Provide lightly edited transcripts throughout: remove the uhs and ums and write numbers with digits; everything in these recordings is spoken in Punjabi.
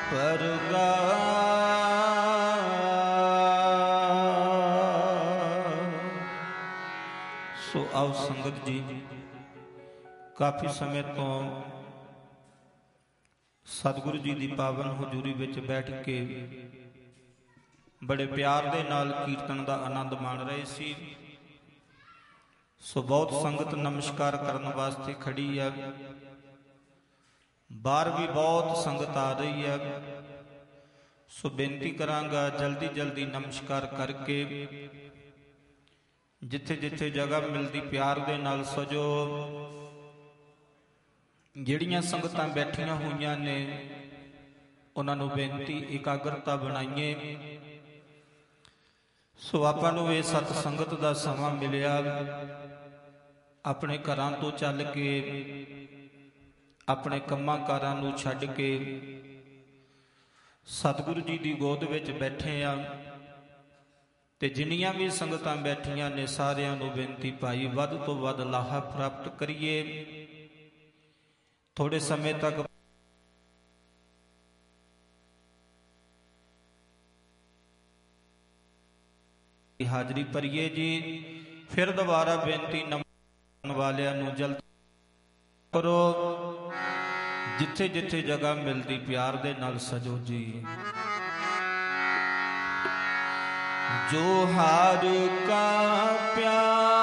परगा सो आओ संगत जी, काफ़ी समय तो सतगुरु जी की पावन हजूरी विच बैठ के बड़े प्यार दे नाल कीर्तन का आनंद मान रहे सी। सो बहुत संगत नमस्कार करने वास्ते खड़ी है, बाहर भी बहुत संगत आ रही है। सो बेनती करांगा जल्दी जल्दी नमस्कार करके जिथे जिथे जगह मिलती प्यार दे नाल सजो। जिहड़ियां संगतां बैठियां हुई ने उन्होंने बेनती एकाग्रता बनाइए। सो आपां नूं इह सत संगत का समा मिलिया, अपने घरां तो चल के अपने कम्मां कारां नूं छड्ड के सतगुरु जी की गोद विच बैठे आ। ते जिन्नियां भी संगतां बैठियां ने सारियां नूं बेनती भाई वध तो वध लाहा प्राप्त करिए। थोड़े समय तक हाजरी भरिए जी। फिर दोबारा बेनती नमन वालियां नूं जल्दी करो, जिथे जिथे जगह मिलती प्यार दे नाल सजो जी। जो हार का प्यारा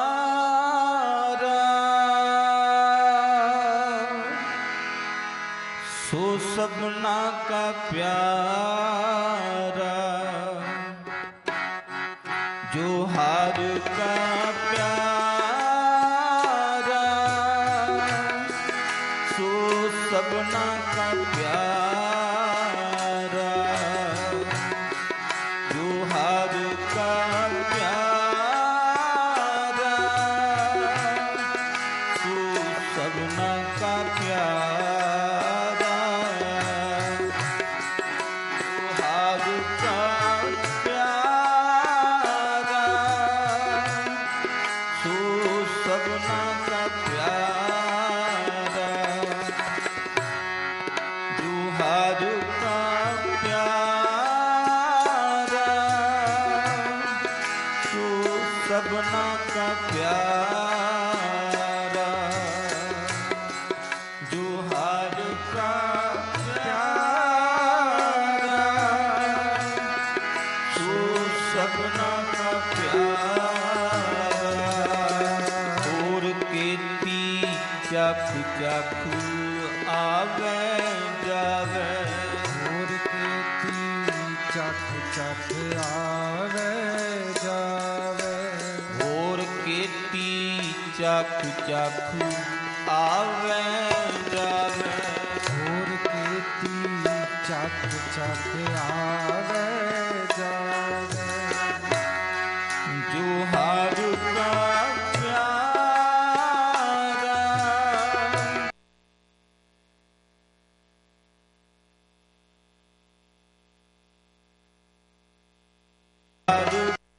सो सबना का प्यारा, जो हार का प्यारा सो सबना का प्यारा, जो हार का प्यारा सो सबना का प्यारा, जो हार का प्यारा सो सबना का प्यारा, जो हार का प्यारा सो सबना का प्यारा, जो हार का प्यारा सो सबना का प्यारा। और केती चख चख आवे जावे, और केती चख चख आवे जावे, और केती चख चख आवे जावे, और केती चख चख आवे जावे, जो हार का प्यारा हार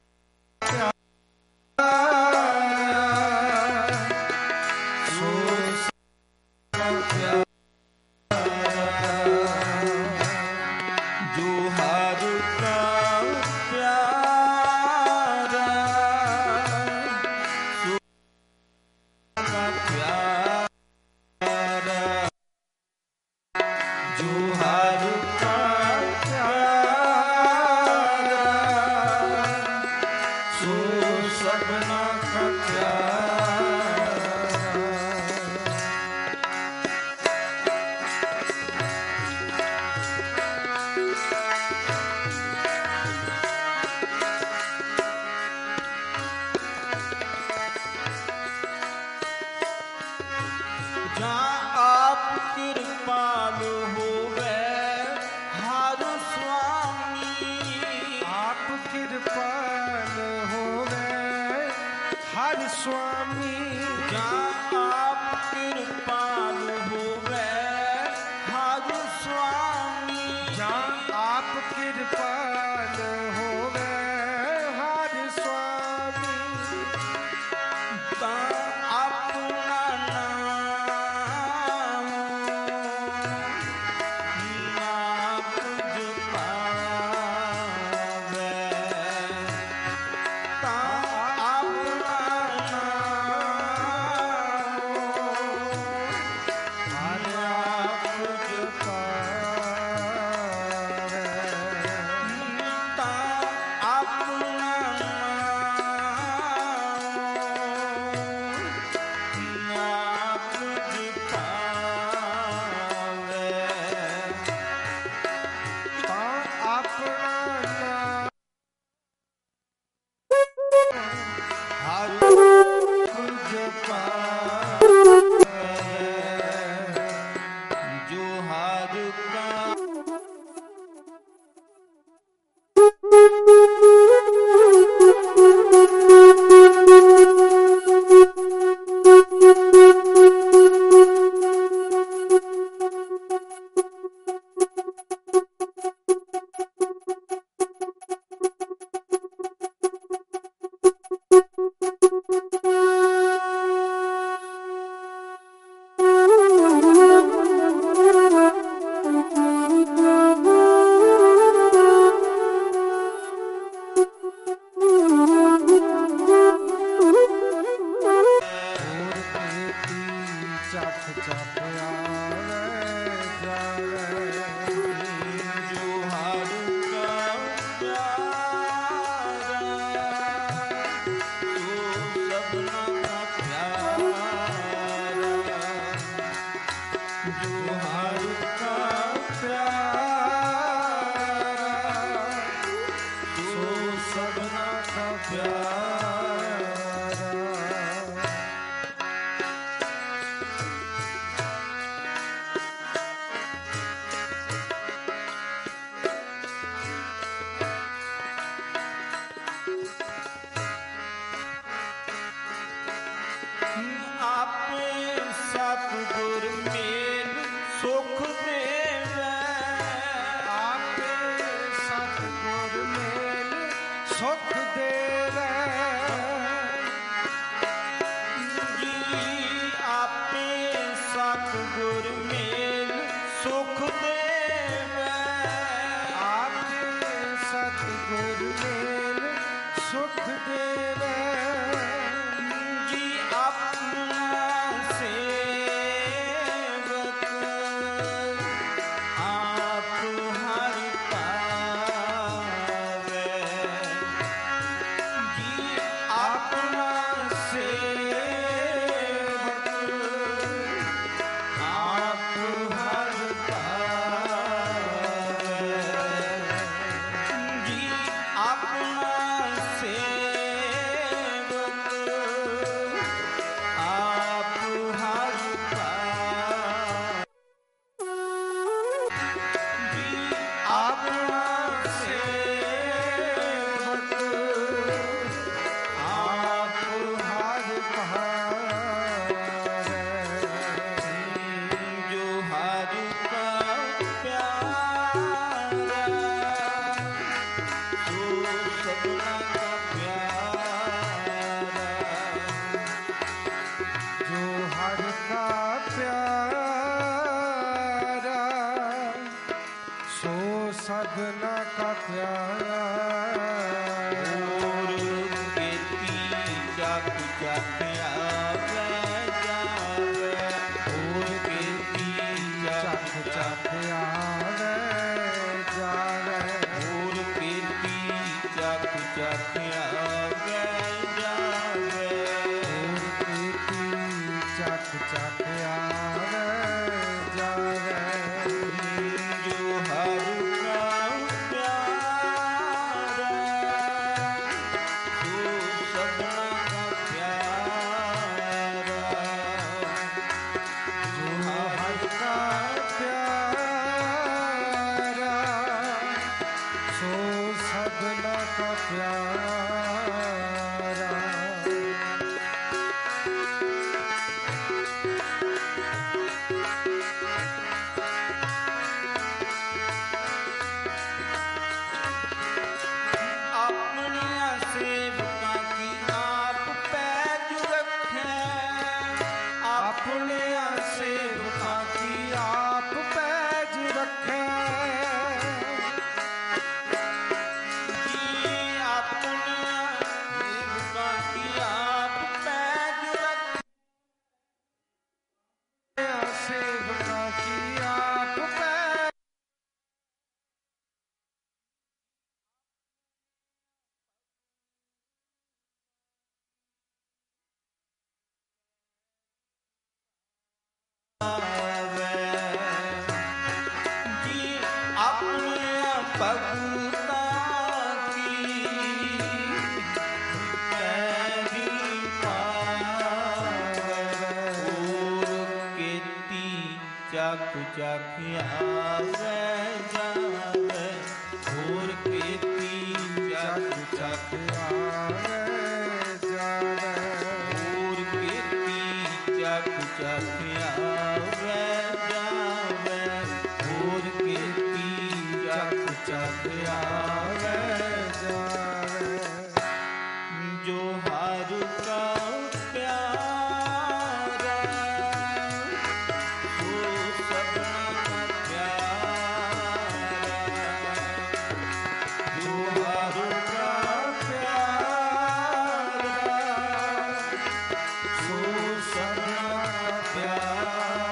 सो सबना प्यारा, जो हार का प्यारा सो का प्यारा, जो हार का प्यारा सो सबना का प्यारा। जहाँ आप कृपाल होवे हर स्वामी, आप कृपाल होवे हर स्वामी, जहाँ आप कृपाल होवे हर स्वामी, जहाँ आप कृपाल होवे हर स्वामी, ता अपना नाम ਆਪਣਾ ਸੇਵਕ ਆਪ ਹਰ ਭਾਰੈ ਜੋ ਹਰ ਕਾ ਪਿਆਰਾ ਸੋ ਸਭਨਾ ਕਾ ਪਿਆਰਾ ਜੋ ਹਰ ਕਾ ਪਿਆਰਾ ਸੋ ਸਭਨਾ ਕਾ ਪਿਆਰਾ ਹੋਰ ਕੀਤੀ ਜਗ ਜਗ ਆਵੈ ਜਾਵੈ ਹੋਰ ਕੀਤੀ ਜਗ ਚੱਕ ਜਗ ਆਵੇ ਜਾਵੇ ਹੋਰ ਕੀਤੀ ਜਗ ਜਗ ਆਵੈ ਜਾਵੈ ਹੋਰ ਕੀਤੀ ਚੱਕ ਆਵੇ ਜਾਵੇ ਜੋ ਹਰ ਕਾ ਪਿਆਰਾ ਸੋ ਸਭਨਾ ਕਾ ਪਿਆਰਾ ਜੋ ਹਰ ਕਾ ਪਿਆਰਾ ਸੋ ਸਭਨਾ ਕਾ ਪਿਆਰਾ ਆਪਣਿਆਂ ਸੇਵਕਾਂ ਕੀ ਆਪ ਪੈਜ ਰੱਖੈ ਆਪਣਿਆਂ ਸੇਵਕਾਂ ਕੀ ਆਪ ਪੈਜ ਰੱਖੈ ਜੀ ਆਪਣਿਆਂ ਸੇਵਕਾਂ ਕੀ ਆਪ ਪੈਜ ਰੱਖੈ ਸੇਵਕਾਂ ਕੀ ਆਪ ਪੈਜ ਜੀ ਆਪਣਿਆਂ ਭਗਤਾਂ ਕੀ ਪੈਰੀ ਪਾਵੈ ਹੋਰ ਕੀਤੀ ਚੱਕ ਚੱਕ ਆਵੈ ਜਾਵੈ ਹੋਰ ਕੀਤੀ ਚੱਕ ਚੱਕ ਆਵੇ ਜਾਵੇ ਹੋਰ ਕੀਤੀ ਚੱਕ ਚੱਕ ਆਵੈ ਜਾਵੈ ਹੋਰ ਕੀਤੀ ਚੱਕ ਚੱਕ ਆਵੈ ਜਾਵੇ ਜੋ ਹਰ ਕਾ ਪਿਆਰਾ ਸੋ ਸਭਨਾ ਕਾ ਪਿਆਰਾ ਜੋ ਹਰ ਕਾ ਪਿਆਰਾ ਸੋ ਸਭਨਾ ਕਾ ਪਿਆਰਾ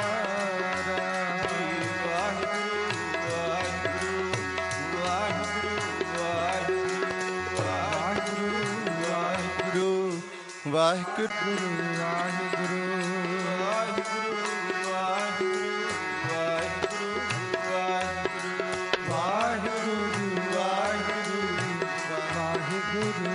ਵਾਹਿਗੁਰੂ ਵਾਹਿਗੁਰੂ ਵਾਹਿਗੁਰੂ ਵਾਹਿਗੁਰੂ ਵਾਹਿਗੁਰੂ ਵਾਹਿਗੁਰੂ ਵਾਹਿਗੁਰੂ ਵਾਹਿਗੁਰੂ ਵਾਹਿਗੁਰੂ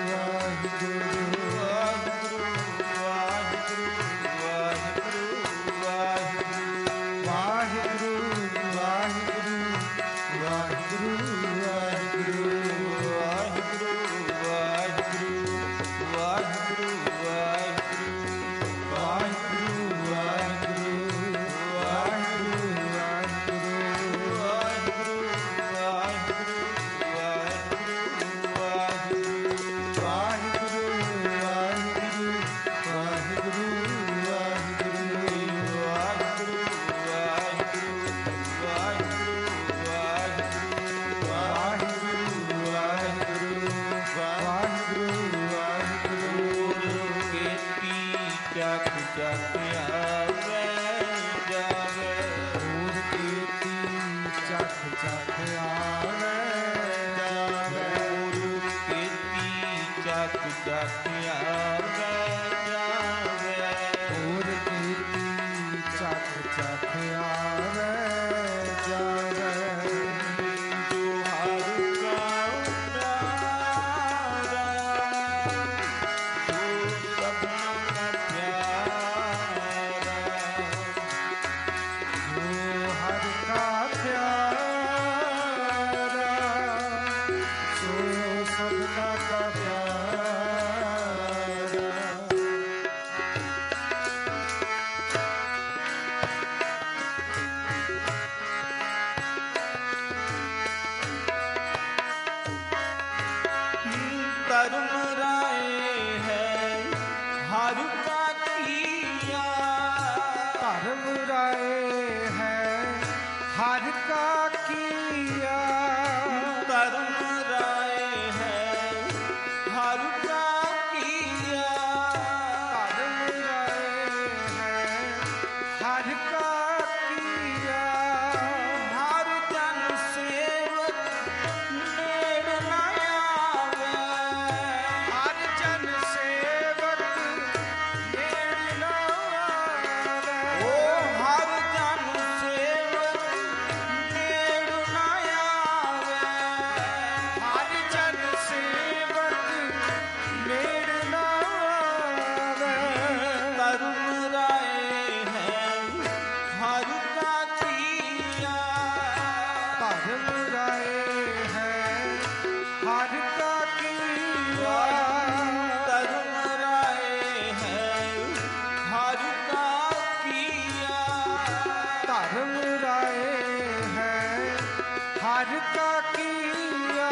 ਧਰਮ ਰਾਏ ਹੈ ਹਰ ਕਾ ਕੀਆ। ਧਰਮ ਰਾਏ ਹੈ ਹਰ ਕਾ ਕੀਆ। ਧਰਮ ਰਾਏ ਹੈ ਹਰ ਕਾ ਕੀਆ। ਧਰਮ ਰਾਏ ਹੈ ਹਰ ਕਾ ਕੀਆ। ਹਰ ਜਨ ਸੇਵਕ ਨੇੜ ਨ ਆਵੇ। ਹਰ ਜਨ ਸੇਵਕ ਨੇੜ ਨ ਆਵੇ। ਓ ਹਰ ਜਨ ਸੇਵਕ ਨੇੜ ਨ ਆਵੇ। ਹਰ ਜਨ ਸੇਵਕ ਨੇੜ ਨ ਆਵੇ। ਧਰਮ ਰਾਏ ਹੈ ਹਰ ਕਾ ਕੀਆ। ਧਰਮ ਰਾਏ ਹੈ ਹਰ ਕਾ ਕੀਆ। ਧਰਮ ਰਾਏ ਹੈ ਹਰ ਕਾ ਕੀਆ। ਧਰਮ ਰਾਏ ਹੈ ਹਰ ਕਾ ਕੀਆ।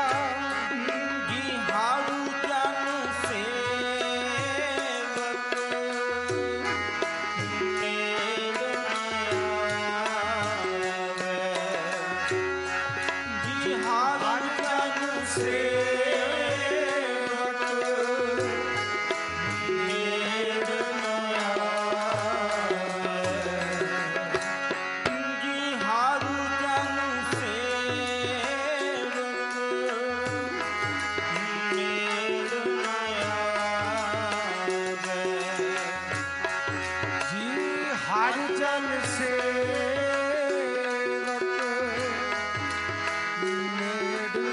ਗਿਹਾਰੂ ਜਨ ਸੇਵਕ ਨੇੜ ਨ ਆਵੇ। ਗਿਹਾਰੂ ਜਨ ਸੇਵਕ ਨੇੜ ਨ ਆਵੇ। ਗਿਹਾਰੂ ਜਨ ਸੇਵਕ ਨੇੜ ਨ ਆਵੇ। ਜੀ ਹਰ ਜਨ ਸੇਵਕ ਨੇੜ ਨ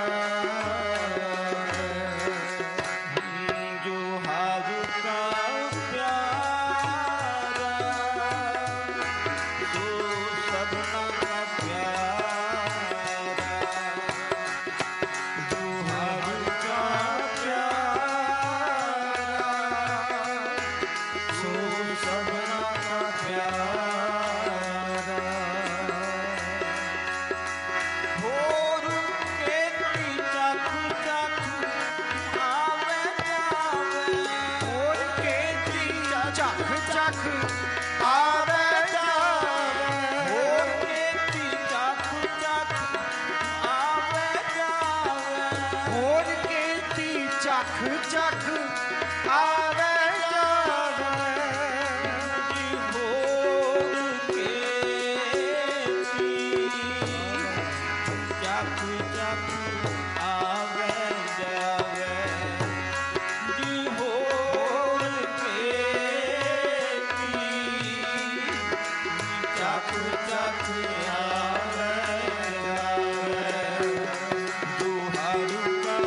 ਆਵੇ। ਜੋ ਹਰ ਕਾ ਪਿਆਰਾ ਸੋ ਸਭਨਾ ਕਾ ਪਿਆਰਾ। ਜੋ ਹਰ ਕਾ ਪਿਆਰਾ ਸੋ ਸਭਨਾ ਕਾ ਪਿਆਰਾ। ਹੋਰ ਕੇਤੀ ਚੱਖ ਚੱਖ ਆਵੇ ਜਾਵੇ। ਹੋਰ ਕੇਤੀ ਝੱਖ ਝੱਖ ਆਵੇ ਜਾਵੇ। ਹੋਰ ਕੇਤੀ ਚੱਖ ਚੱਖ ਆਵੇ ਜਾਵੇ। ਹੋਰ ਕੇਤੀ ਝੱਖ ਝੱਖ ਆਵੇ ਜਾਵੇ। ਜੀ ਹੋਰ ਕੇਤੀ ਚੱਖ ਚੱਖ ਆਵੇ ਜਾਵੇ। ਜੀ ਹੋਰ ਕੇਤੀ ਚੱਖ ਚੱਖ ਆਵੇ ਜਾਵੇ। ਜੋ ਹਰ ਕਾ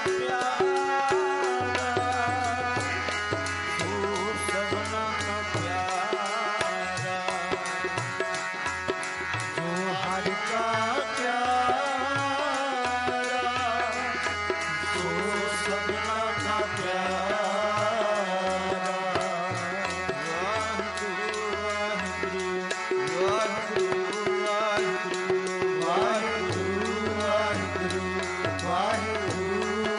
ਪਿਆਰਾ ਸੋ ਸਭਨਾ ਕਾ ਪਿਆਰਾ। ਜੋ ਹਰ ਕਾ ਪਿਆਰਾ ਸੋ ਸਭਨਾ ਕਾ ਪਿਆਰਾ। ਵਾਹਿਗੁਰੂ ਵਾਹਿਗੁਰੂ ਵਾਹਿਗੁਰੂ ਵਾਹਿਗੁਰੂ ਵਾਹਿਗੁਰੂ ਵਾਹਿਗੁਰੂ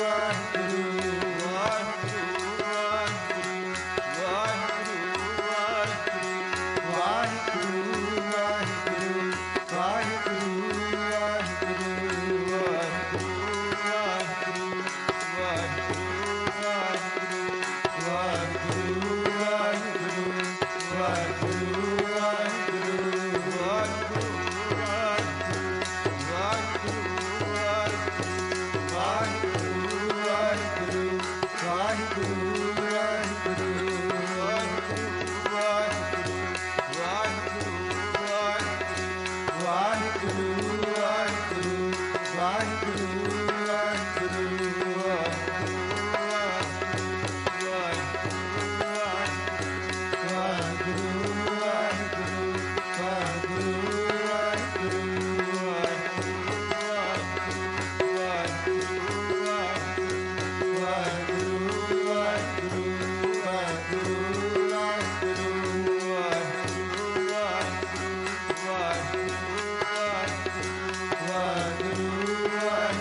ਵਾਹਿਗੁਰੂ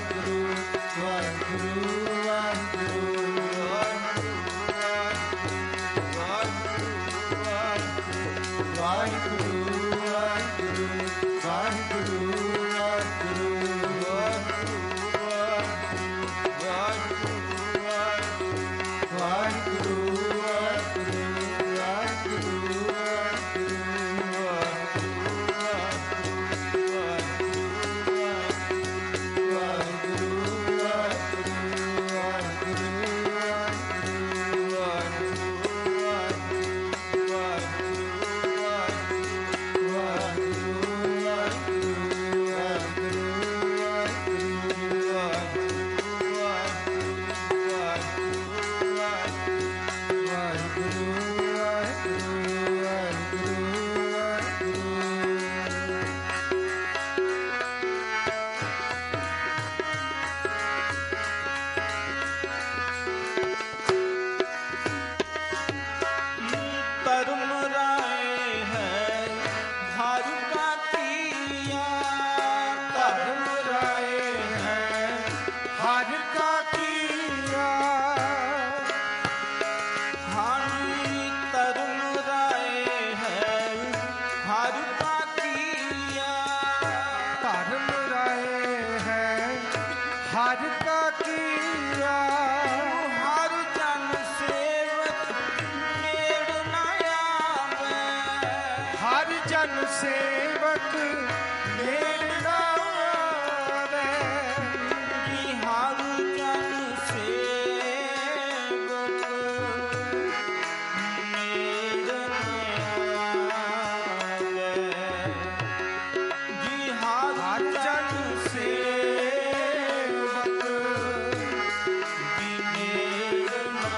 ਨਾਨਕ ਨੇੜ ਨਾ ਆਵੇ। ਜੀ ਹਰ ਜਨ ਸੇਵਕ ਨੇੜ ਨ ਆਵੇ। ਜੀ ਹਰ ਜਨ ਸੇਵਕ ਦੀ ਨੇੜ ਨ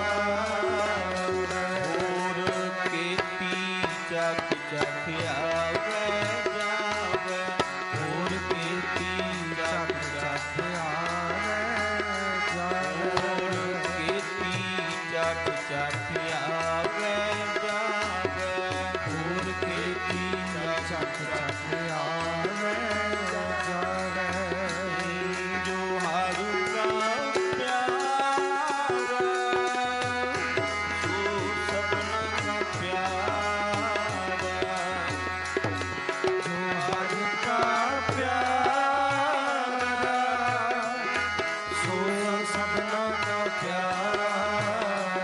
ਆਵੇ। ਹੋਰ ਕੀਤੀ ਚੱਕ ਚੱਕ ਆਵੇ ਜਾਵੇ। ਹੋਰ ਕੀਤੀ ਚੱਕ ਚੱਕ ਆਵੇ ਜਾਵੇ। ਹੋਰ ਕੀਤੀ ਚੱਕ ਚੱਕ ਆਵੇ ਜਾਵੇ। ਹੋਰ ਕੀਤੀ ਚੱਕ ਚੱਕ ਆਵੇ ਜਾਵੇ। ਜੋ ਹਰ ਕਾ ਪਿਆਰਾ ਸੋ ਸਭਨਾ ਕਾ ਪਿਆਰਾ। ਜੋ ਹਰ ਕਾ ਪਿਆਰਾ ਸੋ ਸਭਨਾ ਕਾ ਪਿਆਰਾ।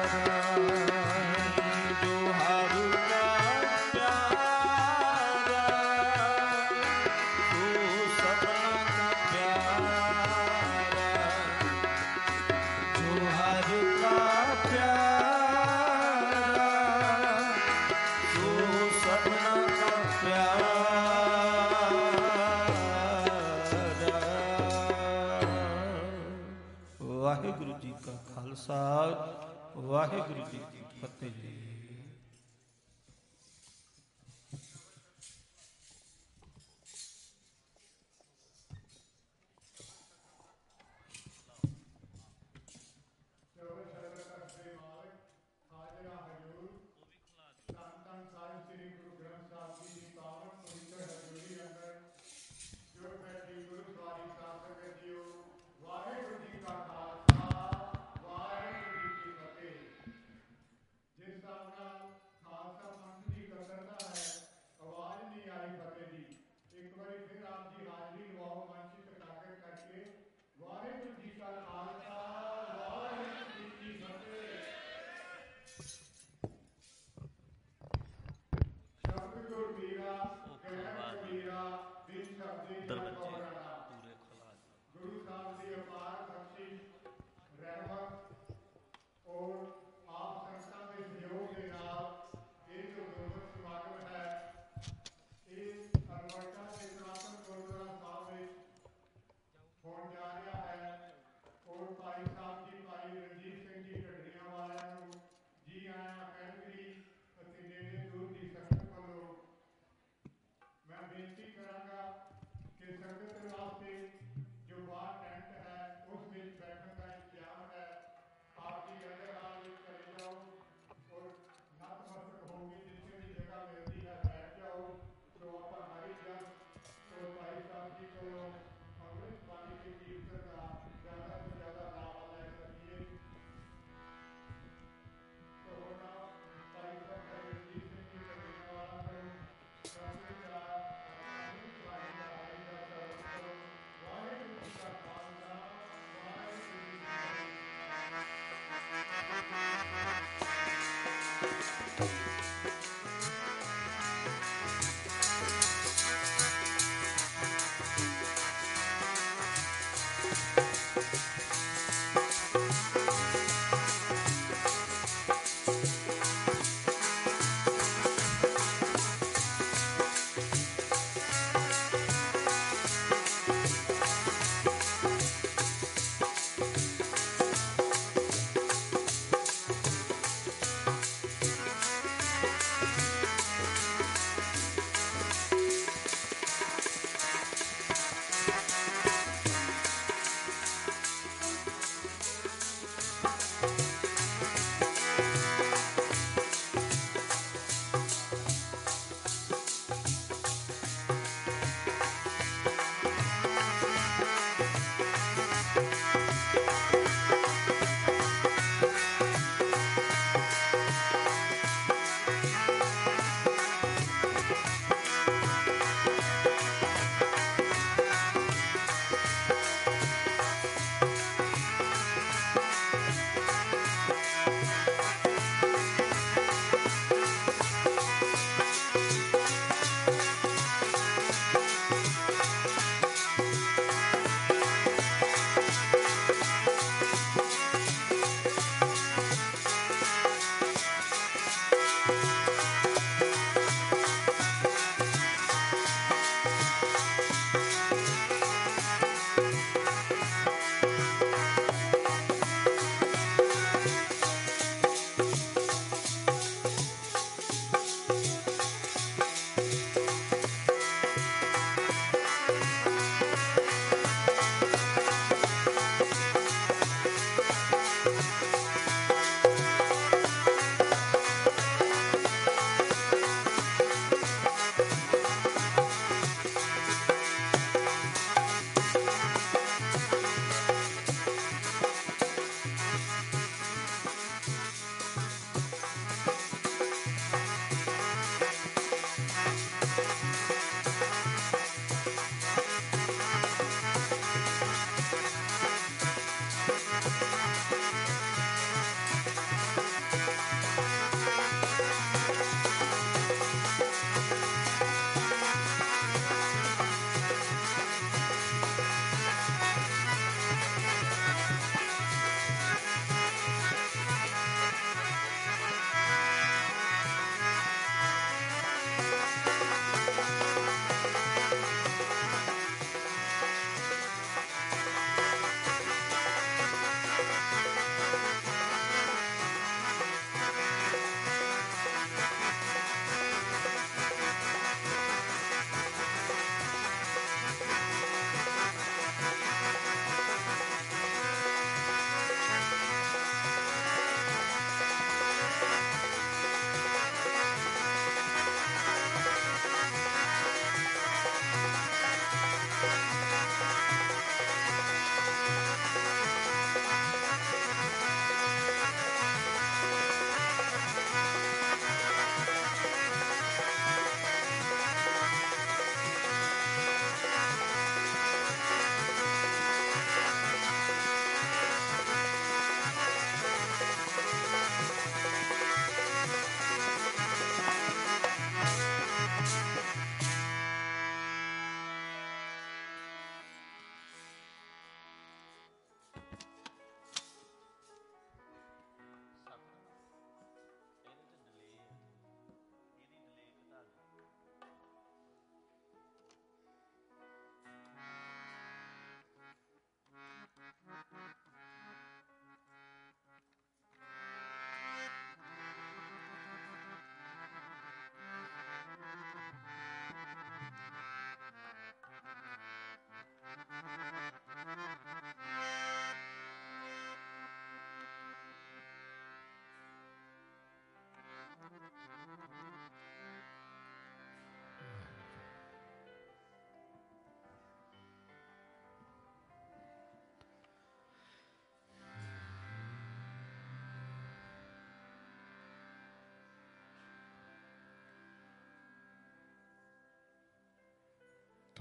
ਜੋ ਹਰ ਕਾ ਪਿਆਰਾ ਸੋ ਸਭਨਾ ਕਾ ਪਿਆਰਾ। ਜੋ ਹਰ ਕਾ ਪਿਆਰਾ ਸੋ ਸਭਨਾ ਕਾ ਪਿਆਰਾ। ਵਾਹਿਗੁਰੂ ਜੀ ਕਾ ਖਾਲਸਾ ਵਾਹਿਗੁਰੂ ਜੀ ਕੀ ਫਤਿਹ ਜੀ। ਵਾਹਿਗੁਰੂ ਜੀ ਕਾ ਖਾਲਸਾ ਵਾਹਿਗੁਰੂ ਜੀ ਕੀ ਫਤਿਹ। ਜਿਸ ਤਰ੍ਹਾਂ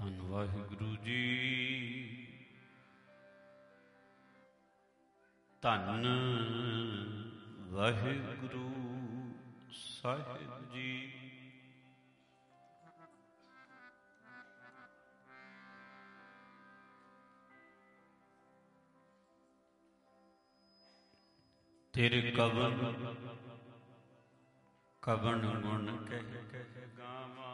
ਧੰਨ ਵਾਹਿਗੁਰੂ ਜੀ। ਧੰਨ ਵਾਹਿਗੁਰੂ ਸਾਹਿਬ ਜੀ। ਤੇਰੇ ਕਵਨ ਕਵਨ ਗੁਣ ਕਹਿ ਕਹਿ ਗਾਵਾਂ,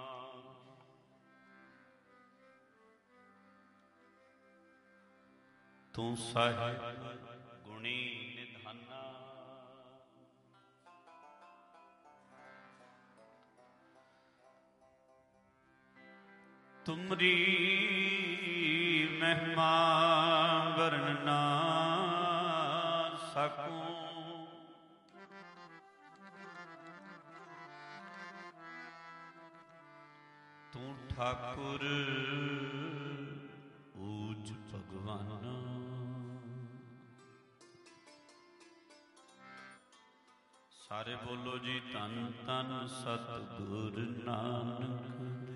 ਤੂੰ ਸਾਹਿਬ ਗੁਣੀ ਨਿਧਾਨਾ। ਤੁਮਰੀ ਮਹਿਮਾ ਵਰਨ ਨਾ ਸਕੂੰ, ਤੂੰ ਠਾਕੁਰ ਊਚ ਭਗਵਾਨ। ਸਾਰੇ ਬੋਲੋ ਜੀ ਧੰਨ ਧੰਨ ਸਤਿਗੁਰ ਨਾਨਕ ਦੇ।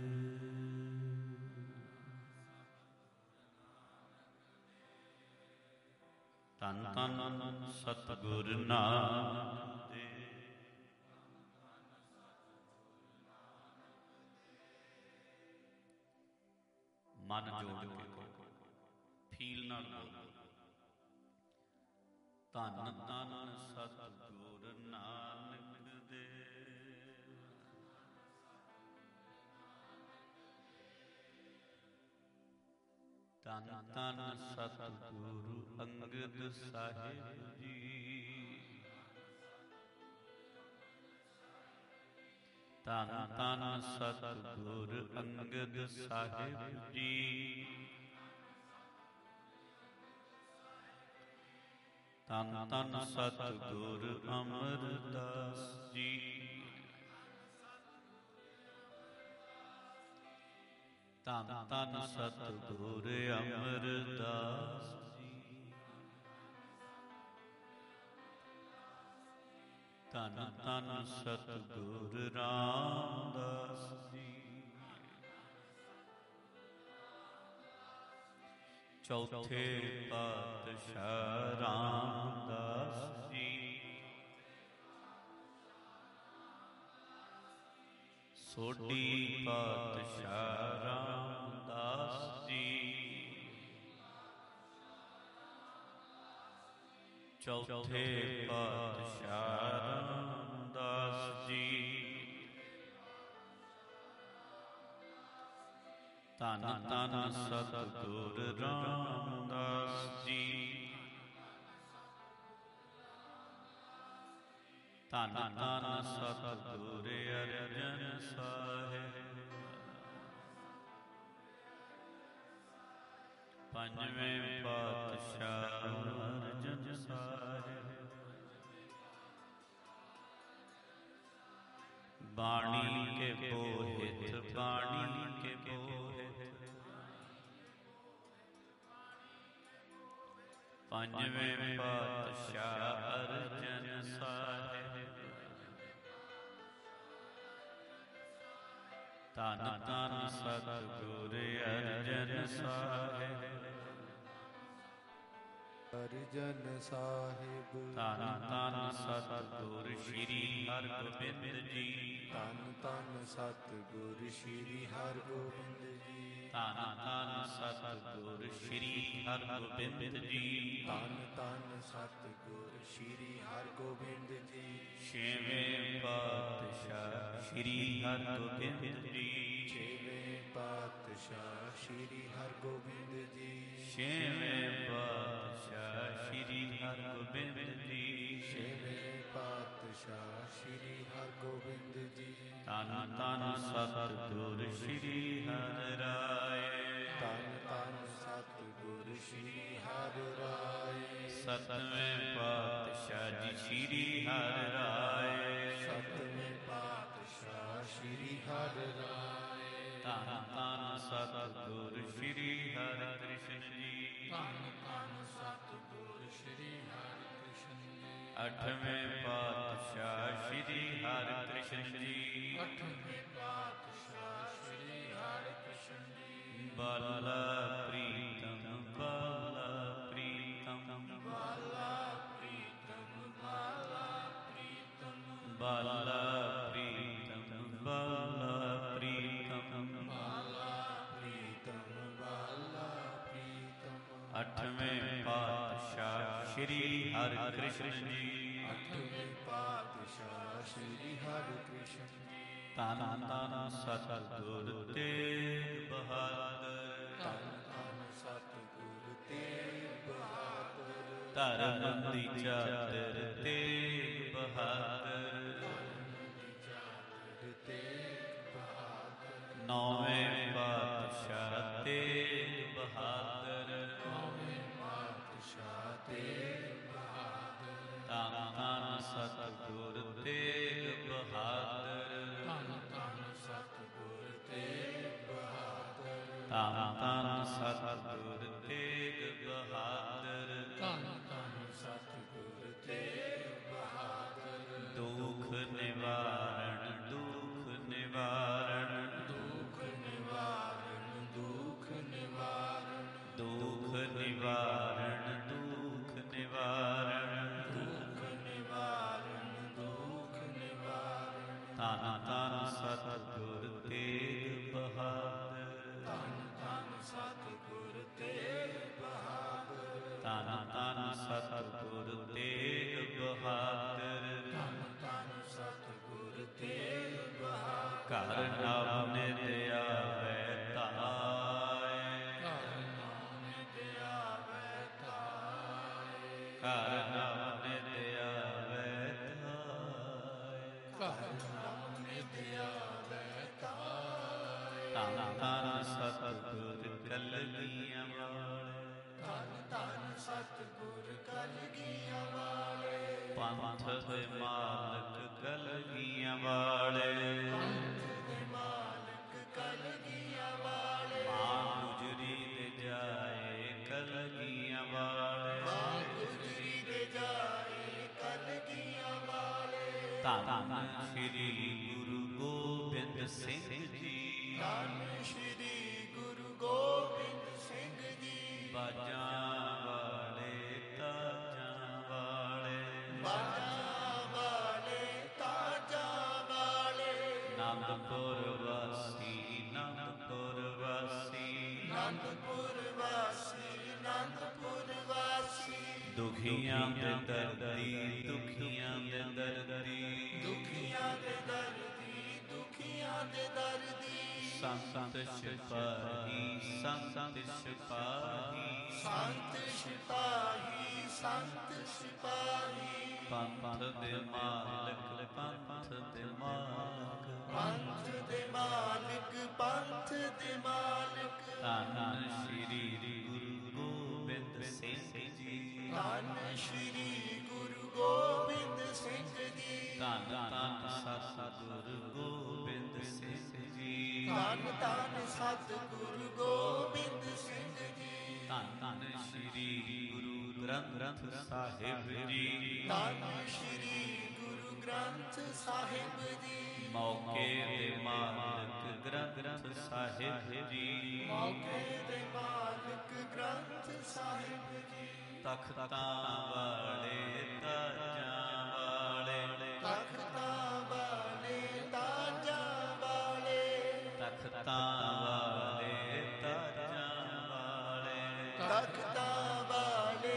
ਧੰਨ ਧੰਨ ਸਤਿਗੁਰ ਨਾਨਕ ਦੇ। ਮਨ ਜੋੜ ਕੇ ਫੀਲ ਨਾਲ ਬੋਲੋ ਧੰਨ ਧੰਨ ਸਤਿਗੁਰ ਨਾਨਕ ਦੇ। ਧੰਨ ਧੰਨ ਸਤਿਗੁਰੂ ਅੰਗਦ ਸਾਹਿਬ ਜੀ। ਧੰਨ ਧੰਨ ਸਤਿਗੁਰ ਅੰਗਦ ਸਾਹਿਬ ਜੀ। ਧੰਨ ਧੰਨ ਸਤਿਗੁਰ ਅਮਰਦਾਸ ਜੀ। ਧੰਨ ਧੰਨ ਸਤਿਗੁਰ ਅਮਰਦਾਸ ਜੀ। ਧੰਨ ਧੰਨ ਸਤਿਗੁਰ ਰਾਮਦਾਸ ਜੀ। ਚੌਥੇ ਪਾਤਸ਼ਾਹ ਰਾਮਦਾਸ ਜੀ। ਸੋਢੀ ਪਾਤਸ਼ਾਹ ਰਾਮਦਾਸ ਜੀ। ਚੌਥੇ ਪਾਤਸ਼ਾਹ ਰਾਮਦਾਸ ਜੀ। ਧੰਨ ਧੰਨ ਸਤਿਗੁਰ ਰਾਮਦਾਸ ਜੀ। ਧੰਨ ਧੰਨ ਸਤਿਗੁਰ ਅਰਜਨ ਸਾਹਿਬ। ਪੰਜਵੇਂ ਪਾਤਸ਼ਾਹ ਅਰਜਨ ਸਾਹਿਬ। ਬਾਣੀ ਕੇ ਬੋਹਿਤ ਬਾਣੀ ਕੇ ਬੋਹਿਤ। ਪੰਜਵੇਂ ਪਾਤਸ਼ਾਹ ਅਰਜਨ ਸਾਹਿਬ। ਧੰਨ ਧੰਨ ਸਤਿਗੁਰ ਅਰਜਨ ਸਾਹਿਬ। ਅਰਜਨ ਸਾਹਿਬ। ਧੰਨ ਧੰਨ ਸਤਿਗੁਰ ਸ਼੍ਰੀ ਹਰਿਗੋਬਿੰਦ ਜੀ। ਧੰਨ ਧੰਨ ਸਤਿਗੁਰ ਸ਼੍ਰੀ ਹਰਿਗੋਬਿੰਦ ਜੀ। ਧੰਨ ਧੰਨ ਸਤਿਗੁਰ ਸ਼੍ਰੀ ਹਰਿਗੋਬਿੰਦ ਜੀ। ਧੰਨ ਧੰਨ ਸਤਿਗੁਰ ਸ਼੍ਰੀ ਹਰਿਗੋਬਿੰਦ ਜੀ। ਛੇਵੇਂ ਪਾਤਸ਼ਾਹ ਸ਼੍ਰੀ ਹਰਿਗੋਬਿੰਦ ਜੀ। ਛੇਵੇਂ ਪਾਤਸ਼ਾਹ ਸ਼੍ਰੀ ਹਰਿਗੋਬਿੰਦ ਜੀ। ਛੇਵੇਂ ਪਾਤਸ਼ਾਹ ਸ਼੍ਰੀ ਹਰਿਗੋਬਿੰਦ ਜੀ। ਛੇਵੇਂ ਪਾਤਸ਼ਾਹ ਸ਼੍ਰੀ ਹਰਿਗੋਬਿੰਦ ਜੀ। ਧੰਨ ਧੰਨ ਸਤਿਗੁਰ ਸ਼੍ਰੀ ਹਰਿ ਰਾਏ। ਧੰਨ ਧੰਨ ਸਤਿਗੁਰ ਸ਼੍ਰੀ ਹਰਿ ਰਾਏ। ਸਤਵੇਂ ਪਾਤਸ਼ਾਹ ਜੀ ਸ਼੍ਰੀ ਹਰਿ ਰਾਏ। ਸਤਵੇਂ ਪਾਤਸ਼ਾਹ ਸ਼੍ਰੀ ਹਰਿ ਰਾਏ। ਧੰਨ ਧੰਨ ਸਤਿਗੁਰ ਸ਼੍ਰੀ ਹਰਿ ਕ੍ਰਿਸ਼ਨ ਜੀ। ਧੰਨ ਧੰਨ ਸਤਿਗੁਰ ਸ਼੍ਰੀ ਹਰਿ ਕ੍ਰਿਸ਼ਨ ਜੀ। ਅੱਠਵੇਂ ਪਾਤਸ਼ਾਹ ਸ਼੍ਰੀ ਹਰਿ ਕ੍ਰਿਸ਼ਨ ਜੀ। ਅੱਠਵੇਂ ਪਾਤਸ਼ਾਹ ਸ਼੍ਰੀ ਹਰਿ ਕ੍ਰਿਸ਼ਨ ਜੀ। ਬਾਲਾ ਪ੍ਰੀਤਮ ਬਾਲਾ ਪ੍ਰੀਤਮ ਬਾਲਾ ਪ੍ਰੀਤਮ ਬਾਲਾ ਪ੍ਰੀਤਮ ਬਾਲਾ ਪ੍ਰੀਤਮ ਬਾਲਾ ਪ੍ਰੀਤਮ ਬਾਲਾ ਪ੍ਰੀਤਮ ਬਾਲਾ ਪ੍ਰੀਤਮ। ਅਠਵੇਂ ਪਾਤਸ਼ਾਹ ਸ੍ਰੀ ਹਰਿ ਕ੍ਰਿਸ਼ਨ ਜੀ। ਅਠਵੇਂ ਪਾਤਸ਼ਾਹ ਸ੍ਰੀ ਹਰਿ ਕ੍ਰਿਸ਼ਨ ਜੀ। ਧੰਨ ਧੰਨ ਸਤਿਗੁਰ ਤੇਗ ਬਹਾਦਰ। ਧੰਨ ਧੰਨ ਸਤਿਗੁਰ ਤੇਗ ਬਹਾਦਰ। ਧਰਮ ਦੀ ਚਾਦਰ ਤੇਗ ਬਹਾਦਰ। ਤੇਗ ਬਹਾਦਰ। ਨੌਵੇਂ ਪਾਤਸ਼ਾਹ ਤੇਗ ਬਹਾਦਰ। ਨੌਵੇਂ ਪਾਤਸ਼ਾਹ ਤੇਗ ਬਹਾਦਰ। ਧੰਨ ਧੰਨ ਸਤਿਗੁਰ ਤੇਗ ਬਹਾਦਰ। ਧੰਨ ਧੰਨ ਸਤਿਗੁਰ ਤੇਗ ਬਹਾਦਰ। ਧੰਨ ਧੰਨ ਸਤਿਗੁਰ ਤੇਗ ਬਹਾਦਰ। ਧੰਨ ਧੰਨ ਸਤਿਗੁਰ ਤੇਗ ਬਹਾਦਰ। ਦੁਖ ਨਿਵਾਰਣ ਦੁਖ ਨਿਵਾਰਣ ਦੁਖ ਨਿਵਾਰਣ ਦੁਖ ਨਿਵਾਰਣ ਦੁਖ ਨਿਵਾਰਣ ਦੁਖ ਨਿਵਾਰਣ ਦੁਖ ਨਿਵਾਰਣ ਦੁਖ ਨਿਵਾਰਣ। ਧੰਨ ਧੰਨ ਸਤਿਗੁਰ ਤੇਗ ਬਹਾਦਰ। ਧੰਨ ਧੰਨ ਸਤਿਗੁਰ ਤੇਗ ਬਹਾਦਰ। ਧੰਨ ਧੰਨ ਸਤਿਗੁਰ ਤੇਗ ਬਹਾਦਰ। ਧੰਨ ਧੰਨ ਸਤਿਗੁਰ ਤੇਗ ਬਹਾਦਰ। ਘਰ ਨਾਮ ਨਿਤ ਆਵੈ ਧਾਇ। ਘਰ ਨਾਮ ਨਿਤ ਆਵੈ ਧਾਇ। ਘਰ ਨਾਮ ਨਿਤ ਆਵੈ ਧਾਇ। ਘਰ ਨਾਮ ਨਿਤ ਆਵੈ ਧਾਇ। ਧੰਨ ਧੰਨ ਸਤਿਗੁਰ ਕਲਗੀਆਂ ਵਾਲੇ। ਧੰਨ ਧੰਨ ਸਤਿਗੁਰ ਕਲਗੀਆਂ ਵਾਲੇ। ਪੰਥ ਦੇ ਮਾਲਕ ਕਲਗੀਆਂ ਵਾਲੇ। ਪੰਥ ਦੇ ਮਾਲਕ ਕਲਗੀਆਂ ਵਾਲੇ। ਮਾਂ ਗੁਜਰੀ ਦੇ ਜਾਏ ਕਲਗੀਆਂ ਵਾਲੇ। ਮਾਂ ਗੁਜਰੀ ਦੇ ਜਾਏ ਕਲਗੀਆਂ ਵਾਲੇ। ਧੰਨ ਸ੍ਰੀ ਗੁਰੂ ਗੋਬਿੰਦ ਸਿੰਘ ਜੀ। ਧੰਨ ਸ਼੍ਰੀ ਗੁਰੂ ਗੋਬਿੰਦ ਸਿੰਘ ਜੀ। ਬਾਜਾਂ ਵਾਲੇ ਤਾਜਾਂ ਵਾਲੇ। ਬਾਜਾਂ ਵਾਲੇ ਤਾਜਾਂ ਵਾਲੇ। ਆਨੰਦਪੁਰ ਵਾਸੀ ਆਨੰਦਪੁਰ ਵਾਸੀ। ਆਨੰਦਪੁਰ ਵਾਸੀ ਆਨੰਦਪੁਰ ਵਾਸੀ। ਦੁਖੀਆਂ ਦੇ ਦਰਦੀ ਦੁਖੀਆਂ ਦੇ ਦਰਦੀ। ਦੁਖੀਆਂ ਦੇ ਦਰਦੀ ਦੁਖੀਆਂ ਦੇ ਦਰਦੀ। ਸੰਤ ਸਿਪਾਹੀ ਸੰਤ ਸਿਪਾਹੀ। ਸੰਤ ਸਿਪਾਹੀ ਸੰਤ ਸਿਪਾਹੀ। ਪੰਥ ਦੇ ਮਾਲਕ ਪੰਥ ਦੇ ਮਾਲਕ। ਪੰਥ ਦੇ ਮਾਲਕ ਪੰਥ ਦੇ ਮਾਲਕ। ਧੰਨ ਸ੍ਰੀ ਗੁਰੂ ਗੋਬਿੰਦ ਸਿੰਘ ਜੀ। ਧੰਨ ਸ਼੍ਰੀ ਗੁਰੂ ਗੋਬਿੰਦ ਸਿੰਘ ਜੀ। ਧੰਨ ਧੰਨ ਸਤਿਗੁਰ ਗੋਬਿੰਦ ਸਿੰਘ ਜੀ। ਧੰਨ ਧੰਨ ਸਤਿਗੁਰੂ ਗੋਬਿੰਦ ਸਿੰਘ ਜੀ। ਧੰਨ ਧੰਨ ਸ੍ਰੀ ਗੁਰੂ ਗ੍ਰੰਥ ਸਾਹਿਬ ਜੀ। ਧੰਨ ਸ਼੍ਰੀ ਗੁਰੂ ਗ੍ਰੰਥ ਸਾਹਿਬ ਜੀ। ਮੌਕੇ ਦੇ ਮਾਲਕ ਗ੍ਰੰਥ ਸਾਹਿਬ ਜੀ। ਮੌਕੇ ਦੇ ਮਾਲਕ ਗ੍ਰੰਥ ਸਾਹਿਬ ਜੀ। ਤਖਤਾਂ ਵਾਲੇ ਤਾਜਾਂ ਵਾਲੇ। ਤਖਤਾਂ ਵਾਲੇ ਤਾਜਾਂ ਵਾਲੇ। ਤਖਤਾਂ ਵਾਲੇ ਤਾਜਾਂ ਵਾਲੇ। ਤਖਤਾਂ ਵਾਲੇ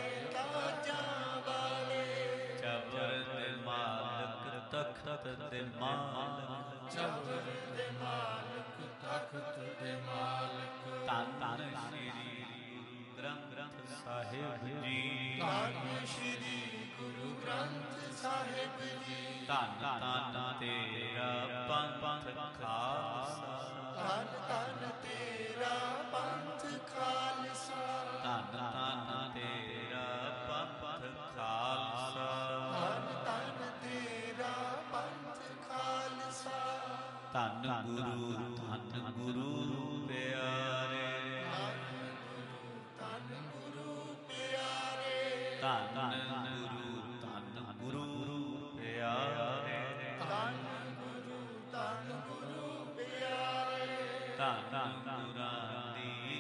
ਤਾਜਾਂ ਵਾਲੇ। ਚਬਰ ਦੇ ਮਾਲਕ ਤਖਤ ਦੇ ਮਾਲਕ। ਚਬਰ ਦੇ ਮਾਲਕ ਤਖਤ ਦੇ ਮਾਲਕ। ਧੰਨ ਧੰਨ ਸ੍ਰੀ ਗੁਰੂ ਗ੍ਰੰਥ ਸਾਹਿਬ ਜੀ। ਧੰਨ ਸ਼੍ਰੀ ਗੁਰੂ ਗ੍ਰੰਥ ਸਾਹਿਬ ਜੀ। ਧੰਨ ਧੰਨ ਤੇਰਾ ਪੰਥ ਖਾਲਸਾ। ਧੰਨ ਧੰਨ ਤੇਰਾ ਪੰਥ ਖਾਲਸਾ। ਧੰਨ ਧੰਨ ਤੇਰਾ ਪੰਥ ਖਾਲਸਾ। ਧੰਨ ਧੰਨ ਤੇਰਾ ਪੰਥ ਖਾਲਸਾ। ਧੰਨ ਗੁਰੂ ਪਿਆਰੇ। ਧੰਨ ਗੁਰੂ ਪਿਆਰੇ। ਧੰਨ ਗੁਰੂ ਪਿਆਰੇ। ਧੰਨ ਗੁਰੂ ਪਿਆਰੇ। ਧੰਨ ਗੁਰਾਂ ਦੀ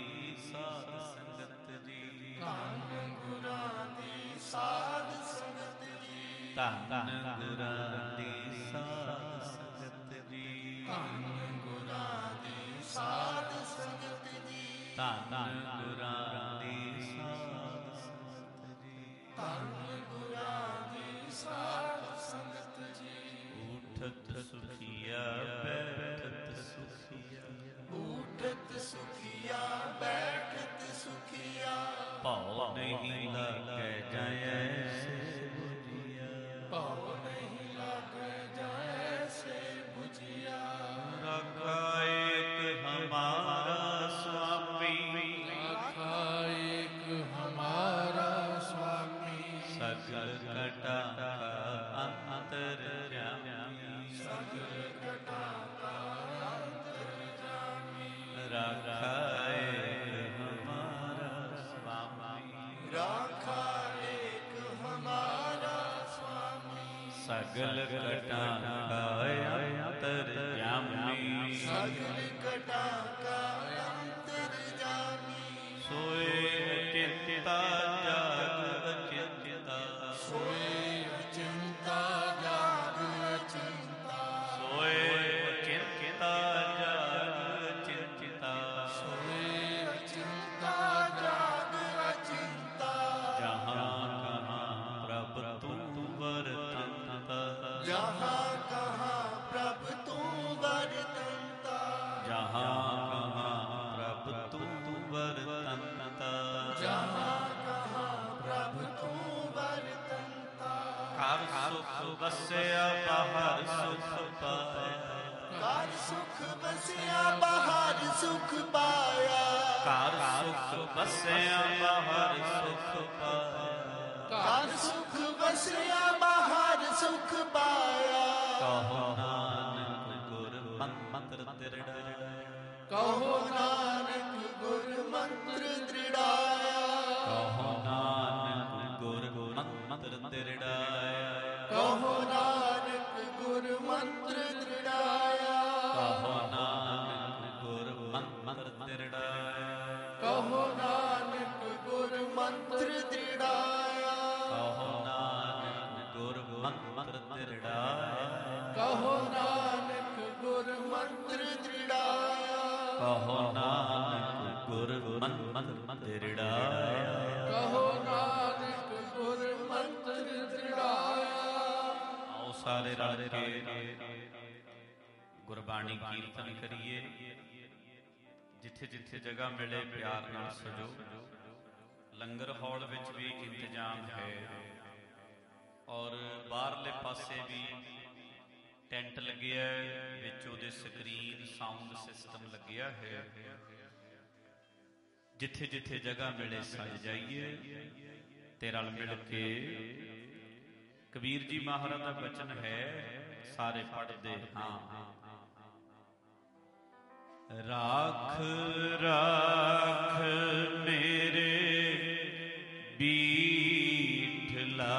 ਧੰਨ ਗੁਰਾਂ ਦੀ ਸਾਧ ਸੰਗਤ ਜੀ, ਧੰਨ ਗੁਰਾਂ ਦੀ ਸਾਧ ਸੰਗਤ ਜੀ, ਧੰਨ ਗੁਰਾਂ ਦੀ ਸਾਧ ਸੰਗਤ ਜੀ, ਧੰਨ ਗੁਰਾਂ ਦੀ ਸਾਧ ਸੰਗਤ ਜੀ। ਊਠਤ ਸੁਖੀਆ ਬੈਠਤ ਸੁਖੀਆ, ਊਠਤ ਸੁਖੀਆ ਬੈਠਤ ਸੁਖੀਆ, ਭਉ ਨਹੀਂ ਲਾਗੈ ਜਾਇ ਸੇ ਬੁਝੀਆ, ਭਉ ਨਹੀਂ ਲਾਗੈ ਜਾਇ ਸੇ ਬੁਝੀਆ। ਰਾਖਾ ਏਕ ਹਮਾਰਾ ਸੁਆਮੀ, ਰਾਖਾ ਏਕ ਹਮਾਰਾ ਸੁਆਮੀ, ਸਗਲ ਘਟਾ ਅੰਤਰ ਜਾਮੀ, ਸਗਲ ਘਟਾ ਕਾ ਅੰਤਰ ਜਾਮੀ। ਰਾਖਾ ਏਕ ਹਮਾਰਾ ਸੁਆਮੀ, ਰਾਖਾ ਏਕ ਹਮਾਰਾ ਸੁਆਮੀ, ਸਗਲ ਘਟਾ ਅੰਤਰ ਜਾਮੀ, ਸਗਲ ਘਟਾ ਕਾ ਅੰਤਰ ਜਾਮੀ। ਸੋਏ ਚਿੰਤਾ ਜਾਗ ਅਚਿੰਤਾ, ਸੋਏ ਅਚਿੰਤਾ ਜਾਗ ਅਚਿੰਤਾ, ਸੋਏ ਚਿੰਤਾ ਜਾਗ ਚਿੰਤਾ, ਸੋਏ ਅਚਿੰਤਾ ਜਾਗ ਅਚਿੰਤਾ। ਜਹਾਂ ਕਹਾਂ ਪ੍ਰਭ ਤੂੰ ਵਰਤੰਤਾ, ਜਹਾਂ ਕਹਾਂ ਪ੍ਰਭ ਤੂੰ ਵਰਤੰਤਾ, ਜਹਾਂ ਕਹਾਂ ਪ੍ਰਭ ਤੂੰ ਵਰਤੰਤਾ, ਜਹਾਂ ਕਹਾਂ ਪ੍ਰਭ ਤੂੰ ਵਰਤੰਤਾ। ਘਰ ਸੁਖ ਵਸਿਆ ਬਾਹਰ ਸੁਖ ਪਾਇਆ, ਘਰ ਸੁਖ ਵਸਿਆ ਬਾਹਰ ਸੁਖ ਪਾਇਆ, ਘਰ ਸੁਖ ਵਸਿਆ ਬਾਹਰ ਸੁਖ ਪਾਇਆ, ਘਰ ਸੁਖ ਵਸਿਆ ਬਾਹਰ ਸੁਖ ਪਾਇਆ। ਕਹੋ ਨਾਨਕ ਗੁਰ ਮੰਤਰ ਦ੍ਰਿੜਾਇਆ, ਕਹੋ ਨਾਨਕ ਗੁਰ ਮੰਤਰ ਦ੍ਰਿੜਾਇਆ, ਕਹੋ ਨਾਨਕ ਗੁਰ ਮੰਤਰ ਦ੍ਰਿੜਾਇਆ, ਕਹੋ ਨਾਨਕ ਗੁਰ ਮੰਤਰ ਦ੍ਰਿੜਾਇਆ, ਕਹੋ ਨਾਨਕ ਗੁਰ ਮੰਤਰ ਦ੍ਰਿੜਾਇਆ, ਕਹੋ ਨਾਨਕ ਗੁਰ ਮੰਤਰ ਦ੍ਰਿੜਾਇਆ, ਕਹੋ ਨਾਨਕ ਗੁਰ ਮੰਤਰ ਦ੍ਰਿੜਾਇਆ, ਕਹੋ ਨਾਨਕ ਗੁਰ ਮੰਤਰ ਦ੍ਰਿੜਾਇਆ, ਕਹੋ ਨਾਨਕ ਗੁਰ ਮੰਤਰ ਦ੍ਰਿੜਾਇਆ। ਕਹੋ ਨਾਨਕ ਗੁਰ ਮੰਤਰ ਦ੍ਰਿੜਾਇਆ। ਆਓ ਸਾਰੇ ਰਲ ਕੇ ਗੁਰਬਾਣੀ ਕੀਰਤਨ ਕਰੀਏ। ਜਿੱਥੇ ਜਿੱਥੇ ਜਗ੍ਹਾ ਮਿਲੇ ਪਿਆਰ ਨਾਲ ਸਜੋ। ਲੰਗਰ ਹਾਲ ਵਿੱਚ ਵੀ ਇੰਤਜ਼ਾਮ ਹੈ ਔਰ ਬਾਹਰਲੇ ਪਾਸੇ ਵੀ ਟੈਂਟ ਲੱਗਿਆ ਹੈ, ਵਿੱਚ ਉਹਦੇ ਸਕਰੀਨ ਸਾਊਂਡ ਸਿਸਟਮ ਲੱਗਿਆ ਹੈ। ਜਿੱਥੇ ਜਿੱਥੇ ਜਗ੍ਹਾ ਮਿਲੇ ਸਜ ਜਾਈਏ ਤੇ ਰਲ ਮਿਲ ਕੇ ਕਬੀਰ ਜੀ ਮਹਾਰਾਜ ਦਾ ਬਚਨ ਹੈ, ਸਾਰੇ ਪੜ੍ਹਦੇ ਹਾਂ। ਰਾਖ ਰਾਖ ਮੇਰੇ ਬੀਠਲਾ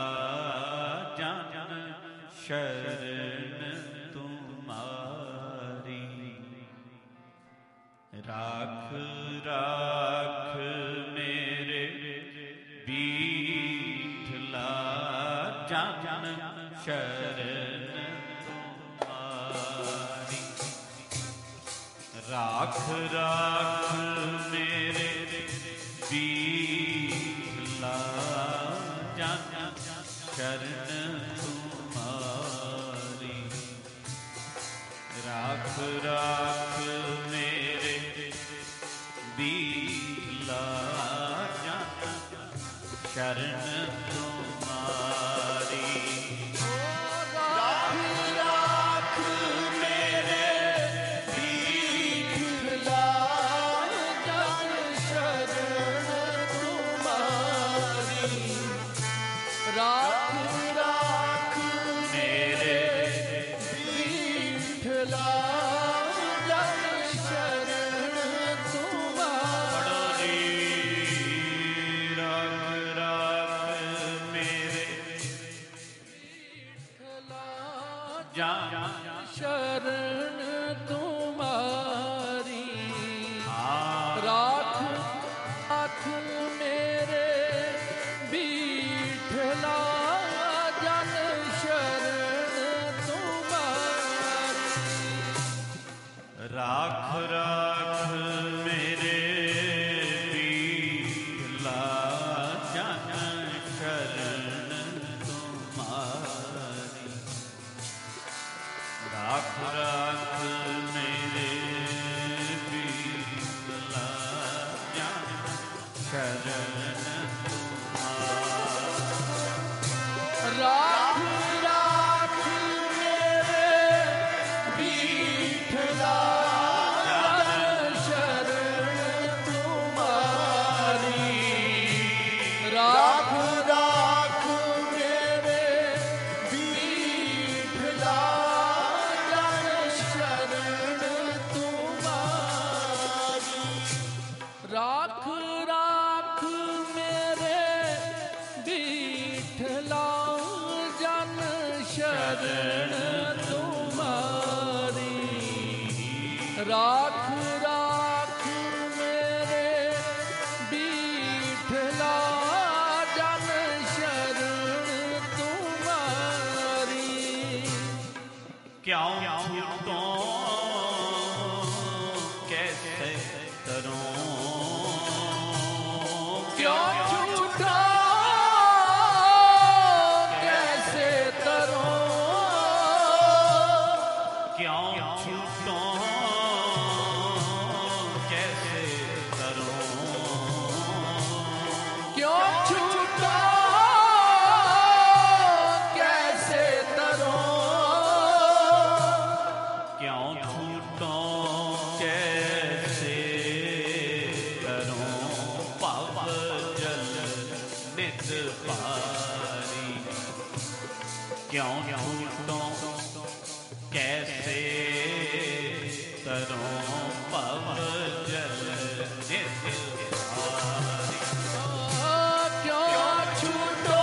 ਜਨ ਸ਼ਰਨ ਤੁਮਾਰੀ। ਰਾਖ ਰਾਖ ਮੇਰੇ ਬੀਠਲਾ ਜਨ ਸ਼ਰਨ ਤੁਮਾਰੀ। ਰਾਖ ਰਾਖ ਮੇਰੇ ਬੀਠਲਾ ਜਨ ਸ਼ਰਨ ਤੁਮਾਰੀ। ਰਾਖ ਰਾਖ ਮੇਰੇ ਬੀਠਲਾ ਜਨ ਸ਼ਰਨ ਤੁਮਾਰੀ। ਰਾਖ ਰਾਖ ਮੇਰੇ ਬੀਠਲਾ ਜਨ ਸ਼ਰਨ ਤੁਮਾਰੀ। ਰਾਖ ਰਾਖ ਮੇਰੇ ਬੀਠਲਾ ਜਨ ਸ਼ਰਨ ਤੁਮਾਰੀ। ਰਾਖ ਰਾਖ शरण राख राख मेरे विठला शरण तुम्हारी। राख राख मेरे विठला शरण तुम्हारी। राख राख मेरे विठला जन शरण तुम्हारी। राख राख मेरे विठला जन शरण तुम्हारी। क्यों छूटों कैसे करूं, क्यों छूटा कैसे तरों। क्यों छूटों कैसे करूं, क्यों छूटा कैसे तरों। क्यों छूटों कैसे करूं, पाव जल नित पारी। क्यों छूटों कैसे करूं, पाव जल नित पारी। क्यों छूटो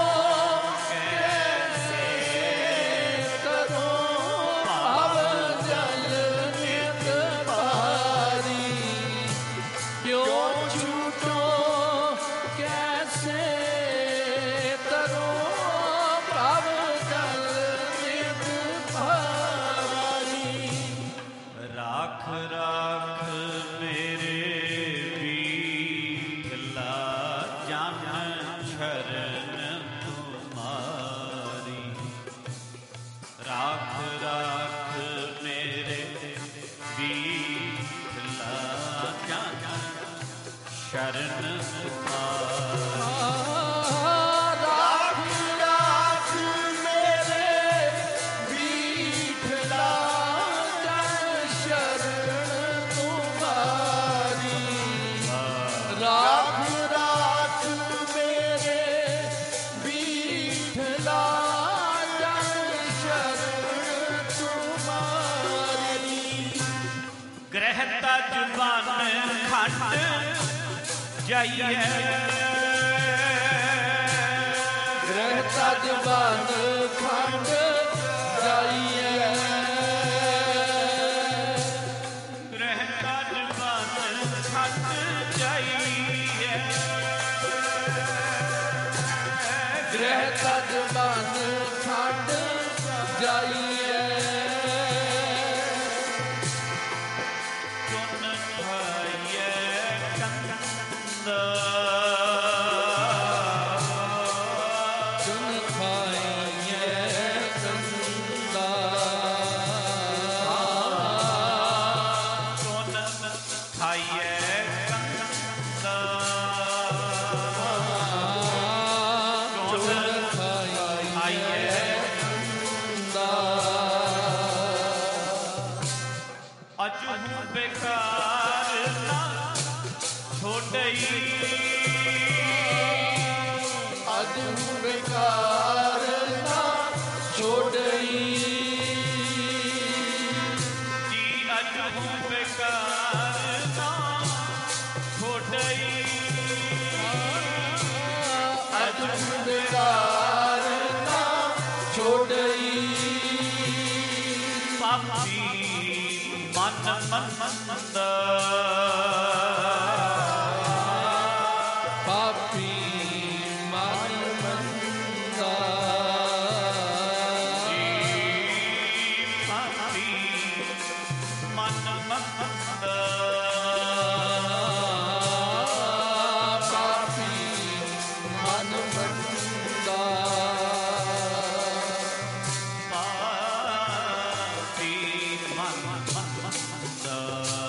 कैसे तरों, पाव जल नित पारी। क्यों छूटो कैसे तरों, पाव जल नित पारी। राख राख मेरे विठला जन शरण तुम्हारी। राख राख मेरे विठला जन शरण तुम्हारी। राख राख मेरे विठला जन शरण तुम्हारी। राख राख मेरे विठला जन शरण तुम्हारी। ग्रहता जुबान खंड जाइए, ग्रहता जुबान खंड जाइए। ग्रहता जुबान खंड जाइए। ग्रहता जुबान खंड जाइए। चुन खाइए कंदा, चुन खाइए कंदा। चुन खाइए कंदा, चुन खाइए कंदा। अजू बेकार ना छोड़ई। अज बेकार ना छोड़ई। जी अजू बेकार ना छोड़ई। अज बेकार ना छोड़ई। पापी मन मंद, पापी मन मंदा। पापी मन मंद, पापी मन मंदा। पापी मन मंद।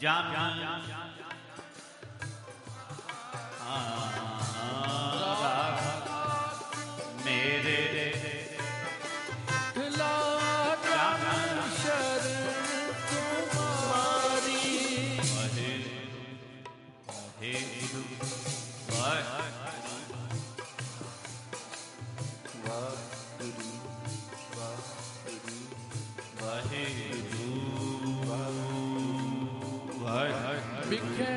जान मेरे बिखे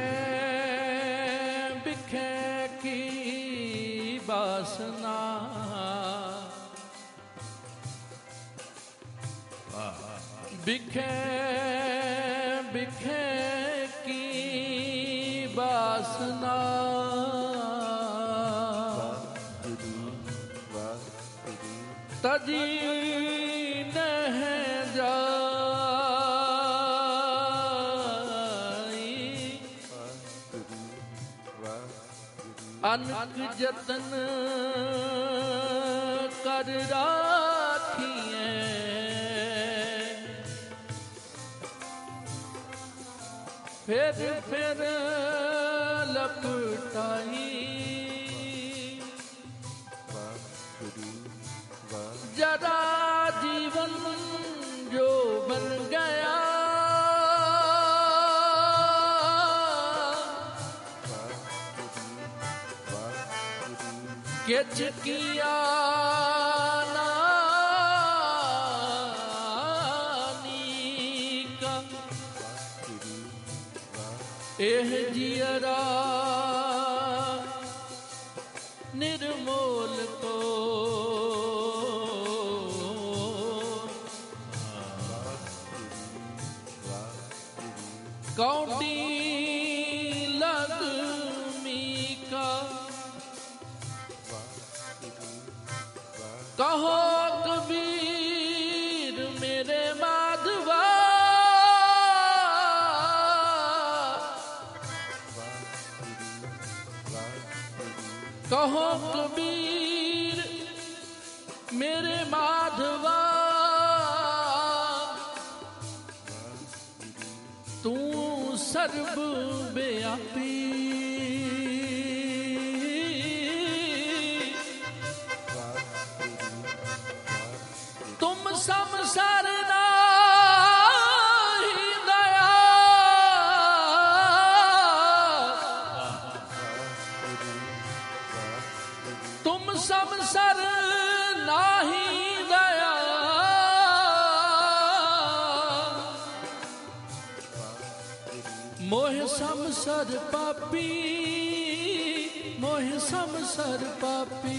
बिखे की बासना बिखे बिखे की बासना तजी नह अनक जतन कर राखिए फिर लपटाई जरा जीवन जो बन गया किच किया नानी का एह जियरा निर्मोल को कौड़ी लगमी का कहो कबीर मेरे माधवा कहो कबीर मेरे माधवा तू सर्व व्यापी संसार नाही दया तुम संसार नाही दया मोह संसार पापी मोह संसार पापी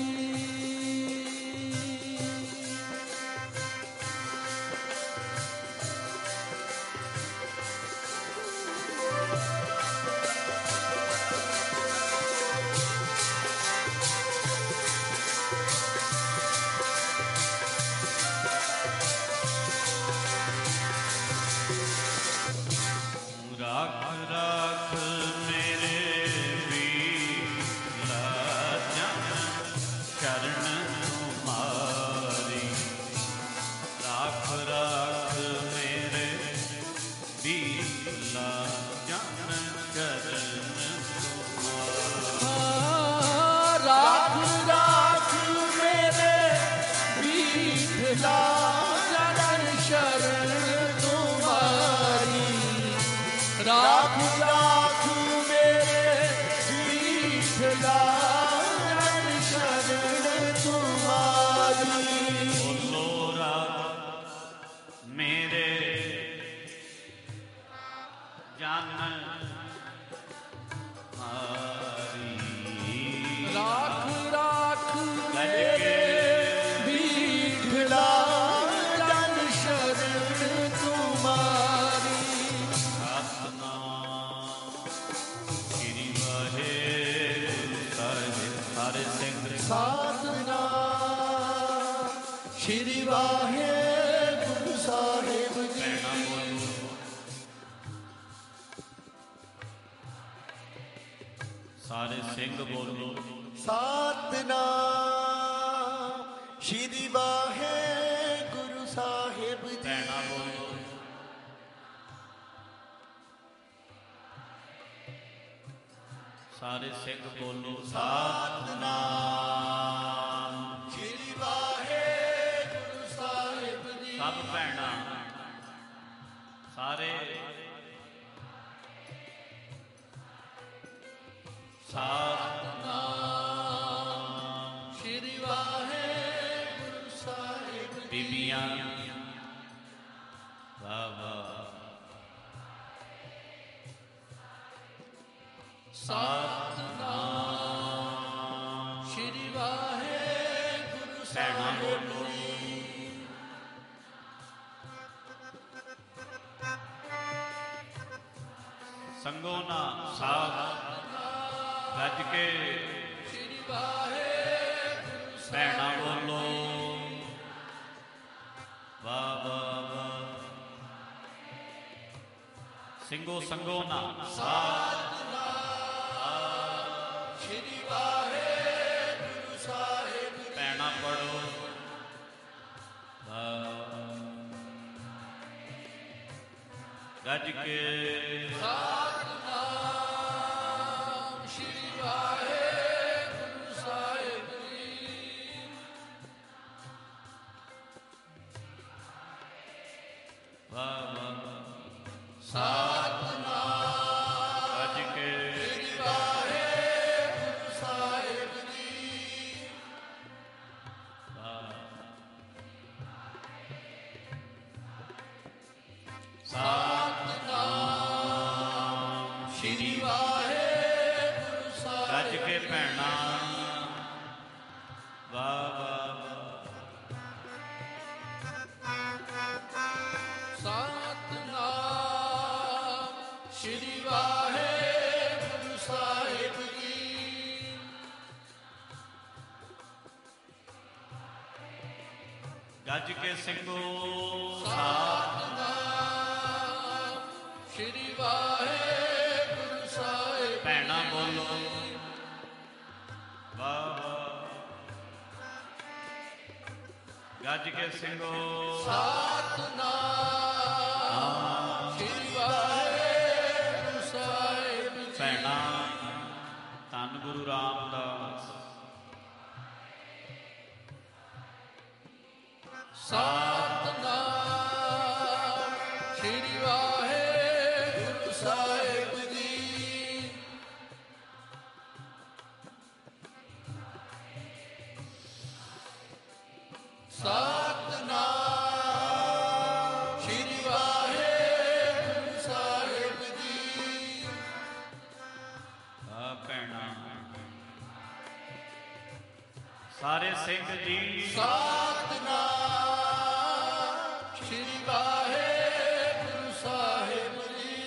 श्री वाहेगुरु साहिब जी सारे सिंह बोलो सतनाम श्री वाहेगुरु साहिब जी भैणा बोलो ਸਾਰੇ ਸਿੰਘ ਬੋਲੋ ਸਤਿਨਾਮ। ਸ੍ਰੀ ਵਾਹਿਗੁਰੂ ਸਾਹਿਬ ਜੀ। ਸਭ ਭੈਣਾਂ ਸਾਰੇ ਸਤਿਨਾਮ। ਸ੍ਰੀ ਵਾਹਿਗੁਰੂ ਸਾਹਿਬ ਜੀ। ਬੀਬੀਆਂ ਵਾਹ ਵਾਹ। ਸਤਿਨਾਮ। ਸ੍ਰੀ ਵਾਹਿਗੁਰੂ ਸਾਹਿਬ ਜੀ। ਸੰਗੋ ਨਾ ਸਾਧ ਗੱਜ ਕੇ ਸ੍ਰੀ ਵਾਹਿਗੁਰੂ ਭੈਣਾਂ ਬੋਲੋ ਵਾਹ ਵਾਹ ਵਾਹ। ਸਿੰਘੋ ਸੰਗੋ ਨਾ ਸਾਧ ਸ੍ਰੀ ਵਾਹਿਗੁਰੂ ਸਾਹਿਬ ਜੀ। ਭੈਣਾਂ ਪੜੋ ਗੱਜ ਕੇ ਸਤਿਨਾਮ। ਸ੍ਰੀ ਵਾਹਿਗੁਰੂ ਸਾਹਿਬ ਜੀ। ਵਾਹ ਵਾਹ ਸਤਿਨਾਮ। ਗੱਜ ਕੇ ਸ੍ਰੀ ਵਾਹਿਗੁਰੂ ਸਾਹਿਬ ਜੀ। ਸਤਿਨਾਮ। ਸ੍ਰੀ ਵਾਹਿਗੁਰੂ ਸਾਹਿਬ। ਗੱਜ ਕੇ ਭੈਣਾਂ ਵਾਹ ਵਾਹ ਸਤਿਨਾਮ। ਸ੍ਰੀ ਵਾਹਿਗੁਰੂ ਸਾਹਿਬ ਜੀ। ਗੱਜ ਕੇ ਸਿੰਘੋ ਸਤਿਨਾਮ। ਸ੍ਰੀ ਵਾਹਿਗੁਰੂ ਸਾਹਿਬ। ਭੈਣਾਂ ਬੋਲੋ ਵਾਹ ਵਾਹ। ਗੱਜ ਕੇ ਸਿੰਘੋ ਸਤਿਨਾਮ। ਸ੍ਰੀ ਵਾਹਿਗੁਰੂ ਸਾਹਿਬ ਜੀ। ਭੈਣਾਂ ਧੰਨ ਗੁਰੂ ਰਾਮਦਾਸ ਸਤਿਨਾਮ। ਸ੍ਰੀ ਵਾਹਿਗੁਰੂ ਸਾਹਿਬ ਜੀ। ਸਤਿਨਾਮ। ਸ੍ਰੀ ਵਾਹਿਗੁਰੂ ਸਾਹਿਬ ਜੀ। ਆ ਭੈਣਾਂ ਸਾਰੇ ਸਿੰਘ ਜੀ ਸਤਿਨਾਮ। ਸ੍ਰੀ ਵਾਹਿਗੁਰੂ ਸਾਹਿਬ ਜੀ।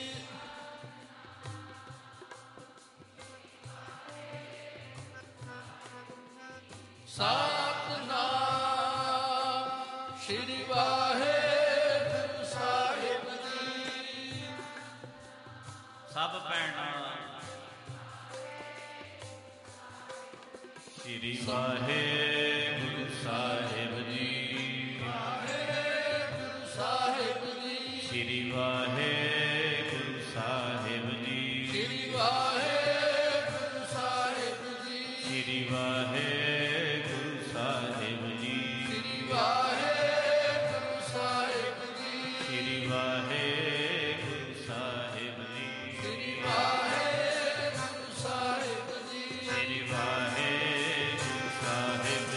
ਸਤਿਨਾਮ। ਸ੍ਰੀ ਵਾਹਿਗੁਰੂ ਸਾਹਿਬ ਜੀ। ਸਭ ਭੈਣਾਂ ਸ੍ਰੀ ਵਾਹਿਗੁਰੂ ਸਾਹਿਬ ਜੀ। ਵਾਹਿਗੁਰੂ ਸਾਹਿਬ ਜੀ। ਸ੍ਰੀ ਵਾਹਿਗੁਰੂ ਸਾਹਿਬ ਜੀ। ਸ੍ਰੀ ਵਾਹਿਗੁਰੂ ਸਾਹਿਬ ਜੀ। ਸ੍ਰੀ ਵਾਹਿਗੁਰੂ ਸਾਹਿਬ ਜੀ। ਸ੍ਰੀ ਵਾਹਿਗੁਰੂ ਸਾਹਿਬ ਜੀ। ਸ੍ਰੀ ਵਾਹਿਗੁਰੂ ਸਾਹਿਬ ਜੀ। ਸ੍ਰੀ ਵਾਹਿਗੁਰੂ ਸਾਹਿਬ ਜੀ। ਸ੍ਰੀ ਵਾਹਿਗੁਰੂ ਸਾਹਿਬ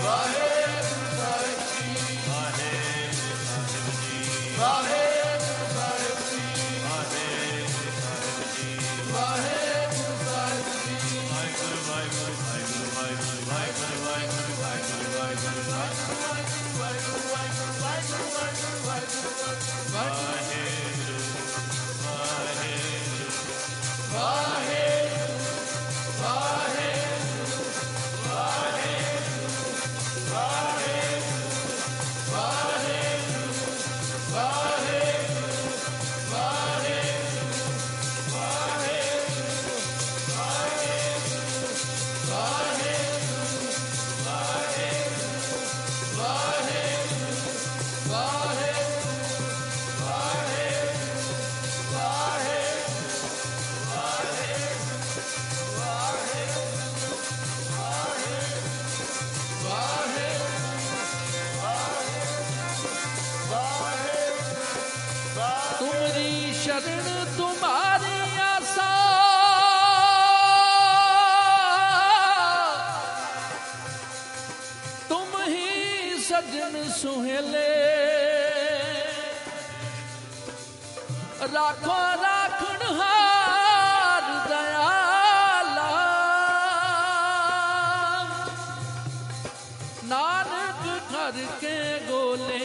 ਵਾਹਿਗੁਰੂ ਸਾਹਿਬ ਜੀ ਵਾਹਿਗੁਰੂ ਸਾਹਿਬ ਜੀ ਵਾਹਿਗੁਰੂ ਸਾਹਿਬ ਜੀ ਵਾਹਿਗੁਰੂ ਸਾਹਿਬ ਜੀ ਵਾਹਿਗੁਰੂ ਸਾਹਿਬ ਜੀ ਵਾਹਿਗੁਰੂ ਵਾਹਿਗੁਰੂ ਵਾਹਿਗੁਰੂ ਵਾਹਿਗੁਰੂ ਵਾਹਿਗੁਰੂ ਵਾਹਿਗੁਰੂ ਵਾਹਿਗੁਰੂ ਵਾਹਿਗੁਰੂ तुमरी शरण तुम्हारी आसा तुम ही सजन सुहेले राखो राखण हार दयाला नानक घर के गोले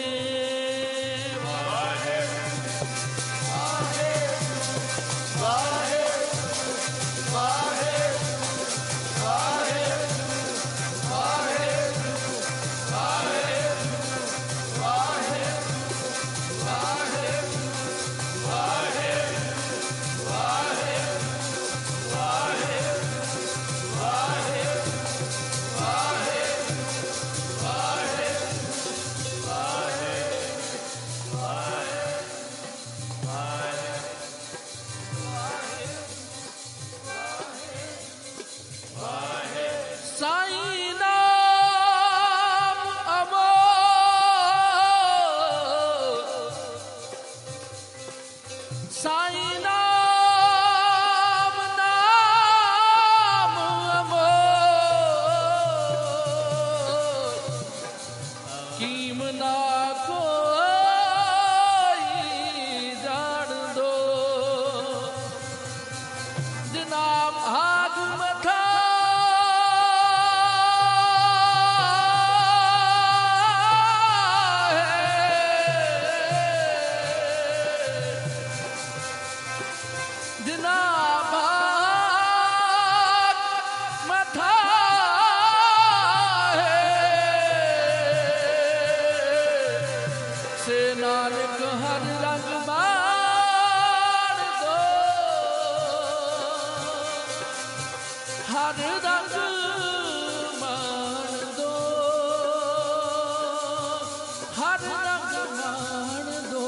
साईं नाम अमोल साईं नाम अमोल कीम ना कोई जान दो जनाब हाथ मथा नानक हर रंग मार दो हर रंग मान दो हर रंग मान दो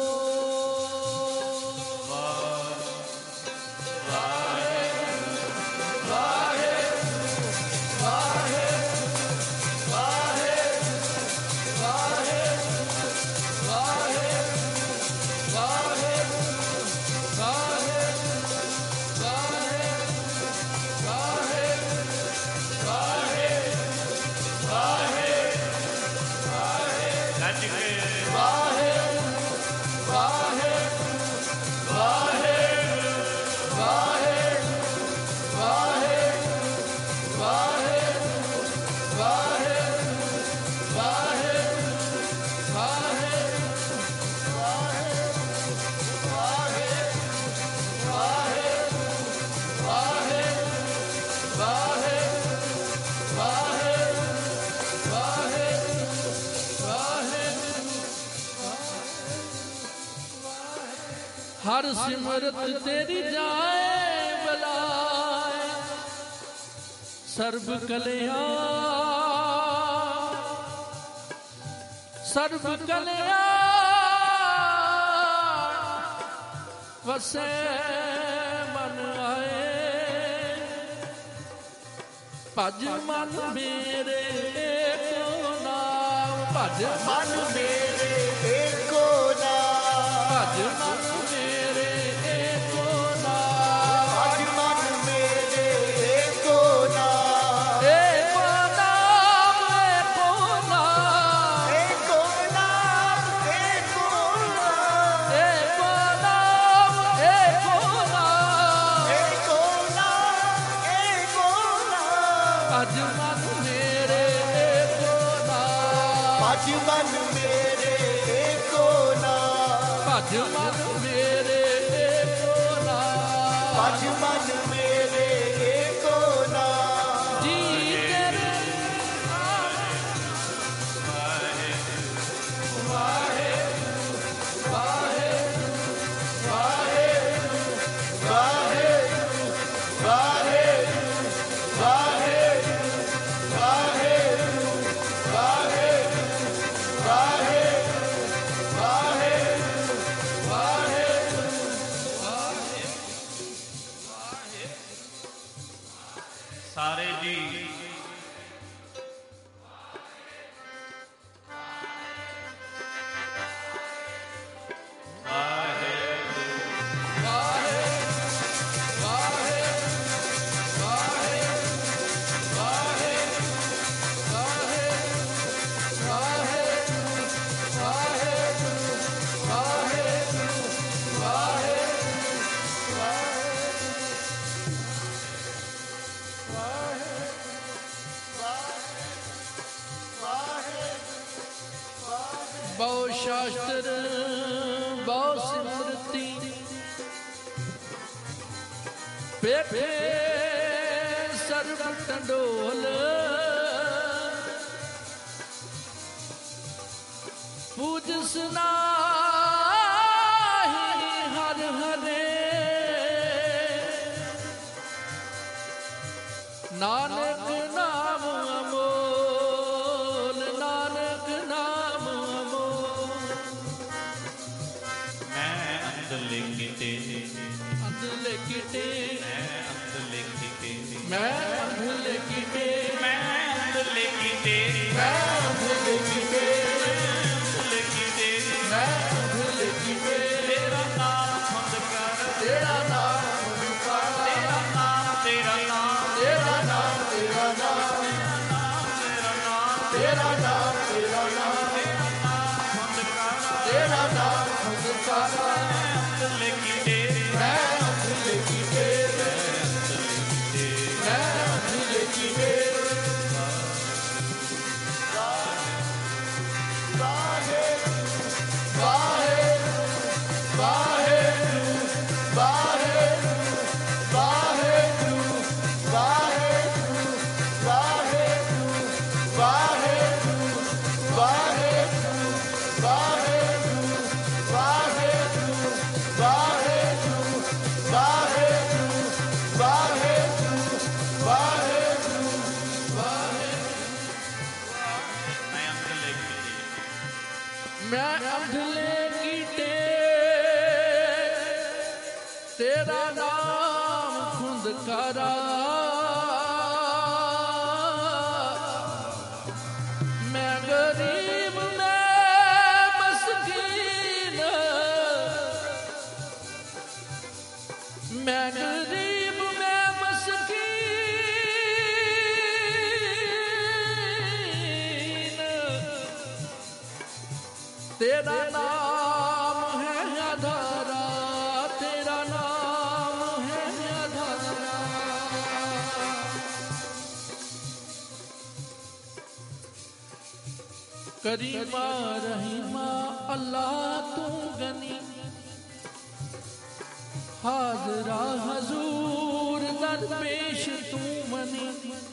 हर सिमरत तेरी जाए बलाए सर्व कल्याण वसे मन आए भज मन मेरे एको नाम भज मन मेरे एको नाम भज मन मेरे एको नाम भज मन मेरे एको नाम एको नाम एको ਭਜ ਮਨ ਮੇਰੇ ਏਕੋ ਨਾਮ, ਭਜ ਮਨ ਮੇਰੇ ਏਕੋ ਨਾਮ, ਭਜ ਮਨ ਮੇਰੇ ਏਕੋ ਨਾਮ। ਜੀ ਤੇਰੇ ਸਾਰੇ ਜੀ ਬਹੁ ਸ਼ਾਸਤਰ ਬਹੁ ਸਿਮਰਤੀ ਬੈਠੇ ਸਰਬ ਟੰਡੋਲ ਪੂਜਸ ਨਾਹੀ ਹਰ ਹਰੇ ਨਾਨਕ ਨਾਮ ਅਮੋਲ, ਨਾਨਕ ਨਾਮ ਅਮੋਲ। ਮੈਂ ਅੰਦਰਲੇ ਕੀਤੇ, ਅੰਦਰਲੇ ਕੀਤੇ, ਮੈਂ ਅੰਦਰਲੇ ਕੀਤੇ, ਮੈਂ ਅੰਦਰਲੇ ਕੀਤੇ, ਮੈਂ ਅੰਦਰਲੇ ਕੀਤੇ, ਮੈਂ ਅੰਦਰਲੇ ਕੀਤੇ, ਮੈਂ ਮੈਂ ਅੰਦਰਲੇ ਕੀਤੇ, ਅੰਦਰਲੇ ਕੀਤੇ। ਤੇਰਾ ਨਾਮ ਖੁੰਦ ਕਰ, ਤੇਰਾ ਨਾਮ ਪੁਕਾਰ, ਤੇਰਾ ਨਾਮ, ਤੇਰਾ ਨਾਮ, ਤੇਰਾ ਨਾਮ, ਤੇਰਾ ਨਾਮ, ਤੇਰਾ ਨਾਮ, ਤੇਰਾ ਨਾਮ, ਤੇਰਾ ਨਾਮ, ਖੁੰਦ ਕਰ, ਤੇਰਾ ਨਾਮ ਪੁਕਾਰ। ਅੰਦਰਲੇ ਕੀਤੇ, ਮੈਂ ਅੰਦਰਲੇ ਕੀਤੇ, ਮੈਂ ਅੰਦਰਲੇ ਕੀਤੇ। ਮੈਂ ਅੰਧਲੇ ਕੀਤੇ, ਤੇਰਾ ਨਾਮ ਖੁੰਦਕਾਰਾ। ਮੈਂ ਗਰੀਬ, ਮੈਂ ਮਸਕੀਨ, ਮੈਂ ਗਰੀਬ, ਮੈਂ ਮਸਕੀਨ, ਤੇਰਾ ਨਾਮ ਹੈ ਆਧਾਰਾ, ਤੇਰਾ ਨਾਮ ਹੈ ਆਧਾਰਾ। ਕਰੀਮਾ ਰਹੀਮਾ ਅੱਲਾਹ ਤੂੰ ਗਨੀ, ਹਾਜ਼ਰਾ ਹਜ਼ੂਰ ਦਰਪੇਸ਼ ਤੂੰ ਮਨੀ।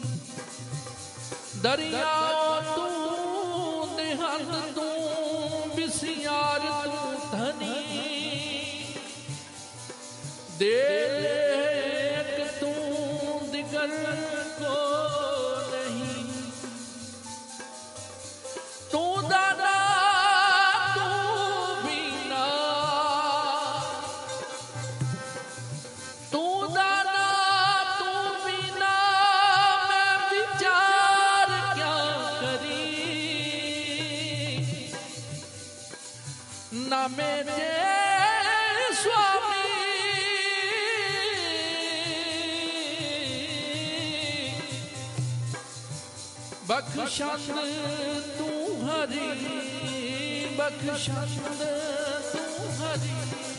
ਦਰਿਆ ਤੂੰ ਨਿਹੰਗ ਤੂੰ ਬਿਸਿਆਰ ਤੂੰ ਧਨੀ, ਦੇਖ ਤੂੰ ਦਿਗਰ ਕੋ ਨਹੀਂ। ਤੂੰ ਦਾਦਾ ਤੂੰ ਬੀਨਾ, ਤੂੰ ਦਾਦਾ ਤੂੰ ਬੀਨਾ, ਮੈਂ ਵਿਚਾਰ ਕਿਆ ਕਰੀ। ਨਾ ਮੇਰੇ स्वामी बख्शंद तू हरी, बख्शंद तू हरी।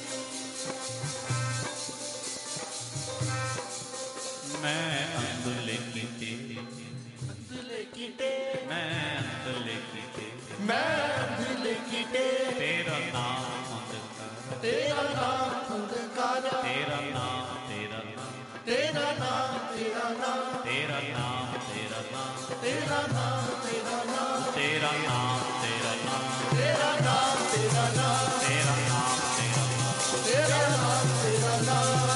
मैं अंदरले कीते, अंदरले कीते, मैं अंदरले कीते, मैं दिल की टेक तेरा नाम अंधकार तेरा नाम अंधकार तेरा नाम तेरा नाम तेरा नाम तेरा नाम तेरा नाम तेरा नाम तेरा नाम तेरा नाम तेरा नाम तेरा नाम तेरा नाम तेरा नाम तेरा नाम तेरा नाम तेरा नाम तेरा नाम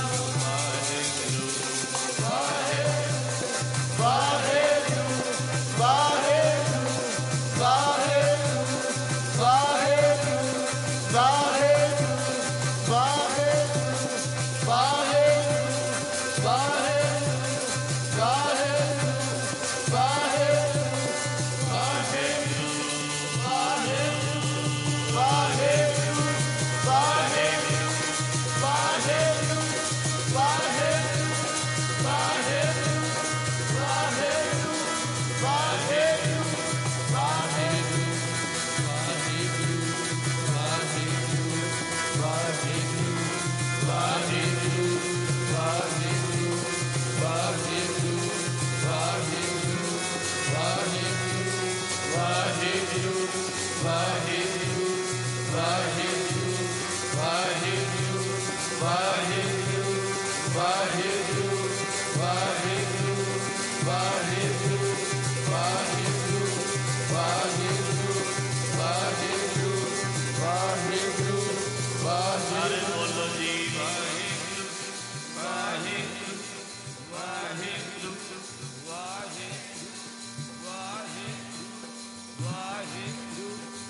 वाहिगुरू वाहेगुरू वाहेगुरू वाहेगुरू वाहेगुरू वाहेगुरू वाहेगुरू ਸਾਰੇ ਬੋਲੋ ਜੀ ਵਾਹਿਗੁਰੂ ਵਾਹਿਗੁਰੂ ਵਾਹਿਗੁਰੂ ਵਾਹਿਗੁਰੂ ਵਾਹਿਗੁਰੂ ਵਾਹਿਗੁਰੂ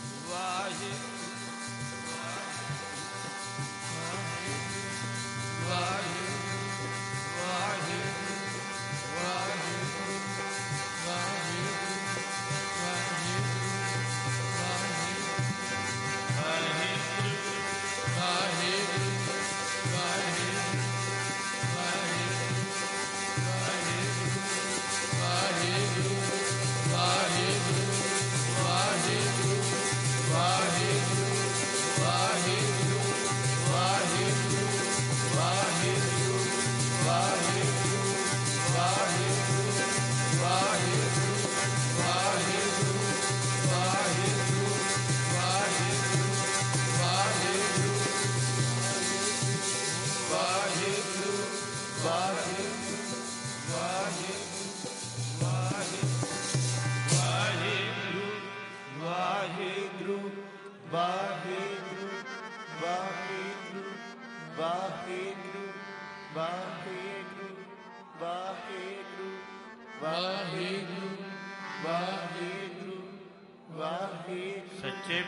ਸੱਚੇ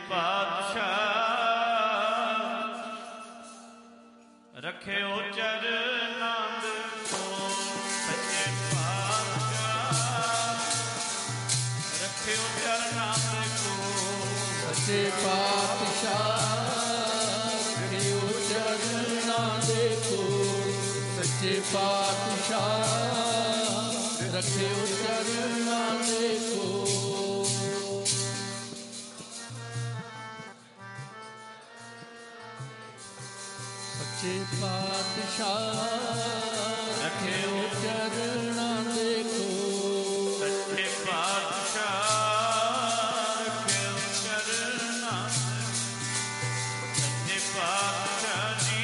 ਪਾਤਸ਼ਾਹ ਰੱਖਿਓ ਚਰਨਾਂ ਦੇ ਕੋਲ ਸੱਚੇ ਪਾਤਸ਼ਾਹ ਰੱਖਿਓ ਚਰਨਾਂ ਦੇ ਕੋਲ ਸੱਚੇ ਪਾਤਸ਼ਾਹ ਰੱਖਿਓ ਚਰਨਾਂ ਦੇ ਕੋਲ ਸੱਚੇ ਪਾਤਸ਼ਾਹ ਰੱਖਿਓ ਚਰਨਾਂ ਦੇ ਕੋਲ ਸੱਚੇ ਪਾਤਸ਼ਾਹ ਰੱਖਿਓ ਚਰਨਾਂ ਦੇ ਕੋਲ ਸੱਚੇ ਪਾਤਸ਼ਾਹ ਰੱਖਿਓ ਚਰਨਾਂ ਸੱਚੇ ਪਾਤਸ਼ਾਹ ਜੀ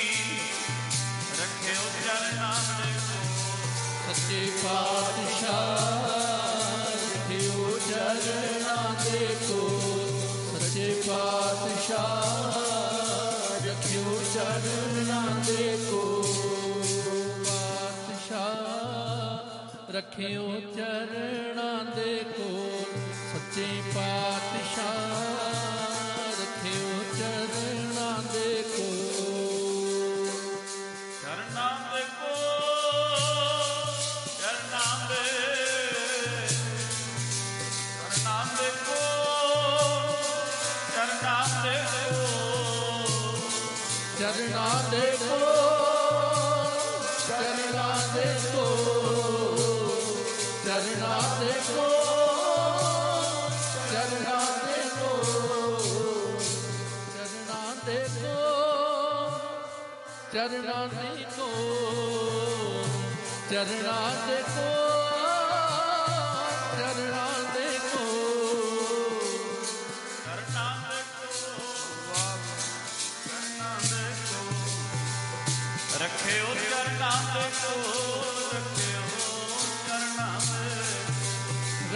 ਰੱਖਿਓ ਚਰਨਾਂ ਦੇ ਕੋਲ ਸੱਚੇ ਪਾਤਸ਼ਾਹ ਰੱਖਿਓ ਚਰਨਾਂ ਦੇ ਕੋਲ ਸੱਚੇ ਪਾਤਸ਼ਾਹ ਰੱਖਿਓ ਚਰਨਾਂ ਦੇ ਕੋਲ ਪਾਤਸ਼ਾਹ ਰੱਖਿਓ ਚਰਨਾਂ ਦੇ ਕੋਲ ਸੱਚੇ ਪਾਤਸ਼ਾਹ ਰੱਖਿਓ ਚਰਨਾਂ ਦੇ ਕੋਲ ਚਰਨਾਂ ਦੇ ਕੋਲ ਚਰਨਾਂ ਦੇ ਕੋਲ ਚਰਨਾਂ ਦੇ ਕੋਲ ਚਰਨਾਂ ਦੇ ਕੋਲ ਚਰਨਾਂ ਦੇ ਕੋਲ ਚਰਨਾਂ ਦੇ ਕੋਲ ਚਰਨਾਂ ਦੇ ਕੋਲ ਚਰਨਾਂ ਦੇ ਕੋਲ ਚਰਨਾਂ ਦੇ ਕੋਲ ਚਰਨਾਂ ਦੇ ਕੋਲ ਚਰਨਾਂ ਦੇ ਕੋਲ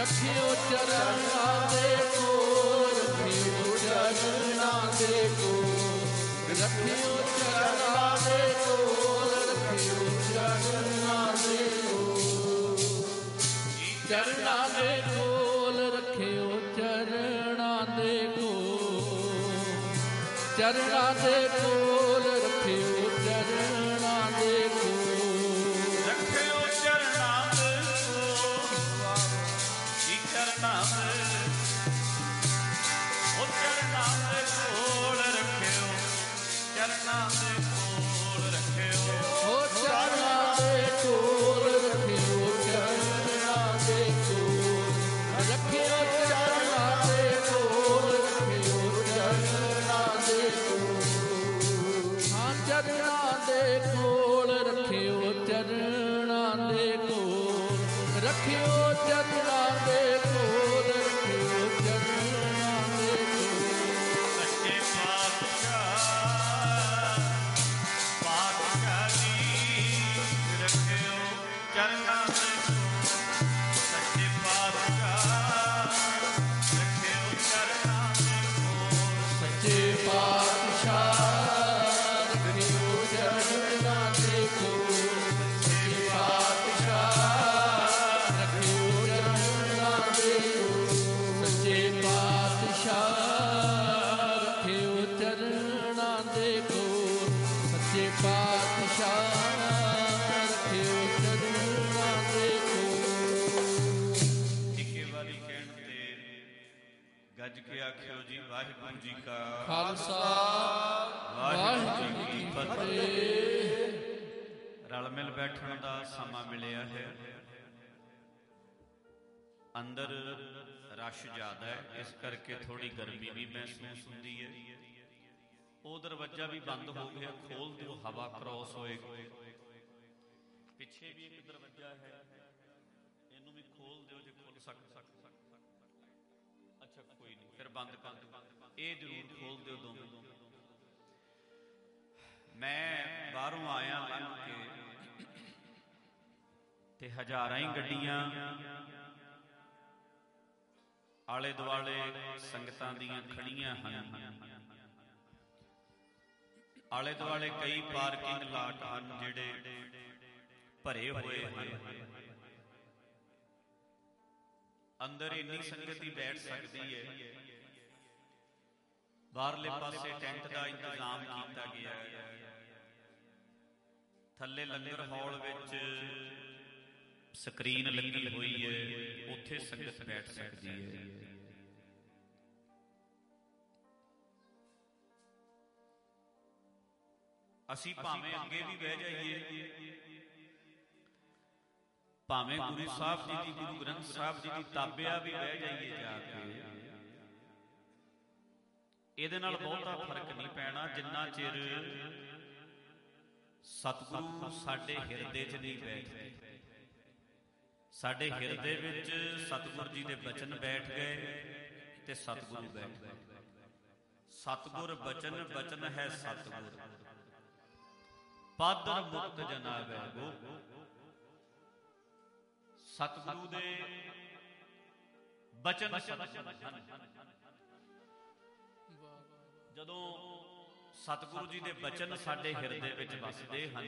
ਰੱਖਿਓ ਚਰਨਾਂ ਦੇ ਕੋਲ, ਰੱਖਿਓ ਚਰਨਾਂ ਦੇ ਕੋਲ, ਰੱਖਿਓ ਚਰਨਾਂ ਦੇ ਕੋਲ, ਰੱਖਿਓ ਚਰਨਾਂ ਦੇ ਕੋਲ, ਚਰਨਾਂ ਦੇ ਕੋਲ ਰੱਖਿਓ ਚਰਨਾਂ ਦੇ ਕੋਲ, ਚਰਨਾਂ ਦੇ ਕੋਲ ਰੱਖਿਓ ਚਰਨਾਂ ਦੇ ਕੋਲ, ਰੱਖਿਓ ਚਰਨਾਂ ਦੇ ਕੋਲ, ਜੀ ਚਰਨਾਂ ਦੇ, ਉਹ ਚਰਨਾਂ ਦੇ ਕੋਲ ਰੱਖਿਓ, ਚਰਨਾਂ ਦੇ ਕੋਲ ਰੱਖਿਓ, ਉਹ ਚਰਨਾਂ ਦੇ ਕੋਲ ਰੱਖਿਓ, ਚਰਨਾਂ ਦੇ ਕੋਲ, ਰੱਖਿਓ ਚਰਨਾਂ ਦੇ ਕੋਲ, ਰੱਖਿਓ ਚਰਨਾਂ ਦੇ ਕੋਲ, ਹਾਂ ਚਰਨਾਂ ਦੇ ਕੋਲ ਰੱਖਿਓ, ਚਰਨਾਂ ਦੇ ਕੋਲ, ਰੱਖਿਓ ਚਰਨਾਂ ਦੇ ਕੋਲ, ਰੱਖਿਓ ਚਰਨਾਂ ਦੇ ਕੋਲ, ਸੱਚੇ ਪਾਤਸ਼ਾਹ, ਪਾਤਸ਼ਾਹ ਜੀ ਰੱਖਿਓ ਚਰਨਾਂ ਦੇ ਕੋਲ, ਸੱਚੇ ਪਾਤਸ਼ਾਹ ਰੱਖਿਓ ਚਰਨਾਂ ਦੇ ਕੋਲ, ਸੱਚੇ ਪਾਤਸ਼ਾਹ ਰੱਖਿਓ ਚਰਨਾਂ ਦੇ ਕੋਲ, ਸੱਚੇ ਪਾਤਸ਼ਾਹ ਰੱਖਿਓ ਚਰਨਾਂ ਦੇ ਕੋਲ, ਸੱਚੇ ਪਾਤਸ਼ਾਹ ਰੱਖਿਓ ਚਰਨਾਂ ਦੇ ਕੋਲ, ਸੱਚੇ ਪਾਤਸ਼ਾਹ ਰੱਖਿਓ ਚਰਨਾਂ ਦੇ ਕੋਲ। ਇੱਕੇ ਵਾਰੀ ਕਹਿਣ ਤੇ ਗੱਜ ਕੇ ਆਖਿਓ ਜੀ ਵਾਹਿਗੁਰੂ ਜੀ ਕਾ ਖਾਲਸਾ ਵਾਹਿਗੁਰੂ ਜੀ ਕੀ ਫਤਿਹ। ਰਲ ਮਿਲ ਬੈਠਣ ਦਾ ਸਮਾਂ ਮਿਲਿਆ ਹੈ। ਅੰਦਰ ਰਸ਼ ਜ਼ਿਆਦਾ ਹੈ, ਇਸ ਕਰਕੇ ਥੋੜੀ ਗਰਮੀ ਵੀ ਮਹਿਸੂਸ ਹੁੰਦੀ ਹੈ। ਉਹ ਦਰਵਾਜ਼ਾ ਵੀ ਬੰਦ ਹੋ ਗਿਆ, ਖੋਲ ਦਿਓ, ਹਵਾ ਕ੍ਰੋਸ ਹੋਏਗੀ। ਪਿੱਛੇ ਵੀ ਇੱਕ ਦਰਵਾਜ਼ਾ ਹੈ, ਇਹਨੂੰ ਵੀ ਖੋਲ ਦਿਓ ਜੇ ਖੁੱਲ ਸਕਦਾ। ਅੱਛਾ ਕੋਈ ਨਹੀਂ, ਫਿਰ ਬੰਦ ਕਰ ਦਿਓ, ਇਹ ਜ਼ਰੂਰ ਖੋਲ ਦਿਓ ਦੋਵੇਂ। ਮੈਂ ਬਾਹਰੋਂ ਆਇਆ ਲੰਘ ਕੇ ਤੇ ਹਜ਼ਾਰਾਂ ਹੀ ਗੱਡੀਆਂ ਆਲੇ ਦੁਆਲੇ ਸੰਗਤਾਂ ਦੀਆਂ ਖੜੀਆਂ ਹਨ। ਆਲੇ ਦੁਆਲੇ ਕਈ ਪਾਰਕਿੰਗ ਲਾਟ ਹਨ ਜਿਹੜੇ ਭਰੇ ਹੋਏ ਹਨ। ਅੰਦਰ ਇੰਨੀ ਸੰਗਤ ਹੀ ਬੈਠ ਸਕਦੀ ਹੈ। ਬਾਹਰਲੇ ਪਾਸੇ ਟੈਂਟ ਦਾ ਇੰਤਜ਼ਾਮ ਕੀਤਾ ਗਿਆ ਹੈ। ਥੱਲੇ ਲੰਗਰ ਹਾਲ ਵਿੱਚ ਸਕਰੀਨ ਲੱਗੀ ਹੋਈ ਹੈ, ਉੱਥੇ ਸੰਗਤ ਬੈਠ ਸਕਦੀ ਹੈ। ਅਸੀਂ ਭਾਵੇਂ ਅੱਗੇ ਵੀ ਬਹਿ ਜਾਈਏ, ਭਾਵੇਂ ਗੁਰੂ ਸਾਹਿਬ ਜੀ ਦੀ, ਗੁਰੂ ਗ੍ਰੰਥ ਸਾਹਿਬ ਜੀ ਦੀ ਤਾਬਿਆ ਵੀ ਬਹਿ ਜਾਈਏ ਜਾ ਕੇ, ਇਹਦੇ ਨਾਲ ਬਹੁਤਾ ਫਰਕ ਨਹੀਂ ਪੈਣਾ ਜਿੰਨਾ ਚਿਰ ਸਤਿਗੁਰੂ ਸਾਡੇ ਹਿਰਦੇ 'ਚ ਨਹੀਂ ਬੈਠਦੇ। ਸਾਡੇ ਹਿਰਦੇ ਵਿੱਚ ਸਤਿਗੁਰ ਜੀ ਦੇ ਬਚਨ ਬੈਠ ਗਏ ਤੇ ਸਤਿਗੁਰੂ ਬੈਠ ਗਏ। ਸਤਿਗੁਰ ਬਚਨ, ਬਚਨ ਹੈ ਸਤਿਗੁਰ, ਪਾਦਰ ਮੁਕਤ ਜਨਾ ਵੈਗੋ। ਸਤਿਗੁਰੂ ਦੇ ਬਚਨ ਸਤਿਗੁਰ ਹਨ। ਜਦੋਂ ਸਤਿਗੁਰੂ ਜੀ ਦੇ ਬਚਨ ਸਾਡੇ ਹਿਰਦੇ ਵਿੱਚ ਵਸਦੇ ਹਨ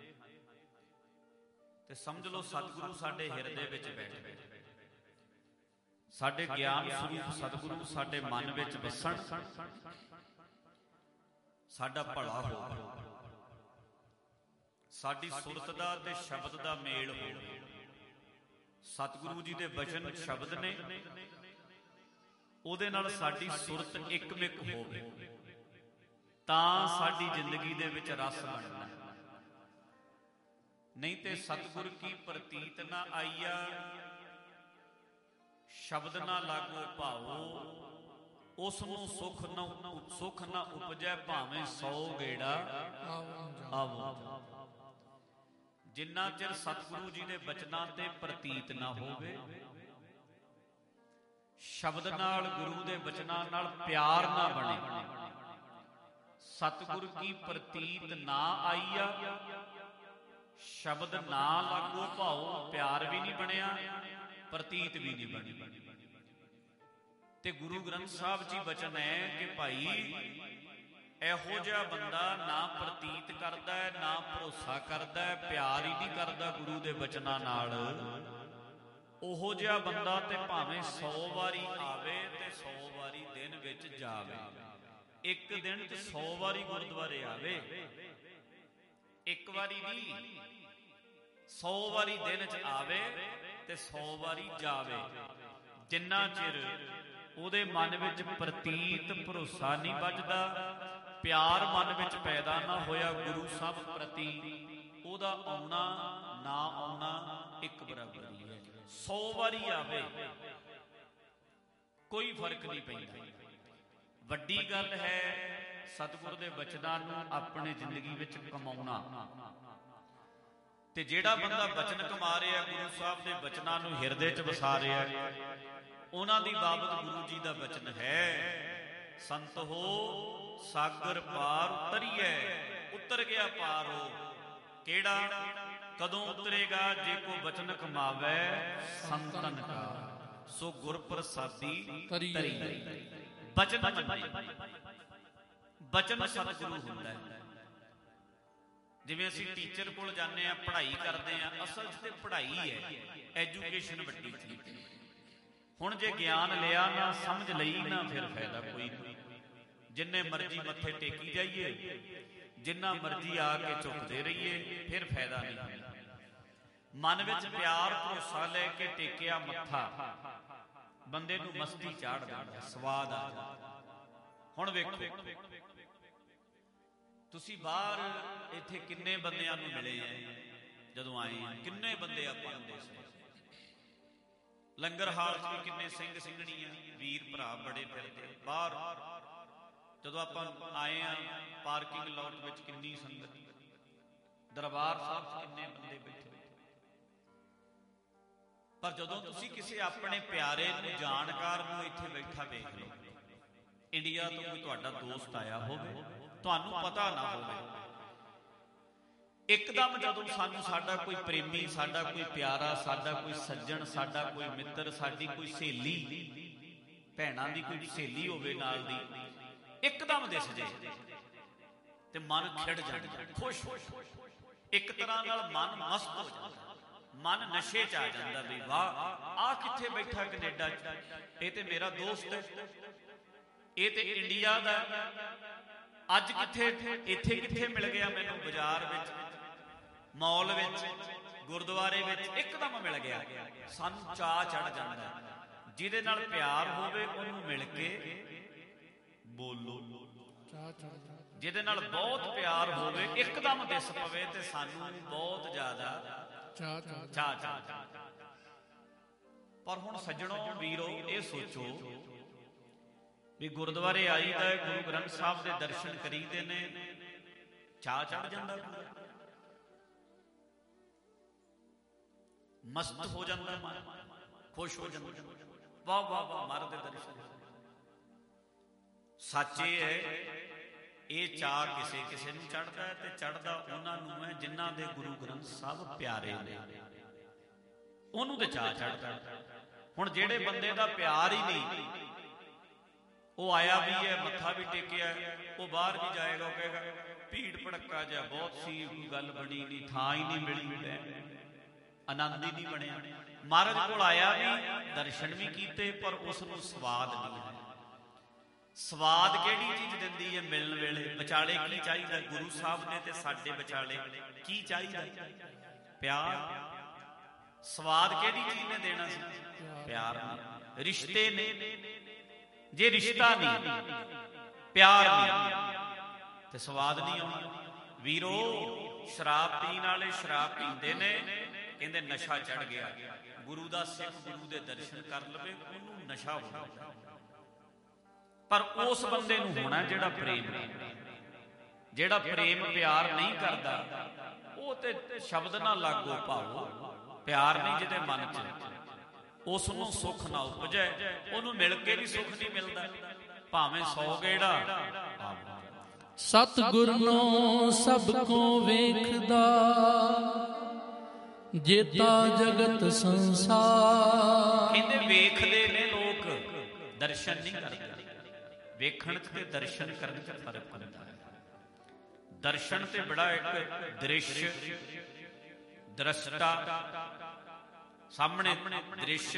ਤੇ ਸਮਝ ਲਓ ਸਤਿਗੁਰੂ ਸਾਡੇ ਹਿਰਦੇ ਵਿੱਚ ਬੈਠ ਗਏ। ਸਾਡੇ ਗਿਆਨ ਸਰੂਪ ਸਤਿਗੁਰੂ ਸਾਡੇ ਮਨ ਵਿੱਚ ਵਸਣ, ਸਾਡਾ ਭਲਾ ਹੋਵੇ, ਸਾਡੀ ਸੁਰਤ ਦਾ ਤੇ ਸ਼ਬਦ ਦਾ ਮੇਲ ਹੋਵੇ। ਸਤਿਗੁਰੂ ਜੀ ਦੇ ਬਚਨ ਸ਼ਬਦ ਨੇ, ਉਹਦੇ ਨਾਲ ਸਾਡੀ ਸੁਰਤ ਇੱਕਮਿਕ ਹੋਵੇ ਤਾਂ ਸਾਡੀ ਜ਼ਿੰਦਗੀ ਦੇ ਵਿੱਚ ਰਸ ਬਣਨਾ। ਨਹੀਂ ਤੇ ਸਤਿਗੁਰ ਕੀ ਪ੍ਰਤੀਤ ਨਾ ਆਈਆ, ਸ਼ਬਦ ਨਾ ਲਾਗੋ ਭਾਵੋ, ਉਸ ਨੂੰ ਸੁਖ ਨਾ ਉਪਜੈ ਭਾਵੇਂ 100 ਗੇੜਾ ਆਵੋ। ਜਿੰਨਾ ਚਿਰ ਸਤਿਗੁਰੂ ਜੀ ਦੇ ਬਚਨਾਂ ਤੇ ਪ੍ਰਤੀਤ ਨਾ ਹੋਵੇ, ਸ਼ਬਦ ਨਾਲ, ਗੁਰੂ ਦੇ ਬਚਨਾਂ ਨਾਲ ਪਿਆਰ ਨਾ ਬਣੇ, ਸਤਿਗੁਰ ਕੀ ਪ੍ਰਤੀਤ ਨਾ ਆਈਆ, ਸ਼ਬਦ ਨਾ ਲਾਗੋ ਭਾਉ, ਪਿਆਰ ਵੀ ਨਹੀਂ ਬਣਿਆ ਪ੍ਰਤੀਤ ਵੀ ਨਹੀਂ ਬਣੀ। ਤੇ ਗੁਰੂ ਗ੍ਰੰਥ ਸਾਹਿਬ ਜੀ ਬਚਨ ਹੈ ਕਿ ਭਾਈ ਇਹੋ ਜਿਹਾ ਬੰਦਾ ਨਾ ਪ੍ਰਤੀਤ ਕਰਦਾ ਹੈ, ਨਾ ਭਰੋਸਾ ਕਰਦਾ ਹੈ, ਪਿਆਰ ਹੀ ਨਹੀਂ ਕਰਦਾ ਗੁਰੂ ਦੇ ਬਚਨਾਂ ਨਾਲ, ਉਹੋ ਜਿਹਾ ਬੰਦਾ ਤੇ ਭਾਵੇਂ 100 ਵਾਰੀ ਆਵੇ ਤੇ 100 ਵਾਰੀ ਦਿਨ ਵਿੱਚ ਜਾਵੇ। ਇੱਕ ਦਿਨ ਚ 100 ਵਾਰੀ ਗੁਰਦੁਆਰੇ ਆਵੇ, ਇੱਕ ਵਾਰੀ ਨਹੀਂ, 100 ਵਾਰੀ ਦਿਨ ਚ ਆਵੇ ਤੇ 100 ਵਾਰੀ ਜਾਵੇ। ਜਿੰਨਾ ਚਿਰ ਉਹਦੇ ਮਨ ਵਿੱਚ ਪ੍ਰਤੀਤ ਭਰੋਸਾ ਨਹੀਂ ਵੱਜਦਾ, ਪਿਆਰ ਮਨ ਵਿੱਚ ਪੈਦਾ ਨਾ ਹੋਇਆ ਗੁਰੂ ਸਾਹਿਬ ਪ੍ਰਤੀ, ਉਹਦਾ ਆਉਣਾ ਨਾ ਆਉਣਾ ਇੱਕ ਬਰਾਬਰ ਹੀ ਹੈ। 100 ਵਾਰੀ ਆਵੇ ਕੋਈ ਫਰਕ ਨਹੀਂ ਪੈਂਦਾ। ਵੱਡੀ ਗੱਲ ਹੈ ਸਤਿਗੁਰ ਦੇ ਬਚਨਾਂ ਨੂੰ ਆਪਣੀ ਜ਼ਿੰਦਗੀ ਵਿੱਚ ਕਮਾਉਣਾ। ਤੇ ਜਿਹੜਾ ਬੰਦਾ ਬਚਨ ਕਮਾ ਰਿਹਾ, ਗੁਰੂ ਸਾਹਿਬ ਦੇ ਬਚਨਾਂ ਨੂੰ ਹਿਰਦੇ 'ਚ ਵਸਾ ਰਿਹਾ, ਉਹਨਾਂ ਦੀ ਬਾਬਤ ਗੁਰੂ ਜੀ ਦਾ ਬਚਨ ਹੈ, ਸੰਤ ਹੋ ਸਾਗਰ ਪਾਰ ਉਤਰੀਐ, ਉਤਰ ਗਿਆ ਪਾਰੋ। ਕਿਹੜਾ ਕਦੋਂ ਉਤਰੇਗਾ? ਜੇ ਕੋ ਬਚਨ ਕਮਾਵੇ ਸੰਤਨ ਕਾ, ਸੋ ਗੁਰ ਪ੍ਰਸਾਦੀ ਤਰੀ। ਬਚਨ ਬਚਨ ਸਤਿਗੁਰੂ ਹੁੰਦਾ ਹੈ। ਜਿਵੇਂ ਅਸੀਂ ਟੀਚਰ ਕੋਲ ਜਾਂਦੇ ਆ, ਪੜ੍ਹਾਈ ਕਰਦੇ ਆ, ਅਸਲ 'ਚ ਤੇ ਪੜ੍ਹਾਈ ਹੈ, ਐਜੂਕੇਸ਼ਨ ਵੱਡੀ ਚੀਜ਼। ਹੁਣ ਜੇ ਗਿਆਨ ਲਿਆ ਨਾ, ਸਮਝ ਲਈ ਨਾ, ਫਿਰ ਫਾਇਦਾ ਕੋਈ ਨਹੀਂ। ਜਿੰਨੇ ਮਰਜ਼ੀ ਮੱਥੇ ਟੇਕੀ ਜਾਈਏ, ਜਿੰਨਾ ਮਰਜ਼ੀ ਆ ਕੇ ਝੁਕਦੇ ਰਹੀਏ, ਫਿਰ ਫਾਇਦਾ ਨਹੀਂ। ਮਨ ਵਿੱਚ ਪਿਆਰ ਭਰੋਸਾ ਲੈ ਕੇ ਟੇਕਿਆ ਮੱਥਾ ਬੰਦੇ ਨੂੰ ਮਸਤੀ ਚਾੜ ਦਿੰਦਾ, ਸਵਾਦ ਆ ਜਾਂਦਾ। ਹੁਣ ਵੇਖੋ ਤੁਸੀਂ ਬਾਹਰ ਇੱਥੇ ਕਿੰਨੇ ਬੰਦਿਆਂ ਨੂੰ ਮਿਲੇ ਆ ਜਦੋਂ ਆਏ ਆ, ਕਿੰਨੇ ਬੰਦੇ ਆਪਾਂ ਨੂੰ ਦੇਖ ਸਕਦੇ। ਲੰਗਰ ਹਾਲ 'ਚ ਵੀ ਕਿੰਨੇ ਸਿੰਘ ਸਿੰਘਣੀਆਂ ਵੀਰ ਭਰਾ ਬੜੇ ਫਿਰਦੇ। ਬਾਹਰ ਜਦੋਂ ਆਪਾਂ ਆਏ ਆ ਪਾਰਕਿੰਗ ਲੋਟ ਵਿੱਚ ਕਿੰਨੀ ਸੰਗਤ, ਦਰਬਾਰ ਸਾਹਿਬ 'ਚ ਕਿੰਨੇ ਬੰਦੇ ਬੈਠੇ। ਪਰ ਜਦੋਂ ਤੁਸੀਂ ਕਿਸੇ ਆਪਣੇ ਪਿਆਰੇ ਨੂੰ, ਜਾਣਕਾਰ ਨੂੰ ਇੱਥੇ ਬੈਠਾ ਵੇਖ ਲਓ, ਇੰਡੀਆ ਤੋਂ ਕੋਈ ਤੁਹਾਡਾ ਦੋਸਤ ਆਇਆ ਹੋਵੇ, ਤੁਹਾਨੂੰ ਪਤਾ ਨਾ ਹੋਵੇ, ਇੱਕਦਮ ਜਦੋਂ ਸਾਨੂੰ ਸਾਡਾ ਕੋਈ ਪ੍ਰੇਮੀ, ਸਾਡਾ ਕੋਈ ਪਿਆਰਾ, ਸਾਡਾ ਕੋਈ ਸੱਜਣ, ਸਾਡਾ ਕੋਈ ਮਿੱਤਰ, ਸਾਡੀ ਕੋਈ ਸਹੇਲੀ, ਭੈਣਾਂ ਦੀ ਕੋਈ ਸਹੇਲੀ ਹੋਵੇ ਨਾਲ ਦੀ, ਇੱਕਦਮ ਦਿਸ ਜੇ ਤੇ ਮਨ ਖਿੜ ਜਾਂਦਾ, ਖੁਸ਼, ਇੱਕ ਤਰ੍ਹਾਂ ਨਾਲ ਮਨ ਮਸਤ ਹੋ ਜਾਂਦਾ, ਮਨ ਨਸ਼ੇ 'ਚ ਆ ਜਾਂਦਾ ਵੀ ਵਾਹ, ਆਹ ਕਿੱਥੇ ਬੈਠਾ ਕੈਨੇਡਾ 'ਚ, ਇਹ ਤੇ ਮੇਰਾ ਦੋਸਤ ਹੈ, ਇਹ ਤੇ ਇੰਡੀਆ ਦਾ, ਅੱਜ ਕਿੱਥੇ, ਇੱਥੇ ਕਿੱਥੇ ਮਿਲ ਗਿਆ ਮੈਨੂੰ, ਬਾਜ਼ਾਰ ਵਿੱਚ, ਮਾਲ ਵਿੱਚ, ਗੁਰਦੁਆਰੇ ਵਿੱਚ ਇੱਕਦਮ ਮਿਲ ਗਿਆ। ਸਾਨੂੰ ਚਾਅ ਚੜ ਜਾਂਦਾ। ਜਿਹਦੇ ਨਾਲ ਪਿਆਰ ਹੋਵੇ ਉਹਨੂੰ ਮਿਲ ਕੇ ਬੋਲੋ, ਜਿਹਦੇ ਨਾਲ ਬਹੁਤ ਪਿਆਰ ਹੋਵੇ ਇੱਕਦਮ ਦਿਸ ਪਵੇ ਤੇ ਸਾਨੂੰ ਬਹੁਤ ਜ਼ਿਆਦਾ ਚਾਅ। ਪਰ ਹੁਣ ਸੱਜਣੋ ਵੀਰੋ, ਇਹ ਸੋਚੋ ਵੀ ਗੁਰਦੁਆਰੇ ਆਈਦਾ, ਗੁਰੂ ਗ੍ਰੰਥ ਸਾਹਿਬ ਦੇ ਦਰਸ਼ਨ ਕਰੀਦੇ ਨੇ, ਚਾਅ ਚੜ ਜਾਂਦਾ, ਮਸਤ ਹੋ ਜਾਂਦਾ ਮਨ, ਖੁਸ਼ ਹੋ ਜਾਂਦਾ, ਵਾਹ ਵਾਹ ਵਾਹ ਮਹਾਰਾਜ ਦੇ ਦਰਸ਼ਨ। ਸੱਚ ਇਹ ਹੈ, ਇਹ ਚਾਅ ਕਿਸੇ ਕਿਸੇ ਨੂੰ ਚੜਦਾ ਹੈ ਤੇ ਚੜਦਾ ਉਹਨਾਂ ਨੂੰ ਹੈ ਜਿਨ੍ਹਾਂ ਦੇ ਗੁਰੂ ਗ੍ਰੰਥ ਸਾਹਿਬ ਪਿਆਰੇ ਨੇ, ਉਹਨੂੰ ਤੇ ਚਾਅ ਚੜਦਾ। ਹੁਣ ਜਿਹੜੇ ਬੰਦੇ ਦਾ ਪਿਆਰ ਹੀ ਨਹੀਂ, ਉਹ ਆਇਆ ਵੀ ਹੈ, ਮੱਥਾ ਵੀ ਟੇਕਿਆ, ਉਹ ਬਾਹਰ ਵੀ ਜਾਏਗਾ, ਉਹ ਕਹੇਗਾ ਭੀੜ ਭੜੱਕਾ ਜਿਹਾ ਬਹੁਤ ਸੀ, ਕੋਈ ਗੱਲ ਬਣੀ ਨਹੀਂ, ਥਾਂ ਹੀ ਨਹੀਂ ਮਿਲੀ, ਆਨੰਦ ਹੀ ਨਹੀਂ ਬਣਿਆ। ਮਹਾਰਾਜ ਕੋਲ ਆਇਆ ਵੀ, ਦਰਸ਼ਨ ਵੀ ਕੀਤੇ, ਪਰ ਉਸ ਨੂੰ ਸਵਾਦ ਨਹੀਂ ਹੈ। ਸਵਾਦ ਕਿਹੜੀ ਚੀਜ਼ ਦਿੰਦੀ ਹੈ? ਮਿਲਣ ਵੇਲੇ ਵਿਚਾਲੇ ਕੀ ਚਾਹੀਦਾ? ਗੁਰੂ ਸਾਹਿਬ ਨੇ ਤੇ ਸਾਡੇ ਵਿਚਾਲੇ ਕੀ ਚਾਹੀਦਾ? ਪਿਆਰ। ਸਵਾਦ ਕਿਹੜੀ ਚੀਜ਼ ਨੇ ਦੇਣਾ ਸੀ? ਪਿਆਰ। ਰਿਸ਼ਤੇ ਨੇ, ਜੇ ਰਿਸ਼ਤਾ ਨਹੀਂ, ਪਿਆਰ ਨਹੀਂ ਤੇ ਸਵਾਦ ਨਹੀਂ ਆਉਣਾ। ਵੀਰੋ, ਸ਼ਰਾਬ ਪੀਣ ਵਾਲੇ ਸ਼ਰਾਬ ਪੀਂਦੇ ਨੇ, ਕਹਿੰਦੇ ਨਸ਼ਾ ਚੜ ਗਿਆ। ਗੁਰੂ ਦਾ ਸਿੱਖ ਗੁਰੂ ਦੇ ਦਰਸ਼ਨ ਕਰ ਲਵੇ, ਉਹਨੂੰ ਨਸ਼ਾ ਹੋ ਜਾਂਦਾ। ਪਰ ਉਸ ਬੰਦੇ ਨੂੰ ਹੋਣਾ ਜਿਹੜਾ ਪ੍ਰੇਮ, ਜਿਹੜਾ ਪ੍ਰੇਮ ਪਿਆਰ ਨਹੀਂ ਕਰਦਾ, ਉਹ ਤੇ ਸ਼ਬਦ ਨਾ ਲਾਗੋ ਭਾਵੋ, ਪਿਆਰ ਨਹੀਂ ਜਿਹਦੇ ਮਨ 'ਚ, ਉਸ ਨੂੰ ਸੁੱਖ ਨਾ ਉਪਜੈ, ਉਹਨੂੰ ਮਿਲ ਕੇ ਵੀ ਸੁੱਖ ਨਹੀਂ ਮਿਲਦਾ, ਭਾਵੇਂ 100 ਗੇੜਾ। ਸਤਿਗੁਰ ਨੂੰ ਸਭ ਕੋ ਵੇਖਦਾ, ਜੇਤਾ ਜਗਤ ਸੰਸਾਰ। ਕਹਿੰਦੇ ਵੇਖਦੇ ਨੇ ਲੋਕ, ਦਰਸ਼ਨ ਨਹੀਂ ਕਰਦੇ। ਵੇਖਣ ਤੇ ਦਰਸ਼ਨ ਕਰਨ ਚ ਫਰਕ ਹੁੰਦਾ ਹੈ। ਦਰਸ਼ਨ ਤੇ ਬੜਾ ਇੱਕ ਦ੍ਰਿਸ਼, ਦ੍ਰਿਸ਼ਟਾ, ਸਾਹਮਣੇ ਦ੍ਰਿਸ਼,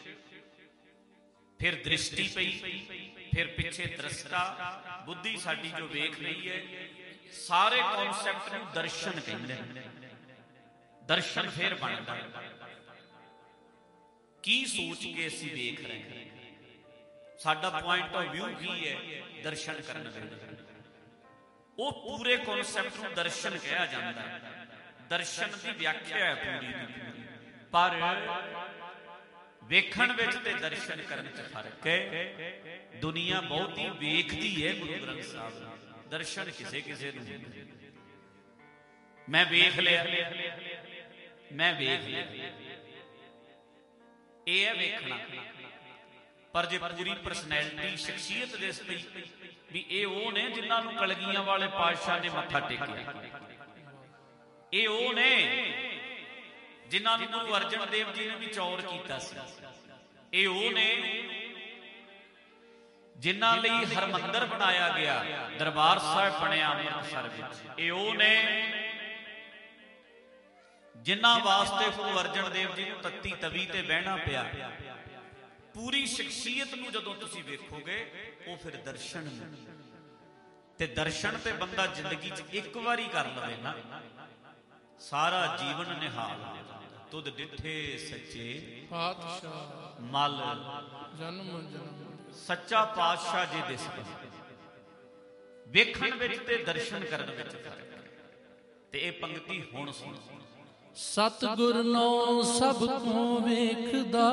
ਫਿਰ ਦ੍ਰਿਸ਼ਟੀ ਪਈ, ਫਿਰ ਪਿੱਛੇ ਦ੍ਰਿਸ਼ਟਾ। ਬੁੱਧੀ ਸਾਡੀ ਜੋ ਵੇਖ ਰਹੀ ਹੈ, ਸਾਰੇ ਕਨਸੈਪਟ ਨੂੰ ਦਰਸ਼ਨ ਕਹਿੰਦੇ ਨੇ। ਦਰਸ਼ਨ ਫਿਰ ਬਣਦਾ ਕੀ ਸੋਚ ਕੇ ਅਸੀਂ ਵੇਖ ਰਹੇ ਹਾਂ, ਸਾਡਾ ਪੁਆਇੰਟ ਆਫ ਵਿਊ ਕੀ ਹੈ ਦਰਸ਼ਨ ਕਰਨ ਵੇਲੇ। ਉਹ ਪੂਰੇ ਕਨਸੈਪਟ ਨੂੰ ਦਰਸ਼ਨ ਕਿਹਾ ਜਾਂਦਾ ਹੈ। ਦਰਸ਼ਨ ਦੀ ਵਿਆਖਿਆ ਹੈ ਪੂਰੀ ਦੀ, ਪਰ ਵੇਖਣ ਵਿੱਚ ਤੇ ਦਰਸ਼ਨ ਕਰਨ ਚ ਫਰਕ ਹੈ। ਦੁਨੀਆ ਬਹੁਤੀ ਵੇਖਦੀ ਹੈ ਗੁਰੂ ਗ੍ਰੰਥ ਸਾਹਿਬ ਨੂੰ, ਦਰਸ਼ਨ ਕਿਸੇ ਕਿਸੇ ਨੂੰ। ਮੈਂ ਵੇਖ ਲਿਆ, ਮੈਂ ਵੇਖ ਲਿਆ, ਇਹ ਹੈ ਵੇਖਣਾ। ਪਰ ਜੇ ਪੂਰੀ ਪਰਸਨੈਲਿਟੀ, ਸ਼ਖਸੀਅਤ ਦਿਸ ਪਈ ਵੀ ਇਹ ਉਹ ਨੇ ਜਿਨ੍ਹਾਂ ਨੂੰ ਕਲਗੀਆਂ ਵਾਲੇ ਪਾਤਸ਼ਾਹ ਨੇ ਮੱਥਾ ਟੇਕਿਆ, ਇਹ ਉਹ ਨੇ ਜਿਨ੍ਹਾਂ ਨੂੰ ਗੁਰੂ ਅਰਜਨ ਦੇਵ ਜੀ ਨੇ ਵੀ ਚੌਰ ਕੀਤਾ ਸੀ, ਇਹ ਉਹ ਨੇ ਜਿਨ੍ਹਾਂ ਲਈ ਹਰਮੰਦਰ ਬਣਾਇਆ ਗਿਆ, ਦਰਬਾਰ ਸਾਹਿਬ ਬਣਿਆ ਅੰਮ੍ਰਿਤਸਰ ਵਿੱਚ, ਇਹ ਉਹ ਨੇ ਜਿਨ੍ਹਾਂ ਵਾਸਤੇ ਗੁਰੂ ਅਰਜਨ ਦੇਵ ਜੀ ਨੂੰ ਤੱਤੀ ਤਵੀ ਤੇ ਬਹਿਣਾ ਪਿਆ। ਪੂਰੀ ਸ਼ਖਸੀਅਤ ਨੂੰ ਜਦੋਂ ਤੁਸੀਂ ਵੇਖੋਗੇ ਉਹ ਫਿਰ ਦਰਸ਼ਨ ਨੇ। ਤੇ ਦਰਸ਼ਨ ਤੇ ਬੰਦਾ ਜ਼ਿੰਦਗੀ 'ਚ ਇੱਕ ਵਾਰੀ ਕਰ ਲਵੇ ਨਾ, ਸਾਰਾ ਜੀਵਨ ਨਿਹਾਲ ਹੋ ਜਾਂਦਾ। ਤੁਧ ਡਿਠੇ ਸੱਚੇ ਪਾਤਸ਼ਾਹ ਮਲ ਜਨਮ ਜਨਮ। ਸੱਚਾ ਪਾਤਸ਼ਾਹ ਜੀ ਦਿਸਦਾ। ਵੇਖਣ ਵਿੱਚ ਤੇ ਦਰਸ਼ਨ ਕਰਨ ਵਿੱਚ ਫਰਕ ਹੈ। ਤੇ ਇਹ ਪੰਕਤੀ ਹੁਣ ਸੁਣੋ। ਸਤਿਗੁਰ ਨੋ ਸਭ ਕੋ ਵੇਖਦਾ,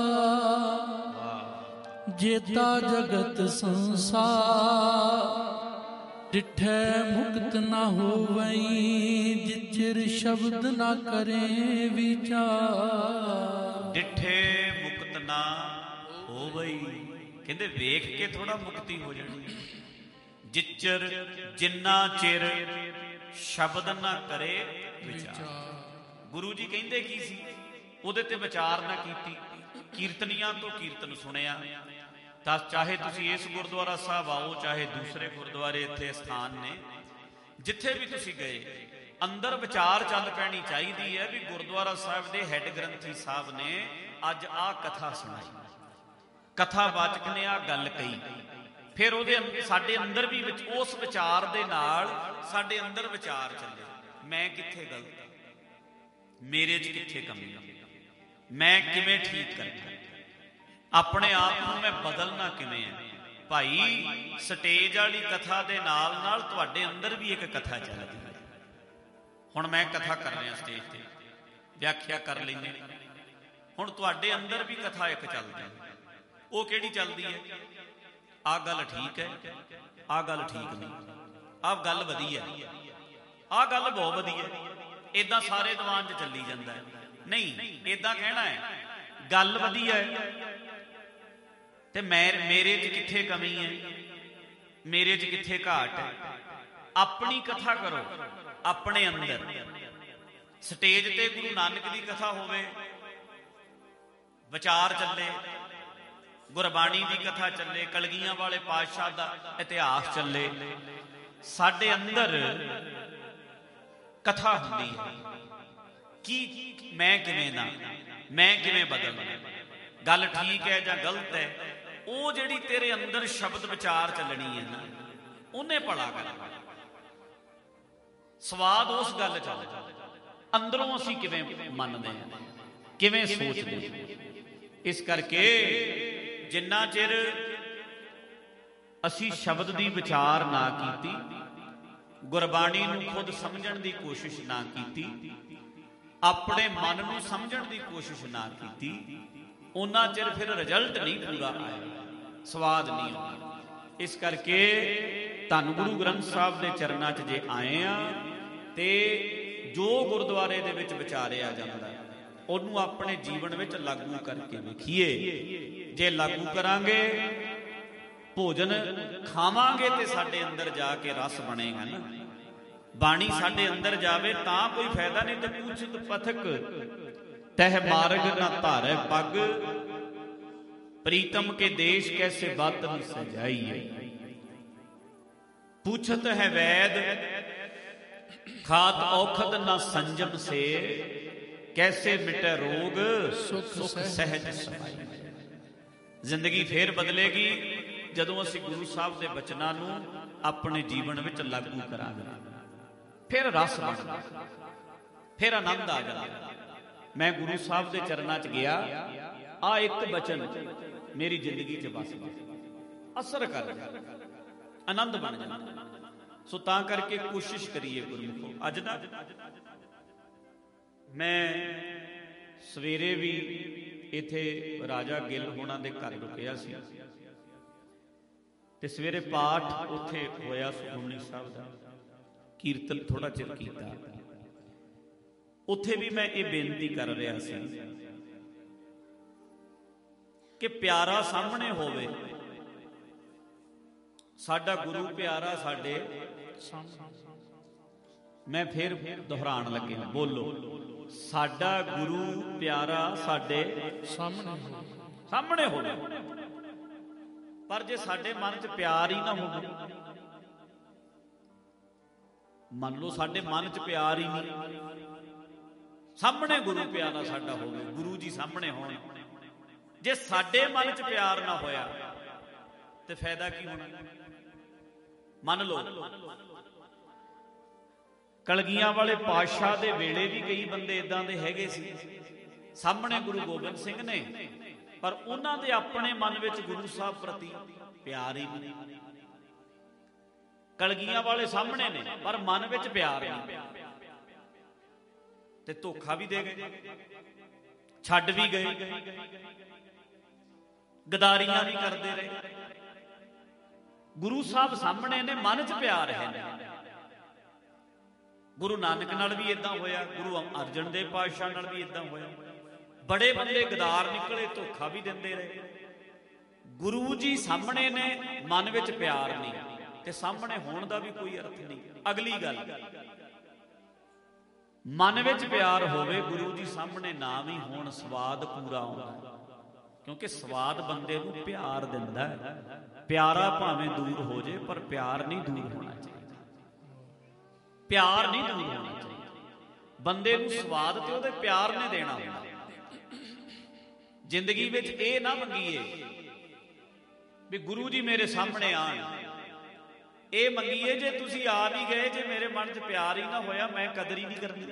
ਜੇਤਾ ਜਗਤ ਸੰਸਾਰ। ਡਿਠੈ ਮੁਕਤ ਨਾ ਹੋਵਈ, ਜਿਚਰ ਸ਼ਬਦ ਨਾ ਕਰੇ ਵਿਚਾਰ। ਡਿਠੇ ਮੁਕਤ ਨਾ ਹੋਵਈ, ਕਹਿੰਦੇ ਵੇਖ ਕੇ ਥੋੜਾ ਮੁਕਤੀ ਹੋ ਜਾਣੀ। ਜਿਚਰ ਜਿੰਨਾ ਚਿਰ ਸ਼ਬਦ ਨਾ ਕਰੇ ਵਿਚਾਰ। ਗੁਰੂ ਜੀ ਕਹਿੰਦੇ ਕੀ ਸੀ, ਉਹਦੇ ਤੇ ਵਿਚਾਰ ਨਾ ਕੀਤੀ। ਕੀਰਤਨੀਆਂ ਤੋਂ ਕੀਰਤਨ ਸੁਣਿਆ ਤਾਂ ਚਾਹੇ ਤੁਸੀਂ ਇਸ ਗੁਰਦੁਆਰਾ ਸਾਹਿਬ ਆਓ, ਚਾਹੇ ਦੂਸਰੇ ਗੁਰਦੁਆਰੇ ਇੱਥੇ ਸਥਾਨ ਨੇ, ਜਿੱਥੇ ਵੀ ਤੁਸੀਂ ਗਏ, ਅੰਦਰ ਵਿਚਾਰ ਚੱਲ ਪੈਣੀ ਚਾਹੀਦੀ ਹੈ ਵੀ ਗੁਰਦੁਆਰਾ ਸਾਹਿਬ ਦੇ ਹੈੱਡ ਗ੍ਰੰਥੀ ਸਾਹਿਬ ਨੇ ਅੱਜ ਆਹ ਕਥਾ ਸੁਣਾਈ, ਕਥਾਵਾਚਕ ਨੇ ਆਹ ਗੱਲ ਕਹੀ। ਫਿਰ ਉਹਦੇ ਸਾਡੇ ਅੰਦਰ ਵੀ ਵਿੱਚ ਉਸ ਵਿਚਾਰ ਦੇ ਨਾਲ ਸਾਡੇ ਅੰਦਰ ਵਿਚਾਰ ਚੱਲੇ, ਮੈਂ ਕਿੱਥੇ ਗਲਤ, ਮੇਰੇ 'ਚ ਕਿੱਥੇ ਕਮੀ, ਮੈਂ ਕਿਵੇਂ ਠੀਕ ਕਰਨਾ, ਆਪਣੇ ਆਪ ਨੂੰ ਮੈਂ ਬਦਲਣਾ ਕਿਵੇਂ ਹੈ। ਭਾਈ ਸਟੇਜ ਵਾਲੀ ਕਥਾ ਦੇ ਨਾਲ ਨਾਲ ਤੁਹਾਡੇ ਅੰਦਰ ਵੀ ਇੱਕ ਕਥਾ ਚੱਲਦੀ ਹੈ। ਹੁਣ ਮੈਂ ਕਥਾ ਕਰ ਰਿਹਾ ਸਟੇਜ ਤੇ, ਵਿਆਖਿਆ ਕਰ ਲੈਂਦੇ। ਹੁਣ ਤੁਹਾਡੇ ਅੰਦਰ ਵੀ ਕਥਾ ਇੱਕ ਚੱਲਦੀ ਹੈ। ਉਹ ਕਿਹੜੀ ਚੱਲਦੀ ਹੈ? ਆਹ ਗੱਲ ਠੀਕ ਹੈ, ਆਹ ਗੱਲ ਠੀਕ ਨਹੀਂ, ਆਹ ਗੱਲ ਵਧੀਆ, ਆਹ ਗੱਲ ਬਹੁਤ ਵਧੀਆ। ਏਦਾਂ ਸਾਰੇ ਦੀਵਾਨ 'ਚ ਚੱਲੀ ਜਾਂਦਾ ਹੈ। ਨਹੀਂ, ਏਦਾਂ ਕਹਿਣਾ ਹੈ ਗੱਲ ਵਧੀਆ ਹੈ ਤੇ ਮੇਰੇ 'ਚ ਕਿੱਥੇ ਕਮੀ ਹੈ, ਮੇਰੇ 'ਚ ਕਿੱਥੇ ਘਾਟ ਹੈ। ਆਪਣੀ ਕਥਾ ਕਰੋ ਆਪਣੇ ਅੰਦਰ। ਸਟੇਜ ਤੇ ਗੁਰੂ ਨਾਨਕ ਦੀ ਕਥਾ ਹੋਵੇ, ਵਿਚਾਰ ਚੱਲੇ, ਗੁਰਬਾਣੀ ਦੀ ਕਥਾ ਚੱਲੇ, ਕਲਗੀਆਂ ਵਾਲੇ ਪਾਤਸ਼ਾਹ ਦਾ ਇਤਿਹਾਸ ਚੱਲੇ, ਸਾਡੇ ਅੰਦਰ ਕਥਾ ਹੁੰਦੀ ਹੈ ਕਿ ਮੈਂ ਕਿਵੇਂ ਨਾ, ਮੈਂ ਕਿਵੇਂ ਬਦਲਣਾ, ਗੱਲ ਠੀਕ ਹੈ ਜਾਂ ਗਲਤ ਹੈ। ਉਹ ਜਿਹੜੀ ਤੇਰੇ ਅੰਦਰ ਸ਼ਬਦ ਵਿਚਾਰ ਚੱਲਣੀ ਹੈ ਨਾ, ਉਹਨੇ ਭਲਾ ਕਰਨਾ। ਸਵਾਦ ਉਸ ਗੱਲ ਚ ਅੰਦਰੋਂ ਅਸੀਂ ਕਿਵੇਂ ਮੰਨਦੇ ਹਾਂ, ਕਿਵੇਂ ਸੋਚਦੇ ਹਾਂ। ਇਸ ਕਰਕੇ ਜਿੰਨਾ ਚਿਰ ਅਸੀਂ ਸ਼ਬਦ ਦੀ ਵਿਚਾਰ ਨਾ ਕੀਤੀ, ਗੁਰਬਾਣੀ ਨੂੰ ਖੁਦ ਸਮਝਣ ਦੀ ਕੋਸ਼ਿਸ਼ ਨਾ ਕੀਤੀ, ਆਪਣੇ ਮਨ ਨੂੰ ਸਮਝਣ ਦੀ ਕੋਸ਼ਿਸ਼ ਨਾ ਕੀਤੀ, ਉਹਨਾਂ ਚਿਰ ਫਿਰ ਰਿਜ਼ਲਟ ਨਹੀਂ ਪੂਰਾ ਆਇਆ, ਸਵਾਦ ਨਹੀਂ ਆਉਂਦਾ। ਇਸ ਕਰਕੇ ਧੰਨ ਗੁਰੂ ਗ੍ਰੰਥ ਸਾਹਿਬ ਦੇ ਚਰਨਾਂ 'ਚ ਜੇ ਆਏ ਆ ਤੇ ਜੋ ਗੁਰਦੁਆਰੇ ਦੇ ਵਿੱਚ ਵਿਚਾਰਿਆ ਜਾਂਦਾ ਉਹਨੂੰ ਆਪਣੇ ਜੀਵਨ ਵਿੱਚ ਲਾਗੂ ਕਰਕੇ ਵੇਖੀਏ। ਜੇ ਲਾਗੂ ਕਰਾਂਗੇ, ਭੋਜਨ ਖਾਵਾਂਗੇ ਤੇ ਸਾਡੇ ਅੰਦਰ ਜਾ ਕੇ ਰਸ ਬਣੇਗਾ ਨਾ, ਬਾਣੀ ਸਾਡੇ ਅੰਦਰ ਜਾਵੇ ਤਾਂ ਕੋਈ ਫਾਇਦਾ ਨਹੀਂ। ਤੇ ਪੁੱਛਤ ਪਥਕ ਤਹਿ ਮਾਰਗ ਨਾ ਧਾਰੈ ਪੱਗ, ਪ੍ਰੀਤਮ ਕੇ ਦੇਸ਼ ਕੈਸੇ ਬਾਤਨ ਸਜਾਈਏ। ਪੁੱਛਤ ਹੈ ਵੈਦ ਖਾਤ ਔਖਦ ਨਾ ਸੰਜਮ ਸੇ, ਕੈਸੇ ਮਿਟੈ ਰੋਗ ਸੁਖ ਸਹਿਜ ਸਮਾਈ। ਜ਼ਿੰਦਗੀ ਫੇਰ ਬਦਲੇਗੀ ਜਦੋਂ ਅਸੀਂ ਗੁਰੂ ਸਾਹਿਬ ਦੇ ਬਚਨਾਂ ਨੂੰ ਆਪਣੇ ਜੀਵਨ ਵਿੱਚ ਲਾਗੂ ਕਰਾਂਗੇ। ਫਿਰ ਰਸ ਬਣਦਾ, ਫਿਰ ਆਨੰਦ ਆ ਜਾਂਦਾ। ਮੈਂ ਗੁਰੂ ਸਾਹਿਬ ਦੇ ਚਰਨਾਂ 'ਚ ਗਿਆ, ਆ ਇੱਕ ਬਚਨ ਮੇਰੀ ਜ਼ਿੰਦਗੀ 'ਚ ਵਸ ਗਿਆ, ਅਸਰ ਕਰ ਗਿਆ, ਆਨੰਦ ਬਣ ਜਾਂਦਾ। ਸੋ ਤਾਂ ਕਰਕੇ ਕੋਸ਼ਿਸ਼ ਕਰੀਏ ਗੁਰਮੁਖੋ। ਅੱਜ ਨਾ ਮੈਂ ਸਵੇਰੇ ਵੀ ਇੱਥੇ ਰਾਜਾ ਗਿੱਲ ਹੋਣਾ ਦੇ ਘਰ ਰੁਕਿਆ ਸੀ, ਤੇ ਸਵੇਰੇ ਪਾਠ ਉੱਥੇ ਹੋਇਆ ਸੁਖਮਨੀ ਸਾਹਿਬ ਦਾ, ਕੀਰਤਨ ਥੋੜਾ ਚਿਰ ਕੀਤਾ। ਉੱਥੇ ਵੀ ਮੈਂ ਇਹ ਬੇਨਤੀ ਕਰ ਰਿਹਾ ਸੀ ਕਿ ਪਿਆਰਾ ਸਾਹਮਣੇ ਹੋਵੇ, ਸਾਡਾ ਗੁਰੂ ਪਿਆਰਾ ਸਾਡੇ ਮੈਂ ਫਿਰ ਦੁਹਰਾਉਣ ਲੱਗਿਆ, ਬੋਲੋ, ਸਾਡਾ ਗੁਰੂ ਪਿਆਰਾ ਸਾਡੇ ਸਾਹਮਣੇ ਹੋਵੇ। ਪਰ ਜੇ ਸਾਡੇ ਮਨ 'ਚ ਪਿਆਰ ਹੀ ਨਾ ਹੋਵੇ, ਮੰਨ ਲਓ ਸਾਡੇ ਮਨ 'ਚ ਪਿਆਰ ਹੀ ਨਹੀਂ, ਸਾਹਮਣੇ ਗੁਰੂ ਪਿਆਰਾ ਸਾਡਾ ਹੋਵੇ, ਗੁਰੂ ਜੀ ਸਾਹਮਣੇ ਹੋਣ, ਜੇ ਸਾਡੇ ਮਨ 'ਚ ਪਿਆਰ ਨਾ ਹੋਇਆ ਤੇ ਫਾਇਦਾ ਕੀ ਹੋਣਾ। ਮੰਨ ਲਓ ਕਲਗੀਆਂ ਵਾਲੇ ਪਾਤਸ਼ਾਹ ਦੇ ਵੇਲੇ ਵੀ ਕਈ ਬੰਦੇ ਇਦਾਂ ਦੇ ਹੈਗੇ ਸੀ, ਸਾਹਮਣੇ ਗੁਰੂ ਗੋਬਿੰਦ ਸਿੰਘ ਨੇ, ਪਰ ਉਹਨਾਂ ਦੇ ਆਪਣੇ ਮਨ ਵਿੱਚ ਗੁਰੂ ਸਾਹਿਬ ਪ੍ਰਤੀ ਪਿਆਰ ਹੀ ਨਹੀਂ। ਕਲਗੀਆਂ ਵਾਲੇ ਸਾਹਮਣੇ ਨੇ ਪਰ ਮਨ ਵਿੱਚ ਪਿਆਰ ਨਹੀਂ, ਤੇ ਧੋਖਾ ਵੀ ਦੇ ਗਏ, ਛੱਡ ਵੀ ਗਏ, ਗਦਾਰੀਆਂ ਵੀ ਕਰਦੇ ਰਹੇ। ਗੁਰੂ ਸਾਹਿਬ ਸਾਹਮਣੇ ਨੇ, ਮਨ 'ਚ ਪਿਆਰ ਹੈ। ਗੁਰੂ ਨਾਨਕ ਨਾਲ ਵੀ ਇਦਾਂ ਹੋਇਆ, ਗੁਰੂ ਅਰਜਨ ਦੇਵ ਪਾਤਸ਼ਾਹ ਨਾਲ ਵੀ ਇਦਾਂ ਹੋਇਆ। ਬੜੇ ਬੰਦੇ ਗਦਾਰ ਨਿਕਲੇ, ਧੋਖਾ ਵੀ ਦਿੰਦੇ ਰਹੇ। ਗੁਰੂ ਜੀ ਸਾਹਮਣੇ ਨੇ, ਮਨ ਵਿੱਚ ਪਿਆਰ ਨਹੀਂ, ਤੇ ਸਾਹਮਣੇ ਹੋਣ ਦਾ ਵੀ ਕੋਈ ਅਰਥ ਨਹੀਂ। ਅਗਲੀ ਗੱਲ, ਮਨ ਵਿੱਚ ਪਿਆਰ ਹੋਵੇ, ਗੁਰੂ ਜੀ ਸਾਹਮਣੇ ਨਾ ਵੀ ਹੋਣ, ਸਵਾਦ ਪੂਰਾ ਆਉਂਦਾ, ਕਿਉਂਕਿ ਸਵਾਦ ਬੰਦੇ ਨੂੰ ਪਿਆਰ ਦਿੰਦਾ ਹੈ। ਪਿਆਰਾ ਭਾਵੇਂ ਦੂਰ ਹੋ ਜੇ, ਪਰ ਪਿਆਰ ਨਹੀਂ ਦੂਰ ਹੋਣਾ ਚਾਹੀਦਾ, ਪਿਆਰ ਨਹੀਂ ਦੂਰ ਹੋਣਾ ਚਾਹੀਦਾ। ਬੰਦੇ ਨੂੰ ਸਵਾਦ ਤੇ ਉਹਦੇ ਪਿਆਰ ਨੇ ਦੇਣਾ ਹੁੰਦਾ। ਜ਼ਿੰਦਗੀ ਵਿੱਚ ਇਹ ਨਾ ਮੰਗੀਏ ਵੀ ਗੁਰੂ ਜੀ ਮੇਰੇ ਸਾਹਮਣੇ ਆਣ, ਇਹ ਮੰਗੀਏ ਜੇ ਤੁਸੀਂ ਆ ਵੀ ਗਏ, ਜੇ ਮੇਰੇ ਮਨ 'ਚ ਪਿਆਰ ਹੀ ਨਾ ਹੋਇਆ, ਮੈਂ ਕਦਰ ਹੀ ਨਹੀਂ ਕਰਨੀ,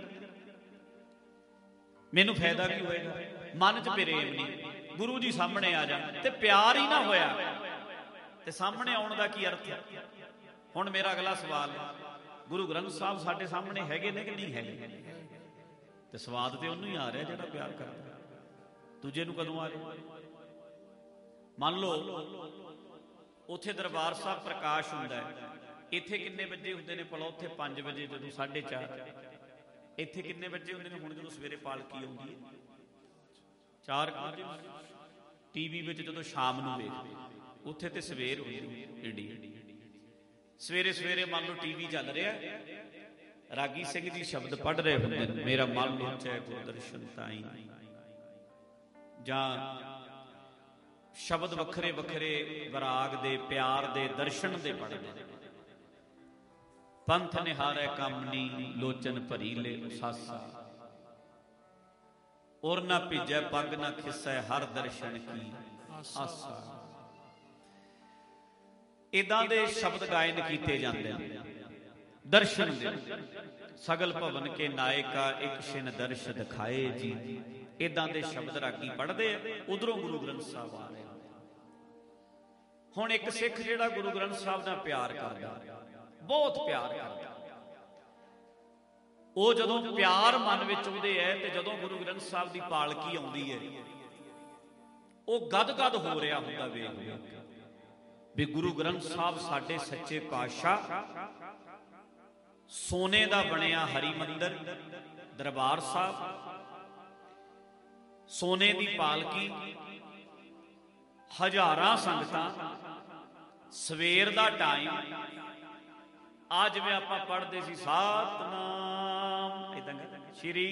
ਮੈਨੂੰ ਫਾਇਦਾ ਕੀ ਹੋਏਗਾ। ਮਨ 'ਚ ਪ੍ਰੇਮ ਨਹੀਂ, ਗੁਰੂ ਜੀ ਸਾਹਮਣੇ ਆ ਜਾਣ ਤੇ ਪਿਆਰ ਹੀ ਨਾ ਹੋਇਆ, ਤੇ ਸਾਹਮਣੇ ਆਉਣ ਦਾ ਕੀ ਅਰਥ ਹੈ। ਹੁਣ ਮੇਰਾ ਅਗਲਾ ਸਵਾਲ ਹੈ, ਗੁਰੂ ਗ੍ਰੰਥ ਸਾਹਿਬ ਸਾਡੇ ਸਾਹਮਣੇ ਹੈਗੇ ਨੇ ਕਿ ਨਹੀਂ ਹੈਗੇ? ਤੇ ਸਵਾਦ ਤੇ ਉਹਨੂੰ ਹੀ ਆ ਰਿਹਾ ਜਿਹੜਾ ਪਿਆਰ ਕਰਦਾ, ਦੂਜੇ ਨੂੰ ਕਦੋਂ ਆ ਰਿਹਾ। ਮੰਨ ਲਓ ਉੱਥੇ ਦਰਬਾਰ ਸਾਹਿਬ ਪ੍ਰਕਾਸ਼ ਹੁੰਦਾ ਹੈ, ਇੱਥੇ ਕਿੰਨੇ ਵਜੇ ਹੁੰਦੇ ਨੇ ਭਲਾ? ਉੱਥੇ 5 ਵਜੇ, ਜਦੋਂ 4:30। ਇੱਥੇ ਕਿੰਨੇ ਵਜੇ ਹੁੰਦੇ ਨੇ ਹੁਣ ਜਦੋਂ ਸਵੇਰੇ ਪਾਲਕੀ ਆਉਂਦੀ ਹੈ? 4 ਵਜੇ। ਟੀਵੀ ਵਿੱਚ ਜਦੋਂ ਸ਼ਾਮ ਨੂੰ ਵੇਖਦੇ, ਉੱਥੇ ਤੇ ਸਵੇਰ ਹੁੰਦੀ ਇੰਡੀਆ। ਸਵੇਰੇ ਸਵੇਰੇ ਮੰਨ ਲਓ ਟੀਵੀ ਚੱਲ ਰਿਹਾ, ਰਾਗੀ ਸਿੰਘ ਜੀ ਸ਼ਬਦ ਪੜ੍ਹ ਰਹੇ ਹੁੰਦੇ ਨੇ, ਮੇਰਾ ਮਨ ਲੋਚੈ ਗੁਰਦਰਸ਼ਨ ਤਾਈ, ਜਾਂ ਸ਼ਬਦ ਵੱਖਰੇ ਵੱਖਰੇ ਵਿਰਾਗ ਦੇ, ਪਿਆਰ ਦੇ, ਦਰਸ਼ਨ ਦੇ ਪੜ੍ਹਦੇ ਨੇ। ਪੰਥ ਨਿਹਾਰੈ ਕਾਮਨੀ, ਲੋਚਨ ਭਰੀ ਲੈ ਉਸਾਸਾ, ਔਰ ਨਾ ਭਿਜੈ ਪੱਗ ਨਾ ਖਿਸੈ, ਹਰ ਦਰਸ਼ਨ ਕੀ ਆਸਾ। ਇਦਾਂ ਦੇ ਸ਼ਬਦ ਗਾਇਨ ਕੀਤੇ ਜਾਂਦੇ ਨੇ ਦਰਸ਼ਨ ਦੇ। ਸਗਲ ਭਵਨ ਕੇ ਨਾਇਕਾ, ਇੱਕ ਛਿਨ ਦਰਸ਼ ਦਿਖਾਏ ਜੀ। ਇਦਾਂ ਦੇ ਸ਼ਬਦ ਰਾਗੀ ਪੜ੍ਹਦੇ ਆ, ਉਧਰੋਂ ਗੁਰੂ ਗ੍ਰੰਥ ਸਾਹਿਬ ਆ ਰਹੇ। ਹੁਣ ਇੱਕ ਸਿੱਖ ਜਿਹੜਾ ਗੁਰੂ ਗ੍ਰੰਥ ਸਾਹਿਬ ਦਾ ਪਿਆਰ ਕਰਦਾ, ਬਹੁਤ ਪਿਆਰ ਕਰਦਾ, ਉਹ ਜਦੋਂ ਪਿਆਰ ਮਨ ਵਿੱਚ ਆਉਂਦੇ ਹੈ, ਤੇ ਜਦੋਂ ਗੁਰੂ ਗ੍ਰੰਥ ਸਾਹਿਬ ਦੀ ਪਾਲਕੀ ਆਉਂਦੀ ਹੈ, ਉਹ ਗਦ-ਗਦ ਹੋ ਰਿਹਾ ਹੁੰਦਾ ਵੇਖ ਵੇਖ ਵੀ ਗੁਰੂ ਗ੍ਰੰਥ ਸਾਹਿਬ ਸਾਡੇ ਸੱਚੇ ਪਾਤਸ਼ਾਹ, ਸੋਨੇ ਦਾ ਬਣਿਆ ਹਰੀ ਮੰਦਰ, ਦਰਬਾਰ ਸਾਹਿਬ, ਸੋਨੇ ਦੀ ਪਾਲਕੀ, ਹਜ਼ਾਰਾਂ ਸੰਗਤਾਂ, ਸਵੇਰ ਦਾ ਟਾਈਮ, ਆ ਜਿਵੇਂ ਆਪਾਂ ਪੜ੍ਹਦੇ ਸੀ ਸਤਿਨਾਮ, ਏਦਾਂ ਸ਼੍ਰੀ,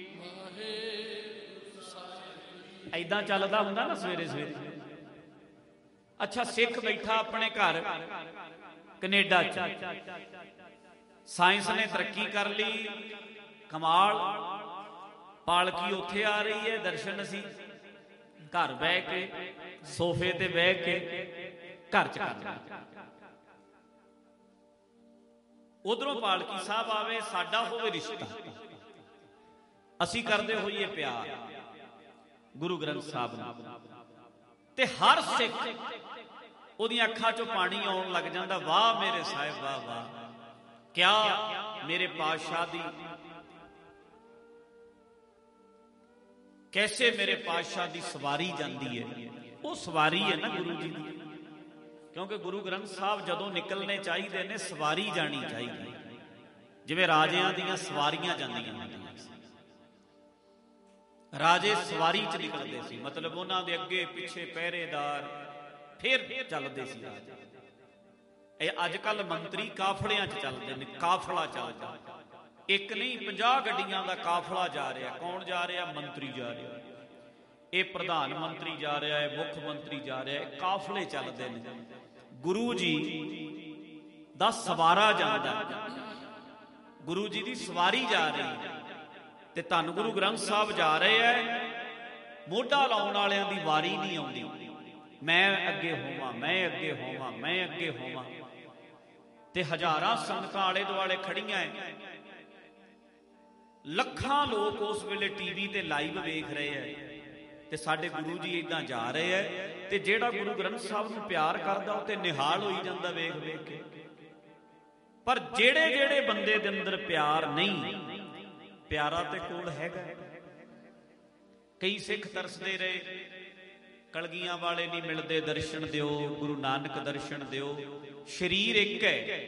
ਏਦਾਂ ਚੱਲਦਾ ਹੁੰਦਾ ਨਾ ਸਵੇਰੇ ਸਵੇਰੇ। ਅੱਛਾ, ਸਿੱਖ ਬੈਠਾ ਆਪਣੇ ਘਰ ਕੈਨੇਡਾ ਚ, ਸਾਇੰਸ ਨੇ ਤਰੱਕੀ ਕਰ ਲਈ, ਕਮਾਲ, ਪਾਲਕੀ ਉੱਥੇ ਆ ਰਹੀ ਹੈ, ਦਰਸ਼ਨ ਅਸੀਂ ਘਰ ਬਹਿ ਕੇ ਸੋਫੇ ਤੇ ਬਹਿ ਕੇ ਘਰ ਚ ਕਰ। ਉਧਰੋਂ ਪਾਲਕੀ ਸਾਹਿਬ ਆਵੇ, ਸਾਡਾ ਹੋਵੇ ਰਿਸ਼ਤਾ, ਅਸੀਂ ਕਰਦੇ ਹੋਈਏ ਪਿਆਰ ਗੁਰੂ ਗ੍ਰੰਥ ਸਾਹਿਬ ਨਾਲ, ਤੇ ਹਰ ਸਿੱਖ ਉਹਦੀਆਂ ਅੱਖਾਂ ਚੋਂ ਪਾਣੀ ਆਉਣ ਲੱਗ ਜਾਂਦਾ। ਵਾਹ ਮੇਰੇ ਸਾਹਿਬ, ਵਾਹ ਵਾਹ, ਕਿਆ ਮੇਰੇ ਪਾਤਸ਼ਾਹ ਦੀ, ਕੈਸੇ ਮੇਰੇ ਪਾਤਸ਼ਾਹ ਦੀ ਸਵਾਰੀ ਜਾਂਦੀ ਹੈ। ਉਹ ਸਵਾਰੀ ਹੈ ਨਾ ਗੁਰੂ ਜੀ ਦੀ, ਕਿਉਂਕਿ ਗੁਰੂ ਗ੍ਰੰਥ ਸਾਹਿਬ ਜਦੋਂ ਨਿਕਲਣੇ ਚਾਹੀਦੇ ਨੇ ਸਵਾਰੀ ਜਾਣੀ ਚਾਹੀਦੀ, ਜਿਵੇਂ ਰਾਜਿਆਂ ਦੀਆਂ ਸਵਾਰੀਆਂ ਜਾਂਦੀਆਂ ਹੁੰਦੀਆਂ ਸੀ। ਰਾਜੇ ਸਵਾਰੀ ਚ ਨਿਕਲਦੇ ਸੀ, ਮਤਲਬ ਉਹਨਾਂ ਦੇ ਅੱਗੇ ਪਿੱਛੇ ਪਹਿਰੇਦਾਰ, ਫਿਰ ਚੱਲਦੇ ਸੀ ਰਾਜੇ। ਇਹ ਅੱਜ ਕੱਲ ਮੰਤਰੀ ਕਾਫਲਿਆਂ ਚ ਚੱਲਦੇ ਨੇ, ਕਾਫਲਾ ਚੱਲਦਾ, ਇੱਕ ਨਹੀਂ 50 ਗੱਡੀਆਂ ਦਾ ਕਾਫਲਾ ਜਾ ਰਿਹਾ। ਕੌਣ ਜਾ ਰਿਹਾ? ਮੰਤਰੀ ਜਾ ਰਿਹਾ, ਇਹ ਪ੍ਰਧਾਨ ਮੰਤਰੀ ਜਾ ਰਿਹਾ ਹੈ, ਮੁੱਖ ਮੰਤਰੀ ਜਾ ਰਿਹਾ ਹੈ, ਕਾਫਲੇ ਚੱਲਦੇ ਨੇ। ਗੁਰੂ ਜੀ ਦਾ ਸਵਾਰਾ ਜਾਂਦਾ, ਗੁਰੂ ਜੀ ਦੀ ਸਵਾਰੀ ਜਾ ਰਹੀ, ਤੇ ਧੰਨ ਗੁਰੂ ਗ੍ਰੰਥ ਸਾਹਿਬ ਜਾ ਰਹੇ ਹੈ। ਮੋਢਾ ਲਾਉਣ ਵਾਲਿਆਂ ਦੀ ਵਾਰੀ ਨਹੀਂ ਆਉਂਦੀ, ਮੈਂ ਅੱਗੇ ਹੋਵਾਂ, ਮੈਂ ਅੱਗੇ ਹੋਵਾਂ, ਮੈਂ ਅੱਗੇ ਹੋਵਾਂ। ਤੇ ਹਜ਼ਾਰਾਂ ਸੰਗਤਾਂ ਆਲੇ ਦੁਆਲੇ ਖੜੀਆਂ ਹੈ, ਲੱਖਾਂ ਲੋਕ ਉਸ ਵੇਲੇ ਟੀਵੀ ਤੇ ਲਾਈਵ ਵੇਖ ਰਹੇ ਹੈ, ਤੇ ਸਾਡੇ ਗੁਰੂ ਜੀ ਏਦਾਂ ਜਾ ਰਹੇ ਹੈ। ਤੇ ਜਿਹੜਾ ਗੁਰੂ ਗ੍ਰੰਥ ਸਾਹਿਬ ਨੂੰ ਪਿਆਰ ਕਰਦਾ ਉਹ ਤੇ ਨਿਹਾਲ ਹੋਈ ਜਾਂਦਾ ਵੇਖ ਵੇਖ ਕੇ। ਪਰ ਜਿਹੜੇ ਜਿਹੜੇ ਬੰਦੇ ਦੇ ਅੰਦਰ ਪਿਆਰ ਨਹੀਂ, ਪਿਆਰਾ ਤੇ ਕੋਲ ਹੈਗਾ। ਕਈ ਸਿੱਖ ਤਰਸਦੇ ਰਹੇ, ਕਲਗੀਆਂ ਵਾਲੇ ਨਹੀਂ ਮਿਲਦੇ, ਦਰਸ਼ਨ ਦਿਓ, ਗੁਰੂ ਨਾਨਕ ਦਰਸ਼ਨ ਦਿਓ। ਸ਼ਰੀਰ ਇੱਕ ਹੈ,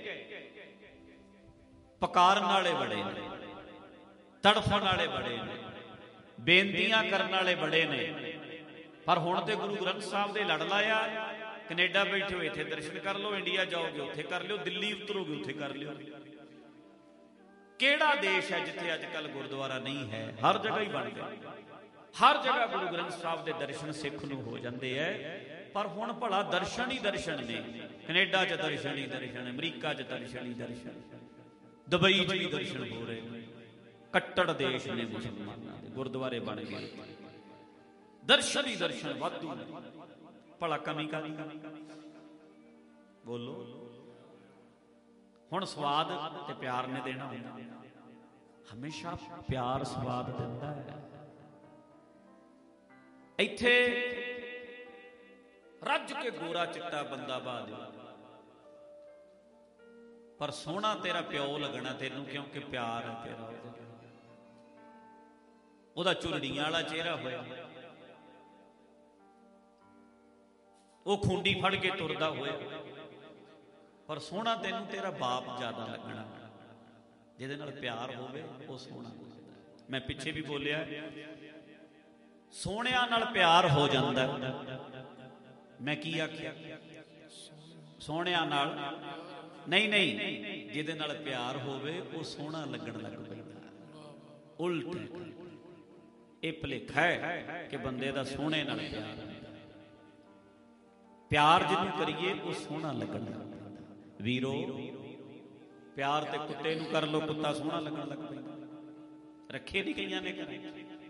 ਪਕਾਰਨ ਵਾਲੇ ਬੜੇ ਨੇ, ਤੜਫਣ ਵਾਲੇ ਬੜੇ ਨੇ, ਬੇਨਤੀਆਂ ਕਰਨ ਵਾਲੇ ਬੜੇ ਨੇ। ਪਰ ਹੁਣ ਤੇ ਗੁਰੂ ਗ੍ਰੰਥ ਸਾਹਿਬ ਦੇ ਲੜ ਲਾਇਆ। ਕੈਨੇਡਾ ਬੈਠੇ ਹੋ ਇੱਥੇ ਦਰਸ਼ਨ ਕਰ ਲਓ, ਇੰਡੀਆ ਜਾਓਗੇ ਉੱਥੇ ਕਰ ਲਿਓ, ਦਿੱਲੀ ਉਤਰੋਗੇ ਉੱਥੇ ਕਰ ਲਿਓ। ਕਿਹੜਾ ਦੇਸ਼ ਹੈ ਜਿੱਥੇ ਅੱਜ ਕੱਲ ਗੁਰਦੁਆਰਾ ਨਹੀਂ ਹੈ? ਹਰ ਜਗ੍ਹਾ ਹੀ ਬਣ ਗਿਆ, ਹਰ ਜਗ੍ਹਾ ਗੁਰੂ ਗ੍ਰੰਥ ਸਾਹਿਬ ਦੇ ਦਰਸ਼ਨ ਸਿੱਖ ਨੂੰ ਹੋ ਜਾਂਦੇ ਹੈ। ਪਰ ਹੁਣ ਭਲਾ ਦਰਸ਼ਨ ਹੀ ਦਰਸ਼ਨ ਨੇ, ਕੈਨੇਡਾ 'ਚ ਦਰਸ਼ਨ ਹੀ ਦਰਸ਼ਨ, ਅਮਰੀਕਾ 'ਚ ਦਰਸ਼ਨ ਹੀ ਦਰਸ਼ਨ, ਦੁਬਈ 'ਚ ਵੀ ਦਰਸ਼ਨ ਹੋ ਰਹੇ ਨੇ। ਕੱਟੜ ਦੇਸ਼ ਨੇ ਮੁਸਲਮਾਨਾਂ ਦੇ, ਗੁਰਦੁਆਰੇ ਬਣ ਗਏ, ਦਰਸ਼ਨ ਹੀ ਦਰਸ਼ਨ ਵਾਧੂ ਨੇ। ਭਲਾ ਕਮੀ ਕਾਹਦੀ? ਬੋਲੋ। ਹੁਣ ਸਵਾਦ ਤੇ ਪਿਆਰ ਨੇ ਦੇਣਾ ਹੁੰਦਾ, ਹਮੇਸ਼ਾ ਪਿਆਰ ਸਵਾਦ ਦਿੰਦਾ ਹੈ। ਇੱਥੇ ਰੱਜ ਕੇ ਗੋਰਾ ਚਿੱਟਾ ਬੰਦਾ ਬਾਹ ਦਿਓ, ਪਰ ਸੋਹਣਾ ਤੇਰਾ ਪਿਓ ਲੱਗਣਾ ਤੈਨੂੰ, ਕਿਉਂਕਿ ਪਿਆਰ ਹੈ ਤੇਰਾ ਉਹਦਾ। ਝੁਰੜੀਆਂ ਵਾਲਾ ਚਿਹਰਾ ਹੋਇਆ, ਉਹ ਖੁੰਡੀ ਫੜ ਕੇ ਤੁਰਦਾ ਹੋਇਆ, ਪਰ ਸੋਹਣਾ ਤੈਨੂੰ ਤੇਰਾ ਬਾਪ ਜ਼ਿਆਦਾ ਲੱਗਣਾ। ਜਿਹਦੇ ਨਾਲ ਪਿਆਰ ਹੋਵੇ ਉਹ ਸੋਹਣਾ ਲੱਗਦਾ। ਮੈਂ ਪਿੱਛੇ ਵੀ ਬੋਲਿਆ, ਸੋਹਣਿਆਂ ਨਾਲ ਪਿਆਰ ਹੋ ਜਾਂਦਾ। ਮੈਂ ਕੀ ਆਖਿਆ? ਸੋਹਣਿਆਂ ਨਾਲ ਨਹੀਂ, ਨਹੀਂ, ਜਿਹਦੇ ਨਾਲ ਪਿਆਰ ਹੋਵੇ ਉਹ ਸੋਹਣਾ ਲੱਗਣ ਲੱਗ ਪੈਂਦਾ। ਉਲਟ ਇਹ ਭੁਲੇਖਾ ਹੈ ਕਿ ਬੰਦੇ ਦਾ ਸੋਹਣੇ ਨਾਲ ਪਿਆਰ ਹੁੰਦਾ। ਪਿਆਰ ਜਿਹਨੂੰ ਕਰੀਏ ਉਹ ਸੋਹਣਾ ਲੱਗਣ ਲੱਗ ਪੈਂਦਾ। ਵੀਰੋ, ਪਿਆਰ ਤੇ ਕੁੱਤੇ ਨੂੰ ਕਰ ਲੋ, ਕੁੱਤਾ ਸੋਹਣਾ ਲੱਗਣ ਲੱਗ ਪੈਂਦਾ। ਰੱਖੇ ਨਹੀਂ ਕਈਆਂ ਨੇ ਕਰੇ।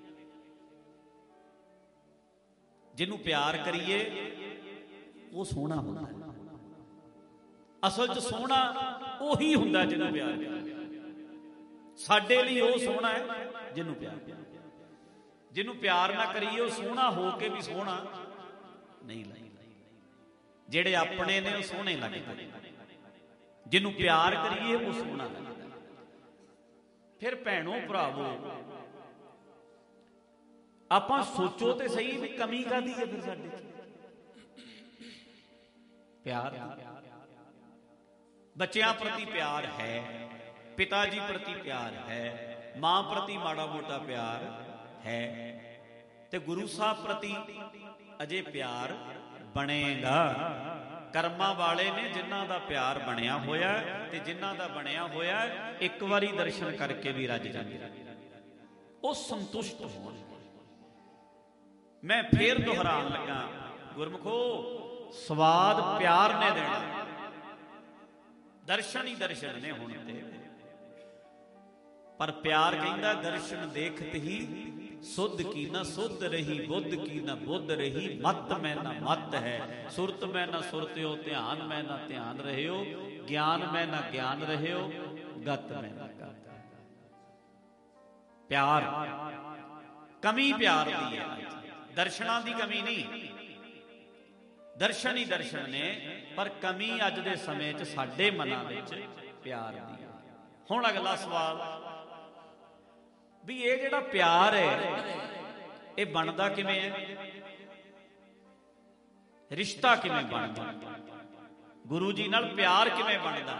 ਜਿਹਨੂੰ ਪਿਆਰ ਕਰੀਏ ਉਹ ਸੋਹਣਾ ਹੁੰਦਾ। ਅਸਲ 'ਚ ਸੋਹਣਾ ਉਹੀ ਹੁੰਦਾ ਜਿਹਨੂੰ ਪਿਆਰ ਕਰੀਏ। ਸਾਡੇ ਲਈ ਉਹ ਸੋਹਣਾ ਹੈ ਜਿਹਨੂੰ ਪਿਆਰ। ਜਿਹਨੂੰ ਪਿਆਰ ਨਾ ਕਰੀਏ ਉਹ ਸੋਹਣਾ ਹੋ ਕੇ ਵੀ ਸੋਹਣਾ ਨਹੀਂ ਲੱਗਦਾ। ਜਿਹੜੇ ਆਪਣੇ ਨੇ ਉਹ ਸੋਹਣੇ ਲੱਗਦੇ, ਜਿਹਨੂੰ ਪਿਆਰ ਕਰੀਏ ਉਹ ਸੋਹਣਾ ਲੱਗਦਾ। ਫਿਰ ਭੈਣੋ ਭਰਾਵੋ, ਆਪਾਂ ਸੋਚੋ ਤੇ ਸਹੀ ਵੀ ਕਮੀ ਕਾਹਦੀ ਹੈ ਫਿਰ ਸਾਡੇ 'ਚ? ਪਿਆਰ। ਬੱਚਿਆਂ ਪ੍ਰਤੀ ਪਿਆਰ ਹੈ, ਪਿਤਾ ਜੀ ਪ੍ਰਤੀ ਪਿਆਰ ਹੈ, ਮਾਂ ਪ੍ਰਤੀ ਮਾੜਾ ਮੋਟਾ ਪਿਆਰ ਹੈ, ਤੇ ਗੁਰੂ ਸਾਹਿਬ ਪ੍ਰਤੀ ਅਜੇ ਪਿਆਰ ਬਣੇਗਾ। ਕਰਮਾਂ ਵਾਲੇ ਨੇ ਜਿਨ੍ਹਾਂ ਦਾ ਪਿਆਰ ਬਣਿਆ ਹੋਇਆ, ਤੇ ਜਿਨ੍ਹਾਂ ਦਾ ਬਣਿਆ ਹੋਇਆ ਇੱਕ ਵਾਰੀ ਦਰਸ਼ਨ ਕਰਕੇ ਵੀ ਰੱਜ ਜਾਂਦੇ, ਉਹ ਸੰਤੁਸ਼ਟ ਹੋਣ। ਮੈਂ ਫੇਰ ਦੁਹਰਾਉਣ ਲੱਗਾ, ਗੁਰਮੁਖੋ ਸਵਾਦ ਪਿਆਰ ਨੇ ਦੇਣਾ, ਦਰਸ਼ਨ ਹੀ ਦਰਸ਼ਨ ਨੇ ਹੁਣ ਤੇ। ਪਰ ਪਿਆਰ ਕਹਿੰਦਾ ਦਰਸ਼ਨ ਦੇਖਤ ਹੀ ਸੁਧ ਕੀ ਨਾ ਸੁਧ ਰਹੀ, ਬੁੱਧ ਕੀ ਨਾ ਬੁੱਧ ਰਹੀ, ਮਤ ਮੈਂ ਨਾ ਮਤ ਹੈ, ਸੁਰਤ ਮੈਂ ਨਾ ਸੁਰਤਿਓ, ਧਿਆਨ ਮੈਂ ਨਾ ਧਿਆਨ ਰਹਿਓ, ਗਿਆਨ ਮੈਂ ਨਾ ਗਿਆਨ ਰਹਿਓ, ਗਤ ਮੈਂ ਨਾ ਗਤ। ਪਿਆਰ ਕਮੀ ਪਿਆਰ ਦੀ ਹੈ, ਦਰਸ਼ਨਾਂ ਦੀ ਕਮੀ ਨਹੀਂ, ਦਰਸ਼ਨ ਹੀ ਦਰਸ਼ਨ ਨੇ, ਪਰ ਕਮੀ ਅੱਜ ਦੇ ਸਮੇਂ 'ਚ ਸਾਡੇ ਮਨਾਂ ਵਿੱਚ ਪਿਆਰ ਦੀ। ਹੁਣ ਅਗਲਾ ਸਵਾਲ ਵੀ ਇਹ ਜਿਹੜਾ ਪਿਆਰ ਹੈ ਇਹ ਬਣਦਾ ਕਿਵੇਂ ਹੈ, ਰਿਸ਼ਤਾ ਕਿਵੇਂ ਬਣਦਾ, ਗੁਰੂ ਜੀ ਨਾਲ ਪਿਆਰ ਕਿਵੇਂ ਬਣਦਾ?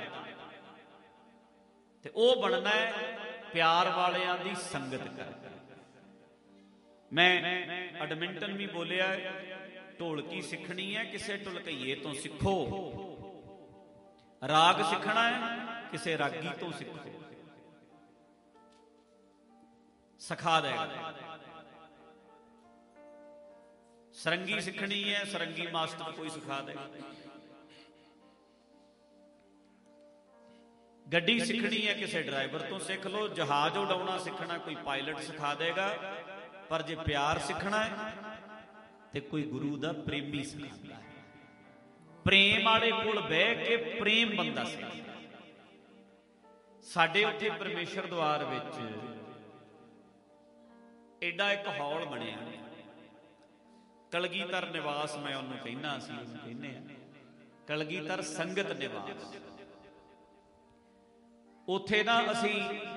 ਤੇ ਉਹ ਬਣਨਾ ਹੈ ਪਿਆਰ ਵਾਲਿਆਂ ਦੀ ਸੰਗਤ ਕਰਕੇ। ਮੈਂ ਐਡਮਿੰਟਨ ਵੀ ਬੋਲਿਆ, ਢੋਲਕੀ ਸਿੱਖਣੀ ਹੈ ਕਿਸੇ ਢੋਲਕਈਏ ਤੋਂ ਸਿੱਖੋ, ਰਾਗ ਸਿੱਖਣਾ ਹੈ ਕਿਸੇ ਰਾਗੀ ਤੋਂ ਸਿੱਖੋ, ਸਿਖਾ ਦੇਗਾ। ਸਰੰਗੀ ਸਿੱਖਣੀ ਹੈ ਸਰੰਗੀ ਮਾਸਟਰ ਕੋਈ ਸਿਖਾ ਦੇਗਾ। ਗੱਡੀ ਸਿੱਖਣੀ ਹੈ ਕਿਸੇ ਡਰਾਈਵਰ ਤੋਂ ਸਿੱਖ ਲਓ, ਜਹਾਜ਼ ਉਡਾਉਣਾ ਸਿੱਖਣਾ ਕੋਈ ਪਾਇਲਟ ਸਿਖਾ ਦੇਗਾ। ਪਰ ਜੇ ਪਿਆਰ ਸਿੱਖਣਾ ਹੈ ਤੇ ਕੋਈ ਗੁਰੂ ਦਾ ਪ੍ਰੇਮੀ ਸਿਖਾਉਂਦਾ ਹੈ, ਪ੍ਰੇਮ ਵਾਲੇ ਕੋਲ ਬਹਿ ਕੇ ਪ੍ਰੇਮ ਬੰਦਾ ਸਿਖਾਉਂਦਾ। ਸਾਡੇ ਉੱਥੇ ਪਰਮੇਸ਼ਰ ਦੁਆਰ ਵਿੱਚ ਐਡਾ ਇੱਕ ਹਾਲ ਬਣਿਆ, ਕਲਗੀਧਰ ਨਿਵਾਸ ਮੈਂ ਉਹਨੂੰ ਕਹਿਣਾ, ਅਸੀਂ ਉਹਨੂੰ ਕਹਿੰਦੇ ਆ ਕਲਗੀਧਰ ਸੰਗਤ ਨਿਵਾਸ। ਉੱਥੇ ਨਾ ਅਸੀਂ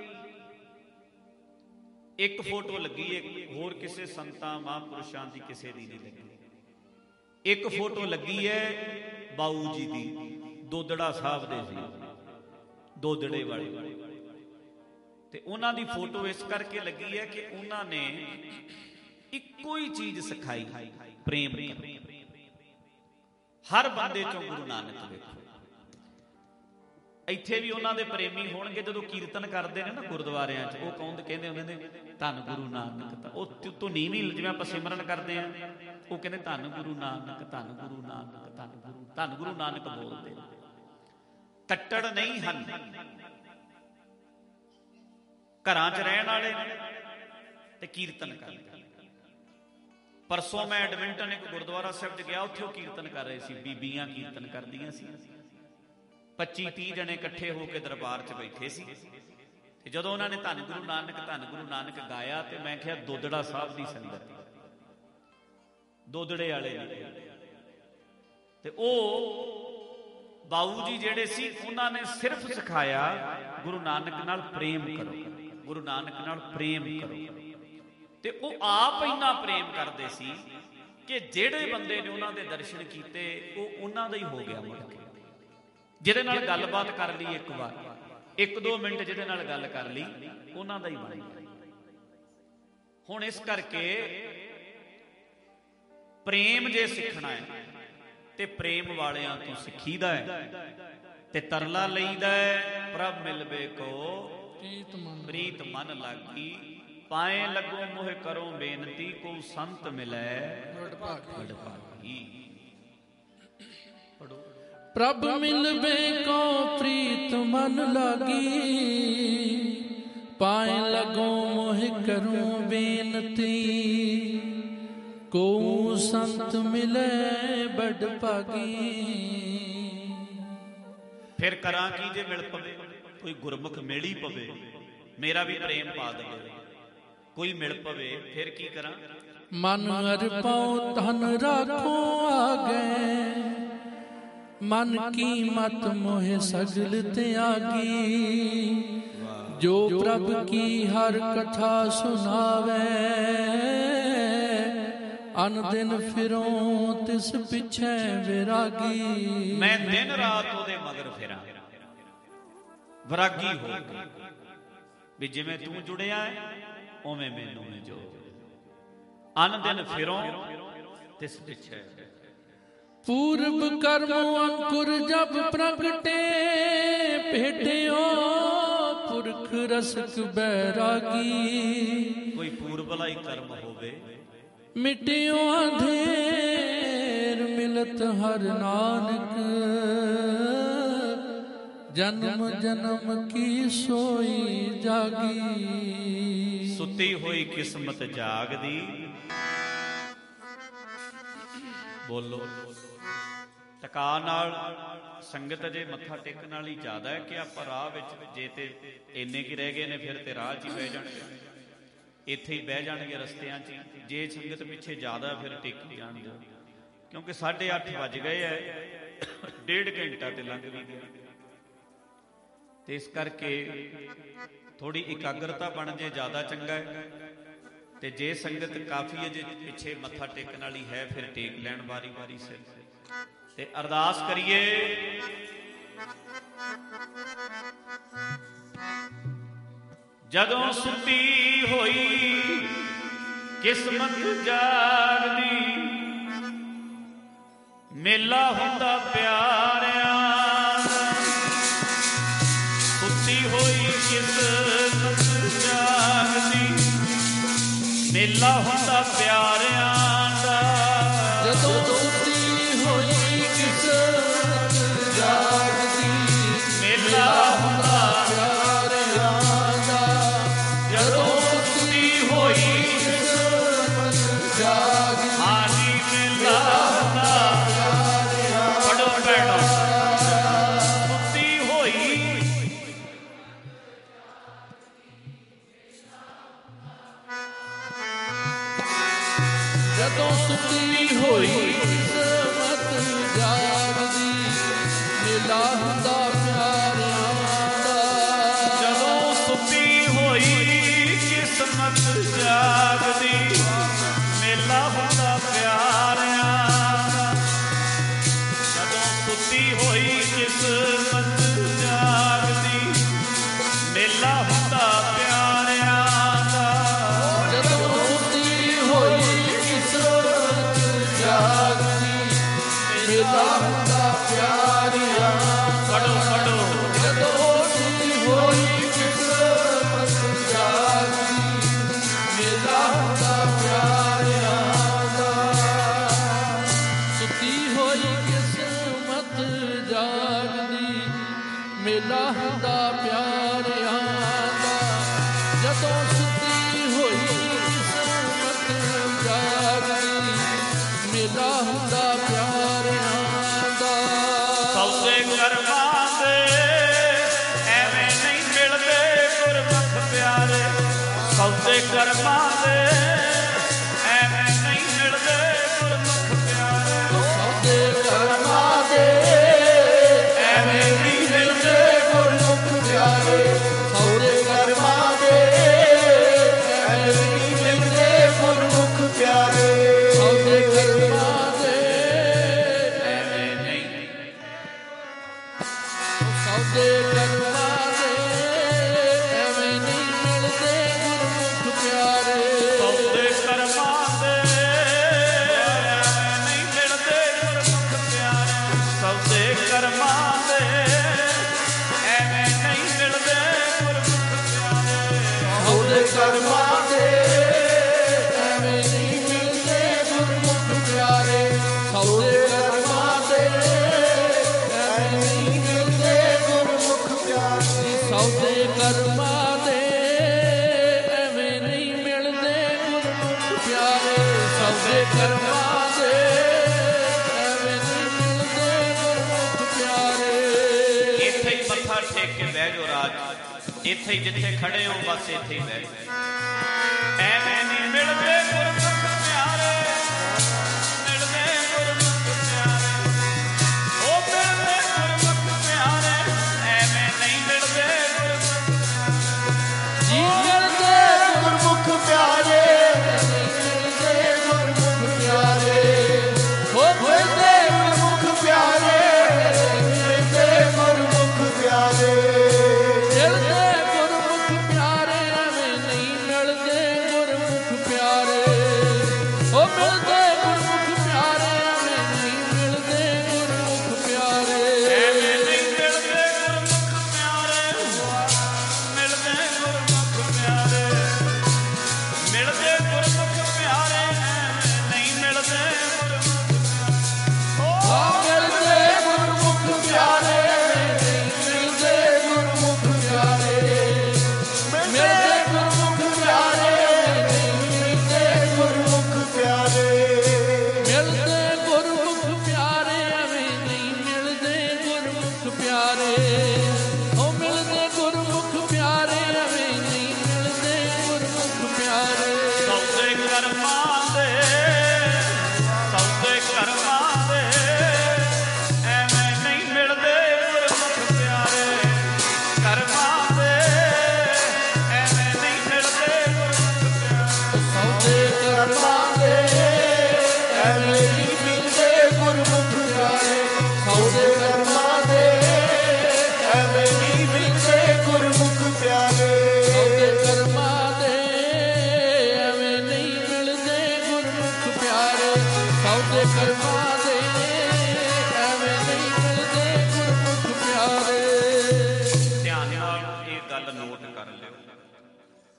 ਇੱਕ ਫੋਟੋ ਲੱਗੀ ਹੈ, ਹੋਰ ਕਿਸੇ ਸੰਤਾਂ ਮਹਾਂਪੁਰਸ਼ਾਂ ਦੀ ਕਿਸੇ ਦੀ ਨਹੀਂ ਲੱਗੀ। ਇੱਕ ਫੋਟੋ ਲੱਗੀ ਹੈ ਬਾਊ ਜੀ ਦੀ, ਦੋਦੜਾ ਸਾਹਿਬ ਦੇ ਸੀ, ਦੋਦੜੇ ਵਾਲੇ, ਤੇ ਉਹਨਾਂ ਦੀ ਫੋਟੋ ਇਸ ਕਰਕੇ ਲੱਗੀ ਹੈ ਕਿ ਉਹਨਾਂ ਨੇ ਇੱਕੋ ਹੀ ਚੀਜ਼ ਸਿਖਾਈ, ਪ੍ਰੇਮ। ਹਰ ਬੰਦੇ ਚੋਂ ਗੁਰੂ ਨਾਨਕ ਵੇਖੋ, ਇੱਥੇ ਵੀ ਉਹਨਾਂ ਦੇ ਪ੍ਰੇਮੀ ਹੋਣਗੇ। ਜਦੋਂ ਕੀਰਤਨ ਕਰਦੇ ਨੇ ਨਾ ਗੁਰਦੁਆਰਿਆਂ 'ਚ, ਉਹ ਕਹਿੰਦੇ ਹੁੰਦੇ ਨੇ ਧੰਨ ਗੁਰੂ ਨਾਨਕ। ਉਹ ਧੁਨੀ ਵੀ ਜਿਵੇਂ ਆਪਾਂ ਸਿਮਰਨ ਕਰਦੇ ਆ, ਉਹ ਕਹਿੰਦੇ ਧੰਨ ਗੁਰੂ ਨਾਨਕ, ਧੰਨ ਗੁਰੂ ਨਾਨਕ, ਧੰਨ ਗੁਰੂ ਨਾਨਕ ਬੋਲਦੇ। ਕੱਟੜ ਨਹੀਂ ਹਨ, ਘਰਾਂ 'ਚ ਰਹਿਣ ਵਾਲੇ ਤੇ ਕੀਰਤਨ ਕਰਦੇ। ਪਰਸੋਂ ਮੈਂ ਐਡਮਿੰਟਨ ਇੱਕ ਗੁਰਦੁਆਰਾ ਸਾਹਿਬ 'ਚ ਗਿਆ, ਉੱਥੇ ਉਹ ਕੀਰਤਨ ਕਰ ਰਹੇ ਸੀ, ਬੀਬੀਆਂ ਕੀਰਤਨ ਕਰਦੀਆਂ ਸੀ, 25-30 ਜਣੇ ਇਕੱਠੇ ਹੋ ਕੇ ਦਰਬਾਰ 'ਚ ਬੈਠੇ ਸੀ। ਤੇ ਜਦੋਂ ਉਹਨਾਂ ਨੇ ਧੰਨ ਗੁਰੂ ਨਾਨਕ ਗਾਇਆ, ਤੇ ਮੈਂ ਕਿਹਾ ਦੋਦੜਾ ਸਾਹਿਬ ਦੀ ਸੰਗਤ, ਦੋਦੜੇ ਵਾਲੇ। ਤੇ ਉਹ ਬਾਊ ਜੀ ਜਿਹੜੇ ਸੀ, ਉਹਨਾਂ ਨੇ ਸਿਰਫ ਸਿਖਾਇਆ ਗੁਰੂ ਨਾਨਕ ਨਾਲ ਪ੍ਰੇਮ ਕਰੋ, ਗੁਰੂ ਨਾਨਕ ਨਾਲ ਪ੍ਰੇਮ ਕਰੋ। ਤੇ ਉਹ ਆਪ ਇੰਨਾ ਪ੍ਰੇਮ ਕਰਦੇ ਸੀ ਕਿ ਜਿਹੜੇ ਬੰਦੇ ਨੇ ਉਹਨਾਂ ਦੇ ਦਰਸ਼ਨ ਕੀਤੇ, ਉਹ ਉਹਨਾਂ ਦਾ ਹੀ ਹੋ ਗਿਆ ਮੁੜ ਕੇ। ਜਿਹਦੇ ਨਾਲ ਗੱਲਬਾਤ ਕਰ ਲਈ ਇੱਕ ਵਾਰ, 1-2 ਮਿੰਟ ਜਿਹਦੇ ਨਾਲ ਗੱਲ ਕਰ ਲਈ, ਉਹਨਾਂ ਦਾ ਹੀ ਬਣ ਗਿਆ। ਹੁਣ ਇਸ ਕਰਕੇ ਪ੍ਰੇਮ ਜੇ ਸਿੱਖਣਾ ਹੈ ਤੇ ਪ੍ਰੇਮ ਵਾਲਿਆਂ ਤੋਂ ਸਿੱਖੀਦਾ ਹੈ। ਤੇ ਤਰਲਾ ਲਈਦਾ ਹੈ, ਪ੍ਰਭ ਮਿਲਵੇ ਕੋ ਪ੍ਰੀਤ ਮਨ ਲਾਗੀ, ਪਾਏ ਲੱਗੋ ਮੋਹ ਕਰੋ ਬੇਨਤੀ, ਕੋ ਸੰਤ ਮਿਲੈ ਵਡ ਭਾਗੀ। ਪੜੋ। ਪ੍ਰਭ ਮਿਲਵੇ ਕੋ ਪ੍ਰੀਤ ਮਨ ਲਾਗੀ, ਪਾਏ ਲੱਗੋ ਮੋਹ ਕਰੋ ਬੇਨਤੀ, ਕੋ ਸੰਤ ਮਿਲੈ ਬਡ ਭਾਗੀ। ਫਿਰ ਕਰਾਂ ਕੀ ਜੇ ਮਿਲ ਪਵੇ, ਕੋਈ ਗੁਰਮੁਖ ਮਿਲ ਹੀ ਪਵੇ, ਮੇਰਾ ਵੀ ਪ੍ਰੇਮ ਪਾ ਦੇਵੇ, ਕੋਈ ਮਿਲ ਪਵੇ, ਫਿਰ ਕੀ ਕਰਾਂ? ਮਨ ਅਰਪਉ ਧਨ ਰਾਖੋ ਆਗੇ, ਮਨ ਕੀ ਮਤ ਮੋਹਿ ਸਗਲ ਤਿਆਗੀ, ਜੋ ਪ੍ਰਭ ਕੀ ਹਰ ਕਥਾ ਸੁਨਾਵੇ, ਅਨ ਦਿਨ ਫਿਰੋਂ ਤਿਸ ਪਿਛੇ ਵਿਰਾਗੀ। ਮੈਂ ਦਿਨ ਰਾਤ ਉਹਦੇ ਮਗਰ ਫਿਰਾਂ, ਵਿਰਾਗੀ ਹੋ ਕੇ, ਵੀ ਜਿਵੇਂ ਤੂੰ ਜੁੜਿਆ ਹੈ ਉਵੇਂ ਮੈਨੂੰ ਜੋ, ਅਨ ਦਿਨ ਫਿਰੋਂ ਤਿਸ ਪਿਛੇ। ਪੂਰਬ ਕਰਮ ਅੰਕੁਰ ਜਬ ਪ੍ਰਗਟੇ, ਭੇਟਿਓ ਪੁਰਖ ਰਸਕ ਬੈਰਾਗੀ। ਕੋਈ ਪੂਰਬਲਾ ਹੀ ਕਰਮ ਹੋਵੇ, ਮਿਟਿਓ ਅੰਧੇਰ ਮਿਲਤ ਹਰ ਨਾਨਕ, ਜਨਮ ਜਨਮ ਕੀ ਸੋਈ ਜਾਗੀ। ਸੁੱਤੀ ਹੋਈ ਕਿਸਮਤ ਜਾਗਦੀ। ਬੋਲੋ ਟਕਾ ਨਾਲ ਸੰਗਤ ਜੇ ਮੱਥਾ ਟੇਕਣ ਵਾਲੀ ਜ਼ਿਆਦਾ ਹੈ ਕਿ ਆਪਾਂ ਰਾਹ ਵਿੱਚ ਜੇ ਤੇ ਇੰਨੇ ਕੀ ਰਹਿ ਗਏ ਨੇ ਫਿਰ ਤੇ ਰਾਹ 'ਚ ਹੀ ਬਹਿ ਜਾਣਗੇ, ਇੱਥੇ ਹੀ ਬਹਿ ਜਾਣਗੇ ਰਸਤਿਆਂ 'ਚ ਹੀ। ਜੇ ਸੰਗਤ ਪਿੱਛੇ ਜ਼ਿਆਦਾ ਫਿਰ ਟੇਕੀ ਜਾਣਗੇ, ਕਿਉਂਕਿ 8:30 ਵੱਜ ਗਏ ਐ, 1.5 ਘੰਟਾ ਤੇ ਲੰਘ ਵੀ ਗਿਆ। ਤੇ ਇਸ ਕਰਕੇ ਥੋੜੀ ਇਕਾਗਰਤਾ ਬਣ ਜੇ ਜ਼ਿਆਦਾ ਚੰਗਾ ਹੈ। ਤੇ ਜੇ ਸੰਗਤ ਕਾਫੀ ਹੈ, ਜੇ ਪਿੱਛੇ ਮੱਥਾ ਟੇਕਣ ਵਾਲੀ ਹੈ ਫਿਰ ਟੇਕ ਲੈਣ ਵਾਰੀ ਵਾਰੀ ਸਿਰ। ਤੇ ਅਰਦਾਸ ਕਰੀਏ। ਜਦੋਂ ਸੁੱਤੀ ਹੋਈ ਕਿਸਮਤ ਜਾਗਦੀ, ਮੇਲਾ ਹੁੰਦਾ ਪਿਆਰਿਆਂ। ਸੁੱਤੀ ਹੋਈ ਕਿਸਮਤ ਜਾਗਦੀ, ਮੇਲਾ ਹੁੰਦਾ ਪਿਆਰਿਆਂ ਦਾ। ਜਦੋਂ ਸੁੱਤੀ ਹੋਈ ਕਿਸਮਤ ਜਾਗਦੀ, ਮੇਲਾ ਹੁੰਦਾ ਪਿਆਰਿਆਂ ਦਾ। ਜਦੋਂ ਸੁੱਤੀ ਹੋਈ ਕਿਸਮਤ ਜਾਗਦੀ, ਹਾਜੀ ਮੇਲਾ ਹੁੰਦਾ ਪਿਆਰਿਆਂ। ਪੜੋ ਭੈਣੋ, ਸੁੱਤੀ ਹੋਈ ਜਦੋਂ ਸੁੱਤੀ ਹੋਈ ਕਿਸਮਤ ਜਾਗਦੀ, ਮੇਲਾ ਹੁੰਦਾ ਪਿਆਰਿਆਂ ਦਾ। ਜਦੋਂ ਸੁੱਤੀ ਹੋਈ ਕਿਸਮਤ ਜਾਗਦੀ, ਮੇਲਾ ਹੁੰਦਾ ਪਿਆਰਿਆਂ ਦਾ। ਜਦੋਂ ਸੁੱਤੀ ਹੋਈ ਕਿਸਮਤ ਜਾਗਦੀ, ਮੇਲਾ ਹੁੰਦਾ ਪਿਆਰਿਆਂ ਦਾ। ਜਦੋਂ ਸੁੱਤੀ ਹੋਈ ਕਿਸਮਤ ਜਾਗਦੀ, ਮੇਲਾ ਹੁੰਦਾ ਪਿਆਰਿਆਂ ਦਾ। ਪੜੋ ਪੜੋ ਜਦੋਂ ਸੁੱਤੀ ਹੋਈ ਕਿਸਮਤ ਜਾਗਦੀ, ਮੇਲਾ ਹੁੰਦਾ ਪਿਆਰਿਆਂ ਦਾ। ਸੁੱਤੀ ਹੋਈ ਕਿਸਮਤ ਜਾਗਦੀ, ਮੇਲਾ ਹੁੰਦਾ ਪਿਆਰਿਆਂ ਦਾ। ਜਦੋਂ ਸੁੱਤੀ ਹੋਈ ਕਿਸਮਤ ਜਾਗਦੀ, ਮੇਲਾ ਹੁੰਦਾ ਪਿਆਰਿਆਂ ਦਾ। ਸੌਦੇ ਕਰਮਾਂ ਦੇ ਐਵੇਂ ਨਹੀਂ ਮਿਲਦੇ ਗੁਰਮੁਖ ਪਿਆਰੇ। ਸੌਦੇ ਕਰਮਾਂ ਦੇ ਐਵੇਂ ਨਹੀਂ ਮਿਲਦੇ ਗੁਰਮੁਖ ਪਿਆਰੇ। ਸੌਦੇ ਕਰਮਾਂ ਦੇ ਐਵੇਂ ਨਹੀਂ ਮਿਲਦੇ ਗੁਰਮੁਖ ਪਿਆਰੇ। ਸੌਦੇ ਕਰਮਾਂ ਦੇ ਐਵੇਂ ਨਹੀਂ ਮਿਲਦੇ ਗੁਰਮੁਖ ਪਿਆਰੇ। ਸੌਦੇ ਕਰਮਾਂ ਦੇ ਐਵੇਂ ਨਹੀਂ ਸੌਦੇ ਕਰਮਾਂ ਦੇ ਐਵੇਂ ਨਹੀਂ ਮਿਲਦੇ ਗੁਰਮੁਖ ਪਿਆਰੇ। ਸੌਦੇ ਕਰਮਾਂ ਦੇ ਐਵੇਂ ਨਹੀਂ ਮਿਲਦੇ ਗੁਰਮੁਖ ਪਿਆਰੇ। ਸੌਦੇ ਕਰਮਾਂ ਦੇ ਐਵੇਂ ਨਹੀਂ ਮਿਲਦੇ ਗੁਰਮੁਖ ਪਿਆਰੇ। ਸੌਦੇ ਕਰਮਾਂ ਦੇ ਐਵੇਂ ਨਹੀਂ ਮਿਲਦੇ ਗੁਰਮੁਖ ਪਿਆਰੇ। ਸੌਦੇ ਕਰਮਾਂ ਦੇ ਐਵੇਂ ਨਹੀਂ ਮਿਲਦੇ ਗੁਰਮੁਖ ਪਿਆਰੇ। ਸੌਦੇ ਕਰਮਾਂ ਦੇ ਐਵੇਂ ਨਹੀਂ ਮਿਲਦੇ ਗੁਰਮੁਖ ਪਿਆਰੇ। ਸੌਦੇ ਕਰਮਾਂ ਦੇ ਐਵੇਂ ਨਹੀਂ ਮਿਲਦੇ ਗੁਰਮੁਖ ਪਿਆਰੇ। ਇੱਥੇ ਹੀ ਮੱਥਾ ਟੇਕ ਕੇ ਬਹਿ ਜਾਓ ਰਾਜ। ਇੱਥੇ ਹੀ ਜਿੱਥੇ ਖੜੇ ਹੋ ਬਸ ਇੱਥੇ ਹੀ ਬਹਿ ਜਾਓ। ਐਵੇਂ ਨਹੀਂ ਮਿਲਦੇ ਗੁਰਮੁਖ ਪਿਆਰੇ। ਮਿਲਦੇ ਗੁਰਮੁਖ ਪਿਆਰੇ। ਉਹ ਮਿਲਦੇ ਗੁਰਮੁਖ ਪਿਆਰੇ। ਐਵੇਂ ਨਹੀਂ ਮਿਲਦੇ ਗੁਰਮੁਖ ਜੀ ਮਿਲਦੇ ਗੁਰਮੁਖ ਪਿਆਰੇ, ਮਿਲਦੇ ਗੁਰਮੁਖ ਪਿਆਰੇ। ਹੋ ਮਿਲਦੇ ਗੁਰਮੁਖ ਪਿਆਰੇ, ਮਿਲਦੇ ਗੁਰਮੁਖ ਪਿਆਰੇ। ਮਿਲਦੇ ਗੁਰਮੁਖ ਪਿਆਰੇ, ਐਵੇਂ ਨਹੀਂ ਮਿਲਦੇ ਗੁਰਮੁਖ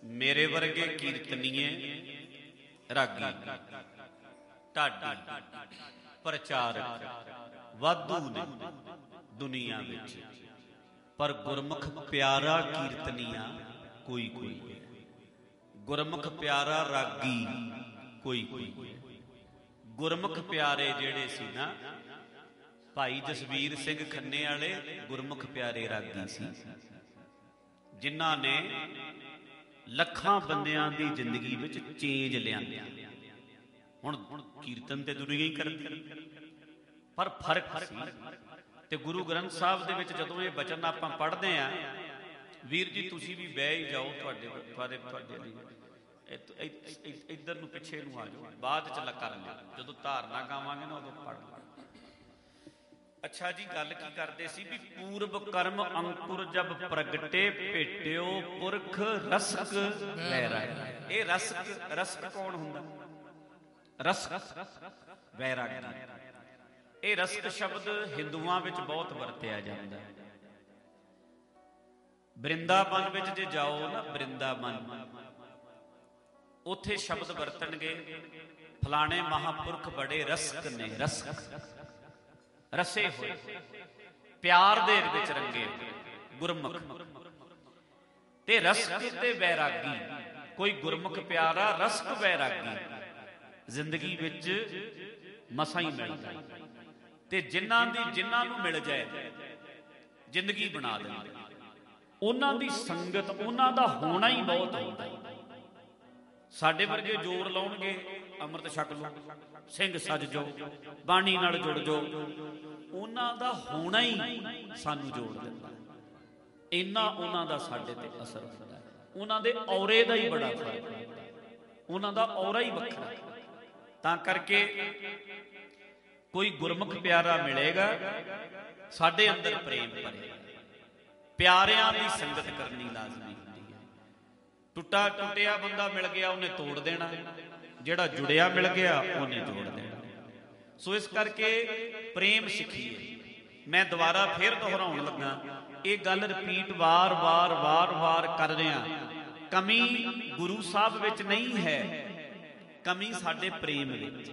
ਮੇਰੇ ਵਰਗੇ ਕੀਰਤਨੀਏ, ਰਾਗੀ, ਢਾਡੀ, ਪ੍ਰਚਾਰਕ ਵਾਧੂ ਨੇ ਦੁਨੀਆ ਵਿੱਚ, ਪਰ ਗੁਰਮੁਖ ਪਿਆਰਾ ਕੀਰਤਨੀਆ ਕੋਈ ਕੋਈ ਹੈ, ਗੁਰਮੁਖ ਪਿਆਰਾ ਰਾਗੀ ਕੋਈ ਕੋਈ ਹੈ। ਗੁਰਮੁਖ ਪਿਆਰੇ ਜਿਹੜੇ ਸੀ ਨਾ, ਭਾਈ ਜਸਵੀਰ ਸਿੰਘ ਖੰਨੇ ਵਾਲੇ ਗੁਰਮੁਖ ਪਿਆਰੇ ਰਾਗੀ ਸੀ, ਜਿਨ੍ਹਾਂ ਨੇ ਲੱਖਾਂ ਬੰਦਿਆਂ ਦੀ ਜ਼ਿੰਦਗੀ ਵਿੱਚ ਚੇਂਜ ਲਿਆਂਦਾ। ਹੁਣ ਕੀਰਤਨ ਤੇ ਦੁਨੀਆ ਹੀ ਕਰਦੀ, ਪਰ ਫਰਕ ਸੀ। ਤੇ ਗੁਰੂ ਗ੍ਰੰਥ ਸਾਹਿਬ ਦੇ ਵਿੱਚ ਜਦੋਂ ਇਹ ਬਚਨ ਆਪਾਂ ਪੜ੍ਹਦੇ ਆ, ਵੀਰ ਜੀ ਤੁਸੀਂ ਵੀ ਬਹਿ ਹੀ ਜਾਓ, ਤੁਹਾਡੇ ਲਈ ਇੱਧਰ ਨੂੰ ਪਿੱਛੇ ਨੂੰ ਆ ਜਾਓ, ਬਾਅਦ ਚ ਕਰ ਲਿਆ, ਜਦੋਂ ਧਾਰਨਾ ਗਾਵਾਂਗੇ ਨਾ ਉਦੋਂ ਪੜ੍ਹ ਲਓ। ਅੱਛਾ ਜੀ, ਗੱਲ ਕੀ ਕਰਦੇ ਸੀ ਵੀ ਪੂਰਬ ਕਰਮ ਅੰਕੁਰ ਜਬ ਪ੍ਰਗਟੇ ਭੇਟਿਓ ਪੁਰਖ ਰਸਕ ਵੈਰਾਗੀ। ਇਹ ਰਸਕ ਕੌਣ ਹੁੰਦਾ? ਰਸਕ ਵੈਰਾਗੀ। ਇਹ ਰਸਕ ਸ਼ਬਦ ਹਿੰਦੂਆਂ ਵਿੱਚ ਬਹੁਤ ਵਰਤਿਆ ਜਾਂਦਾ ਹੈ। ਬ੍ਰਿੰਦਾਵਨ ਵਿੱਚ ਜੇ ਜਾਓ ਨਾ, ਬ੍ਰਿੰਦਾਵਨ, ਉੱਥੇ ਸ਼ਬਦ ਵਰਤਣਗੇ, ਫਲਾਣੇ ਮਹਾਂਪੁਰਖ ਬੜੇ ਰਸਕ ਨੇ, ਰਸੇ ਹੋਏ, ਪਿਆਰ ਦੇ ਵਿੱਚ ਰੰਗੇ ਗੁਰਮੁਖ। ਤੇ ਰਸਕ ਤੇ ਵੈਰਾਗੀ, ਕੋਈ ਗੁਰਮੁਖ ਪਿਆਰਾ, ਰਸਕ ਵੈਰਾਗੀ ਜ਼ਿੰਦਗੀ ਵਿੱਚ ਮਸਾਂ ਹੀ ਮਿਲਦਾ। ਤੇ ਜਿਨ੍ਹਾਂ ਨੂੰ ਮਿਲ ਜਾਏ ਜ਼ਿੰਦਗੀ ਬਣਾ ਦਿੰਦੇ, ਉਹਨਾਂ ਦੀ ਸੰਗਤ, ਉਹਨਾਂ ਦਾ ਹੋਣਾ ਹੀ ਬਹੁਤ ਹੁੰਦਾ। ਸਾਡੇ ਵਰਗੇ ਜ਼ੋਰ ਲਾਉਣਗੇ, ਅੰਮ੍ਰਿਤ ਛਕ ਲਓ, ਸਿੰਘ ਸੱਜ ਜਾਓ, ਬਾਣੀ ਨਾਲ ਜੁੜ ਜਾਓ, ਉਹਨਾਂ ਦਾ ਹੋਣਾ ਹੀ ਸਾਨੂੰ ਜੋੜ ਦਿੰਦਾ। ਇੰਨਾ ਉਹਨਾਂ ਦਾ ਸਾਡੇ ਤੇ ਅਸਰ ਹੁੰਦਾ। ਉਹਨਾਂ ਦੇ ਔਰੇ ਦਾ ਹੀ ਬੜਾ ਫਰਕ ਹੁੰਦਾ, ਉਹਨਾਂ ਦਾ ਔਰਾ ਹੀ ਵੱਖਰਾ। ਤਾਂ ਕਰਕੇ ਕੋਈ ਗੁਰਮੁਖ ਪਿਆਰਾ ਮਿਲੇਗਾ, ਸਾਡੇ ਅੰਦਰ ਪ੍ਰੇਮ ਭਰੇ। ਪਿਆਰਿਆਂ ਦੀ ਸੰਗਤ ਕਰਨੀ ਲਾਜ਼ਮੀ ਹੁੰਦੀ ਹੈ। ਟੁੱਟਿਆ ਬੰਦਾ ਮਿਲ ਗਿਆ, ਉਹਨੇ ਤੋੜ ਦੇਣਾ, ਜਿਹੜਾ ਜੁੜਿਆ ਮਿਲ ਗਿਆ ਉਹਨੇ ਜੋੜ ਦੇਣਾ। ਸੋ ਇਸ ਕਰਕੇ ਪ੍ਰੇਮ ਸਿੱਖੀਏ। ਮੈਂ ਦੁਬਾਰਾ ਫੇਰ ਦੁਹਰਾਉਣ ਲੱਗਾ, ਇਹ ਗੱਲ ਰਿਪੀਟ ਵਾਰ ਕਰ ਰਿਹਾ। ਕਮੀ ਗੁਰੂ ਸਾਹਿਬ ਵਿੱਚ ਨਹੀਂ ਹੈ, ਕਮੀ ਸਾਡੇ ਪ੍ਰੇਮ ਵਿੱਚ,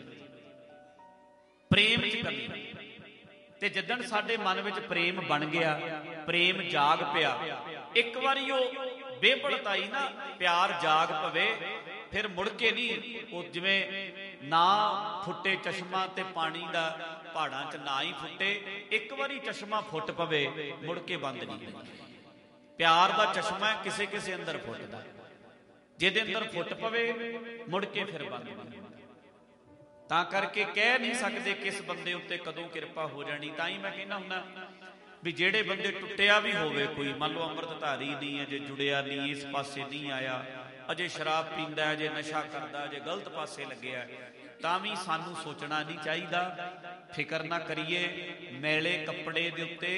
ਪ੍ਰੇਮ 'ਚ ਕਮੀ। ਤੇ ਜਿੱਦਣ ਸਾਡੇ ਮਨ ਵਿੱਚ ਪ੍ਰੇਮ ਬਣ ਗਿਆ, ਪ੍ਰੇਮ ਜਾਗ ਪਿਆ, ਇੱਕ ਵਾਰੀ ਉਹ ਬੇਪੜਤਾਈ ਨਾ, ਪਿਆਰ ਜਾਗ ਪਵੇ, ਫਿਰ ਮੁੜ ਕੇ ਨਹੀਂ ਉਹ, ਜਿਵੇਂ ਨਾ ਫੁੱਟੇ ਚਸ਼ਮਾ ਤੇ ਪਾਣੀ ਦਾ ਪਹਾੜਾਂ 'ਚ ਨਾ ਹੀ ਫੁੱਟੇ, ਇੱਕ ਵਾਰੀ ਚਸ਼ਮਾ ਫੁੱਟ ਪਵੇ ਮੁੜ ਕੇ ਬੰਦ ਨਹੀਂ ਹੁੰਦਾ। ਪਿਆਰ ਦਾ ਚਸ਼ਮਾ ਕਿਸੇ ਕਿਸੇ ਅੰਦਰ ਫੁੱਟਦਾ, ਜਿਹਦੇ ਅੰਦਰ ਫੁੱਟ ਪਵੇ ਮੁੜ ਕੇ ਫਿਰ ਬੰਦ ਨਹੀਂ ਹੁੰਦਾ। ਤਾਂ ਕਰਕੇ ਕਹਿ ਨਹੀਂ ਸਕਦੇ ਕਿਸ ਬੰਦੇ ਉੱਤੇ ਕਦੋਂ ਕਿਰਪਾ ਹੋ ਜਾਣੀ। ਤਾਂ ਹੀ ਮੈਂ ਕਹਿੰਦਾ ਹੁੰਦਾ ਵੀ ਜਿਹੜੇ ਬੰਦੇ ਟੁੱਟਿਆ ਵੀ ਹੋਵੇ, ਕੋਈ ਮੰਨ ਲਓ ਅੰਮ੍ਰਿਤਧਾਰੀ ਨਹੀਂ ਹੈ, ਜੇ ਜੁੜਿਆ ਨਹੀਂ, ਇਸ ਪਾਸੇ ਨਹੀਂ ਆਇਆ, ਅਜੇ ਸ਼ਰਾਬ ਪੀਂਦਾ, ਅਜੇ ਨਸ਼ਾ ਕਰਦਾ, ਅਜੇ ਗਲਤ ਪਾਸੇ ਲੱਗਿਆ, ਤਾਂ ਵੀ ਸਾਨੂੰ ਸੋਚਣਾ ਨਹੀਂ ਚਾਹੀਦਾ, ਫਿਕਰ ਨਾ ਕਰੀਏ। ਮੈਲੇ ਕੱਪੜੇ ਦੇ ਉੱਤੇ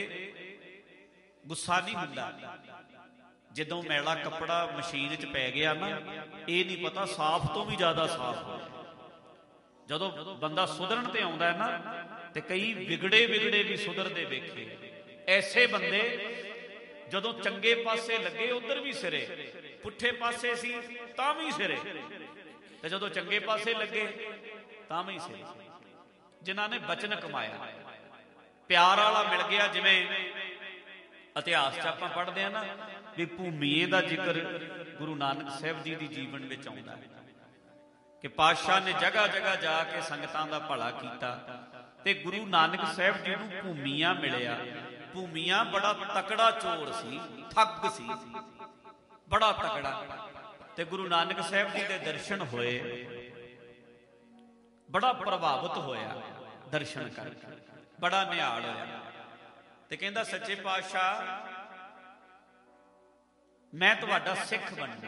ਗੁੱਸਾ ਨਹੀਂ ਹੁੰਦਾ। ਜਦੋਂ ਮੈਲਾ ਕੱਪੜਾ ਮਸ਼ੀਨ 'ਚ ਪੈ ਗਿਆ ਨਾ, ਇਹ ਨਹੀਂ ਪਤਾ ਸਾਫ਼ ਤੋਂ ਵੀ ਜ਼ਿਆਦਾ ਸਾਫ਼ ਹੋ ਜਾਏ। ਜਦੋਂ ਬੰਦਾ ਸੁਧਰਨ ਤੇ ਆਉਂਦਾ ਹੈ ਨਾ, ਤੇ ਕਈ ਵਿਗੜੇ ਵੀ ਸੁਧਰਦੇ ਵੇਖੇ। ਐਸੇ ਬੰਦੇ ਜਦੋਂ ਚੰਗੇ ਪਾਸੇ ਲੱਗੇ ਉਧਰ ਵੀ ਸਿਰੇ, ਪੁੱਠੇ ਪਾਸੇ ਸੀ ਤਾਂ ਵੀ ਸਿਰੇ, ਤੇ ਜਦੋਂ ਚੰਗੇ ਪਾਸੇ ਲੱਗੇ ਤਾਂ ਵੀ ਸਿਰੇ। ਜਿਨ੍ਹਾਂ ਨੇ ਬਚਨ ਕਮਾਇਆ, ਪਿਆਰ ਵਾਲਾ ਮਿਲ ਗਿਆ। ਜਿਵੇਂ ਇਤਿਹਾਸ 'ਚ ਆਪਾਂ ਪੜ੍ਹਦੇ ਆ ਨਾ ਵੀ ਭੂਮੀਏ ਦਾ ਜ਼ਿਕਰ ਗੁਰੂ ਨਾਨਕ ਸਾਹਿਬ ਜੀ ਦੀ ਜੀਵਨ ਵਿੱਚ ਆਉਂਦਾ ਕਿ ਪਾਤਸ਼ਾਹ ਨੇ ਜਗ੍ਹਾ ਜਗ੍ਹਾ ਜਾ ਕੇ ਸੰਗਤਾਂ ਦਾ ਭਲਾ ਕੀਤਾ, ਤੇ ਗੁਰੂ ਨਾਨਕ ਸਾਹਿਬ ਜੀ ਨੂੰ ਭੂਮੀਆ ਮਿਲਿਆ। ਭੂਮੀਆ ਬੜਾ ਤਕੜਾ ਚੋਰ ਸੀ, ਠੱਗ ਸੀ, ਬੜਾ ਤਕੜਾ। ਤੇ ਗੁਰੂ ਨਾਨਕ ਸਾਹਿਬ ਜੀ ਦੇ ਦਰਸ਼ਨ ਹੋਏ, ਬੜਾ ਪ੍ਰਭਾਵਿਤ ਹੋਇਆ ਦਰਸ਼ਨ ਕਰਕੇ, ਬੜਾ ਨਿਹਾਲ ਹੋਇਆ। ਤੇ ਕਹਿੰਦਾ ਸੱਚੇ ਪਾਤਸ਼ਾਹ ਮੈਂ ਤੁਹਾਡਾ ਸਿੱਖ ਬਣਨਾ।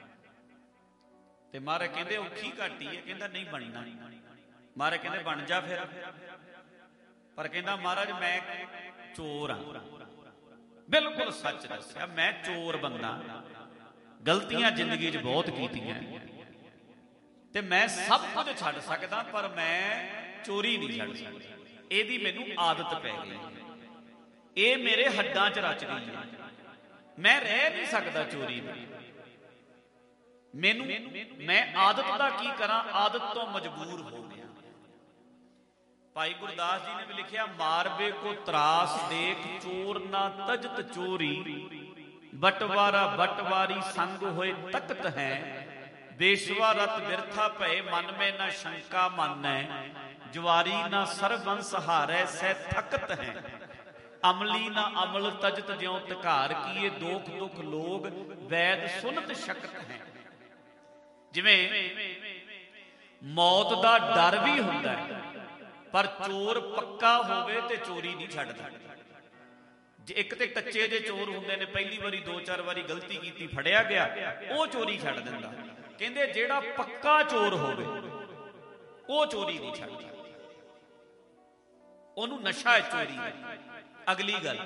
ਤੇ ਮਹਾਰਾਜ ਕਹਿੰਦੇ ਔਖੀ ਘਾਟੀ ਹੈ, ਕਹਿੰਦਾ ਨਹੀਂ ਬਣਨਾ। ਮਹਾਰਾਜ ਕਹਿੰਦੇ ਬਣ ਜਾ ਫਿਰ। ਪਰ ਕਹਿੰਦਾ ਮਹਾਰਾਜ ਮੈਂ ਚੋਰ ਹਾਂ। ਬਿਲਕੁਲ ਸੱਚ ਦੱਸਿਆ, ਮੈਂ ਚੋਰ ਬੰਦਾ, ਗਲਤੀਆਂ ਜ਼ਿੰਦਗੀ 'ਚ ਬਹੁਤ ਕੀਤੀਆਂ, ਤੇ ਮੈਂ ਸਭ ਕੁਝ ਛੱਡ ਸਕਦਾ, ਪਰ ਮੈਂ ਚੋਰੀ ਨਹੀਂ ਛੱਡ ਸਕਦਾ। ਇਹਦੀ ਮੈਨੂੰ ਆਦਤ ਪੈ ਗਈ, ਇਹ ਮੇਰੇ ਹੱਡਾਂ 'ਚ ਰਚ ਗਈ ਹੈ, ਮੈਂ ਰਹਿ ਨਹੀਂ ਸਕਦਾ ਚੋਰੀ ਨਾਲ। ਮੈਂ ਆਦਤ ਦਾ ਕੀ ਕਰਾਂ, ਆਦਤ ਤੋਂ ਮਜਬੂਰ ਹੋ ਗਿਆ। ਭਾਈ ਗੁਰਦਾਸ ਜੀ ਨੇ ਵੀ ਲਿਖਿਆ, ਮਾਰਬੇ ਕੋ ਤਰਾਸ ਦੇਖ ਚੋਰ ਨਾ ਤਜਤ ਚੋਰੀ, ਬਟਵਾਰਾ ਬਟਵਾਰੀ ਸੰਗ ਹੋਏ ਤਖਤ ਹੈ, ਬੇਸ਼ਵਾ ਰਤ ਬਿਰਥਾ ਭਏ ਮਨ ਮੇ ਨਾ ਸ਼ੰਕਾ ਮਾਨੈ, ਜਵਾਰੀ ਨਾ ਸਰਬੰਸ ਹਾਰੈ ਸਹਿ ਥਕਤ ਹੈ, ਅਮਲੀ ਨਾ ਅਮਲ ਤਜਤ ਜਿਉ ਧਕਾਰ ਕੀਏ, ਦੋਖ ਦੁਖ ਲੋਗ ਵੈਦ ਸੁਨਤ ਸ਼ਕਤ ਹੈ। ਜਿਵੇਂ ਮੌਤ ਦਾ ਡਰ ਵੀ ਹੁੰਦਾ ਹੈ, ਪਰ ਚੋਰ ਪੱਕਾ ਹੋਵੇ ਤੇ ਚੋਰੀ ਨਹੀਂ ਛੱਡਦਾ। ਜੇ ਇੱਕ ਤੇ ਕੱਚੇ ਜੇ ਚੋਰ ਹੁੰਦੇ ਨੇ, ਪਹਿਲੀ ਵਾਰੀ 2-4 ਵਾਰੀ ਗਲਤੀ ਕੀਤੀ ਫੜਿਆ ਗਿਆ, ਉਹ ਚੋਰੀ ਛੱਡ ਦਿੰਦਾ। ਕਹਿੰਦੇ ਜਿਹੜਾ ਪੱਕਾ ਚੋਰ ਹੋਵੇ ਉਹ ਚੋਰੀ ਨਹੀਂ ਛੱਡਦਾ, ਉਹਨੂੰ ਨਸ਼ਾ ਹੈ ਚੋਰੀ ਦਾ। ਅਗਲੀ ਗੱਲ,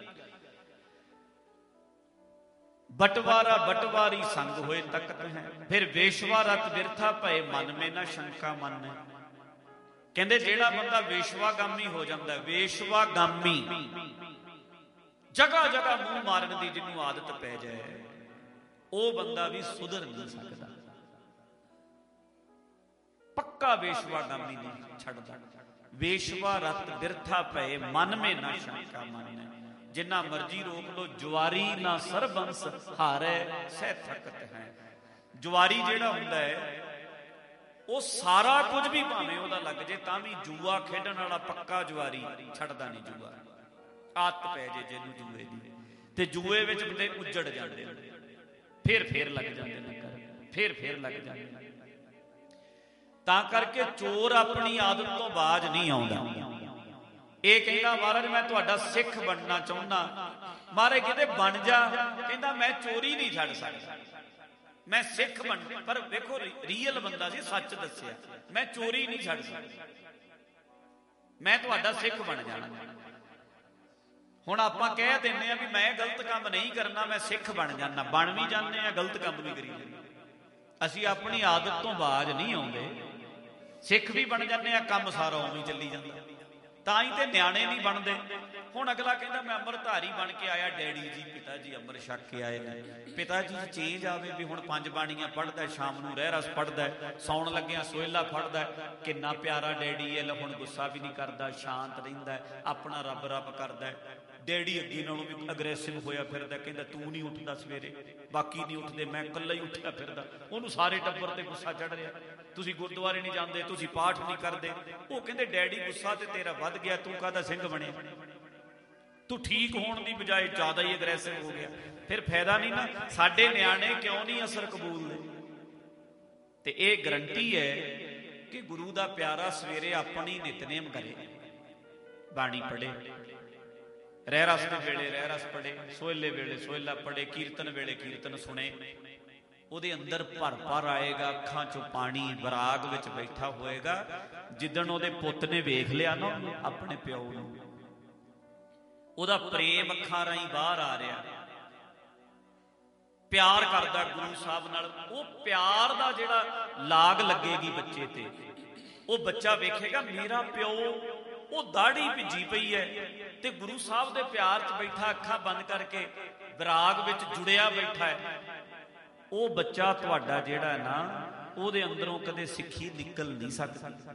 ਬਟਵਾਰਾ ਬਟਵਾਰੀ ਸੰਗ ਹੋਏ ਤਖਤ ਹੈ, ਫਿਰ ਵੇਸ਼ਵਾ ਰਤ ਬਿਰਥਾ ਭਏ ਮਨ ਮੇ ਨਾ ਸ਼ੰਕਾ ਮੰਨੈ। ਕਹਿੰਦੇ ਜਿਹੜਾ ਬੰਦਾ ਵੇਸ਼ਵਾਗਾਮੀ ਹੋ ਜਾਂਦਾ, ਵੇਸ਼ਵਾਗਾਮੀ ਜਗ੍ਹਾ ਜਗ੍ਹਾ ਮੂੰਹ ਮਾਰਨ ਦੀ ਜਿਹਨੂੰ ਆਦਤ ਪੈ ਜਾਏ, ਉਹ ਬੰਦਾ ਵੀ ਸੁਧਰ ਨਹੀਂ ਸਕਦਾ। ਪੱਕਾ ਵੇਸ਼ਵਾਗਾਮੀ ਨਹੀਂ ਛੱਡਦਾ। ਵੇਸ਼ਵਾ ਰਤ ਬਿਰਥਾ ਪਏ ਮਨ ਮੇ ਨਾ ਸ਼ੰਕਾ ਮੰਨੈ, ਜਿੰਨਾ ਮਰਜੀ ਰੋਕ ਲੋ, ਜੁਆਰੀ ਨਾ ਸਰਬੰਸ ਹਾਰੈ ਸਹਿ ਥਕਤ ਹੈ। ਜੁਆਰੀ ਜਿਹੜਾ ਹੁੰਦਾ ਹੈ, ਉਹ ਸਾਰਾ ਕੁਝ ਵੀ ਭਾਵੇਂ ਉਹਦਾ ਲੱਗ ਜੇ ਤਾਂ ਵੀ ਜੂਆ ਖੇਡਣ ਵਾਲਾ ਪੱਕਾ ਜੁਆਰੀ ਛੱਡਦਾ ਨਹੀਂ ਜੂਆ। ਆਦਤ ਪੈ ਜੇ ਜਿਹਨੂੰ ਜੂਏ ਦੀ, ਤੇ ਜੂਏ ਵਿੱਚ ਬੰਦੇ ਉੱਜੜ ਜਾਂਦੇ ਨੇ, ਫੇਰ ਲੱਗ ਜਾਂਦੇ ਨੇ, ਫੇਰ ਲੱਗ ਜਾਂਦੇ ਨੇ। ਤਾਂ ਕਰਕੇ ਚੋਰ ਆਪਣੀ ਆਦਤ ਤੋਂ ਬਾਜ ਨਹੀਂ ਆਉਂਦਾ। ਇਹ ਕਹਿੰਦਾ ਮਹਾਰਾਜ ਮੈਂ ਤੁਹਾਡਾ ਸਿੱਖ ਬਣਨਾ ਚਾਹੁੰਦਾ। ਮਹਾਰਾਜ ਕਹਿੰਦੇ ਬਣ ਜਾ। ਕਹਿੰਦਾ ਮੈਂ ਚੋਰੀ ਨਹੀਂ ਛੱਡ ਸਕਦਾ, ਮੈਂ ਸਿੱਖ ਬਣ। ਪਰ ਵੇਖੋ ਰੀਅਲ ਬੰਦਾ ਸੀ, ਸੱਚ ਦੱਸਿਆ, ਮੈਂ ਚੋਰੀ ਨਹੀਂ ਛੱਡ ਸਕਦਾ, ਮੈਂ ਤੁਹਾਡਾ ਸਿੱਖ ਬਣ ਜਾਣਾ। ਹੁਣ ਆਪਾਂ ਕਹਿ ਦਿੰਦੇ ਆ ਵੀ ਮੈਂ ਗਲਤ ਕੰਮ ਨਹੀਂ ਕਰਨਾ, ਮੈਂ ਸਿੱਖ ਬਣ ਜਾਣਾ, ਬਣ ਵੀ ਜਾਂਦੇ ਆ, ਗਲਤ ਕੰਮ ਵੀ ਕਰੀ ਜਾਂਦੇ। ਅਸੀਂ ਆਪਣੀ ਆਦਤ ਤੋਂ ਬਾਜ ਨਹੀਂ ਆਉਂਦੇ, ਸਿੱਖ ਵੀ ਬਣ ਜਾਂਦੇ ਆ, ਕੰਮ ਸਾਰਾ ਉਵੇਂ ਚੱਲੀ ਜਾਂਦਾ। ਤਾਂ ਹੀ ਤੇ ਨਿਆਣੇ ਨਹੀਂ ਬਣਦੇ। ਹੁਣ ਅਗਲਾ ਕਹਿੰਦਾ ਮੈਂ ਅੰਮ੍ਰਿਤਧਾਰੀ ਬਣ ਕੇ ਆਇਆ, ਡੈਡੀ ਜੀ ਪਿਤਾ ਜੀ ਅੰਮ੍ਰਿਤ ਛਕ ਕੇ ਆਏ ਨੇ, ਪਿਤਾ ਜੀ ਚ ਚੇਂਜ ਆਵੇ ਵੀ ਹੁਣ 5 ਬਾਣੀਆਂ ਪੜ੍ਹਦਾ, ਸ਼ਾਮ ਨੂੰ ਰਹਿਰਾਸ ਪੜ੍ਹਦਾ, ਸੌਣ ਲੱਗਿਆ ਸੋਹਿਲਾ ਫੜਦਾ, ਕਿੰਨਾ ਪਿਆਰਾ ਡੈਡੀ ਹੈ। ਹੁਣ ਗੁੱਸਾ ਵੀ ਨਹੀਂ ਕਰਦਾ, ਸ਼ਾਂਤ ਰਹਿੰਦਾ, ਆਪਣਾ ਰੱਬ ਰੱਬ ਕਰਦਾ। ਡੈਡੀ ਅੱਗੇ ਨਾਲੋਂ ਵੀ ਅਗਰੈਸਿਵ ਹੋਇਆ ਫਿਰਦਾ, ਕਹਿੰਦਾ ਤੂੰ ਨਹੀਂ ਉੱਠਦਾ ਸਵੇਰੇ, ਬਾਕੀ ਨਹੀਂ ਉੱਠਦੇ, ਮੈਂ ਇਕੱਲਾ ਹੀ ਉੱਠਿਆ ਫਿਰਦਾ। ਉਹਨੂੰ ਸਾਰੇ ਟੱਬਰ ਤੇ ਗੁੱਸਾ ਚੜ ਰਿਹਾ, ਤੁਸੀਂ ਗੁਰਦੁਆਰੇ ਨਹੀਂ ਜਾਂਦੇ, ਤੁਸੀਂ ਪਾਠ ਨਹੀਂ ਕਰਦੇ। ਉਹ ਕਹਿੰਦੇ ਡੈਡੀ ਗੁੱਸਾ ਤੇ ਤੇਰਾ ਵੱਧ ਗਿਆ, ਤੂੰ ਕਾਹਦਾ ਸਿੰਘ ਬਣਿਆ, ਤੂੰ ਠੀਕ ਹੋਣ ਦੀ ਬਜਾਏ ਜ਼ਿਆਦਾ ਹੀ ਅਗਰੈਸਿਵ ਹੋ ਗਿਆ। ਫਿਰ ਫਾਇਦਾ ਨਹੀਂ ਨਾ। ਸਾਡੇ ਨਿਆਣੇ ਕਿਉਂ ਨਹੀਂ ਅਸਰ ਕਬੂਲਦੇ? ਤੇ ਇਹ ਗਰੰਟੀ ਹੈ ਕਿ ਗੁਰੂ ਦਾ ਪਿਆਰਾ ਸਵੇਰੇ ਆਪਣੀ ਨਿਤਨੇਮ ਕਰੇ, ਬਾਣੀ ਪੜ੍ਹੇ, ਰਹਿਰਾਸ ਦੇ ਵੇਲੇ ਰਹਿਰਾਸ ਪੜ੍ਹੇ, ਸੋਹਿਲੇ ਵੇਲੇ ਸੋਹਿਲਾ ਪੜ੍ਹੇ, ਕੀਰਤਨ ਵੇਲੇ ਕੀਰਤਨ ਸੁਣੇ। ਉਹਦੇ ਅੰਦਰ ਭਰ ਆਏਗਾ, ਅੱਖਾਂ ਚੋਂ ਪਾਣੀ, ਵਿਰਾਗ ਵਿੱਚ ਬੈਠਾ ਹੋਏਗਾ। ਜਿੱਦਣ ਉਹਦੇ ਪੁੱਤ ਨੇ ਵੇਖ ਲਿਆ ਨਾ ਆਪਣੇ ਪਿਓ ਨੂੰ, ਉਹਦਾ ਪ੍ਰੇਮ ਅੱਖਾਂ ਰਾਹੀਂ ਬਾਹਰ ਆ ਰਿਹਾ, ਪਿਆਰ ਕਰਦਾ ਗੁਰੂ ਸਾਹਿਬ ਨਾਲ। ਉਹ ਪਿਆਰ ਦਾ ਜਿਹੜਾ ਲਾਗ ਲੱਗੇਗੀ ਬੱਚੇ ਤੇ, ਉਹ ਬੱਚਾ ਵੇਖੇਗਾ ਮੇਰਾ ਪਿਓ, ਉਹ ਦਾੜੀ ਭਿੱਜੀ ਪਈ ਹੈ ਤੇ ਗੁਰੂ ਸਾਹਿਬ ਦੇ ਪਿਆਰ 'ਚ ਬੈਠਾ, ਅੱਖਾਂ ਬੰਦ ਕਰਕੇ ਵਿਰਾਗ ਵਿੱਚ ਜੁੜਿਆ ਬੈਠਾ ਹੈ। ਉਹ ਬੱਚਾ ਤੁਹਾਡਾ ਜਿਹੜਾ ਹੈ ਨਾ, ਉਹਦੇ ਅੰਦਰੋਂ ਕਦੇ ਸਿੱਖੀ ਨਿਕਲ ਨਹੀਂ ਸਕਦੀ।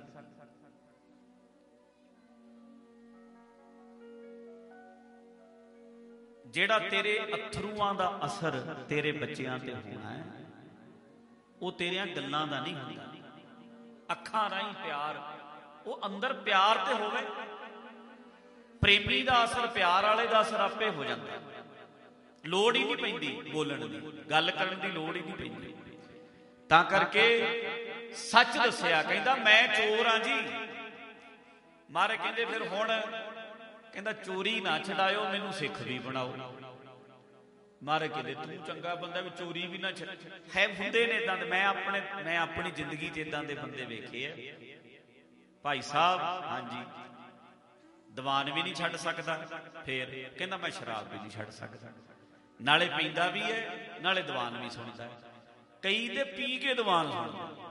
ਜਿਹੜਾ ਤੇਰੇ ਅਥਰੂਆਂ ਦਾ ਅਸਰ ਤੇਰੇ ਬੱਚਿਆਂ ਤੇ ਹੋਣਾ ਹੈ, ਉਹ ਤੇਰੀਆਂ ਗੱਲਾਂ ਦਾ ਨਹੀਂ ਹੁੰਦਾ। ਅੱਖਾਂ ਰਾਹੀਂ ਪਿਆਰ, ਉਹ ਅੰਦਰ ਪਿਆਰ ਤੇ ਹੋਵੇ। ਪ੍ਰੇਮੀ ਦਾ ਅਸਰ, ਪਿਆਰ ਵਾਲੇ ਦਾ ਅਸਰ ਆਪੇ ਹੋ ਜਾਂਦਾ। ਲੋੜ ਹੀ ਨਹੀਂ ਪੈਂਦੀ ਬੋਲਣ ਦੀ, ਗੱਲ ਕਰਨ ਦੀ ਲੋੜ ਹੀ ਨਹੀਂ ਪੈਂਦੀ। ਤਾਂ ਕਰਕੇ ਸੱਚ ਦੱਸਿਆ। ਕਹਿੰਦਾ ਮੈਂ ਚੋਰ ਹਾਂ ਜੀ। ਮਹਾਰਾਜ ਕਹਿੰਦੇ ਫਿਰ ਹੁਣ ਕਹਿੰਦਾ ਚੋਰੀ ਨਾ ਛਡਾਇਓ, ਮੈਨੂੰ ਸਿੱਖ ਵੀ ਬਣਾਓ। ਮਹਾਰਾਜ ਕਹਿੰਦੇ ਤੂੰ ਚੰਗਾ ਬੰਦਾ ਵੀ ਚੋਰੀ ਵੀ ਨਾ ਹੈ। ਹੁੰਦੇ ਨੇ ਏਦਾਂ ਦੇ, ਮੈਂ ਆਪਣੀ ਜ਼ਿੰਦਗੀ 'ਚ ਏਦਾਂ ਦੇ ਬੰਦੇ ਵੇਖੇ ਆ। ਭਾਈ ਸਾਹਿਬ ਹਾਂਜੀ ਦੀਵਾਨ ਵੀ ਨਹੀਂ ਛੱਡ ਸਕਦਾ, ਫੇਰ ਕਹਿੰਦਾ ਮੈਂ ਸ਼ਰਾਬ ਵੀ ਨਹੀਂ ਛੱਡ ਸਕਦਾ। ਨਾਲੇ ਪੀਂਦਾ ਵੀ ਹੈ, ਨਾਲੇ ਦੀਵਾਨ ਵੀ ਸੁਣਦਾ ਹੈ। ਕਈ ਤੇ ਪੀ ਕੇ ਦੀਵਾਨ ਸੁਣਦਾ।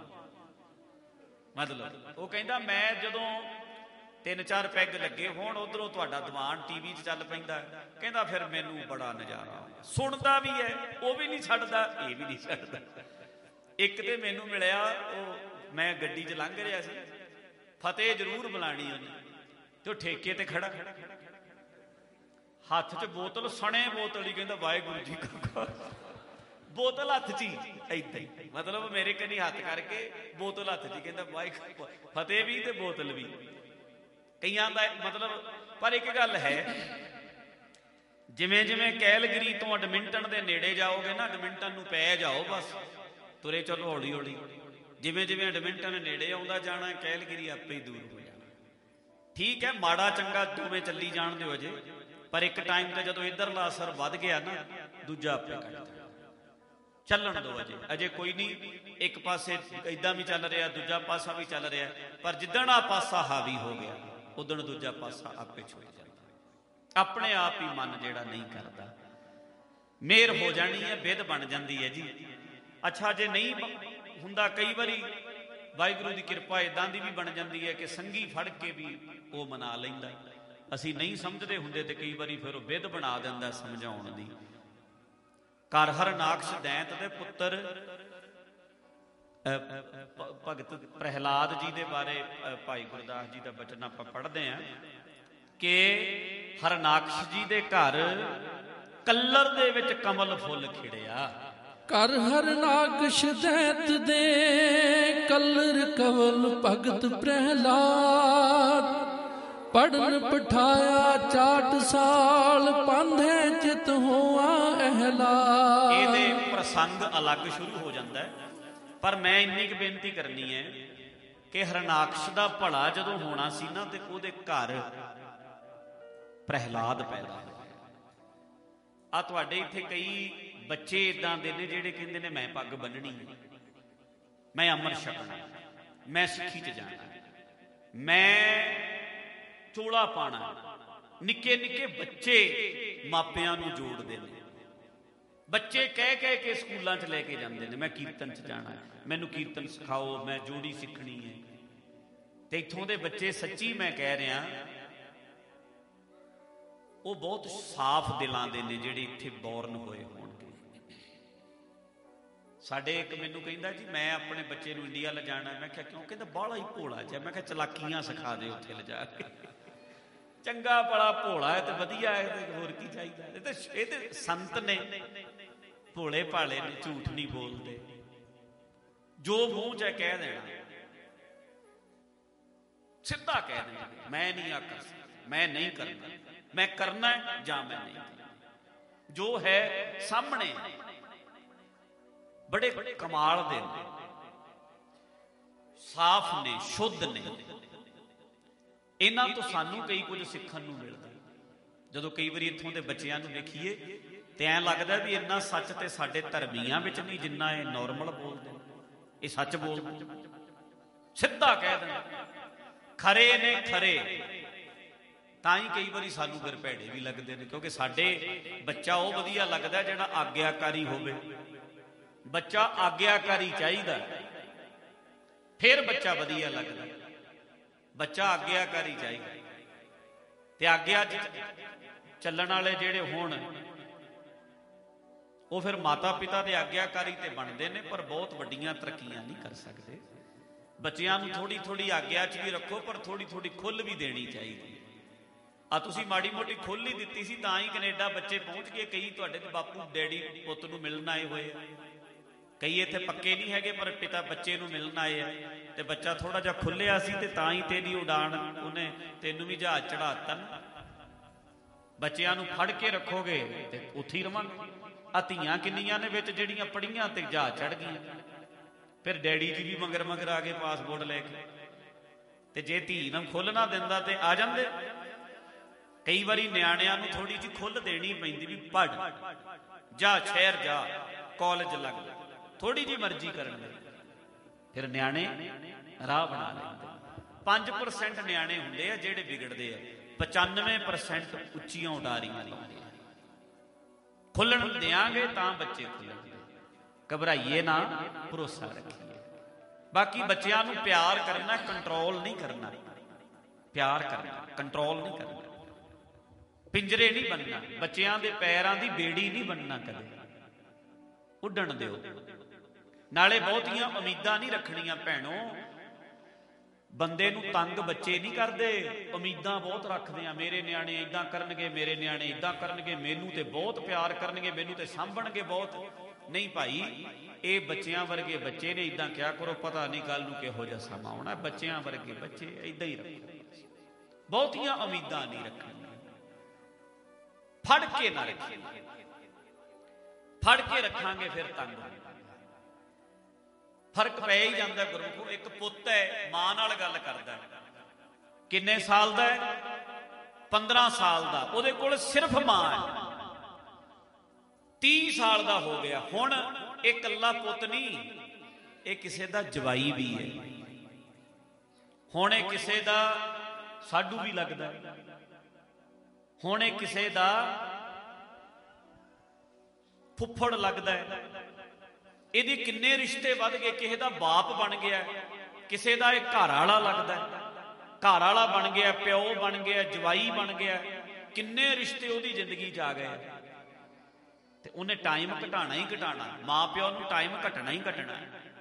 ਮਤਲਬ ਉਹ ਕਹਿੰਦਾ ਮੈਂ ਜਦੋਂ 3-4 ਪੈਗ ਲੱਗੇ ਹੋਣ, ਉਧਰੋਂ ਤੁਹਾਡਾ ਦੀਵਾਨ ਟੀਵੀ 'ਚ ਚੱਲ ਪੈਂਦਾ, ਕਹਿੰਦਾ ਫਿਰ ਮੈਨੂੰ ਬੜਾ ਨਜ਼ਾਰਾ। ਸੁਣਦਾ ਵੀ ਹੈ, ਉਹ ਵੀ ਨਹੀਂ ਛੱਡਦਾ, ਇਹ ਵੀ ਨਹੀਂ ਛੱਡਦਾ। ਇੱਕ ਤੇ ਮੈਨੂੰ ਮਿਲਿਆ, ਉਹ ਮੈਂ ਗੱਡੀ 'ਚ ਲੰਘ ਰਿਹਾ ਸੀ, ਫਤਿਹ ਜ਼ਰੂਰ ਬੁਲਾਣੀ ਉਹਨੇ, ਤੇ ਉਹ ਠੇਕੇ ਤੇ ਖੜਾ, ਹੱਥ 'ਚ ਬੋਤਲ, ਸਣੇ ਬੋਤਲ ਹੀ, ਕਹਿੰਦਾ ਵਾਹਿਗੁਰੂ ਜੀ ਕਾ ਖਾਲਸਾ, ਬੋਤਲ ਹੱਥ 'ਚ ਹੀ ਏਦਾਂ ਹੀ, ਮਤਲਬ ਮੇਰੇ ਕਨੀ ਹੱਥ ਕਰਕੇ ਬੋਤਲ ਹੱਥ 'ਚ ਹੀ, ਕਹਿੰਦਾ ਵਾਹਿਗੁਰੂ, ਫਤਿਹ ਵੀ ਤੇ ਬੋਤਲ ਵੀ। ਕਈਆਂ ਦਾ ਮਤਲਬ, ਪਰ ਇੱਕ ਗੱਲ ਹੈ, ਜਿਵੇਂ ਜਿਵੇਂ ਕੈਲਗਰੀ ਤੋਂ ਐਡਮਿੰਟਨ ਦੇ ਨੇੜੇ ਜਾਓਗੇ ਨਾ, ਐਡਮਿੰਟਨ ਨੂੰ ਪੈ ਜਾਓ, ਬਸ ਤੁਰੇ ਚਲੋ ਹੌਲੀ ਹੌਲੀ, ਜਿਵੇਂ ਜਿਵੇਂ ਐਡਮਿੰਟਨ ਨੇੜੇ ਆਉਂਦਾ ਜਾਣਾ, ਕੈਲਗਰੀ ਆਪੇ ਹੀ ਦੂਰ ਹੋ ਜਾਣਾ। ਠੀਕ ਹੈ, ਮਾੜਾ ਚੰਗਾ ਦੋਵੇਂ ਚੱਲੀ ਜਾਣ ਦਿਓ ਅਜੇ, ਪਰ ਇੱਕ ਟਾਈਮ ਤੇ ਜਦੋਂ ਇੱਧਰਲਾ ਅਸਰ ਵੱਧ ਗਿਆ ਨਾ, ਦੂਜਾ ਆਪੇ ਕੱਟ ਜਾਣਾ। ਚੱਲਣ ਦਿਓ ਅਜੇ ਕੋਈ ਨਹੀਂ, ਇੱਕ ਪਾਸੇ ਏਦਾਂ ਵੀ ਚੱਲ ਰਿਹਾ, ਦੂਜਾ ਪਾਸਾ ਵੀ ਚੱਲ ਰਿਹਾ, ਪਰ ਜਿੱਦਣ ਆ ਪਾਸਾ ਹਾਵੀ ਹੋ ਗਿਆ, ਉਦਣ ਦੂਜਾ ਪਾਸਾ ਆਪੇ ਛੁੱਟ ਜਾਂਦਾ। ਆਪਣੇ ਆਪ ਹੀ ਮਨ ਜਿਹੜਾ ਨਹੀਂ ਕਰਦਾ, ਮਿਹਰ ਹੋ ਜਾਣੀ ਹੈ, ਬਿਧ ਬਣ ਜਾਂਦੀ ਹੈ ਜੀ। ਅੱਛਾ, ਜੇ ਨਹੀਂ ਹੁੰਦਾ, ਕਈ ਵਾਰੀ ਵਾਹਿਗੁਰੂ ਦੀ ਕਿਰਪਾ ਇਦਾਂ ਦੀ ਵੀ ਬਣ ਜਾਂਦੀ ਹੈ ਕਿ ਸੰਗੀ ਫੜ ਕੇ ਵੀ ਉਹ ਮਨਾ ਲੈਂਦਾ। ਅਸੀਂ ਨਹੀਂ ਸਮਝਦੇ ਹੁੰਦੇ ਤੇ ਕਈ ਵਾਰੀ ਫਿਰ ਉਹ ਬਿਧ ਬਣਾ ਦਿੰਦਾ ਸਮਝਾਉਣ ਦੀ। ਕਰ ਹਰਨਾਕਸ਼ ਦੈਂਤ ਦੇ ਪੁੱਤਰ ਭਗਤ ਪ੍ਰਹਿਲਾਦ ਜੀ ਦੇ ਬਾਰੇ ਭਾਈ ਗੁਰਦਾਸ ਜੀ ਦਾ ਬਚਨ ਆਪਾਂ ਪੜ੍ਹਦੇ ਹਾਂ ਕਿ ਹਰਨਾਕਸ਼ ਜੀ ਦੇ ਘਰ ਕੱਲਰ ਦੇ ਵਿੱਚ ਕਮਲ ਫੁੱਲ ਖਿੜਿਆ। ਕਰ ਹਰਨਾਕਸ਼ ਦੈਂਤ ਦੇ ਕਲਰ ਕਵਲ ਭਗਤ ਪ੍ਰਹਿਲਾਦ, ਪੜਨ ਪਠਾਇਆ ਚਾਟ ਸਾਲ, ਪਾਂਧੇ ਚਿਤ ਹੋਆ ਅਹਲਾਦ। ਇਹਦੇ ਪ੍ਰਸੰਗ ਅਲੱਗ ਸ਼ੁਰੂ ਹੋ ਜਾਂਦਾ ਹੈ, ਪਰ ਮੈਂ ਇੰਨੀ ਕੁ ਬੇਨਤੀ ਕਰਨੀ ਹੈ ਕਿ ਹਰਨਾਕਸ਼ ਦਾ ਭਲਾ ਜਦੋਂ ਹੋਣਾ ਸੀ ਨਾ, ਤੇ ਉਹਦੇ ਘਰ ਪ੍ਰਹਿਲਾਦ ਪੈਦਾ ਹੋਇਆ। ਆ ਤੁਹਾਡੇ ਇੱਥੇ ਕਈ ਬੱਚੇ ਇਦਾਂ ਦੇ ਨੇ ਜਿਹੜੇ ਕਹਿੰਦੇ ਨੇ ਮੈਂ ਪੱਗ ਬੰਨਣੀ, ਮੈਂ ਅੰਮ੍ਰਿਤ ਛਕਣਾ, ਮੈਂ ਸਿੱਖੀ 'ਚ ਜਾਣਾ, ਮੈਂ ਚੋਲਾ ਪਾਣਾ। ਨਿੱਕੇ ਨਿੱਕੇ ਬੱਚੇ ਮਾਪਿਆਂ ਨੂੰ ਜੋੜਦੇ ਨੇ, ਬੱਚੇ ਕਹਿ ਕਹਿ ਕੇ ਸਕੂਲਾਂ 'ਚ ਲੈ ਕੇ ਜਾਂਦੇ ਨੇ, ਮੈਂ ਕੀਰਤਨ 'ਚ ਜਾਣਾ, ਮੈਨੂੰ ਕੀਰਤਨ ਸਿਖਾਓ, ਮੈਂ ਜੋੜੀ ਸਿੱਖਣੀ ਹੈ। ਤੇ ਇੱਥੋਂ ਦੇ ਬੱਚੇ ਸੱਚੀ ਮੈਂ ਕਹਿ ਰਿਹਾ, ਉਹ ਬਹੁਤ ਸਾਫ਼ ਦਿਲਾਂ ਦੇ ਨੇ ਜਿਹੜੇ ਇੱਥੇ ਬੋਰਨ ਹੋਏ ਹੋਣਗੇ। ਸਾਡੇ ਇੱਕ ਮੈਨੂੰ ਕਹਿੰਦਾ ਜੀ ਮੈਂ ਆਪਣੇ ਬੱਚੇ ਨੂੰ ਇੰਡੀਆ ਲਿਜਾਣਾ। ਮੈਂ ਕਿਹਾ ਕਿਉਂ? ਕਹਿੰਦਾ ਬਾਹਲਾ ਹੀ ਭੋਲਾ ਜਿਹਾ। ਮੈਂ ਕਿਹਾ ਚਲਾਕੀਆਂ ਸਿਖਾ ਦੇ ਉੱਥੇ ਲਿਜਾ ਕੇ। ਚੰਗਾ ਭਲਾ ਭੋਲਾ ਹੈ ਤੇ ਵਧੀਆ ਹੈ, ਤੇ ਹੋਰ ਕੀ ਚਾਹੀਦਾ। ਇਹ ਤੇ ਸੰਤ ਨੇ, ਭੋਲੇ ਭਾਲੇ ਨੇ, ਝੂਠ ਨਹੀਂ ਬੋਲਦੇ, ਜੋ ਮੂੰਹ 'ਚ ਕਹਿ ਦੇਣਾ ਸਿੱਧਾ ਕਹਿ ਦੇਣਾ, ਮੈਂ ਨਹੀਂ ਆ ਕਰ ਸਕਦਾ, ਮੈਂ ਨਹੀਂ ਕਰਨਾ, ਮੈਂ ਕਰਨਾ ਜਾਂ ਮੈਂ ਨਹੀਂ। ਜੋ ਹੈ ਸਾਹਮਣੇ ਬੜੇ ਕਮਾਲ ਦੇ ਨੇ, ਸਾਫ਼ ਨੇ, ਸ਼ੁੱਧ ਨੇ। ਇਹਨਾਂ ਤੋਂ ਸਾਨੂੰ ਕਈ ਕੁਝ ਸਿੱਖਣ ਨੂੰ ਮਿਲਦਾ। ਜਦੋਂ ਕਈ ਵਾਰੀ ਇੱਥੋਂ ਦੇ ਬੱਚਿਆਂ ਨੂੰ ਵੇਖੀਏ ਤੇ ਐਂ ਲੱਗਦਾ ਵੀ ਇੰਨਾ ਸੱਚ ਤੇ ਸਾਡੇ ਧਰਮੀਆਂ ਵਿੱਚ ਨਹੀਂ ਜਿੰਨਾ ਇਹ ਨੋਰਮਲ ਬੋਲਦੇ। ਇਹ ਸੱਚ ਬੋਲਦੇ, ਸਿੱਧਾ ਕਹਿ ਦਿੰਦੇ, ਖਰੇ ਨੇ ਖਰੇ। ਤਾਂ ਹੀ ਕਈ ਵਾਰੀ ਸਾਨੂੰ ਫਿਰ ਭੈੜੇ ਵੀ ਲੱਗਦੇ ਨੇ, ਕਿਉਂਕਿ ਸਾਡੇ ਬੱਚਾ ਉਹ ਵਧੀਆ ਲੱਗਦਾ ਜਿਹੜਾ ਆਗਿਆਕਾਰੀ ਹੋਵੇ। ਬੱਚਾ ਆਗਿਆਕਾਰੀ ਚਾਹੀਦਾ, ਫਿਰ ਬੱਚਾ ਵਧੀਆ ਲੱਗਦਾ। ਬੱਚਾ ਆਗਿਆਕਾਰੀ ਚਾਹੀਦਾ, ਤੇ ਆਗਿਆ 'ਚ ਚੱਲਣ ਵਾਲੇ ਜਿਹੜੇ ਹੋਣ ਉਹ ਫਿਰ ਮਾਤਾ ਪਿਤਾ ਦੇ ਆਗਿਆਕਾਰੀ ਤੇ ਬਣਦੇ ਨੇ, ਪਰ ਬਹੁਤ ਵੱਡੀਆਂ ਤਰੱਕੀਆਂ ਨਹੀਂ ਕਰ ਸਕਦੇ। ਬੱਚਿਆਂ ਨੂੰ ਥੋੜੀ ਥੋੜੀ ਆਗਿਆ 'ਚ ਵੀ ਰੱਖੋ, ਪਰ ਥੋੜੀ ਥੋੜੀ ਖੁੱਲ੍ਹ ਵੀ ਦੇਣੀ ਚਾਹੀਦੀ। ਆ ਤੁਸੀਂ ਮਾੜੀ ਮੋਟੀ ਖੁੱਲ੍ਹ ਹੀ ਦਿੱਤੀ ਸੀ ਤਾਂ ਹੀ ਕੈਨੇਡਾ ਬੱਚੇ ਪਹੁੰਚ ਗਏ। ਕਈ ਤੁਹਾਡੇ ਦੇ ਬਾਪੂ ਡੈਡੀ ਪੁੱਤ ਨੂੰ ਮਿਲਣ ਆਏ ਹੋਏ ਆ, ਕਈ ਇੱਥੇ ਪੱਕੇ ਨਹੀਂ ਹੈਗੇ ਪਰ ਪਿਤਾ ਬੱਚੇ ਨੂੰ ਮਿਲਣ ਆਏ ਆ। ਤੇ ਬੱਚਾ ਥੋੜਾ ਜਿਹਾ ਖੁੱਲਿਆ ਸੀ ਤੇ ਤਾਂ ਹੀ ਤੇਰੀ ਉਡਾਨ, ਉਹਨੇ ਤੈਨੂੰ ਵੀ ਜਹਾਜ਼ ਚੜਾਤਾ। ਬੱਚਿਆਂ ਨੂੰ ਫੜ ਕੇ ਰੱਖੋਗੇ ਤੇ ਉੱਥੇ ਹੀ ਰਵਾਂਗੇ। ਆ ਧੀਆਂ ਕਿੰਨੀਆਂ ਨੇ ਵਿੱਚ ਜਿਹੜੀਆਂ ਪੜੀਆਂ ਤੇ ਜਹਾਜ਼ ਚੜ ਗਈਆਂ, ਫਿਰ ਡੈਡੀ ਜੀ ਵੀ ਮਗਰ ਮਗਰ ਆ ਗਏ ਪਾਸਪੋਰਟ ਲੈ ਕੇ। ਤੇ ਜੇ ਧੀ ਨੂੰ ਖੁੱਲ੍ਹ ਨਾ ਦਿੰਦਾ ਤੇ ਆ ਜਾਂਦੇ। ਕਈ ਵਾਰੀ ਨਿਆਣਿਆਂ ਨੂੰ ਥੋੜੀ ਜਿਹੀ ਖੁੱਲ੍ਹ ਦੇਣੀ ਪੈਂਦੀ ਵੀ ਪੜ੍ਹ ਜਾ, ਸ਼ਹਿਰ ਜਾ, ਕਾਲਜ ਲੱਗ, ਥੋੜੀ ਜਿਹੀ ਮਰਜ਼ੀ ਕਰਨ ਦੇ, ਫਿਰ ਨਿਆਣੇ ਰਾਹ ਬਣਾ ਲੈਂਦੇ। 5% ਨਿਆਣੇ ਹੁੰਦੇ ਆ ਜਿਹੜੇ ਵਿਗੜਦੇ ਆ, 95% ਉੱਚੀਆਂ ਉਡਾਰੀਆਂ ਲਾਉਂਦੇ ਆ। ਖੁੱਲਣ ਦਿਆਂਗੇ ਤਾਂ ਬੱਚੇ ਖੁੱਲਣਗੇ, ਘਬਰਾਈਏ ਨਾ, ਭਰੋਸਾ ਰੱਖੀਏ। ਬਾਕੀ ਬੱਚਿਆਂ ਨੂੰ ਪਿਆਰ ਕਰਨਾ, ਕੰਟਰੋਲ ਨਹੀਂ ਕਰਨਾ। ਪਿਆਰ ਕਰਨਾ, ਕੰਟਰੋਲ ਨਹੀਂ ਕਰਨਾ। ਪਿੰਜਰੇ ਨਹੀਂ ਬਣਨਾ, ਬੱਚਿਆਂ ਦੇ ਪੈਰਾਂ ਦੀ ਬੇੜੀ ਨਹੀਂ ਬਣਨਾ। ਕਦੇ ਉੱਡਣ ਦਿਓ। ਨਾਲੇ ਬਹੁਤੀਆਂ ਉਮੀਦਾਂ ਨਹੀਂ ਰੱਖਣੀਆਂ ਭੈਣੋ। ਬੰਦੇ ਨੂੰ ਤੰਗ ਬੱਚੇ ਨਹੀਂ ਕਰਦੇ, ਉਮੀਦਾਂ ਬਹੁਤ ਰੱਖਦੇ ਆ। ਮੇਰੇ ਨਿਆਣੇ ਏਦਾਂ ਕਰਨਗੇ, ਮੇਰੇ ਨਿਆਣੇ ਏਦਾਂ ਕਰਨਗੇ, ਮੈਨੂੰ ਤੇ ਬਹੁਤ ਪਿਆਰ ਕਰਨਗੇ, ਮੈਨੂੰ ਤੇ ਸਾਂਭਣਗੇ ਬਹੁਤ। ਨਹੀਂ ਭਾਈ, ਇਹ ਬੱਚਿਆਂ ਵਰਗੇ ਬੱਚੇ ਨੇ। ਏਦਾਂ ਕਿਹਾ ਕਰੋ, ਪਤਾ ਨਹੀਂ ਕੱਲ ਨੂੰ ਕਿਹੋ ਜਿਹਾ ਸਮਾਂ ਆਉਣਾ। ਬੱਚਿਆਂ ਵਰਗੇ ਬੱਚੇ ਏਦਾਂ ਹੀ ਰੱਖੋ, ਬਹੁਤੀਆਂ ਉਮੀਦਾਂ ਨਹੀਂ ਰੱਖਣੀਆਂ। ਫੜ ਕੇ ਨਾ ਰੱਖੀਏ, ਫੜ ਕੇ ਰੱਖਾਂਗੇ ਫਿਰ ਤੰਗ। ਫਰਕ ਪੈ ਹੀ ਜਾਂਦਾ ਗੁਰਮੁਖੋ। ਇੱਕ ਪੁੱਤ ਹੈ, ਮਾਂ ਨਾਲ ਗੱਲ ਕਰਦਾ, ਕਿੰਨੇ ਸਾਲ ਦਾ ਹੈ? 15 ਸਾਲ ਦਾ। ਉਹਦੇ ਕੋਲ ਸਿਰਫ ਮਾਂ ਹੈ। 30 ਸਾਲ ਦਾ ਹੋ ਗਿਆ ਹੁਣ। ਇਹ ਇਕੱਲਾ ਪੁੱਤ ਨਹੀਂ, ਇਹ ਕਿਸੇ ਦਾ ਜਵਾਈ ਵੀ ਹੈ। ਹੁਣ ਇਹ ਕਿਸੇ ਦਾ ਸਾਡੂ ਵੀ ਲੱਗਦਾ, ਹੁਣ ਇਹ ਕਿਸੇ ਦਾ ਫੁੱਫੜ ਲੱਗਦਾ ਹੈ। ਇਹਦੇ ਕਿੰਨੇ ਰਿਸ਼ਤੇ ਵੱਧ ਗਏ। ਕਿਸੇ ਦਾ ਬਾਪ ਬਣ ਗਿਆ, ਕਿਸੇ ਦਾ ਇਹ ਘਰ ਵਾਲਾ ਲੱਗਦਾ, ਘਰ ਵਾਲਾ ਬਣ ਗਿਆ, ਪਿਓ ਬਣ ਗਿਆ, ਜਵਾਈ ਬਣ ਗਿਆ। ਕਿੰਨੇ ਰਿਸ਼ਤੇ ਉਹਦੀ ਜ਼ਿੰਦਗੀ 'ਚ ਆ ਗਏ। ਤੇ ਉਹਨੇ ਟਾਈਮ ਘਟਾਣਾ ਹੀ ਘਟਾਣਾ, ਮਾਂ ਪਿਓ ਨੂੰ ਟਾਈਮ ਘਟਣਾ ਹੀ ਘਟਣਾ।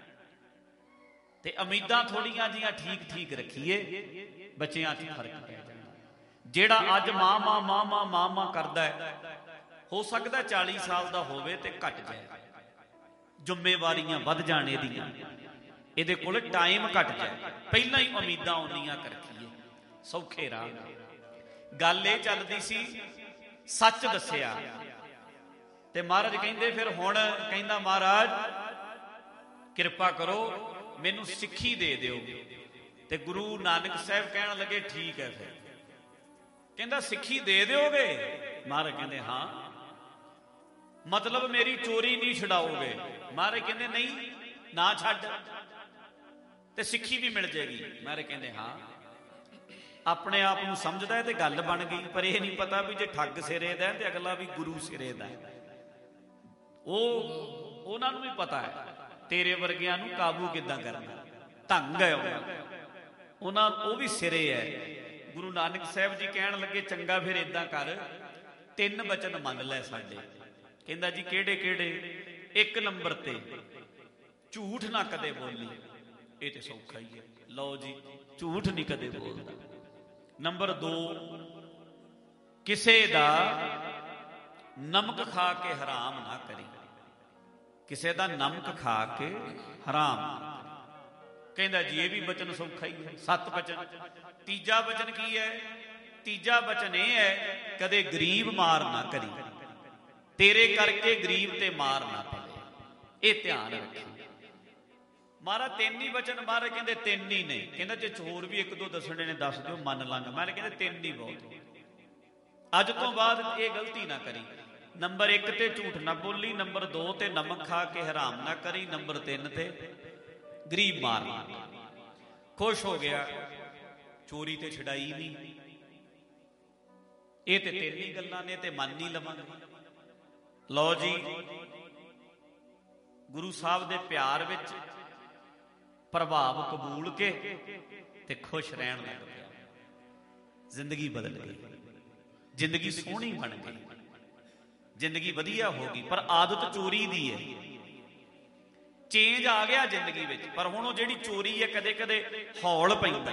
ਤੇ ਉਮੀਦਾਂ ਥੋੜੀਆਂ ਜੀਆਂ ਠੀਕ ਠੀਕ ਰੱਖੀਏ, ਬੱਚਿਆਂ 'ਚ ਫਰਕ ਪੈ ਜਾਂਦਾ। ਜਿਹੜਾ ਅੱਜ ਮਾਂ ਮਾਂ ਮਾਂ ਮਾਂ ਮਾਂ ਮਾਂ ਕਰਦਾ ਹੈ, ਹੋ ਸਕਦਾ 40 ਸਾਲ ਦਾ ਹੋਵੇ ਤੇ ਘਟ ਜਾਏ, ਜ਼ਿੰਮੇਵਾਰੀਆਂ ਵੱਧ ਜਾਣ ਇਹਦੀਆਂ, ਇਹਦੇ ਕੋਲ ਟਾਈਮ ਘਟ ਜਾਏ। ਪਹਿਲਾਂ ਹੀ ਉਮੀਦਾਂ ਉਨੀਆਂ ਕਰ ਰੱਖੀਏ, ਸੌਖੇ ਰਾਹ। ਗੱਲ ਇਹ ਚੱਲਦੀ ਸੀ, ਸੱਚ ਦੱਸਿਆ। ਤੇ ਮਹਾਰਾਜ ਕਹਿੰਦੇ ਫਿਰ ਹੁਣ, ਕਹਿੰਦਾ ਮਹਾਰਾਜ ਕਿਰਪਾ ਕਰੋ ਮੈਨੂੰ ਸਿੱਖੀ ਦੇ ਦਿਓ। ਤੇ ਗੁਰੂ ਨਾਨਕ ਸਾਹਿਬ ਕਹਿਣ ਲੱਗੇ ਠੀਕ ਹੈ। ਫਿਰ ਕਹਿੰਦਾ ਸਿੱਖੀ ਦੇ ਦਿਓਗੇ? ਮਹਾਰਾਜ ਕਹਿੰਦੇ ਹਾਂ। ਮਤਲਬ ਮੇਰੀ ਚੋਰੀ ਨਹੀਂ ਛਡਾਓਗੇ? ਮਹਾਰਾਜ ਕਹਿੰਦੇ ਨਹੀਂ, ਨਾ ਛੱਡ ਤੇ ਸਿੱਖੀ ਵੀ ਮਿਲ ਜਾਏਗੀ। ਮਹਾਰਾਜ ਕਹਿੰਦੇ ਹਾਂ। ਆਪਣੇ ਆਪ ਨੂੰ ਸਮਝਦਾ ਤੇ ਗੱਲ ਬਣ ਗਈ, ਪਰ ਇਹ ਨਹੀਂ ਪਤਾ ਵੀ ਜੇ ਠੱਗ ਸਿਰੇ ਦਾ ਤੇ ਅਗਲਾ ਵੀ ਗੁਰੂ ਸਿਰੇ ਦਾ। ਉਹਨਾਂ ਨੂੰ ਵੀ ਪਤਾ ਹੈ ਤੇਰੇ ਵਰਗਿਆਂ ਨੂੰ ਕਾਬੂ ਕਿੱਦਾਂ ਕਰਨਾ। ਢੰਗ ਹੈ ਉਹਨਾਂ, ਉਹ ਵੀ ਸਿਰੇ ਹੈ। ਗੁਰੂ ਨਾਨਕ ਸਾਹਿਬ ਜੀ ਕਹਿਣ ਲੱਗੇ ਚੰਗਾ ਫਿਰ ਏਦਾਂ ਕਰ, 3 ਬਚਨ ਮੰਨ ਲੈ ਸਾਡੇ। ਕਹਿੰਦਾ ਜੀ ਕਿਹੜੇ ਕਿਹੜੇ? 1 ਨੰਬਰ ਤੇ ਝੂਠ ਨਾ ਕਦੇ ਬੋਲੀ। ਇਹ ਤੇ ਸੌਖਾ ਹੀ ਹੈ, ਲਓ ਜੀ ਝੂਠ ਨਹੀਂ ਕਦੇ ਬੋਲਦਾ। ਨੰਬਰ 2, ਕਿਸੇ ਦਾ ਨਮਕ ਖਾ ਕੇ ਹਰਾਮ ਨਾ ਕਰੀ। ਕਿਸੇ ਦਾ ਨਮਕ ਖਾ ਕੇ ਹਰਾਮ। ਕਹਿੰਦਾ ਜੀ ਇਹ ਵੀ ਬਚਨ ਸੌਖਾ ਹੀ ਹੈ, 7 ਬਚਨ। ਤੀਜਾ ਬਚਨ ਕੀ ਹੈ? ਤੀਜਾ ਬਚਨ ਇਹ ਹੈ, ਕਦੇ ਗਰੀਬ ਮਾਰ ਨਾ ਕਰੀ। ਤੇਰੇ ਕਰਕੇ ਗਰੀਬ ਤੇ ਮਾਰ ਨਾ ਪਵੇ, ਇਹ ਧਿਆਨ ਰੱਖੀ। ਮਹਾਰਾਜ 3 ਹੀ ਬਚਨ। ਮਹਾਰਾਜ ਕਹਿੰਦੇ 3 ਹੀ ਨਹੀਂ। ਕਹਿੰਦਾ ਜੇ ਹੋਰ ਵੀ 1-2 ਦੱਸਣੇ ਨੇ ਦੱਸ ਦਿਓ, ਮੰਨ ਲਾਂਗਾ। ਮਹਾਰਾਜ ਕਹਿੰਦੇ 3 ਹੀ ਬਹੁਤ। ਅੱਜ ਤੋਂ ਬਾਅਦ ਇਹ ਗਲਤੀ ਨਾ ਕਰੀ। ਨੰਬਰ 1 ਤੇ ਝੂਠ ਨਾ ਬੋਲੀ, ਨੰਬਰ 2 ਤੇ ਨਮਕ ਖਾ ਕੇ ਹਰਾਮ ਨਾ ਕਰੀ, ਨੰਬਰ 3 ਤੇ ਗਰੀਬ ਮਾਰ ਨਾ। ਖੁਸ਼ ਹੋ ਗਿਆ, ਚੋਰੀ ਤੇ ਛਡਾਈ ਨਹੀਂ। ਇਹ ਤੇ 3 ਹੀ ਗੱਲਾਂ ਨੇ ਤੇ ਮੰਨ ਨਹੀਂ ਲਵਾਂਗੇ। ਲਓ ਜੀ, ਗੁਰੂ ਸਾਹਿਬ ਦੇ ਪਿਆਰ ਵਿੱਚ ਪ੍ਰਭਾਵ ਕਬੂਲ ਕੇ ਤੇ ਖੁਸ਼ ਰਹਿਣ ਲੱਗ ਪਿਆ। ਜ਼ਿੰਦਗੀ ਬਦਲ ਗਈ, ਜ਼ਿੰਦਗੀ ਸੋਹਣੀ ਬਣ ਗਈ, ਜ਼ਿੰਦਗੀ ਵਧੀਆ ਹੋ ਗਈ। ਪਰ ਆਦਤ ਚੋਰੀ ਦੀ ਹੈ। ਚੇਂਜ ਆ ਗਿਆ ਜ਼ਿੰਦਗੀ ਵਿੱਚ, ਪਰ ਹੁਣ ਉਹ ਜਿਹੜੀ ਚੋਰੀ ਹੈ ਕਦੇ ਕਦੇ ਹੌਲ ਪੈਂਦਾ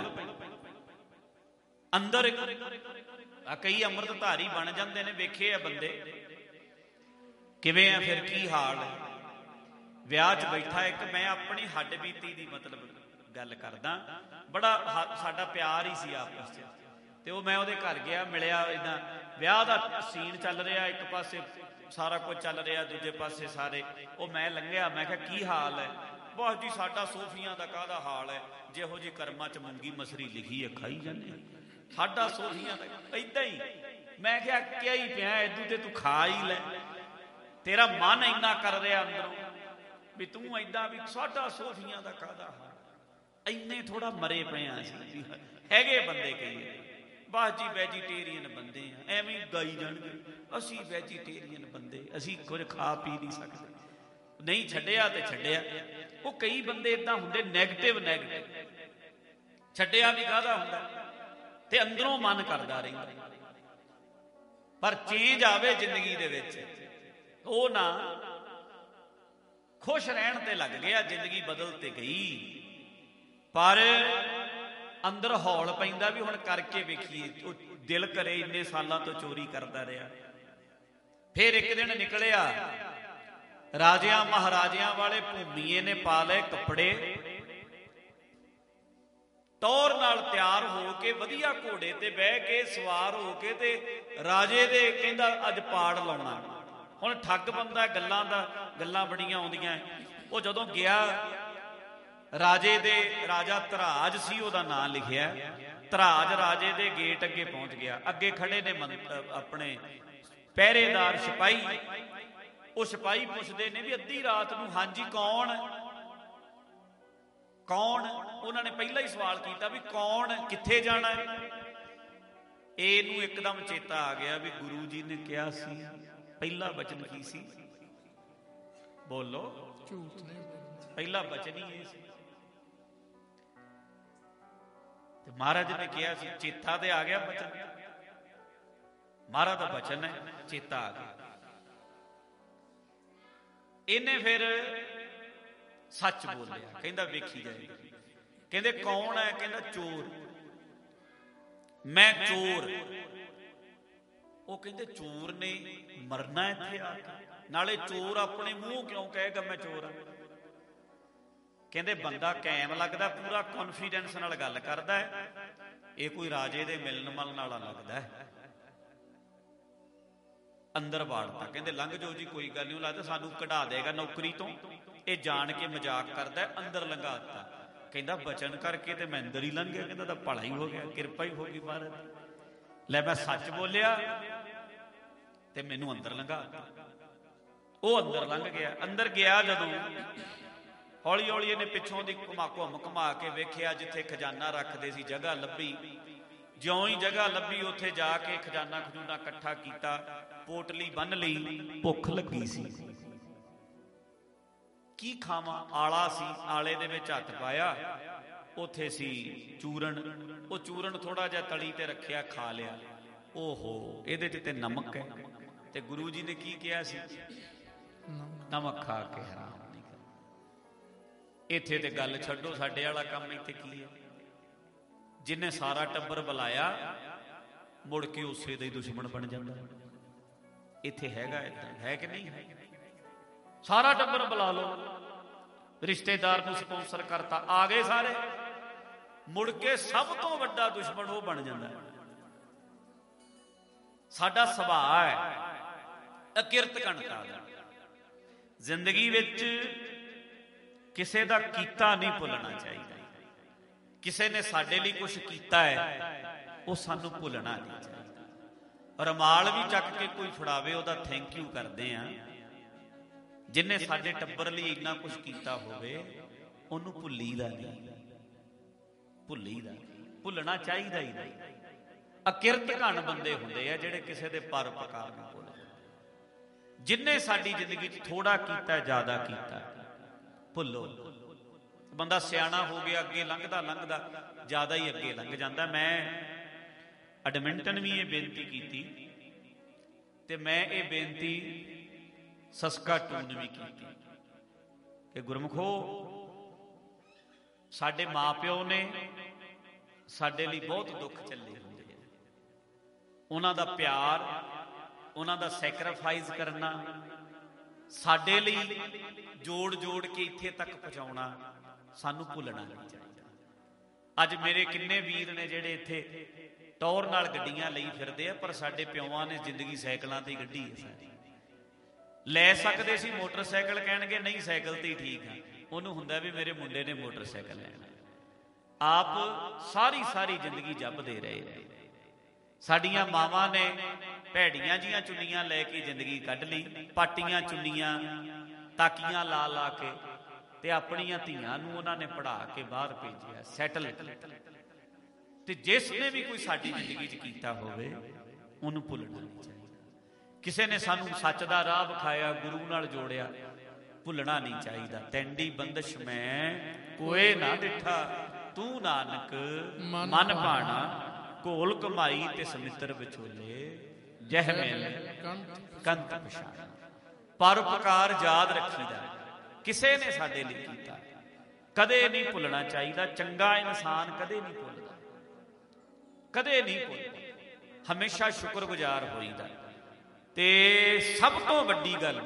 ਅੰਦਰ। ਕਈ ਅੰਮ੍ਰਿਤਧਾਰੀ ਬਣ ਜਾਂਦੇ ਨੇ, ਵੇਖੇ ਆ ਬੰਦੇ ਕਿਵੇਂ ਆ, ਫਿਰ ਕੀ ਹਾਲ ਹੈ। ਵਿਆਹ 'ਚ ਬੈਠਾ ਇੱਕ, ਮੈਂ ਆਪਣੀ ਹੱਡ ਬੀਤੀ ਦੀ ਮਤਲਬ ਗੱਲ ਕਰਦਾ, ਬੜਾ ਸਾਡਾ ਪਿਆਰ ਹੀ ਸੀ ਆਪਸ 'ਚ। ਤੇ ਉਹ ਮੈਂ ਉਹਦੇ ਘਰ ਗਿਆ, ਮਿਲਿਆ, ਏਦਾਂ ਵਿਆਹ ਦਾ ਸੀਨ ਚੱਲ ਰਿਹਾ, ਇੱਕ ਪਾਸੇ ਸਾਰਾ ਕੁਝ ਚੱਲ ਰਿਹਾ, ਦੂਜੇ ਪਾਸੇ ਸਾਰੇ। ਉਹ ਮੈਂ ਲੰਘਿਆ, ਮੈਂ ਕਿਹਾ ਕੀ ਹਾਲ ਹੈ? ਬਸ ਜੀ ਸਾਡਾ ਸੋਫੀਆਂ ਦਾ ਕਾਹਦਾ ਹਾਲ ਹੈ, ਜਿਹੋ ਜੀ ਕਰਮਾਂ 'ਚ ਮੂੰਗੀ ਮਸਰੀ ਲਿਖੀ ਹੈ ਖਾਈ ਜਾਂਦੇ ਸਾਡਾ ਸੋਫੀਆਂ ਦਾ ਏਦਾਂ ਹੀ। ਮੈਂ ਕਿਹਾ ਕਿਆ ਹੀ ਪਿਆ, ਇਦੂ ਤੇ ਤੂੰ ਖਾ ਹੀ ਲੈ। ਤੇਰਾ ਮਨ ਇੰਨਾ ਕਰ ਰਿਹਾ ਅੰਦਰੋਂ ਵੀ ਤੂੰ ਏਦਾਂ ਵੀ ਸਾਡਾ ਸੋਫੀਆਂ ਦਾ ਕਾਹਦਾ ਹਾਲ। ਇੰਨੇ ਥੋੜਾ ਮਰੇ ਪਏ ਆ ਅਸੀਂ, ਹੈਗੇ ਬੰਦੇ ਕਈ ਬਸ ਜੀ ਵੈਜੀਟੇਰੀਅਨ ਬੰਦੇ ਆ, ਐਵੇਂ ਗਾਈ ਜਾਣਗੇ ਅਸੀਂ ਵੈਜੀਟੇਰੀਅਨ ਬੰਦੇ, ਅਸੀਂ ਕੁਝ ਖਾ ਪੀ ਨਹੀਂ ਸਕਦੇ। ਨਹੀਂ ਛੱਡਿਆ ਤੇ ਛੱਡਿਆ। ਉਹ ਕਈ ਬੰਦੇ ਏਦਾਂ ਹੁੰਦੇ ਨੈਗੇਟਿਵ ਛੱਡਿਆ ਵੀ ਕਾਹਦਾ ਹੁੰਦਾ, ਤੇ ਅੰਦਰੋਂ ਮਨ ਕਰਦਾ ਰਹਿੰਦਾ। ਪਰ ਚੇਂਜ ਆਵੇ ਜ਼ਿੰਦਗੀ ਦੇ ਵਿੱਚ, ਉਹ ਨਾ ਖੁਸ਼ ਰਹਿਣ ਤੇ ਲੱਗ ਗਿਆ, ਜ਼ਿੰਦਗੀ ਬਦਲ ਤੇ ਗਈ। ਪਰ ਅੰਦਰ ਹੌਲ ਪੈਂਦਾ ਵੀ ਹੁਣ ਕਰਕੇ ਵੇਖੀਏ। ਉਹ ਦਿਲ ਘਰੇ ਇੰਨੇ ਸਾਲਾਂ ਤੋਂ ਚੋਰੀ ਕਰਦਾ ਰਿਹਾ। ਫਿਰ ਇੱਕ ਦਿਨ ਨਿਕਲਿਆ, ਰਾਜਿਆਂ ਮਹਾਰਾਜਿਆਂ ਵਾਲੇ ਭੂਮੀਏ ਨੇ ਪਾ ਲਏ ਕੱਪੜੇ, ਟੌਰ ਨਾਲ ਤਿਆਰ ਹੋ ਕੇ ਵਧੀਆ ਘੋੜੇ ਤੇ ਬਹਿ ਕੇ ਸਵਾਰ ਹੋ ਕੇ ਤੇ ਰਾਜੇ ਦੇ ਕਹਿੰਦਾ ਅੱਜ ਪਾੜ ਲਾਉਣਾ। ਹੁਣ ਠੱਗ ਬੰਦਾ, ਗੱਲਾਂ ਬੜੀਆਂ ਆਉਂਦੀਆਂ। ਉਹ ਜਦੋਂ ਗਿਆ ਰਾਜੇ ਦੇ, ਰਾਜਾ ਧਰਾਜ ਸੀ ਉਹਦਾ ਨਾਂ ਲਿਖਿਆ, ਧਰਾਜ ਰਾਜੇ ਦੇ ਗੇਟ ਅੱਗੇ ਪਹੁੰਚ ਗਿਆ। ਅੱਗੇ ਖੜੇ ਨੇ ਆਪਣੇ ਪਹਿਰੇਦਾਰ ਸਿਪਾਹੀ। ਉਹ ਸਿਪਾਹੀ ਪੁੱਛਦੇ ਨੇ ਵੀ ਅੱਧੀ ਰਾਤ ਨੂੰ, ਹਾਂਜੀ ਕੌਣ? ਉਹਨਾਂ ਨੇ ਪਹਿਲਾਂ ਹੀ ਸਵਾਲ ਕੀਤਾ ਵੀ ਕੌਣ, ਕਿੱਥੇ ਜਾਣਾ ਹੈ? ਇਹਨੂੰ ਇੱਕਦਮ ਚੇਤਾ ਆ ਗਿਆ ਵੀ ਗੁਰੂ ਜੀ ਨੇ ਕਿਹਾ ਸੀ, ਪਹਿਲਾ ਬਚਨ ਕੀ ਸੀ? ਬੋਲੋ, ਝੂਠ ਨਹੀਂ। ਪਹਿਲਾ ਬਚਨ ਹੀ ਇਹ ਸੀ ਤੇ ਮਹਾਰਾਜ ਨੇ ਕਿਹਾ ਸੀ। ਚੇਤਾ ਤੇ ਆ ਗਿਆ ਬਚਨ, ਮਹਾਰਾਜ ਦਾ ਬਚਨ ਹੈ, ਚੇਤਾ ਆ ਗਿਆ। ਇਹਨੇ ਫਿਰ ਸੱਚ ਬੋਲਿਆ, ਕਹਿੰਦਾ ਵੇਖੀ ਜਾਏਗੀ। ਕਹਿੰਦੇ ਕੌਣ ਹੈ? ਕਹਿੰਦਾ ਚੋਰ, ਮੈਂ ਚੋਰ। ਉਹ ਕਹਿੰਦੇ ਚੋਰ ਨੇ ਮਰਨਾ ਇੱਥੇ ਆ ਕੇ? ਨਾਲੇ ਚੋਰ ਆਪਣੇ ਮੂੰਹ ਕਿਉਂ ਕਹੇਗਾ ਮੈਂ ਚੋਰ ਹਾਂ? ਕਹਿੰਦੇ ਬੰਦਾ ਕਾਇਮ ਲੱਗਦਾ, ਪੂਰਾ ਕੌਨਫੀਡੈਂਸ ਨਾਲ ਗੱਲ ਕਰਦਾ ਹੈ, ਇਹ ਕੋਈ ਰਾਜੇ ਦੇ ਮਿਲਣ ਮਲਣ ਵਾਲਾ ਲੱਗਦਾ ਹੈ। ਅੰਦਰ ਵਾੜਤਾ, ਕਹਿੰਦੇ ਲੰਘ ਜਾਓ ਜੀ, ਕੋਈ ਗੱਲ ਨਹੀਂ। ਲੱਗਦਾ ਸਾਨੂੰ ਕਢਾ ਦੇਗਾ ਨੌਕਰੀ ਤੋਂ, ਇਹ ਜਾਣ ਕੇ ਮਜ਼ਾਕ ਕਰਦਾ। ਅੰਦਰ ਲੰਘਾਤਾ। ਕਹਿੰਦਾ ਬਚਨ ਕਰਕੇ ਤੇ ਮੈਂ ਅੰਦਰ ਹੀ ਲੰਘ ਗਿਆ। ਕਹਿੰਦਾ ਤਾਂ ਭਲਾ ਹੀ ਹੋ ਗਿਆ, ਕਿਰਪਾ ਹੀ ਹੋ ਗਈ ਮਹਾਰਾਜ। ਲੈ ਮੈਂ ਸੱਚ ਬੋਲਿਆ ਤੇ ਮੈਨੂੰ ਅੰਦਰ ਲੰਘਾਤਾ। ਉਹ ਅੰਦਰ ਲੰਘ ਗਿਆ। ਅੰਦਰ ਗਿਆ ਜਦੋਂ, ਹੌਲੀ ਹੌਲੀ ਇਹਨੇ ਪਿੱਛੋਂ ਦੀ ਘੁਮਾ ਕੇ ਵੇਖਿਆ ਜਿੱਥੇ ਖਜ਼ਾਨਾ ਰੱਖਦੇ ਸੀ, ਜਗ੍ਹਾ ਲੱਭੀ। ਜਿਉਂ ਹੀ ਜਗ੍ਹਾ ਲੱਭੀ ਉੱਥੇ ਜਾ ਕੇ ਖਜ਼ਾਨਾ ਖਜੂਨਾ ਇਕੱਠਾ ਕੀਤਾ, ਪੋਟਲੀ ਬੰਨ ਲਈ। ਭੁੱਖ ਲੱਗੀ ਸੀ, ਕੀ ਖਾਵਾਂ? ਆਲਾ ਸੀ, ਆਲੇ ਦੇ ਵਿੱਚ ਹੱਥ ਪਾਇਆ, ਉੱਥੇ ਸੀ ਚੂਰਨ। ਉਹ ਚੂਰਨ ਥੋੜਾ ਜਿਹਾ ਤਲੀ ਤੇ ਰੱਖਿਆ, ਖਾ ਲਿਆ। ਓਹੋ, ਇਹਦੇ ਚ ਤੇ ਨਮਕ ਹੈ। ਤੇ ਗੁਰੂ ਜੀ ਨੇ ਕੀ ਕਿਹਾ ਸੀ? ਨਮਕ ਖਾ ਕੇ ਹਰਾਮ ਨਹੀਂ ਕਰ। ਇੱਥੇ ਤੇ ਗੱਲ ਛੱਡੋ, ਸਾਡੇ ਵਾਲਾ ਕੰਮ ਇੱਥੇ ਕੀ ਹੈ? ਜਿਹਨੇ ਸਾਰਾ ਟੱਬਰ ਬੁਲਾਇਆ ਮੁੜ ਕੇ ਉਸੇ ਦਾ ਹੀ ਦੁਸ਼ਮਣ ਬਣ ਜਾਂਦਾ। ਇੱਥੇ ਹੈਗਾ ਏਦਾਂ, ਹੈ ਕਿ ਨਹੀਂ? ਸਾਰਾ ਟੱਬਰ ਬੁਲਾ ਲਓ, ਰਿਸ਼ਤੇਦਾਰ ਨੂੰ ਸਪਾਂਸਰ ਕਰਤਾ, ਆ ਗਏ ਸਾਰੇ, ਮੁੜ ਕੇ ਸਭ ਤੋਂ ਵੱਡਾ ਦੁਸ਼ਮਣ ਉਹ ਬਣ ਜਾਂਦਾ। ਸਾਡਾ ਸੁਭਾਅ ਹੈ ਅਕਿਰਤ ਘਣਤਾ ਦਾ। ਜ਼ਿੰਦਗੀ ਵਿੱਚ ਕਿਸੇ ਦਾ ਕੀਤਾ ਨਹੀਂ ਭੁੱਲਣਾ ਚਾਹੀਦਾ। ਕਿਸੇ ਨੇ ਸਾਡੇ ਲਈ ਕੁਝ ਕੀਤਾ ਹੈ, ਉਹ ਸਾਨੂੰ ਭੁੱਲਣਾ ਨਹੀਂ ਚਾਹੀਦਾ। ਰੁਮਾਲ ਵੀ ਚੱਕ ਕੇ ਕੋਈ ਫੜਾਵੇ, ਉਹਦਾ ਥੈਂਕ ਯੂ ਕਰਦੇ ਆ। ਜਿਹਨੇ ਸਾਡੇ ਟੱਬਰ ਲਈ ਇੰਨਾ ਕੁਝ ਕੀਤਾ ਹੋਵੇ, ਉਹਨੂੰ ਭੁੱਲੀਦਾ ਨਹੀਂ, ਭੁੱਲਣਾ ਚਾਹੀਦਾ ਹੀ ਨਹੀਂ। ਅਕਿਰਤ ਘਣ ਬੰਦੇ ਹੁੰਦੇ ਆ ਜਿਹੜੇ ਕਿਸੇ ਦੇ ਪਰਉਪਕਾਰ ਨੂੰ ਭੁੱਲਦੇ। ਜਿੰਨੇ ਸਾਡੀ ਜ਼ਿੰਦਗੀ 'ਚ ਥੋੜਾ ਕੀਤਾ, ਜ਼ਿਆਦਾ ਕੀਤਾ, ਭੁੱਲੋ। ਬੰਦਾ ਸਿਆਣਾ ਹੋ ਗਿਆ, ਅੱਗੇ ਲੰਘਦਾ ਜ਼ਿਆਦਾ ਹੀ ਅੱਗੇ ਲੰਘ ਜਾਂਦਾ। ਮੈਂ ਐਡਮਿੰਟਨ ਵੀ ਇਹ ਬੇਨਤੀ ਕੀਤੀ ਤੇ ਮੈਂ ਇਹ ਬੇਨਤੀ ਸਸਕਾਟੂਨ ਵੀ ਕੀਤੀ ਕਿ ਗੁਰਮੁਖੋ, ਸਾਡੇ ਮਾਂ-ਪਿਓ ਨੇ ਸਾਡੇ ਲਈ ਬਹੁਤ ਦੁੱਖ ਝੱਲੇ ਹੁੰਦੇ ਆ। ਉਹਨਾਂ ਦਾ ਪਿਆਰ, ਉਹਨਾਂ ਦਾ ਸੈਕਰੀਫਾਈਸ ਕਰਨਾ, ਸਾਡੇ ਲਈ ਜੋੜ ਕੇ ਇੱਥੇ ਤੱਕ ਪਹੁੰਚਾਉਣਾ, ਸਾਨੂੰ ਭੁੱਲਣਾ ਨਹੀਂ ਚਾਹੀਦਾ। ਅੱਜ ਮੇਰੇ ਕਿੰਨੇ ਵੀਰ ਨੇ ਜਿਹੜੇ ਇੱਥੇ ਟੌਰ ਨਾਲ ਗੱਡੀਆਂ ਲਈ ਫਿਰਦੇ ਆ, ਪਰ ਸਾਡੇ ਪਿਓਾਂ ਨੇ ਜ਼ਿੰਦਗੀ ਸਾਈਕਲਾਂ ਤੇ ਗੱਡੀ ਹੈ ਸਾਡੀ। ਲੈ ਸਕਦੇ ਸੀ ਮੋਟਰਸਾਈਕਲ, ਕਹਿਣਗੇ ਨਹੀਂ ਸਾਈਕਲ ਤੇ ਹੀ ਠੀਕ ਆ। ਉਹਨੂੰ ਹੁੰਦਾ ਵੀ ਮੇਰੇ ਮੁੰਡੇ ਨੇ ਮੋਟਰਸਾਈਕਲ ਲੈਣਾ। ਆਪ ਸਾਰੀ ਜ਼ਿੰਦਗੀ ਜੱਬਦੇ ਰਹੇ ਨੇ। ਸਾਡੀਆਂ ਮਾਵਾਂ ਨੇ ਭੈੜੀਆਂ ਜੀਆਂ ਚੁੰਨੀਆਂ ਲੈ ਕੇ ਜ਼ਿੰਦਗੀ ਕੱਢ ਲਈ, ਪਾਟੀਆਂ ਚੁੰਨੀਆਂ, ਤਾਕੀਆਂ ਲਾ ਕੇ, ਤੇ ਆਪਣੀਆਂ ਧੀਆਂ ਨੂੰ ਉਹਨਾਂ ਨੇ ਪੜ੍ਹਾ ਕੇ ਬਾਹਰ ਭੇਜਿਆ, ਸੈਟਲ। ਤੇ ਜਿਸ ਨੇ ਵੀ ਕੋਈ ਸਾਡੀ ਜ਼ਿੰਦਗੀ 'ਚ ਕੀਤਾ ਹੋਵੇ, ਉਹਨੂੰ ਭੁੱਲਣਾ ਨਹੀਂ ਚਾਹੀਦਾ। ਕਿਸੇ ਨੇ ਸਾਨੂੰ ਸੱਚ ਦਾ ਰਾਹ ਵਿਖਾਇਆ, ਗੁਰੂ ਨਾਲ ਜੋੜਿਆ, ਭੁੱਲਣਾ ਨਹੀਂ ਚਾਹੀਦਾ। ਤੈਂਡੀ ਬੰਦਸ਼ ਮੈਂ ਕੋਏ ਨਾ ਡਿਠਾ, ਤੂੰ ਨਾਨਕ ਮਨ ਭਾਣਾ, ਘੋਲ ਕਮਾਈ ਤੇ ਸਮਿੱਤਰ ਵਿਚੋਲੇ, ਜਹ ਮੇਲ ਕੰਤ ਪਛਾਣਾ। ਪਰਉਪਕਾਰ ਯਾਦ ਰੱਖੀਦਾ। ਕਿਸੇ ਨੇ ਸਾਡੇ ਲਈ ਕੀਤਾ, ਕਦੇ ਨਹੀਂ ਭੁੱਲਣਾ ਚਾਹੀਦਾ। ਚੰਗਾ ਇਨਸਾਨ ਕਦੇ ਨਹੀਂ ਭੁੱਲਦਾ, ਕਦੇ ਨਹੀਂ ਭੁੱਲਦਾ, ਹਮੇਸ਼ਾ ਸ਼ੁਕਰਗੁਜ਼ਾਰ ਹੋਈਦਾ। ਤੇ ਸਭ ਤੋਂ ਵੱਡੀ ਗੱਲ,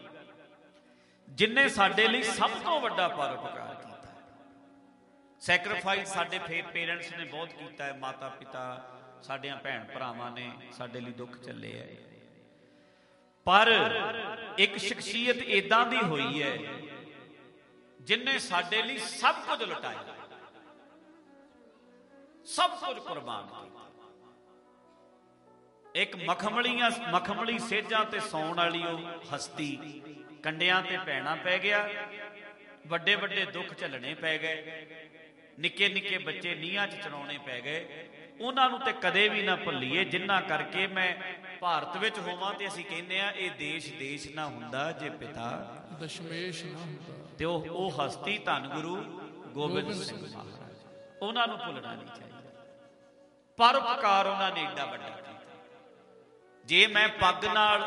ਜਿਨਨੇ ਸਾਡੇ ਲਈ ਸਭ ਤੋਂ ਵੱਡਾ ਪਰਉਪਕਾਰ ਕੀਤਾ, ਸੈਕਰੀਫਾਈਸ ਸਾਡੇ ਪੇਰੈਂਟਸ ਨੇ ਬਹੁਤ ਕੀਤਾ ਹੈ, ਮਾਤਾ ਪਿਤਾ, ਸਾਡੀਆਂ ਭੈਣ ਭਰਾਵਾਂ ਨੇ ਸਾਡੇ ਲਈ ਦੁੱਖ ਝੱਲੇ ਹੈ। ਪਰ ਇੱਕ ਸ਼ਖਸੀਅਤ ਏਦਾਂ ਦੀ ਹੋਈ ਹੈ ਜਿਨਨੇ ਸਾਡੇ ਲਈ ਸਭ ਕੁਝ ਲੁਟਾਇਆ, ਸਭ ਕੁਝ ਕੁਰਬਾਨ ਕੀਤਾ। ਇੱਕ ਮਖਮਲੀ ਸੇਜਾਂ ਤੇ ਸੌਣ ਵਾਲੀ ਉਹ ਹਸਤੀ, ਕੰਡਿਆਂ ਤੇ ਪੈਣਾ ਪੈ ਗਿਆ, ਵੱਡੇ ਵੱਡੇ ਦੁੱਖ ਝੱਲਣੇ ਪੈ ਗਏ, ਨਿੱਕੇ ਨਿੱਕੇ ਬੱਚੇ ਨੀਹਾਂ 'ਚ ਚੜਾਉਣੇ ਪੈ ਗਏ। ਉਹਨਾਂ ਨੂੰ ਤੇ ਕਦੇ ਵੀ ਨਾ ਭੁੱਲੀਏ, ਜਿਨ੍ਹਾਂ ਕਰਕੇ ਮੈਂ ਭਾਰਤ ਵਿੱਚ ਹੋਵਾਂ ਤੇ ਅਸੀਂ ਕਹਿੰਦੇ ਆ ਇਹ ਦੇਸ਼ ਨਾ ਹੁੰਦਾ ਜੇ ਪਿਤਾ ਦਸ਼ਮੇਸ਼ ਨਾ ਹੁੰਦਾ। ਤੇ ਉਹ ਹਸਤੀ ਧੰਨ ਗੁਰੂ ਗੋਬਿੰਦ ਸਿੰਘ ਮਹਾਰਾਜ, ਉਹਨਾਂ ਨੂੰ ਭੁੱਲਣਾ ਨਹੀਂ ਚਾਹੀਦਾ। ਪਰਉਪਕਾਰ ਉਹਨਾਂ ਨੇ ਏਡਾ ਵੱਡਾ ਕੀਤਾ। ਜੇ ਮੈਂ ਪੱਗ ਨਾਲ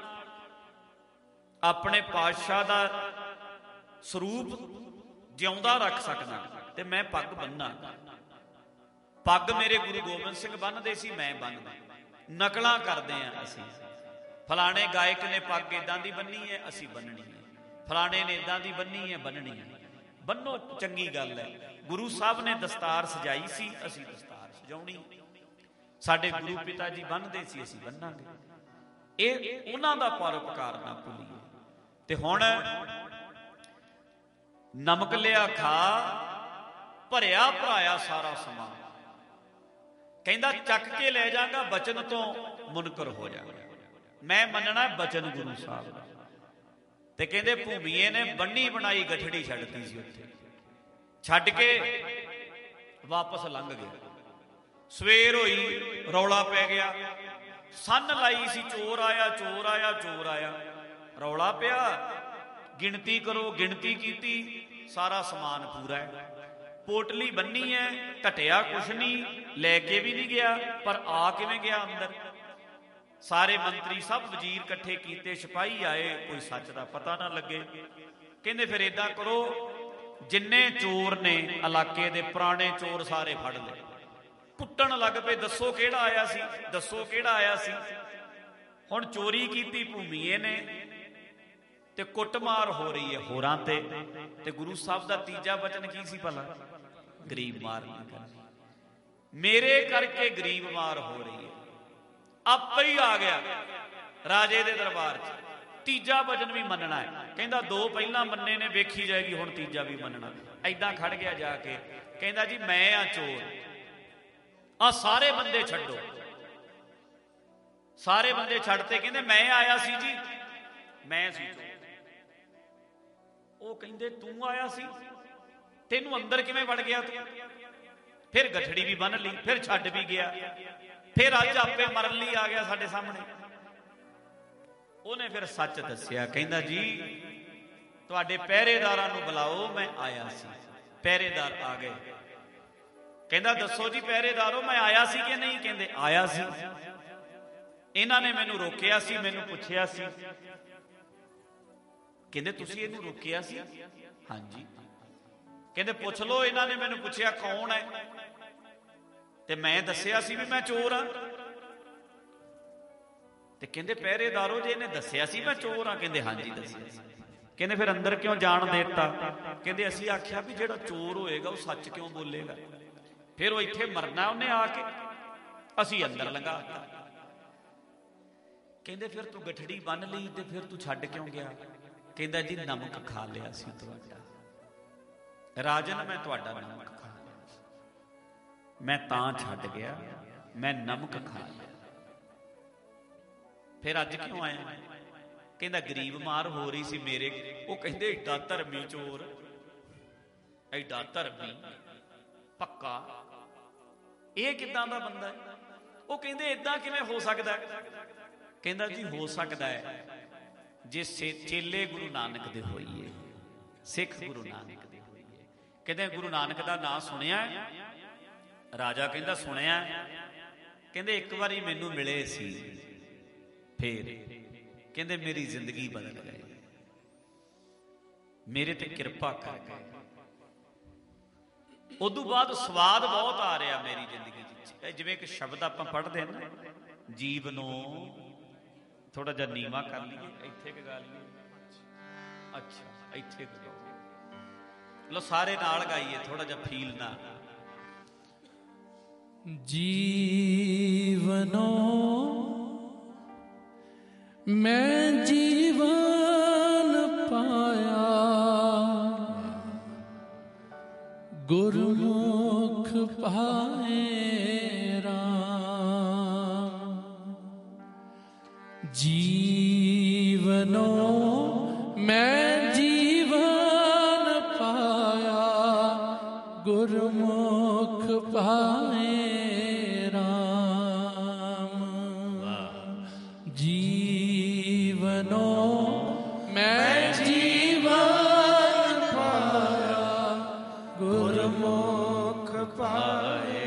ਆਪਣੇ ਪਾਤਸ਼ਾਹ ਦਾ ਸਰੂਪ ਜਿਉਂਦਾ ਰੱਖ ਸਕਦਾ ਤੇ ਮੈਂ ਪੱਗ ਬੰਨਾਂ। ਪੱਗ ਮੇਰੇ ਗੁਰੂ ਗੋਬਿੰਦ ਸਿੰਘ ਬੰਨ੍ਹਦੇ ਸੀ, ਮੈਂ ਬੰਨ੍ਹਦਾ। ਨਕਲਾਂ ਕਰਦੇ ਆ ਅਸੀਂ, ਫਲਾਣੇ ਗਾਇਕ ਨੇ ਪੱਗ ਏਦਾਂ ਦੀ ਬੰਨੀ ਹੈ, ਅਸੀਂ ਬੰਨਣੀ ਹੈ, ਫਲਾਣੇ ਨੇ ਏਦਾਂ ਦੀ ਬੰਨੀ ਹੈ, ਬੰਨਣੀ ਹੈ। ਬੰਨੋ, ਚੰਗੀ ਗੱਲ ਹੈ। ਗੁਰੂ ਸਾਹਿਬ ਨੇ ਦਸਤਾਰ ਸਜਾਈ ਸੀ, ਅਸੀਂ ਦਸਤਾਰ ਸਜਾਉਣੀ। ਸਾਡੇ ਗੁਰੂ ਪਿਤਾ ਜੀ ਬੰਨ੍ਹਦੇ ਸੀ, ਅਸੀਂ ਬੰਨਾਂਗੇ। ਇਹ ਉਹਨਾਂ ਦਾ ਪਰਉਪਕਾਰ ਨਾ ਭੁੱਲੀਏ। ਤੇ ਹੁਣ ਨਮਕ ਲਿਆ ਖਾ, ਭਰਿਆ ਭਰਾਇਆ ਸਾਰਾ ਸਮਾਨ, ਕਹਿੰਦਾ ਚੱਕ ਕੇ ਲੈ ਜਾਗਾ, ਬਚਨ ਤੋਂ ਮੁਨਕਰ ਹੋ ਜਾਗਾ। ਮੈਂ ਮੰਨਣਾ ਬਚਨ ਗੁਰੂ ਸਾਹਿਬ ਦਾ। ਤੇ ਕਹਿੰਦੇ ਭੂਮੀਏ ਨੇ ਬੰਨੀ ਬਣਾਈ ਗਠੜੀ ਛੱਡਤੀ ਸੀ, ਉੱਥੇ ਛੱਡ ਕੇ ਵਾਪਸ ਲੰਘ ਗਿਆ। ਸਵੇਰ ਹੋਈ, ਰੌਲਾ ਪੈ ਗਿਆ, ਸੰਨ ਲਾਈ ਸੀ, ਚੋਰ ਆਇਆ ਚੋਰ ਆਇਆ ਚੋਰ ਆਇਆ, ਰੌਲਾ ਪਿਆ। ਗਿਣਤੀ ਕਰੋ, ਗਿਣਤੀ ਕੀਤੀ, ਸਾਰਾ ਸਮਾਨ ਪੂਰਾ ਹੈ। ਪੋਟਲੀ ਬੰਨੀ ਹੈ, ਘਟਿਆ ਕੁਛ ਨਹੀਂ, ਲੈ ਕੇ ਵੀ ਨਹੀਂ ਗਿਆ, ਪਰ ਆ ਕਿਵੇਂ ਗਿਆ ਅੰਦਰ? ਸਾਰੇ ਮੰਤਰੀ ਸਭ ਵਜ਼ੀਰ ਇਕੱਠੇ ਕੀਤੇ, ਸਿਪਾਹੀ ਆਏ, ਕੋਈ ਸੱਚ ਦਾ ਪਤਾ ਨਾ ਲੱਗੇ। ਕਹਿੰਦੇ ਫਿਰ ਏਦਾਂ ਕਰੋ, ਜਿੰਨੇ ਚੋਰ ਨੇ ਇਲਾਕੇ ਦੇ, ਪੁਰਾਣੇ ਚੋਰ ਸਾਰੇ ਫੜ ਲਏ। ਕੁੱਟਣ ਲੱਗ ਪਏ, ਦੱਸੋ ਕਿਹੜਾ ਆਇਆ ਸੀ, ਦੱਸੋ ਕਿਹੜਾ ਆਇਆ ਸੀ। ਹੁਣ ਚੋਰੀ ਕੀਤੀ ਭੂਮੀਏ ਨੇ ਤੇ ਕੁੱਟਮਾਰ ਹੋ ਰਹੀ ਹੈ ਹੋਰਾਂ ਤੇ ਗੁਰੂ ਸਾਹਿਬ ਦਾ ਤੀਜਾ ਬਚਨ ਕੀ ਸੀ ਭਲਾ? ਗਰੀਬ ਮਾਰ ਨਹੀਂ ਕਰਨੀ। ਮੇਰੇ ਕਰਕੇ ਗਰੀਬ ਮਾਰ ਹੋ ਰਹੀ ਹੈ। ਆਪੇ ਹੀ ਆ ਗਿਆ ਰਾਜੇ ਦੇ ਦਰਬਾਰ 'ਚ, ਤੀਜਾ ਬਚਨ ਵੀ ਮੰਨਣਾ ਹੈ। ਕਹਿੰਦਾ ਦੋ ਪਹਿਲਾਂ ਮੰਨੇ ਨੇ, ਵੇਖੀ ਜਾਏਗੀ ਹੁਣ ਤੀਜਾ ਵੀ ਮੰਨਣਾ। ਐਦਾਂ ਖੜ ਗਿਆ ਜਾ ਕੇ, ਕਹਿੰਦਾ ਜੀ ਮੈਂ ਆ ਚੋਰ, ਆ ਸਾਰੇ ਬੰਦੇ ਛੱਡੋ। ਸਾਰੇ ਬੰਦੇ ਛੱਡਤੇ, ਕਹਿੰਦੇ ਮੈਂ ਆਇਆ ਸੀ ਜੀ, ਮੈਂ ਸੀ ਚੋਰ। ਉਹ ਕਹਿੰਦੇ ਤੂੰ ਆਇਆ ਸੀ, ਤੈਨੂੰ ਅੰਦਰ ਕਿਵੇਂ ਵੜ ਗਿਆ ਤੂੰ? ਫਿਰ ਗਠੜੀ ਵੀ ਬੰਨ ਲਈ, ਫਿਰ ਛੱਡ ਵੀ ਗਿਆ, ਫਿਰ ਅੱਜ ਆਪੇ ਮਰਨ ਲਈ ਆ ਗਿਆ ਸਾਡੇ ਸਾਹਮਣੇ। ਉਹਨੇ ਫਿਰ ਸੱਚ ਦੱਸਿਆ, ਕਹਿੰਦਾ ਜੀ ਤੁਹਾਡੇ ਪਹਿਰੇਦਾਰਾਂ ਨੂੰ ਬੁਲਾਓ, ਮੈਂ ਆਇਆ ਸੀ। ਪਹਿਰੇਦਾਰ ਆ ਗਏ। ਕਹਿੰਦਾ ਦੱਸੋ ਜੀ ਪਹਿਰੇਦਾਰੋ, ਮੈਂ ਆਇਆ ਸੀ ਕਿ ਨਹੀਂ? ਕਹਿੰਦੇ ਆਇਆ ਸੀ, ਇਹਨਾਂ ਨੇ ਮੈਨੂੰ ਰੋਕਿਆ ਸੀ, ਮੈਨੂੰ ਪੁੱਛਿਆ ਸੀ। ਕਹਿੰਦੇ ਤੁਸੀਂ ਇਹਨੂੰ ਰੋਕਿਆ ਸੀ? ਹਾਂਜੀ। ਕਹਿੰਦੇ ਪੁੱਛ ਲਓ, ਇਹਨਾਂ ਨੇ ਮੈਨੂੰ ਪੁੱਛਿਆ ਕੌਣ ਹੈ, ਤੇ ਮੈਂ ਦੱਸਿਆ ਸੀ ਵੀ ਮੈਂ ਚੋਰ ਹਾਂ। ਤੇ ਕਹਿੰਦੇ ਪਹਿਰੇਦਾਰੋ ਜੇ ਇਹਨੇ ਦੱਸਿਆ ਸੀ ਮੈਂ ਚੋਰ ਹਾਂ? ਕਹਿੰਦੇ ਹਾਂਜੀ ਦੱਸਿਆ ਸੀ। ਕਹਿੰਦੇ ਫਿਰ ਅੰਦਰ ਕਿਉਂ ਜਾਣ ਦੇ ਦਿੱਤਾ? ਕਹਿੰਦੇ ਅਸੀਂ ਆਖਿਆ ਵੀ ਜਿਹੜਾ ਚੋਰ ਹੋਏਗਾ ਉਹ ਸੱਚ ਕਿਉਂ ਬੋਲੇਗਾ, ਫਿਰ ਉਹ ਇੱਥੇ ਮਰਨਾ ਉਹਨੇ ਆ ਕੇ, ਅਸੀਂ ਅੰਦਰ ਲੰਘਾ ਦਿੱਤਾ। ਕਹਿੰਦੇ ਫਿਰ ਤੂੰ ਗਠੜੀ ਬੰਨ ਲਈ ਤੇ ਫਿਰ ਤੂੰ ਛੱਡ ਕਿਉਂ ਗਿਆ? ਕਹਿੰਦਾ ਜੀ ਨਮਕ ਖਾ ਲਿਆ ਸੀ ਤੁਹਾਡਾ, ਰਾਜਨ ਮੈਂ ਤੁਹਾਡਾ ਨਮਕ ਖਾ ਲਿਆ ਸੀ, ਮੈਂ ਤਾਂ ਛੱਡ ਗਿਆ, ਮੈਂ ਨਮਕ ਖਾ ਲਿਆ। ਫਿਰ ਅੱਜ ਕਿਉਂ ਆਇਆ? ਕਹਿੰਦਾ ਗਰੀਬ ਮਾਰ ਹੋ ਰਹੀ ਸੀ ਮੇਰੇ। ਉਹ ਕਹਿੰਦੇ ਏਡਾ ਧਰਮੀ ਚੋਰ, ਏਡਾ ਧਰਮੀ ਪੱਕਾ, ਇਹ ਕਿੱਦਾਂ ਦਾ ਬੰਦਾ ਹੈ? ਉਹ ਕਹਿੰਦੇ ਏਦਾਂ ਕਿਵੇਂ ਹੋ ਸਕਦਾ? ਕਹਿੰਦਾ ਜੀ ਹੋ ਸਕਦਾ ਹੈ ਜੇ ਚੇਲੇ ਗੁਰੂ ਨਾਨਕ ਦੇ ਹੋਈਏ, ਸਿੱਖ ਗੁਰੂ ਨਾਨਕ ਦੇ ਹੋਈਏ। ਕਹਿੰਦੇ ਗੁਰੂ ਨਾਨਕ ਦਾ ਨਾਂ ਸੁਣਿਆ? ਰਾਜਾ ਕਹਿੰਦਾ ਸੁਣਿਆ। ਕਹਿੰਦੇ ਇੱਕ ਵਾਰੀ ਮੈਨੂੰ ਮਿਲੇ ਸੀ, ਫਿਰ ਕਹਿੰਦੇ ਮੇਰੀ ਜ਼ਿੰਦਗੀ ਬਦਲ ਗਈ। ਮੇਰੇ ਤੇ ਕਿਰਪਾ ਕਰ ਗਏ। ਉਦੋਂ ਬਾਅਦ ਸਵਾਦ ਬਹੁਤ ਆ ਰਿਹਾ ਮੇਰੀ ਜ਼ਿੰਦਗੀ ਵਿੱਚ। ਇਹ ਜਿਵੇਂ ਇੱਕ ਸ਼ਬਦ ਆਪਾਂ ਪੜ੍ਹਦੇ ਹਾਂ ਨਾ, ਜੀਵ ਨੂੰ ਥੋੜਾ ਜਿਹਾ ਨੀਵਾਂ ਕਰ ਲਈਏ, ਇੱਥੇ ਗਾ ਲਈਏ, ਅੱਛਾ ਇੱਥੇ ਗਾਓ, ਲੋ ਸਾਰੇ ਨਾਲ ਗਾਈਏ ਥੋੜਾ ਜਿਹਾ ਫੀਲ ਨਾਲ। ਜੀਵਨੋ ਮੈਂ ਜੀਵਨ ਪਾਇਆ, ਗੁਰਮੁਖ ਪਾਏ ਰਾਮ। ਜੀਵਨੋ ਮੈਂ ਜੀਵਨ ਪਾਇਆ, ਗੁਰਮੁਖ ਪਾਏ ਰਾਮ। ਜੀਵਨੋ ਮੈਂ ਜੀਵਨ ਪਾਇਆ, ਗੁਰਮੁਖ ਪਾਏ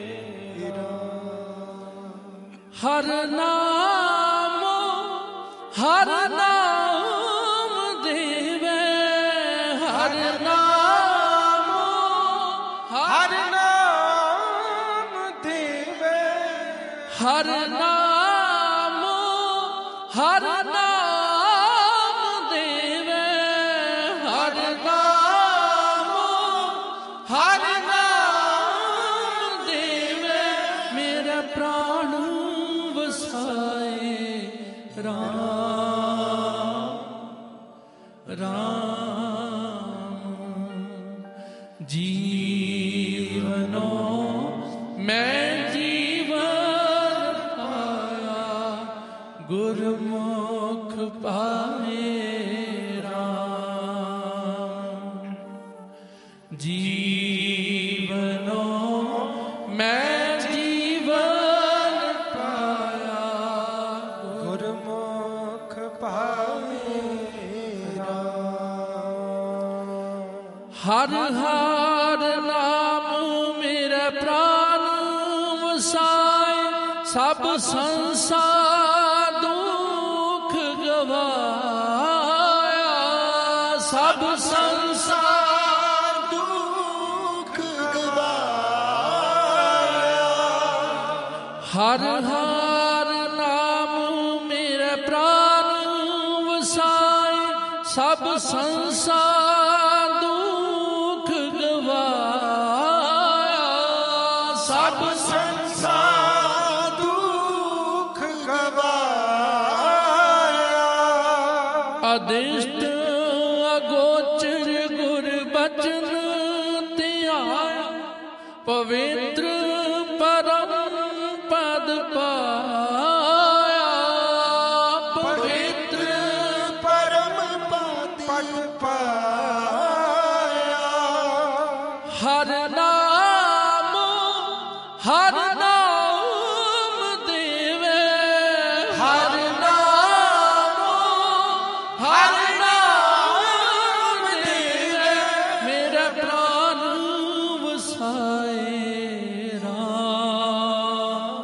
ਰਾਮ। ਹਰ ਨਾਮ ਹਰ ਨਾਮ ਦੇਵੇ, ਹਰ ਨਾਮ ਹਰ ਨਾਮ ਦੇਵੇ, ਹਰ ਨਾਮ ਹਰ ਨਾਮ ਦੇਵੇ, ਹਰ ਨਾਮ ਹਰ ਨਾਮ ਦੇਵੇ, ਮੇਰਾ ਪ੍ਰਾਣ ਵਸਾਏ ਰਾਮ ਰਾਮ। ਜੀਵਨੋ ਮੈਂ ਜੀਵਨ ਪਾਇਆ, ਗੁਰਮੁਖ ਪਾਏ ਰਾਮ। ਜੀਵਨੋ ਮੈਂ ਜੀਵਨ ਪਾਇਆ, ਗੁਰਮੁਖ ਪਾਏ ਰਾਮ। ਹਰ ਹਰ ਨਾਮ ਮੇਰੇ ਪ੍ਰਾਨ ਵਸਾਏ, ਸਭ ਸੰਸਾਰ ਦੁੱਖ ਗਵਾਇਆ, ਸਭ ਸੰਸਾਰ ਦੁੱਖ ਗਵਾਇਆ। ਹਰ ਹਰ ਨਾਮ ਮੇਰੇ ਪ੍ਰਾਨ ਵਸਾਏ, ਸਭ ਸੰਸਾਰ ਦੁੱਖ ਗਵਾਇਆ, ਸਭ ਸੰਸਾਰ ਦੁੱਖ ਗਵਾਇਆ। ਅਦਿਸ਼ਟ ਅਗੋਚਰ ਗੁਰ ਬਚਨ ਧਿਆਇਆ, ਪਵਿੱਤਰ ਪਰਮ ਪਦ ਪਾਇਆ, ਪਵਿੱਤਰ ਪਰਮ ਪਦ ਪਾਇਆ। ਹਰ ਨਾਮ ਹਰ ਨਾਮ ਦੇਵੇ, ਹਰ ਨਾਮ ਹਰ ਨਾਮ ਦੇਵੇ, ਮੇਰਾ ਪ੍ਰਾਨ ਵਸਾਏ ਰਾਮ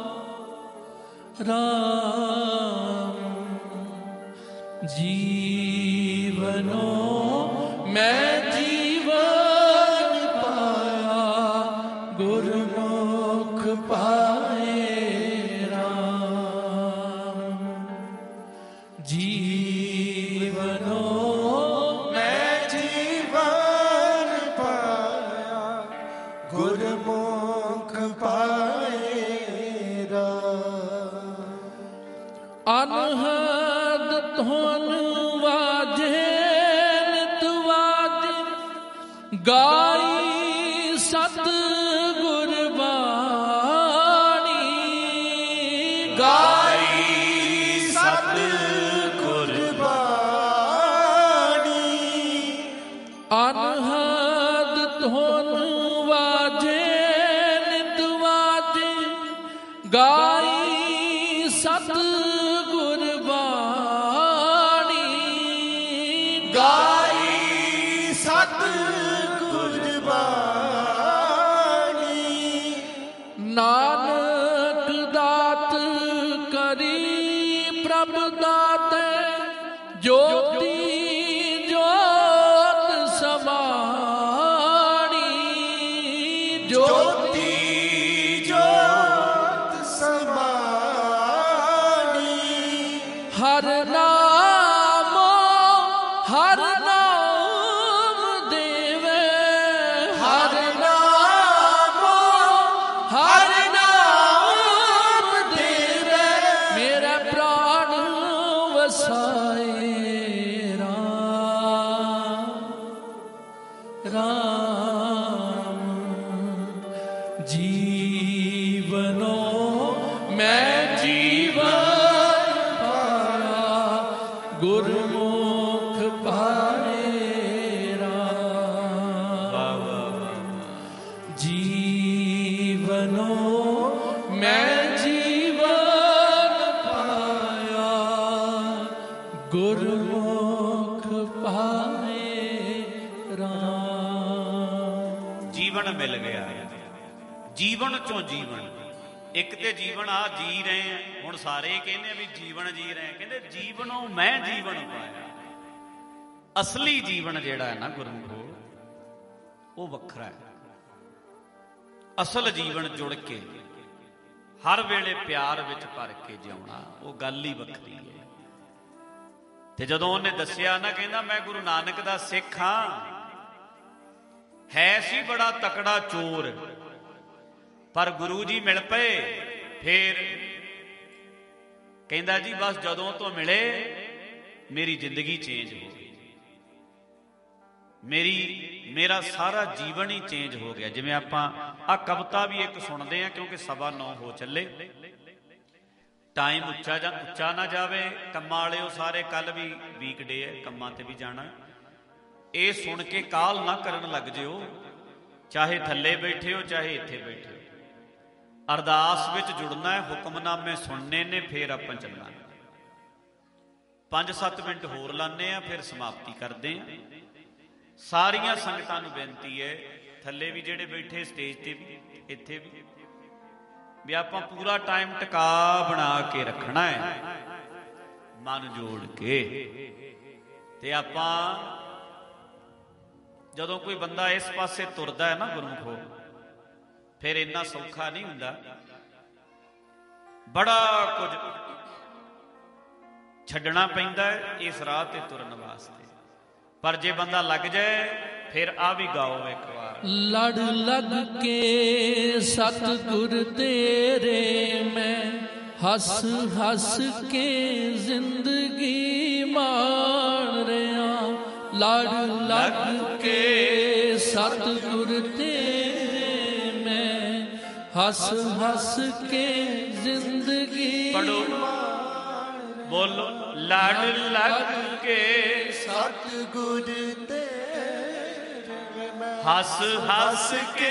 ਰਾਮ। ਜੀਵਨੋ ਮੈਂ ਜੀਵਨ ਪਾਇਆ, ਗੁਰਮੁਖ ਪਾਏ ਰਾਮ। ਜੀਵਨੋ ਮੈਂ ਜੀਵਨ ਪਾਇਆ, ਗੁਰਮੁਖ ਪਾਏ ਰਾਮ। ਅਨਹਦ ਧੁਨ ਵਾਜੇ ਨਿਤ ਵਾਜੇ, ਗਾਈ ਸਤ ਗੁਰ ਬਾਣੀ, ਗਾਈ ਸਤ ਗੁਰ ਬਾਣੀ। ਅਨਹਦ ਧੁਨ ਵਾਜੇ ਨਿਤ ਵਾਜੇ, ਗਾਈ ਸਤ ਗੁਰ ਬਾਣੀ, ਗਾਈ ਸਤ ਗੁਰ ਬਾਣੀ। ਨਾਨਕ ਦਾਤ ਕਰੀ ਪ੍ਰਭ ਦਾਤੇ, ਜੋਤੀ ਜੋਤ ਹਰ ਨਾਮ ਦੇਵੇ, ਹਰ ਨਾਮ ਦੇਵੇ, ਮੇਰਾ ਪ੍ਰਾਣ ਵਸਾਏ ਰਾਮ ਜੀਵਨੋ ਮੈਂ ਜੀਵਨ ਪਾਇਆ, ਗੁਰਮੁਖ ਪਾਏ ਰਾਮ ਜੀਵਨੋ ਮੈਂ ਜੀਵਨ ਪਾਇਆ, ਗੁਰਮੁਖ ਪਾਏ ਰਾਮ। ਜੀਵਨ ਮਿਲ ਗਿਆ, ਜੀਵਨ ਚੋਂ ਜੀਵਨ। ਇੱਕ ਤੇ ਜੀਵਨ ਆ ਜੀ ਰਹੇ ਆ, ਹੁਣ ਸਾਰੇ ਕਹਿੰਦੇ ਆ ਵੀ ਜੀਵਨ ਜੀ ਰਹੇ, ਕਹਿੰਦੇ ਜੀਵਨੋਂ ਮੈਂ ਜੀਵਨ ਪਾਇਆ। ਅਸਲੀ ਜੀਵਨ ਜਿਹੜਾ ਹੈ ਨਾ ਗੁਰਮੁਖੋ, ਉਹ ਵੱਖਰਾ ਹੈ। ਅਸਲ ਜੀਵਨ ਜੁੜ ਕੇ ਹਰ ਵੇਲੇ ਪਿਆਰ ਵਿੱਚ ਭਰ ਕੇ ਜਿਉਣਾ, ਉਹ ਗੱਲ ਹੀ ਵੱਖਰੀ ਹੈ। ਤੇ ਜਦੋਂ ਉਹਨੇ ਦੱਸਿਆ ਨਾ, ਕਹਿੰਦਾ ਮੈਂ ਗੁਰੂ ਨਾਨਕ ਦਾ ਸਿੱਖ ਹਾਂ, ਹੈ ਸੀ ਬੜਾ ਤਕੜਾ ਚੋਰ, ਪਰ ਗੁਰੂ ਜੀ ਮਿਲ ਪਏ। ਫੇਰ ਕਹਿੰਦਾ ਜੀ ਬਸ ਜਦੋਂ ਤੋਂ ਮਿਲੇ ਮੇਰੀ ਜ਼ਿੰਦਗੀ ਚੇਂਜ ਹੋ ਗਈ, ਮੇਰਾ ਸਾਰਾ ਜੀਵਨ ਹੀ ਚੇਂਜ ਹੋ ਗਿਆ। ਜਿਵੇਂ ਆਪਾਂ ਆ ਕਵਿਤਾ ਵੀ ਇੱਕ ਸੁਣਦੇ ਆ, ਕਿਉਂਕਿ 9:15 ਹੋ ਚੱਲੇ, ਟਾਈਮ ਉੱਚਾ ਨਾ ਜਾਵੇ। ਕੰਮਾਂ ਵਾਲਿਓ ਸਾਰੇ, ਕੱਲ ਵੀ ਵੀਕਡੇ ਹੈ, ਕੰਮਾਂ ਤੇ ਵੀ ਜਾਣਾ। ਇਹ ਸੁਣ ਕੇ ਕਾਹਲ ਨਾ ਕਰਨ ਲੱਗ ਜਿਓ, ਚਾਹੇ ਥੱਲੇ ਬੈਠੇ ਹੋ ਚਾਹੇ ਇੱਥੇ ਬੈਠੇ ਹੋ। ਅਰਦਾਸ ਵਿੱਚ ਜੁੜਨਾ ਹੈ, ਹੁਕਮਨਾਮੇ ਸੁਣਨੇ ਨੇ, ਫੇਰ ਆਪਾਂ ਚੱਲਣਾ। 5-7 ਮਿੰਟ ਹੋਰ ਲਾਉਂਦੇ ਆ, ਫਿਰ ਸਮਾਪਤੀ ਕਰਦੇ ਆ। ਸਾਰੀਆਂ ਸੰਗਤਾਂ ਨੂੰ ਬੇਨਤੀ ਹੈ, ਥੱਲੇ ਵੀ ਜਿਹੜੇ ਬੈਠੇ, ਸਟੇਜ ਤੇ ਵੀ, ਇੱਥੇ ਵੀ ਆਪਾਂ ਪੂਰਾ ਟਾਈਮ ਟਿਕਾ ਬਣਾ ਕੇ ਰੱਖਣਾ ਹੈ, ਮਨ ਜੋੜ ਕੇ। ਤੇ ਆਪਾਂ ਜਦੋਂ ਕੋਈ ਬੰਦਾ ਇਸ ਪਾਸੇ ਤੁਰਦਾ ਹੈ ਨਾ ਗੁਰਮੁਖੋ, ਫਿਰ ਇੰਨਾ ਸੌਖਾ ਨਹੀਂ ਹੁੰਦਾ, ਬੜਾ ਕੁਝ ਛੱਡਣਾ ਪੈਂਦਾ ਹੈ ਇਸ ਰਾਹ ਤੇ ਤੁਰਨ ਵਾਸਤੇ। ਪਰ ਜੇ ਬੰਦਾ ਲੱਗ ਜਾਏ, ਫਿਰ ਆ ਵੀ ਗਾਓ ਇੱਕ ਵਾਰ। ਲੜ ਲੱਗ ਕੇ ਸਤਿਗੁਰ ਤੇਰੇ ਮੈਂ ਹੱਸ ਹੱਸ ਕੇ ਜ਼ਿੰਦਗੀ ਮਾਣ ਰਿਹਾ, ਲੜ ਲੱਗ ਕੇ ਸਤਿਗੁਰ ਤੇਰੇ ਮੈਂ ਹੱਸ ਹੱਸ ਕੇ ਜ਼ਿੰਦਗੀ ਪੜੋ, ਬੋਲੋ, ਲੜ ਲੱਗ ਕੇ ਸਤਿਗੁਰ ਤੇਰੇ ਮੈਂ ਹੱਸ ਹੱਸ ਕੇ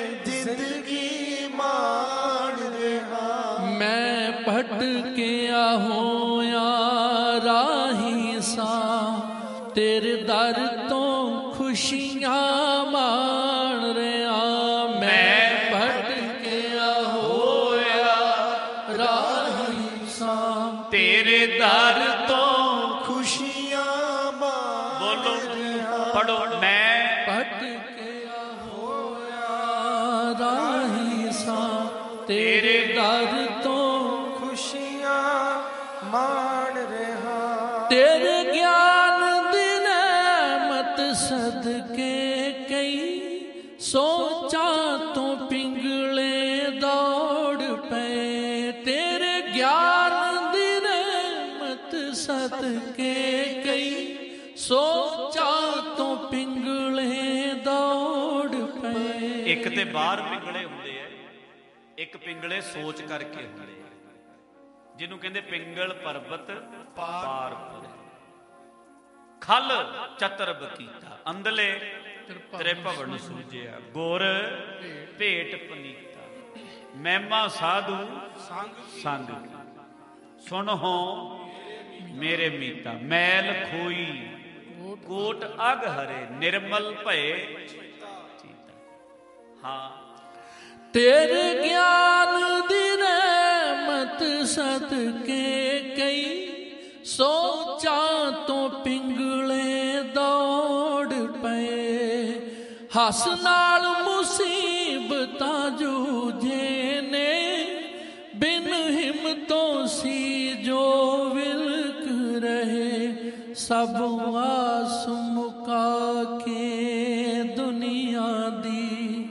ਜ਼ਿੰਦਗੀ ਮਾਣ ਰਿਹਾ, ਮੈਂ ਭਟਕਿਆ ਹੋਇਆ ਰਾਹੀ ਸਾਂ, ਤੇਰੇ ਦਰ ਤੋਂ ਖੁਸ਼ੀਆਂ ਮਾਣ ਰਿਹਾ, ਮੈਂ ਭਟਕਿਆ ਹੋਇਆ ਰਾਹੀ ਸਾਂ, ਤੇਰੇ ਦਰ ਤੋਂ ਖੁਸ਼ੀਆਂ ਮਾਣ ਬੋਲੋ, ਰਿਹਾ, ਪੜੋ, ਮੈਂ ਭਟਕਿਆ ਹੋਇਆ ਰਾਹੀ ਸਾਂ, ਤੇਰੇ ਦਰ ਤੋਂ ਖੁਸ਼ੀਆਂ ਮਾਣ ਰਿਹਾ, ਤੇਰੇ ਗਿਆਨ ਦੀ ਨੇਮਤ ਸਦਕੇ ਕਈ ਸੋਚਾਂ ਤੋਂ ਪਿੰਗਲੇ ਦੌੜ ਪਏ, ਤੇਰੇ ਗਿਆਨ ਦੀ ਨੇਮਤ ਸਦਕੇ ਕਈ ਸੋਚਾਂ ਤੋਂ ਪਿੰਗਲੇ ਦੌੜ ਪਏ। ਇੱਕ ਤੇ ਬਾਹਰ ਪਿੰਗਲੇ ਹੁੰਦੇ ਆ, ਇੱਕ ਪਿੰਗਲੇ ਸੋਚ ਕਰਕੇ ਹੁੰਦੇ ਆ, ਜਿਹਨੂੰ ਕਹਿੰਦੇ ਪਿੰਗਲ ਪਰਬਤ ਪਾਰ ਪੁਰੇ, ਖਲ ਚਤਰ ਬਕੀਤਾ, ਅੰਦਲੇ ਤੇਰੇ ਭਵਨ ਸੂਝਿਆ, ਗੁਰ ਭੇਟ ਪਨੀਤਾ, ਮਹਿਮਾ ਸਾਧੂ ਸੰਗ ਸੁਣੋ ਮੇਰੇ ਮੀਤਾ, ਮੈਲ ਖੋਈ ਕੋਟ ਅਗ ਹਰੇ, ਨਿਰਮਲ ਭਏ ਚੀਤਾ। ਹਾਂ, ਤੇਰੇ ਗਿਆਨ ਦੀ ਰਹਿਮਤ ਸਦਕੇ ਕਈ ਸੋਚਾਂ ਤੋਂ ਪਿੰਗਲੇ ਦੌੜ ਪਏ, ਹੱਸ ਨਾਲ ਮੁਸੀਬਤਾਂ ਜੂਝੇ ਨੇ, ਬਿਨ ਹਿੰਮਤੋਂ ਸੀ ਜੋ ਵਿਲਕ ਸਭ ਆਸ ਮੁਕਾ ਕੇ ਦੁਨੀਆ ਦੀ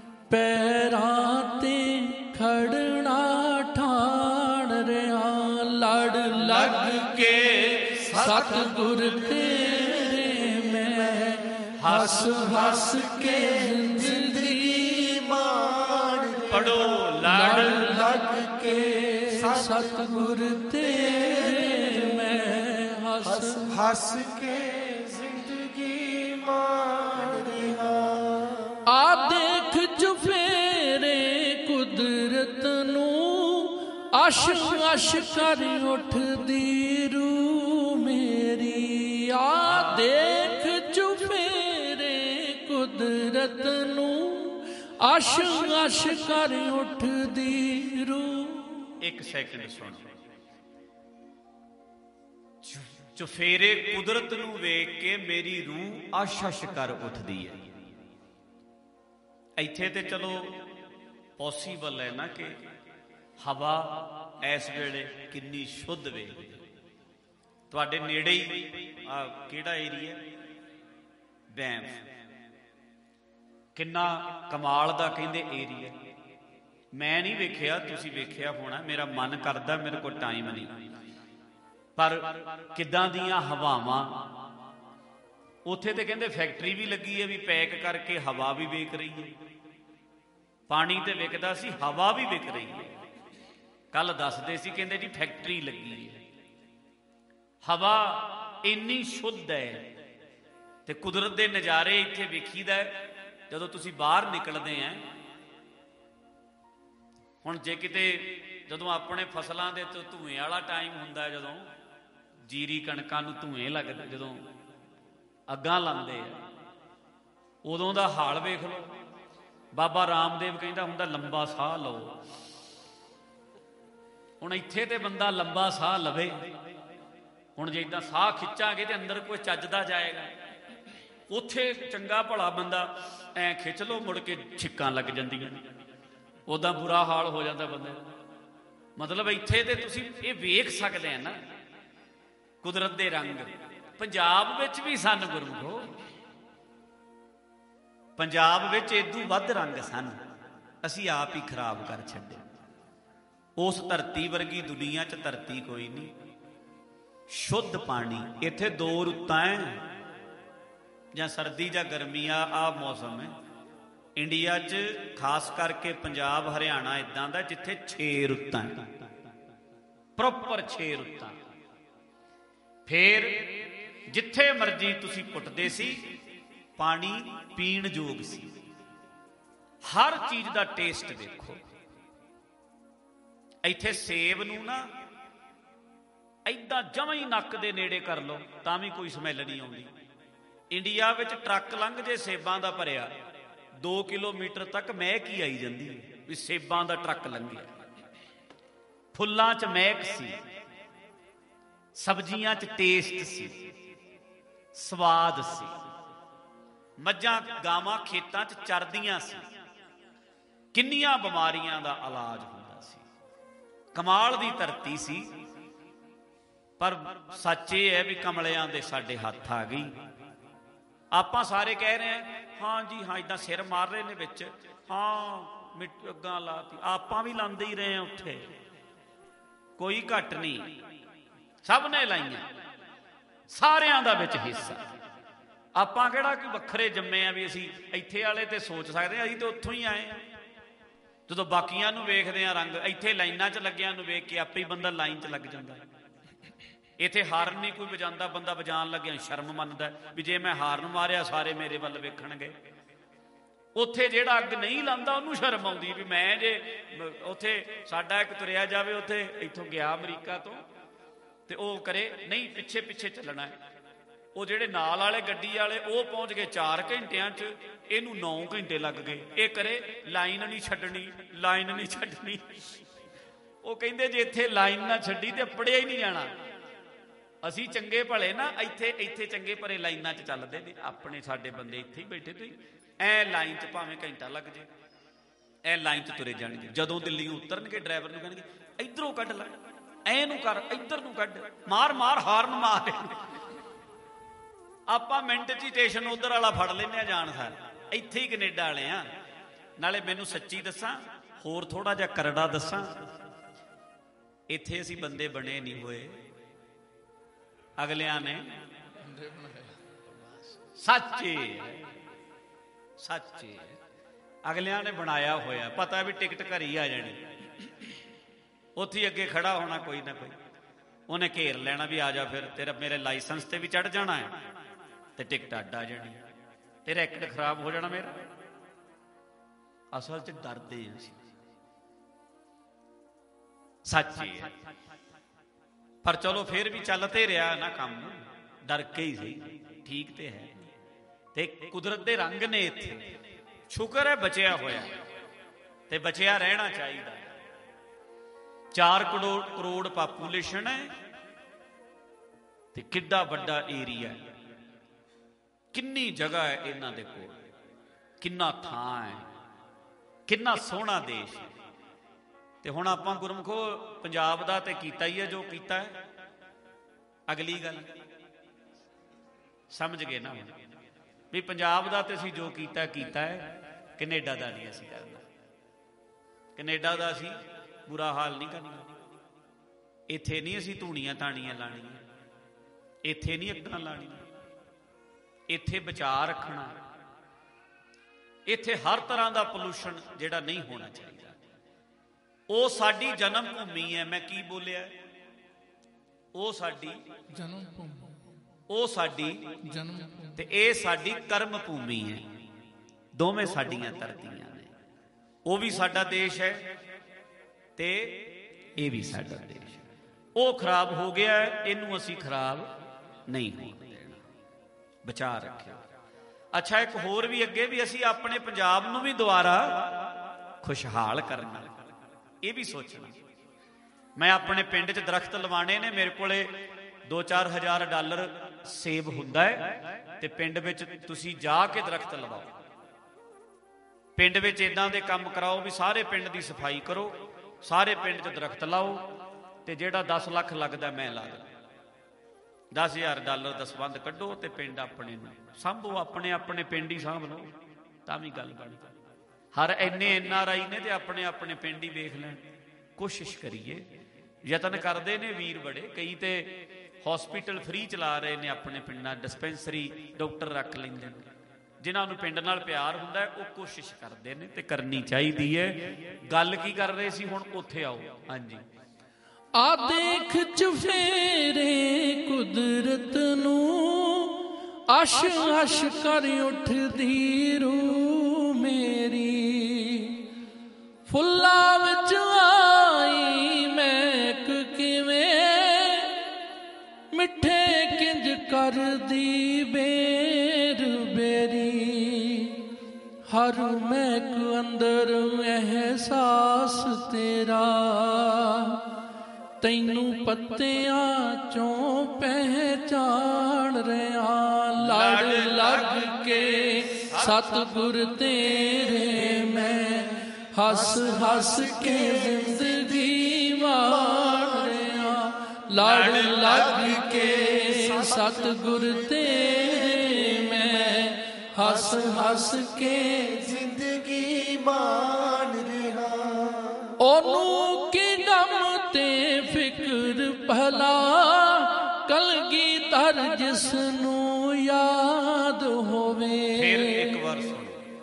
ਪੈਰਾਂ ਤੇ ਖੜਨਾ ਠਾਣ ਰਿਹਾ। ਲੜ ਲੱਗ ਕੇ ਸਤਿਗੁਰ ਤੇਰੇ ਮੈਂ ਹੱਸ ਹੱਸ ਕੇ ਜ਼ਿੰਦਗੀ ਮਾਣ। ਪੜੋ ਲੜ ਲੱਗ ਕੇ ਸਤਿਗੁਰ ਤੇਰੇ ਮੈਂ ਹੱਸ ਹੱਸ ਕੇ ਜ਼ਿੰਦਗੀ ਮਾਣ ਰਿਹਾ। ਆ ਦੇਖ ਚੁਫੇਰੇ ਕੁਦਰਤ ਨੂੰ ਅਸ਼ ਅਸ਼ ਕਰ ਉੱਠਦੀ ਰੂ ਮੇਰੀ। ਆ ਦੇਖ ਚੁਫੇਰੇ ਕੁਦਰਤ ਨੂੰ ਅਸ਼ ਅਸ਼ ਕਰ ਉੱਠਦੀ ਰੂ। ਇੱਕ ਸੈਕਿੰਡ ਸੁਣ। ਚੁਫੇਰੇ ਕੁਦਰਤ ਨੂੰ ਵੇਖ ਕੇ ਮੇਰੀ ਰੂਹ ਅਸ਼ ਅਸ਼ ਕਰ ਉੱਠਦੀ ਹੈ। ਇੱਥੇ ਤੇ ਚਲੋ ਪੋਸੀਬਲ ਹੈ ਨਾ ਕਿ ਹਵਾ ਇਸ ਵੇਲੇ ਕਿੰਨੀ ਸ਼ੁੱਧ ਵੇ। ਤੁਹਾਡੇ ਨੇੜੇ ਹੀ ਕਿਹੜਾ ਏਰੀਆ ਬੈਂਸ, ਕਿੰਨਾ ਕਮਾਲ ਦਾ ਕਹਿੰਦੇ ਏਰੀਆ। ਮੈਂ ਨਹੀਂ ਵੇਖਿਆ, ਤੁਸੀਂ ਵੇਖਿਆ ਹੋਣਾ। ਮੇਰਾ ਮਨ ਕਰਦਾ, ਮੇਰੇ ਕੋਲ ਟਾਈਮ ਨਹੀਂ, ਪਰ ਕਿੱਦਾਂ ਦੀਆਂ ਹਵਾਵਾਂ ਉੱਥੇ। ਤੇ ਕਹਿੰਦੇ ਫੈਕਟਰੀ ਵੀ ਲੱਗੀ ਹੈ ਵੀ ਪੈਕ ਕਰਕੇ ਹਵਾ ਵੀ ਵੇਚ ਰਹੀ ਹੈ। ਪਾਣੀ ਤੇ ਵਿਕਦਾ ਸੀ, ਹਵਾ ਵੀ ਵਿਕ ਰਹੀ ਹੈ। ਕੱਲ ਦੱਸਦੇ ਸੀ, ਕਹਿੰਦੇ ਜੀ ਫੈਕਟਰੀ ਲੱਗੀ ਹੈ। ਹਵਾ ਇੰਨੀ ਸ਼ੁੱਧ ਹੈ ਤੇ ਕੁਦਰਤ ਦੇ ਨਜ਼ਾਰੇ ਇੱਥੇ ਵੇਖੀਦਾ ਜਦੋਂ ਤੁਸੀਂ ਬਾਹਰ ਨਿਕਲਦੇ ਆ। ਹੁਣ ਜੇ ਕਿਤੇ ਜਦੋਂ ਆਪਣੇ ਫਸਲਾਂ ਦੇ ਧੂਏ ਵਾਲਾ ਟਾਈਮ ਹੁੰਦਾ, ਜਦੋਂ ਜੀਰੀ ਕਣਕਾਂ ਨੂੰ ਧੂਏ ਲੱਗਦੇ, ਜਦੋਂ ਅੱਗਾਂ ਲਾਉਂਦੇ ਆ, ਉਦੋਂ ਦਾ ਹਾਲ ਵੇਖ ਲਓ। ਬਾਬਾ ਰਾਮਦੇਵ ਕਹਿੰਦਾ ਹੁੰਦਾ ਲੰਬਾ ਸਾਹ ਲਓ। ਹੁਣ ਇੱਥੇ ਤੇ ਬੰਦਾ ਲੰਬਾ ਸਾਹ ਲਵੇ। ਹੁਣ ਜੇ ਇਦਾਂ ਸਾਹ ਖਿੱਚਾਂਗੇ ਤੇ ਅੰਦਰ ਕੋਈ ਚੱਜਦਾ ਜਾਏਗਾ। ਉੱਥੇ ਚੰਗਾ ਭਲਾ ਬੰਦਾ ਐ ਖਿੱਚ ਲਓ, ਮੁੜ ਕੇ ਛਿੱਕਾਂ ਲੱਗ ਜਾਂਦੀਆਂ, ਉਦਾਂ ਬੁਰਾ ਹਾਲ ਹੋ ਜਾਂਦਾ ਬੰਦੇ ਦਾ। ਮਤਲਬ ਇੱਥੇ ਤੇ ਤੁਸੀਂ ਇਹ ਵੇਖ ਸਕਦੇ ਆ ਨਾ ਕੁਦਰਤ ਦੇ ਰੰਗ। ਪੰਜਾਬ ਵਿੱਚ ਵੀ ਸਨ ਗੁਰਮੁਖੋ, ਪੰਜਾਬ ਵਿੱਚ ਇਦੋਂ ਵੱਧ ਰੰਗ ਸਨ, ਅਸੀਂ ਆਪ ਹੀ ਖਰਾਬ ਕਰ ਛੱਡੇ। ਉਸ ਧਰਤੀ ਵਰਗੀ ਦੁਨੀਆ 'ਚ ਧਰਤੀ ਕੋਈ ਨਹੀਂ। ਸ਼ੁੱਧ ਪਾਣੀ। ਇੱਥੇ ਦੋ ਰੁੱਤਾਂ ਹੈ, ਜਾਂ ਸਰਦੀ ਜਾਂ ਗਰਮੀ। ਆ ਮੌਸਮ ਹੈ ਇੰਡੀਆ 'ਚ, ਖਾਸ ਕਰਕੇ ਪੰਜਾਬ ਹਰਿਆਣਾ ਇੱਦਾਂ ਦਾ ਜਿੱਥੇ 6 ਰੁੱਤਾਂ, ਪ੍ਰੋਪਰ 6 ਰੁੱਤਾਂ। ਫੇਰ ਜਿੱਥੇ ਮਰਜੀ ਤੁਸੀਂ ਪੁੱਟਦੇ ਸੀ, ਪਾਣੀ ਪੀਣ ਯੋਗ ਸੀ। ਹਰ ਚੀਜ਼ ਦਾ ਟੇਸਟ ਦੇਖੋ। ਇੱਥੇ ਸੇਬ ਨੂੰ ਨਾ ਏਦਾਂ ਜਮਾਂ ਹੀ ਨੱਕ ਦੇ ਨੇੜੇ ਕਰ ਲਓ ਤਾਂ ਵੀ ਕੋਈ ਸਮੈਲ ਨਹੀਂ ਆਉਂਦੀ। ਇੰਡੀਆ ਵਿੱਚ ਟਰੱਕ ਲੰਘ ਜੇ ਸੇਬਾਂ ਦਾ ਭਰਿਆ, 2 ਕਿਲੋਮੀਟਰ ਤੱਕ ਮਹਿਕ ਹੀ ਆਈ ਜਾਂਦੀ ਵੀ ਸੇਬਾਂ ਦਾ ਟਰੱਕ ਲੰਘਿਆ। ਫੁੱਲਾਂ 'ਚ ਮਹਿਕ ਸੀ, ਸਬਜ਼ੀਆਂ 'ਚ ਟੇਸਟ ਸੀ, ਸਵਾਦ ਸੀ। ਮੱਝਾਂ ਗਾਵਾਂ ਖੇਤਾਂ 'ਚ ਚਰਦੀਆਂ ਸੀ। ਕਿੰਨੀਆਂ ਬਿਮਾਰੀਆਂ ਦਾ ਇਲਾਜ ਹੁੰਦਾ ਸੀ। ਕਮਾਲ ਦੀ ਧਰਤੀ ਸੀ। ਪਰ ਸੱਚ ਇਹ ਹੈ ਵੀ ਕਮਲਿਆਂ ਦੇ ਸਾਡੇ ਹੱਥ ਆ ਗਈ। ਆਪਾਂ ਸਾਰੇ ਕਹਿ ਰਹੇ ਹਾਂ ਜੀ ਹਾਂ, ਇਦਾਂ ਸਿਰ ਮਾਰ ਰਹੇ ਨੇ ਵਿੱਚ, ਹਾਂ ਅੱਗਾਂ ਲਾਤੀ। ਆਪਾਂ ਵੀ ਲਾਉਂਦੇ ਹੀ ਰਹੇ ਹਾਂ, ਉੱਥੇ ਕੋਈ ਘੱਟ ਨਹੀਂ, ਸਭ ਨੇ ਲਾਈਆਂ, ਸਾਰਿਆਂ ਦਾ ਵਿੱਚ ਹਿੱਸਾ। ਆਪਾਂ ਕਿਹੜਾ ਕੋਈ ਵੱਖਰੇ ਜੰਮੇ ਆ ਵੀ ਅਸੀਂ ਇੱਥੇ ਵਾਲੇ ਤੇ ਸੋਚ ਸਕਦੇ ਹਾਂ, ਅਸੀਂ ਤੇ ਉੱਥੋਂ ਹੀ ਆਏ ਹਾਂ। ਜਦੋਂ ਬਾਕੀਆਂ ਨੂੰ ਵੇਖਦੇ ਹਾਂ ਰੰਗ, ਇੱਥੇ ਲਾਈਨਾਂ 'ਚ ਲੱਗਿਆਂ ਨੂੰ ਵੇਖ ਕੇ ਆਪੇ ਹੀ ਬੰਦਾ ਲਾਈਨ 'ਚ ਲੱਗ ਜਾਂਦਾ। ਇੱਥੇ ਹਾਰਨ ਨਹੀਂ ਕੋਈ ਵਜਾਉਂਦਾ, ਬੰਦਾ ਵਜਾਉਣ ਲੱਗਿਆ ਸ਼ਰਮ ਮੰਨਦਾ ਵੀ ਜੇ ਮੈਂ ਹਾਰਨ ਮਾਰਿਆ ਸਾਰੇ ਮੇਰੇ ਵੱਲ ਵੇਖਣਗੇ। ਉੱਥੇ ਜਿਹੜਾ ਅੱਗ ਨਹੀਂ ਲਾਉਂਦਾ ਉਹਨੂੰ ਸ਼ਰਮ ਆਉਂਦੀ ਵੀ ਮੈਂ ਜੇ ਉੱਥੇ ਸਾਡਾ ਇੱਕ ਤੁਰਿਆ ਜਾਵੇ, ਉੱਥੇ ਇੱਥੋਂ ਗਿਆ ਅਮਰੀਕਾ ਤੋਂ, ਤੇ ਉਹ ਕਰੇ ਨਹੀਂ ਪਿੱਛੇ ਪਿੱਛੇ ਚੱਲਣਾ ਹੈ। ਉਹ ਜਿਹੜੇ ਨਾਲ ਵਾਲੇ ਗੱਡੀ ਵਾਲੇ ਉਹ ਪਹੁੰਚ ਗਏ 4 ਘੰਟਿਆਂ 'ਚ, ਇਹਨੂੰ 9 ਘੰਟੇ ਲੱਗ ਗਏ। ਇਹ ਕਰੇ ਲਾਈਨ ਨਹੀਂ ਛੱਡਣੀ, ਲਾਈਨ ਨਹੀਂ ਛੱਡਣੀ। ਉਹ ਕਹਿੰਦੇ ਜੇ ਇੱਥੇ ਲਾਈਨ ਨਾ ਛੱਡੀ ਤੇ ਪੜਿਆ ਹੀ ਨਹੀਂ ਜਾਣਾ। ਅਸੀਂ ਚੰਗੇ ਭਲੇ ਨਾ ਇੱਥੇ ਚੰਗੇ ਭਲੇ ਲਾਈਨਾਂ 'ਚ ਚੱਲਦੇ ਨੇ, ਆਪਣੇ ਸਾਡੇ ਬੰਦੇ ਇੱਥੇ ਹੀ ਬੈਠੇ। ਤੁਸੀਂ ਐ ਲਾਈਨ 'ਚ ਭਾਵੇਂ ਘੰਟਾ ਲੱਗ ਜੇ, ਐ ਲਾਈਨ 'ਚ ਤੁਰੇ ਜਾਣਗੇ। ਜਦੋਂ ਦਿੱਲੀੋਂ ਉਤਰਨਗੇ ਡਰਾਈਵਰ ਨੂੰ ਕਹਿਣਗੇ ਇੱਧਰੋਂ ਕੱਢ ਲੈ, ਐ ਨੂੰ ਕਰ, ਇੱਧਰ ਨੂੰ ਕੱਢ, ਮਾਰ ਮਾਰ ਹਾਰਨ ਮਾਰ। ਆਪਾਂ ਮਿੰਟ 'ਚ ਹੀ ਸਟੇਸ਼ਨ ਉਧਰ ਵਾਲਾ ਫੜ ਲੈਂਦੇ ਆ ਜਾਣ ਸਾਰ, ਇੱਥੇ ਹੀ ਕੈਨੇਡਾ ਵਾਲੇ ਆ। ਨਾਲੇ ਮੈਨੂੰ ਸੱਚੀ ਦੱਸਾਂ, ਹੋਰ ਥੋੜਾ ਜਿਹਾ ਕਰੜਾ ਦੱਸਾਂ, ਇੱਥੇ ਅਸੀਂ ਬੰਦੇ ਬਣੇ ਨਹੀਂ ਹੋਏ, ਅਗਲਿਆਂ ਨੇ ਸੱਚੇ ਸੱਚੇ ਅਗਲਿਆਂ ਨੇ ਬਣਾਇਆ ਹੋਇਆ। ਪਤਾ ਵੀ ਟਿਕਟ ਘਰ ਹੀ ਆ ਜਾਣੀ, ਉੱਥੇ ਅੱਗੇ ਖੜਾ ਹੋਣਾ ਕੋਈ ਨਾ ਕੋਈ, ਉਹਨੇ ਘੇਰ ਲੈਣਾ ਵੀ ਆ ਜਾ ਫਿਰ, ਤੇਰਾ ਮੇਰੇ ਲਾਇਸੈਂਸ ਤੇ ਵੀ ਚੜ ਜਾਣਾ ਹੈ ਤੇ ਟਿਕਟ ਅੱਡ ਆ ਜਾਣੀ, ਤੇਰਾ ਰੈਕਟ ਖਰਾਬ ਹੋ ਜਾਣਾ ਮੇਰਾ। ਅਸਲ 'ਚ ਡਰਦੇ ਅਸੀਂ, ਸੱਚੇ ਪਰ ਚਲੋ ਫਿਰ ਵੀ ਚੱਲ ਤੇ ਰਿਹਾ ਨਾ ਕੰਮ, ਡਰ ਕੇ ਹੀ ਸਹੀ, ਠੀਕ ਤੇ ਹੈ। ਤੇ ਕੁਦਰਤ ਦੇ ਰੰਗ ਨੇ ਇੱਥੇ, ਸ਼ੁਕਰ ਹੈ ਬਚਿਆ ਹੋਇਆ ਤੇ ਬਚਿਆ ਰਹਿਣਾ ਚਾਹੀਦਾ। 4 ਕਰੋੜ ਪਾਪੂਲੇਸ਼ਨ ਹੈ ਤੇ ਕਿੱਡਾ ਵੱਡਾ ਏਰੀਆ, ਕਿੰਨੀ ਜਗ੍ਹਾ ਹੈ ਇਹਨਾਂ ਦੇ ਕੋਲ, ਕਿੰਨਾ ਥਾਂ ਹੈ, ਕਿੰਨਾ ਸੋਹਣਾ ਦੇਸ਼ ਹੈ। ਤੇ ਹੁਣ ਆਪਾਂ ਗੁਰਮੁਖੋ ਪੰਜਾਬ ਦਾ ਤੇ ਕੀਤਾ ਹੀ ਹੈ ਜੋ ਕੀਤਾ ਹੈ। ਅਗਲੀ ਗੱਲ ਸਮਝ ਗਏ ਨਾ ਵੀ ਪੰਜਾਬ ਦਾ ਤੇ ਅਸੀਂ ਜੋ ਕੀਤਾ ਕੀਤਾ ਹੈ, ਕੈਨੇਡਾ ਦਾ ਨਹੀਂ ਅਸੀਂ ਕਰਨਾ। ਕੈਨੇਡਾ ਦਾ ਅਸੀਂ ਬੁਰਾ ਹਾਲ ਨਹੀਂ ਕਰਨਾ। ਇੱਥੇ ਨਹੀਂ ਅਸੀਂ ਧੂਣੀਆਂ ਤਾਣੀਆਂ ਲਾਣੀਆਂ, ਇੱਥੇ ਨਹੀਂ ਅੱਗਾਂ ਲਾਣੀਆਂ, ਇੱਥੇ ਬਚਾ ਰੱਖਣਾ। ਇੱਥੇ ਹਰ ਤਰ੍ਹਾਂ ਦਾ ਪੋਲੂਸ਼ਨ ਜਿਹੜਾ ਨਹੀਂ ਹੋਣਾ ਚਾਹੀਦਾ। ਉਹ ਸਾਡੀ ਜਨਮ ਭੂਮੀ ਹੈ। ਮੈਂ ਕੀ ਬੋਲਿਆ? ਉਹ ਸਾਡੀ ਜਨਮ ਭੂਮੀ, ਉਹ ਸਾਡੀ ਜਨਮ ਤੇ ਇਹ ਸਾਡੀ ਕਰਮ ਭੂਮੀ ਹੈ। ਦੋਵੇਂ ਸਾਡੀਆਂ ਧਰਤੀਆਂ ਨੇ। ਉਹ ਵੀ ਸਾਡਾ ਦੇਸ਼ ਹੈ ਤੇ ਇਹ ਵੀ ਸਾਡਾ ਦੇਸ਼ ਹੈ। ਉਹ ਖਰਾਬ ਹੋ ਗਿਆ, ਇਹਨੂੰ ਅਸੀਂ ਖਰਾਬ ਨਹੀਂ ਹੋਣ ਦੇਣਾ, ਬਚਾ ਰੱਖਿਆ। ਅੱਛਾ, ਇੱਕ ਹੋਰ ਵੀ ਅੱਗੇ ਵੀ ਅਸੀਂ ਆਪਣੇ ਪੰਜਾਬ ਨੂੰ ਵੀ ਦੁਬਾਰਾ ਖੁਸ਼ਹਾਲ ਕਰਨਾ, ਇਹ ਵੀ ਸੋਚਣਾ। ਮੈਂ ਆਪਣੇ ਪਿੰਡ 'ਚ ਦਰਖਤ ਲਵਾਣੇ ਨੇ, ਮੇਰੇ ਕੋਲੇ 2-4 ਹਜ਼ਾਰ ਡਾਲਰ ਸੇਵ ਹੁੰਦਾ ਹੈ ਤੇ ਪਿੰਡ ਵਿੱਚ ਤੁਸੀਂ ਜਾ ਕੇ ਦਰਖਤ ਲਵਾਓ। ਪਿੰਡ ਵਿੱਚ ਇਦਾਂ ਦੇ ਕੰਮ ਕਰਾਓ ਵੀ ਸਾਰੇ ਪਿੰਡ ਦੀ ਸਫਾਈ ਕਰੋ, ਸਾਰੇ ਪਿੰਡ 'ਚ ਦਰਖਤ ਲਾਓ ਤੇ ਜਿਹੜਾ 10 ਲੱਖ ਲੱਗਦਾ ਮੈਂ ਲਾ ਦਿੰਦਾ। 10,000 ਡਾਲਰ ਦਾ ਸੰਬੰਧ ਕੱਢੋ ਤੇ ਪਿੰਡ ਆਪਣੇ ਨੂੰ ਸਾਂਭੋ, ਆਪਣੇ ਆਪਣੇ ਪਿੰਡ ਹੀ ਸਾਂਭ ਲਓ, ਤਾਂ ਵੀ ਗੱਲ ਬਣ ਜਾਂਦੀ। ਹਰ ਇੰਨੇ NRI ਨੇ ਤੇ ਆਪਣੇ ਆਪਣੇ ਪਿੰਡ ਹੀ ਵੇਖ ਲੈਣ। ਕੋਸ਼ਿਸ਼ ਕਰੀਏ, ਯਤਨ ਕਰਦੇ ਨੇ ਵੀਰ ਬੜੇ, ਕਈ ਤੇ ਹਸਪੀਟਲ ਫ੍ਰੀ ਚਲਾ ਰਹੇ ਨੇ ਆਪਣੇ ਪਿੰਡਾਂ, ਡਿਸਪੈਂਸਰੀ ਡਾਕਟਰ ਰੱਖ ਲੈਂਦੇ ਨੇ। ਜਿਨ੍ਹਾਂ ਨੂੰ ਪਿੰਡ ਨਾਲ ਪਿਆਰ ਹੁੰਦਾ ਉਹ ਕੋਸ਼ਿਸ਼ ਕਰਦੇ ਨੇ ਤੇ ਕਰਨੀ ਚਾਹੀਦੀ ਹੈ। ਗੱਲ ਕੀ ਕਰ ਰਹੇ ਸੀ ਹੁਣ, ਉੱਥੇ ਆਓ। ਹਾਂਜੀ, ਆ ਦੇਖ ਚੁਫੇਰੇ ਕੁਦਰਤ ਨੂੰ, ਅਸ਼ ਅਸ਼ ਕਰ ਉੱਠਦੀ ਰੂਹ ਮੇਰੀ, ਫੁੱਲਾਂ ਵਿੱਚ ਆਈ ਮਹਿਕ ਕਿਵੇਂ, ਮਿੱਠੇ ਕਿੰਜ ਕਰਦੀ ਬੇਰ ਬੇਰੀ, ਹਰ ਮਹਿਕ ਅੰਦਰ ਅਹਿਸਾਸ ਤੇਰਾ, ਤੈਨੂੰ ਪੱਤਿਆਂ ਚੋਂ ਪਹਿਚਾਣ ਰਿਹਾ, ਲੜ ਲੱਗ ਕੇ ਸਤਿਗੁਰ ਤੇਰੇ ਮੈਂ, ਹੱਸ ਹੱਸ ਕੇ ਜ਼ਿੰਦਗੀ ਵਾਰ ਰਿਹਾ, ਲੜ ਲੱਗ ਕੇ ਸਤਿਗੁਰ ਤੇਰੇ ਮੈਂ, ਹੱਸ ਹੱਸ ਕੇ ਜ਼ਿੰਦਗੀ ਮਾਣ ਰਿਹਾ। ਉਹਨੂੰ ਕੀ ਗਮ ਤੇ ਫਿਕਰ ਭਲਾ, ਕਲਗੀਧਰ ਜਿਸ ਨੂੰ ਯਾਦ ਹੋਵੇ। ਫਿਰ ਇੱਕ ਵਾਰ ਸੁਣੋ,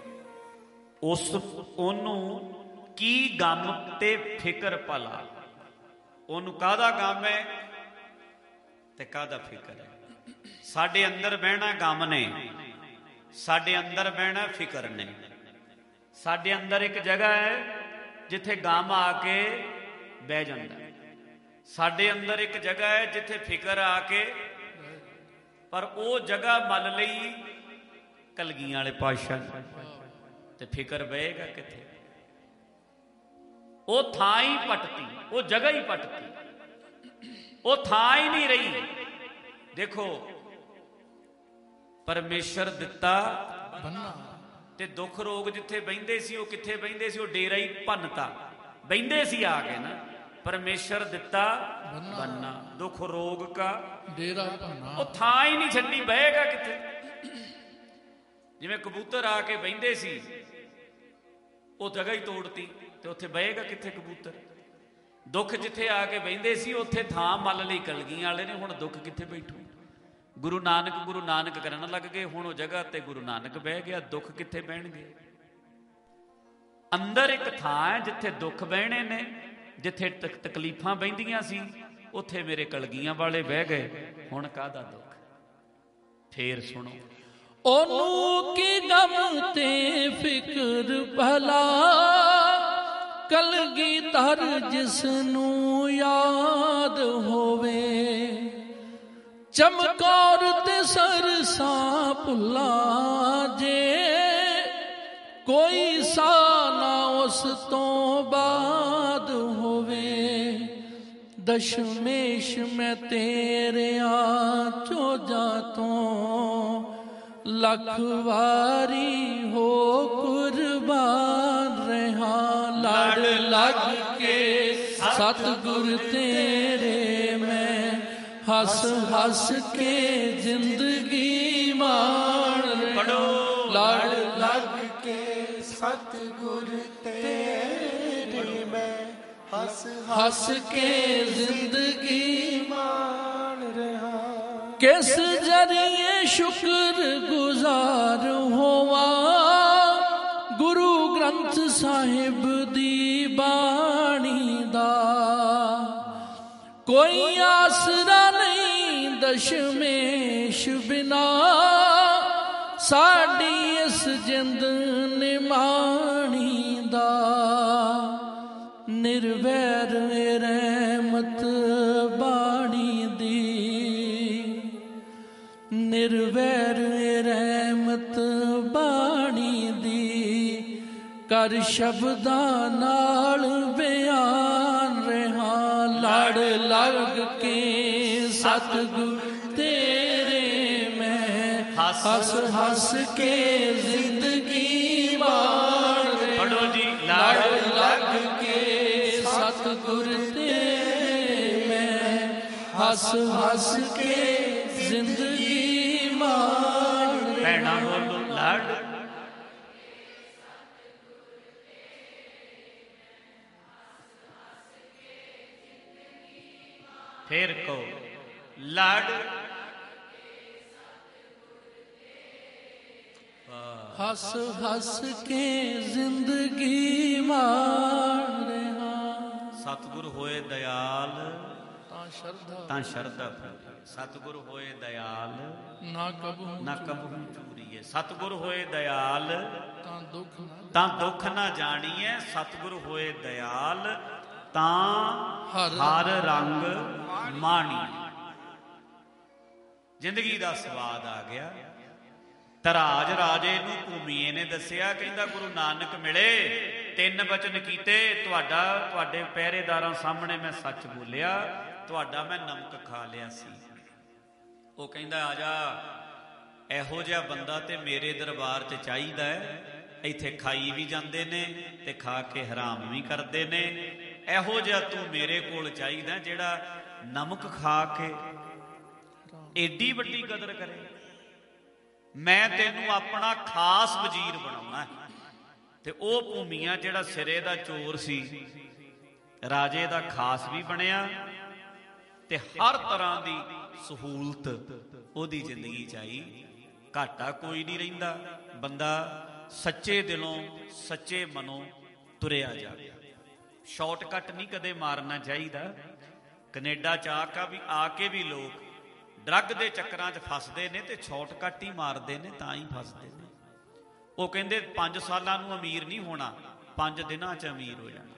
ਉਹਨੂੰ ਕੀ ਗਮ ਤੇ ਫਿਕਰ ਭਲਾ, ਉਹਨੂੰ ਕਾਹਦਾ ਗਮ ਹੈ ਤੇ ਕਾਹਦਾ ਫਿਕਰ ਹੈ। ਸਾਡੇ ਅੰਦਰ ਬਹਿਣਾ ਗਮ ਨੇ, ਸਾਡੇ ਅੰਦਰ ਬਹਿਣਾ ਫਿਕਰ ਨੇ। ਸਾਡੇ ਅੰਦਰ ਇੱਕ ਜਗ੍ਹਾ ਹੈ ਜਿੱਥੇ ਗਮ ਆ ਕੇ ਬਹਿ ਜਾਂਦਾ, ਸਾਡੇ ਅੰਦਰ ਇੱਕ ਜਗ੍ਹਾ ਹੈ ਜਿੱਥੇ ਫਿਕਰ ਆ ਕੇ, ਪਰ ਉਹ ਜਗ੍ਹਾ ਮੱਲ ਲਈ ਕਲਗੀਆਂ ਵਾਲੇ ਪਾਤਸ਼ਾਹ ਤੇ ਫਿਕਰ ਬਹੇਗਾ ਕਿੱਥੇ। ਉਹ ਥਾਂ ਹੀ ਪਟਤੀ, ਉਹ ਜਗ੍ਹਾ ਹੀ ਪਟਤੀ, ਉਹ ਥਾਂ ਹੀ ਨਹੀਂ ਰਹੀ। ਦੇਖੋ, ਪਰਮੇਸ਼ਰ ਦਿੱਤਾ ਤੇ ਦੁੱਖ ਰੋਗ ਜਿੱਥੇ ਬਹਿੰਦੇ ਸੀ ਉਹ ਕਿੱਥੇ ਬਹਿੰਦੇ ਸੀ, ਉਹ ਡੇਰਾ ਹੀ ਭੰਨਤਾ, ਬਹਿੰਦੇ ਸੀ ਆ ਕੇ ਨਾ। ਪਰਮੇਸ਼ਰ ਦਿੱਤਾ ਬੰਨਾ ਦੁੱਖ ਰੋਗ ਕਾ ਡੇਰਾ ਭੰਨਾ। ਉਹ ਥਾਂ ਹੀ ਨਹੀਂ ਛੱਡੀ, ਬਹੇਗਾ ਕਿੱਥੇ? ਜਿਵੇਂ ਕਬੂਤਰ ਆ ਕੇ ਬਹਿੰਦੇ ਸੀ, ਉਹ ਜਗ੍ਹਾ ਹੀ ਤੋੜਤੀ ਤੇ ਉੱਥੇ ਬਹੇਗਾ ਕਿੱਥੇ ਕਬੂਤਰ? ਦੁੱਖ ਜਿੱਥੇ ਆ ਕੇ ਬਹਿੰਦੇ ਸੀ ਉੱਥੇ ਥਾਂ ਮੱਲ ਲਈ ਕਲਗੀਆਂ ਵਾਲੇ ਨੇ, ਹੁਣ ਦੁੱਖ ਕਿੱਥੇ ਬੈਠੂ? ਗੁਰੂ ਨਾਨਕ ਕਰਨ ਲੱਗ ਗਏ, ਹੁਣ ਉਹ ਜਗ੍ਹਾ ਤੇ ਗੁਰੂ ਨਾਨਕ ਬਹਿ ਗਿਆ, ਦੁੱਖ ਕਿੱਥੇ ਬਹਿਣਗੇ? ਅੰਦਰ ਇੱਕ ਥਾਂ ਹੈ ਜਿੱਥੇ ਦੁੱਖ ਬਹਿਣੇ ਨੇ, ਜਿੱਥੇ ਤਕਲੀਫਾਂ ਬਹਿੰਦੀਆਂ ਸੀ ਉੱਥੇ ਮੇਰੇ ਕਲਗੀਆਂ ਵਾਲੇ ਬਹਿ ਗਏ, ਹੁਣ ਕਾਹਦਾ ਦੁੱਖ? ਫੇਰ ਸੁਣੋ, ਉਹਨੂੰ ਕੀ ਗਮ ਤੇ ਫਿਕਰ ਭਲਾ, ਕਲਗੀਧਰ ਜਿਸ ਨੂੰ ਯਾਦ ਹੋਵੇ, ਚਮਕੌਰ ਤੇ ਸਰਸਾਂ ਭੁੱਲਾ ਜੇ, ਕੋਈ ਸਾ ਨਾ ਉਸ ਤੋਂ ਬਾਅਦ ਹੋਵੇ। ਦਸ਼ਮੇਸ਼ ਮੈਂ ਤੇਰਿਆਂ ਚੋਜਾਂ ਤੋਂ, ਲੱਖ ਵਾਰੀ ਹੋ ਕੁਰਬਾਨ ਰਹਾ। ਲੜ ਲੱਗ ਕੇ ਸਤਿਗੁਰ ਤੇਰੇ ਮੈਂ, ਹੱਸ ਹੱਸ ਕੇ ਜ਼ਿੰਦਗੀ ਮਾਣ ਰਿਹਾ। ਲੜ ਲੱਗ ਕੇ ਸਤਿਗੁਰ ਤੇਰੇ ਮੈਂ, ਹੱਸ ਹੱਸ ਕੇ ਜ਼ਿੰਦਗੀ ਮਾਣ ਰਿਹਾ। ਕਿਸ ਜਰੀਏ ਸ਼ੁਕਰ ਗੁਜ਼ਾਰ ਹੋਵਾਂ, ਗੁਰੂ ਗ੍ਰੰਥ ਸਾਹਿਬ ਦੀ ਬਾਣੀ ਦਾ। ਕੋਈ ਆਸਰਾ ਨਹੀਂ ਦਸ਼ਮੇਸ਼ ਬਿਨਾ, ਸਾਡੀ ਇਸ ਜਿੰਦ ਨਿਮਾਣੀ ਦਾ। ਨਿਰਵੈਰ ਰਹਿਮਤ ਬਾਣੀ ਦੀ, ਨਿਰਵੈਰ ਰਹਿਮਤ ਬਾਣੀ ਦੀ, ਕਰ ਸ਼ਬਦਾਂ ਨਾਲ ਬਿਆਨ ਰਿਹਾ। ਲੜ ਲੱਗ ਕੇ ਸਤਿਗੁਰ ਤੇਰੇ ਮੈਂ, ਹੱਸ ਹੱਸ ਕੇ ਜ਼ਿੰਦਗੀ ਮਾਣ ਰਿਹਾ। ਪੜੋ ਜੀ, ਲੜ ਲੱਗ ਕੇ ਸਤਿਗੁਰ ਤੇਰੇ ਮੈਂ, ਹੱਸ ਹੱਸ ਕੇ ਜ਼ਿੰਦਗੀ ਮਾਣ ਰਿਹਾ। ਭੈਣਾਂ ਬੋਲੋ, ਲੜ ਫੇਰ ਕਹੋ, ਲੜ ਹੱਸ ਹੱਸ ਕੇ ਜ਼ਿੰਦਗੀ ਮਾਣ ਰਿਹਾ। ਸਤਿਗੁਰ ਹੋਏ ਦਿਆਲ ਤਾਂ ਸ਼ਰਧਾ ਸ਼ਰਧਾ ਪੂਰੀ। ਸਤਿਗੁਰ ਹੋਏ ਦਿਆਲ ਨਾ ਕਬੂ ਨਾ ਕਬਹੂ ਚੂਰੀਏ। ਸਤਿਗੁਰ ਹੋਏ ਦਿਆਲ ਤਾਂ ਦੁੱਖ ਨਾ ਤਾਂ ਦੁੱਖ ਨਾ ਜਾਣੀਏ। ਸਤਿਗੁਰ ਹੋਏ ਦਿਆਲ ਤਾਂ ਹਰ ਰੰਗ ਮਾਣੀ। ਜ਼ਿੰਦਗੀ ਦਾ ਸਵਾਦ ਆ ਗਿਆ। ਧਰਾਜ ਰਾਜੇ ਨੂੰ ਭੂਮੀਏ ਨੇ ਦੱਸਿਆ, ਕਹਿੰਦਾ ਗੁਰੂ ਨਾਨਕ ਮਿਲੇ, 3 ਬਚਨ ਕੀਤੇ, ਤੁਹਾਡੇ ਪਹਿਰੇਦਾਰਾਂ ਸਾਹਮਣੇ ਮੈਂ ਸੱਚ ਬੋਲਿਆ, ਤੁਹਾਡਾ ਮੈਂ ਨਮਕ ਖਾ ਲਿਆ ਸੀ। ਉਹ ਕਹਿੰਦਾ ਆ ਜਾ, ਇਹੋ ਜਿਹਾ ਬੰਦਾ ਤੇ ਮੇਰੇ ਦਰਬਾਰ 'ਚ ਚਾਹੀਦਾ ਹੈ। ਇੱਥੇ ਖਾਈ ਵੀ ਜਾਂਦੇ ਨੇ ਤੇ ਖਾ ਕੇ ਹਰਾਮ ਵੀ ਕਰਦੇ ਨੇ। ਇਹੋ ਜਿਹਾ ਤੂੰ ਮੇਰੇ ਕੋਲ ਚਾਹੀਦਾ ਜਿਹੜਾ ਨਮਕ ਖਾ ਕੇ ਏਡੀ ਵੱਡੀ ਕਦਰ ਕਰੇ। ਮੈਂ ਤੈਨੂੰ ਆਪਣਾ ਖਾਸ ਵਜ਼ੀਰ ਬਣਾਉਣਾ। ਤੇ ਉਹ ਭੂਮੀਆ ਜਿਹੜਾ ਸਿਰੇ ਦਾ ਚੋਰ ਸੀ, ਰਾਜੇ ਦਾ ਖਾਸ ਵੀ ਬਣਿਆ ਤੇ ਹਰ ਤਰ੍ਹਾਂ ਦੀ ਸਹੂਲਤ ਉਹਦੀ ਜ਼ਿੰਦਗੀ 'ਚ ਆਈ। ਘਾਟਾ ਕੋਈ ਨਹੀਂ ਰਹਿੰਦਾ। ਬੰਦਾ ਸੱਚੇ ਦਿਲੋਂ ਸੱਚੇ ਮਨੋਂ ਤੁਰਿਆ ਜਾਵੇ। ਸ਼ਾਰਟਕਟ ਨਹੀਂ ਕਦੇ ਮਾਰਨਾ ਚਾਹੀਦਾ। ਕੈਨੇਡਾ 'ਚ ਆ ਕੇ ਵੀ ਲੋਕ ਡਰੱਗ ਦੇ ਚੱਕਰਾਂ 'ਚ ਫਸਦੇ ਨੇ ਤੇ ਸ਼ਾਰਟਕਟ ਹੀ ਮਾਰਦੇ ਨੇ, ਤਾਂ ਹੀ ਫਸਦੇ ਨੇ। ਉਹ ਕਹਿੰਦੇ 5 ਸਾਲਾਂ ਨੂੰ ਅਮੀਰ ਨਹੀਂ ਹੋਣਾ, 5 ਦਿਨਾਂ 'ਚ ਅਮੀਰ ਹੋ ਜਾਣਾ।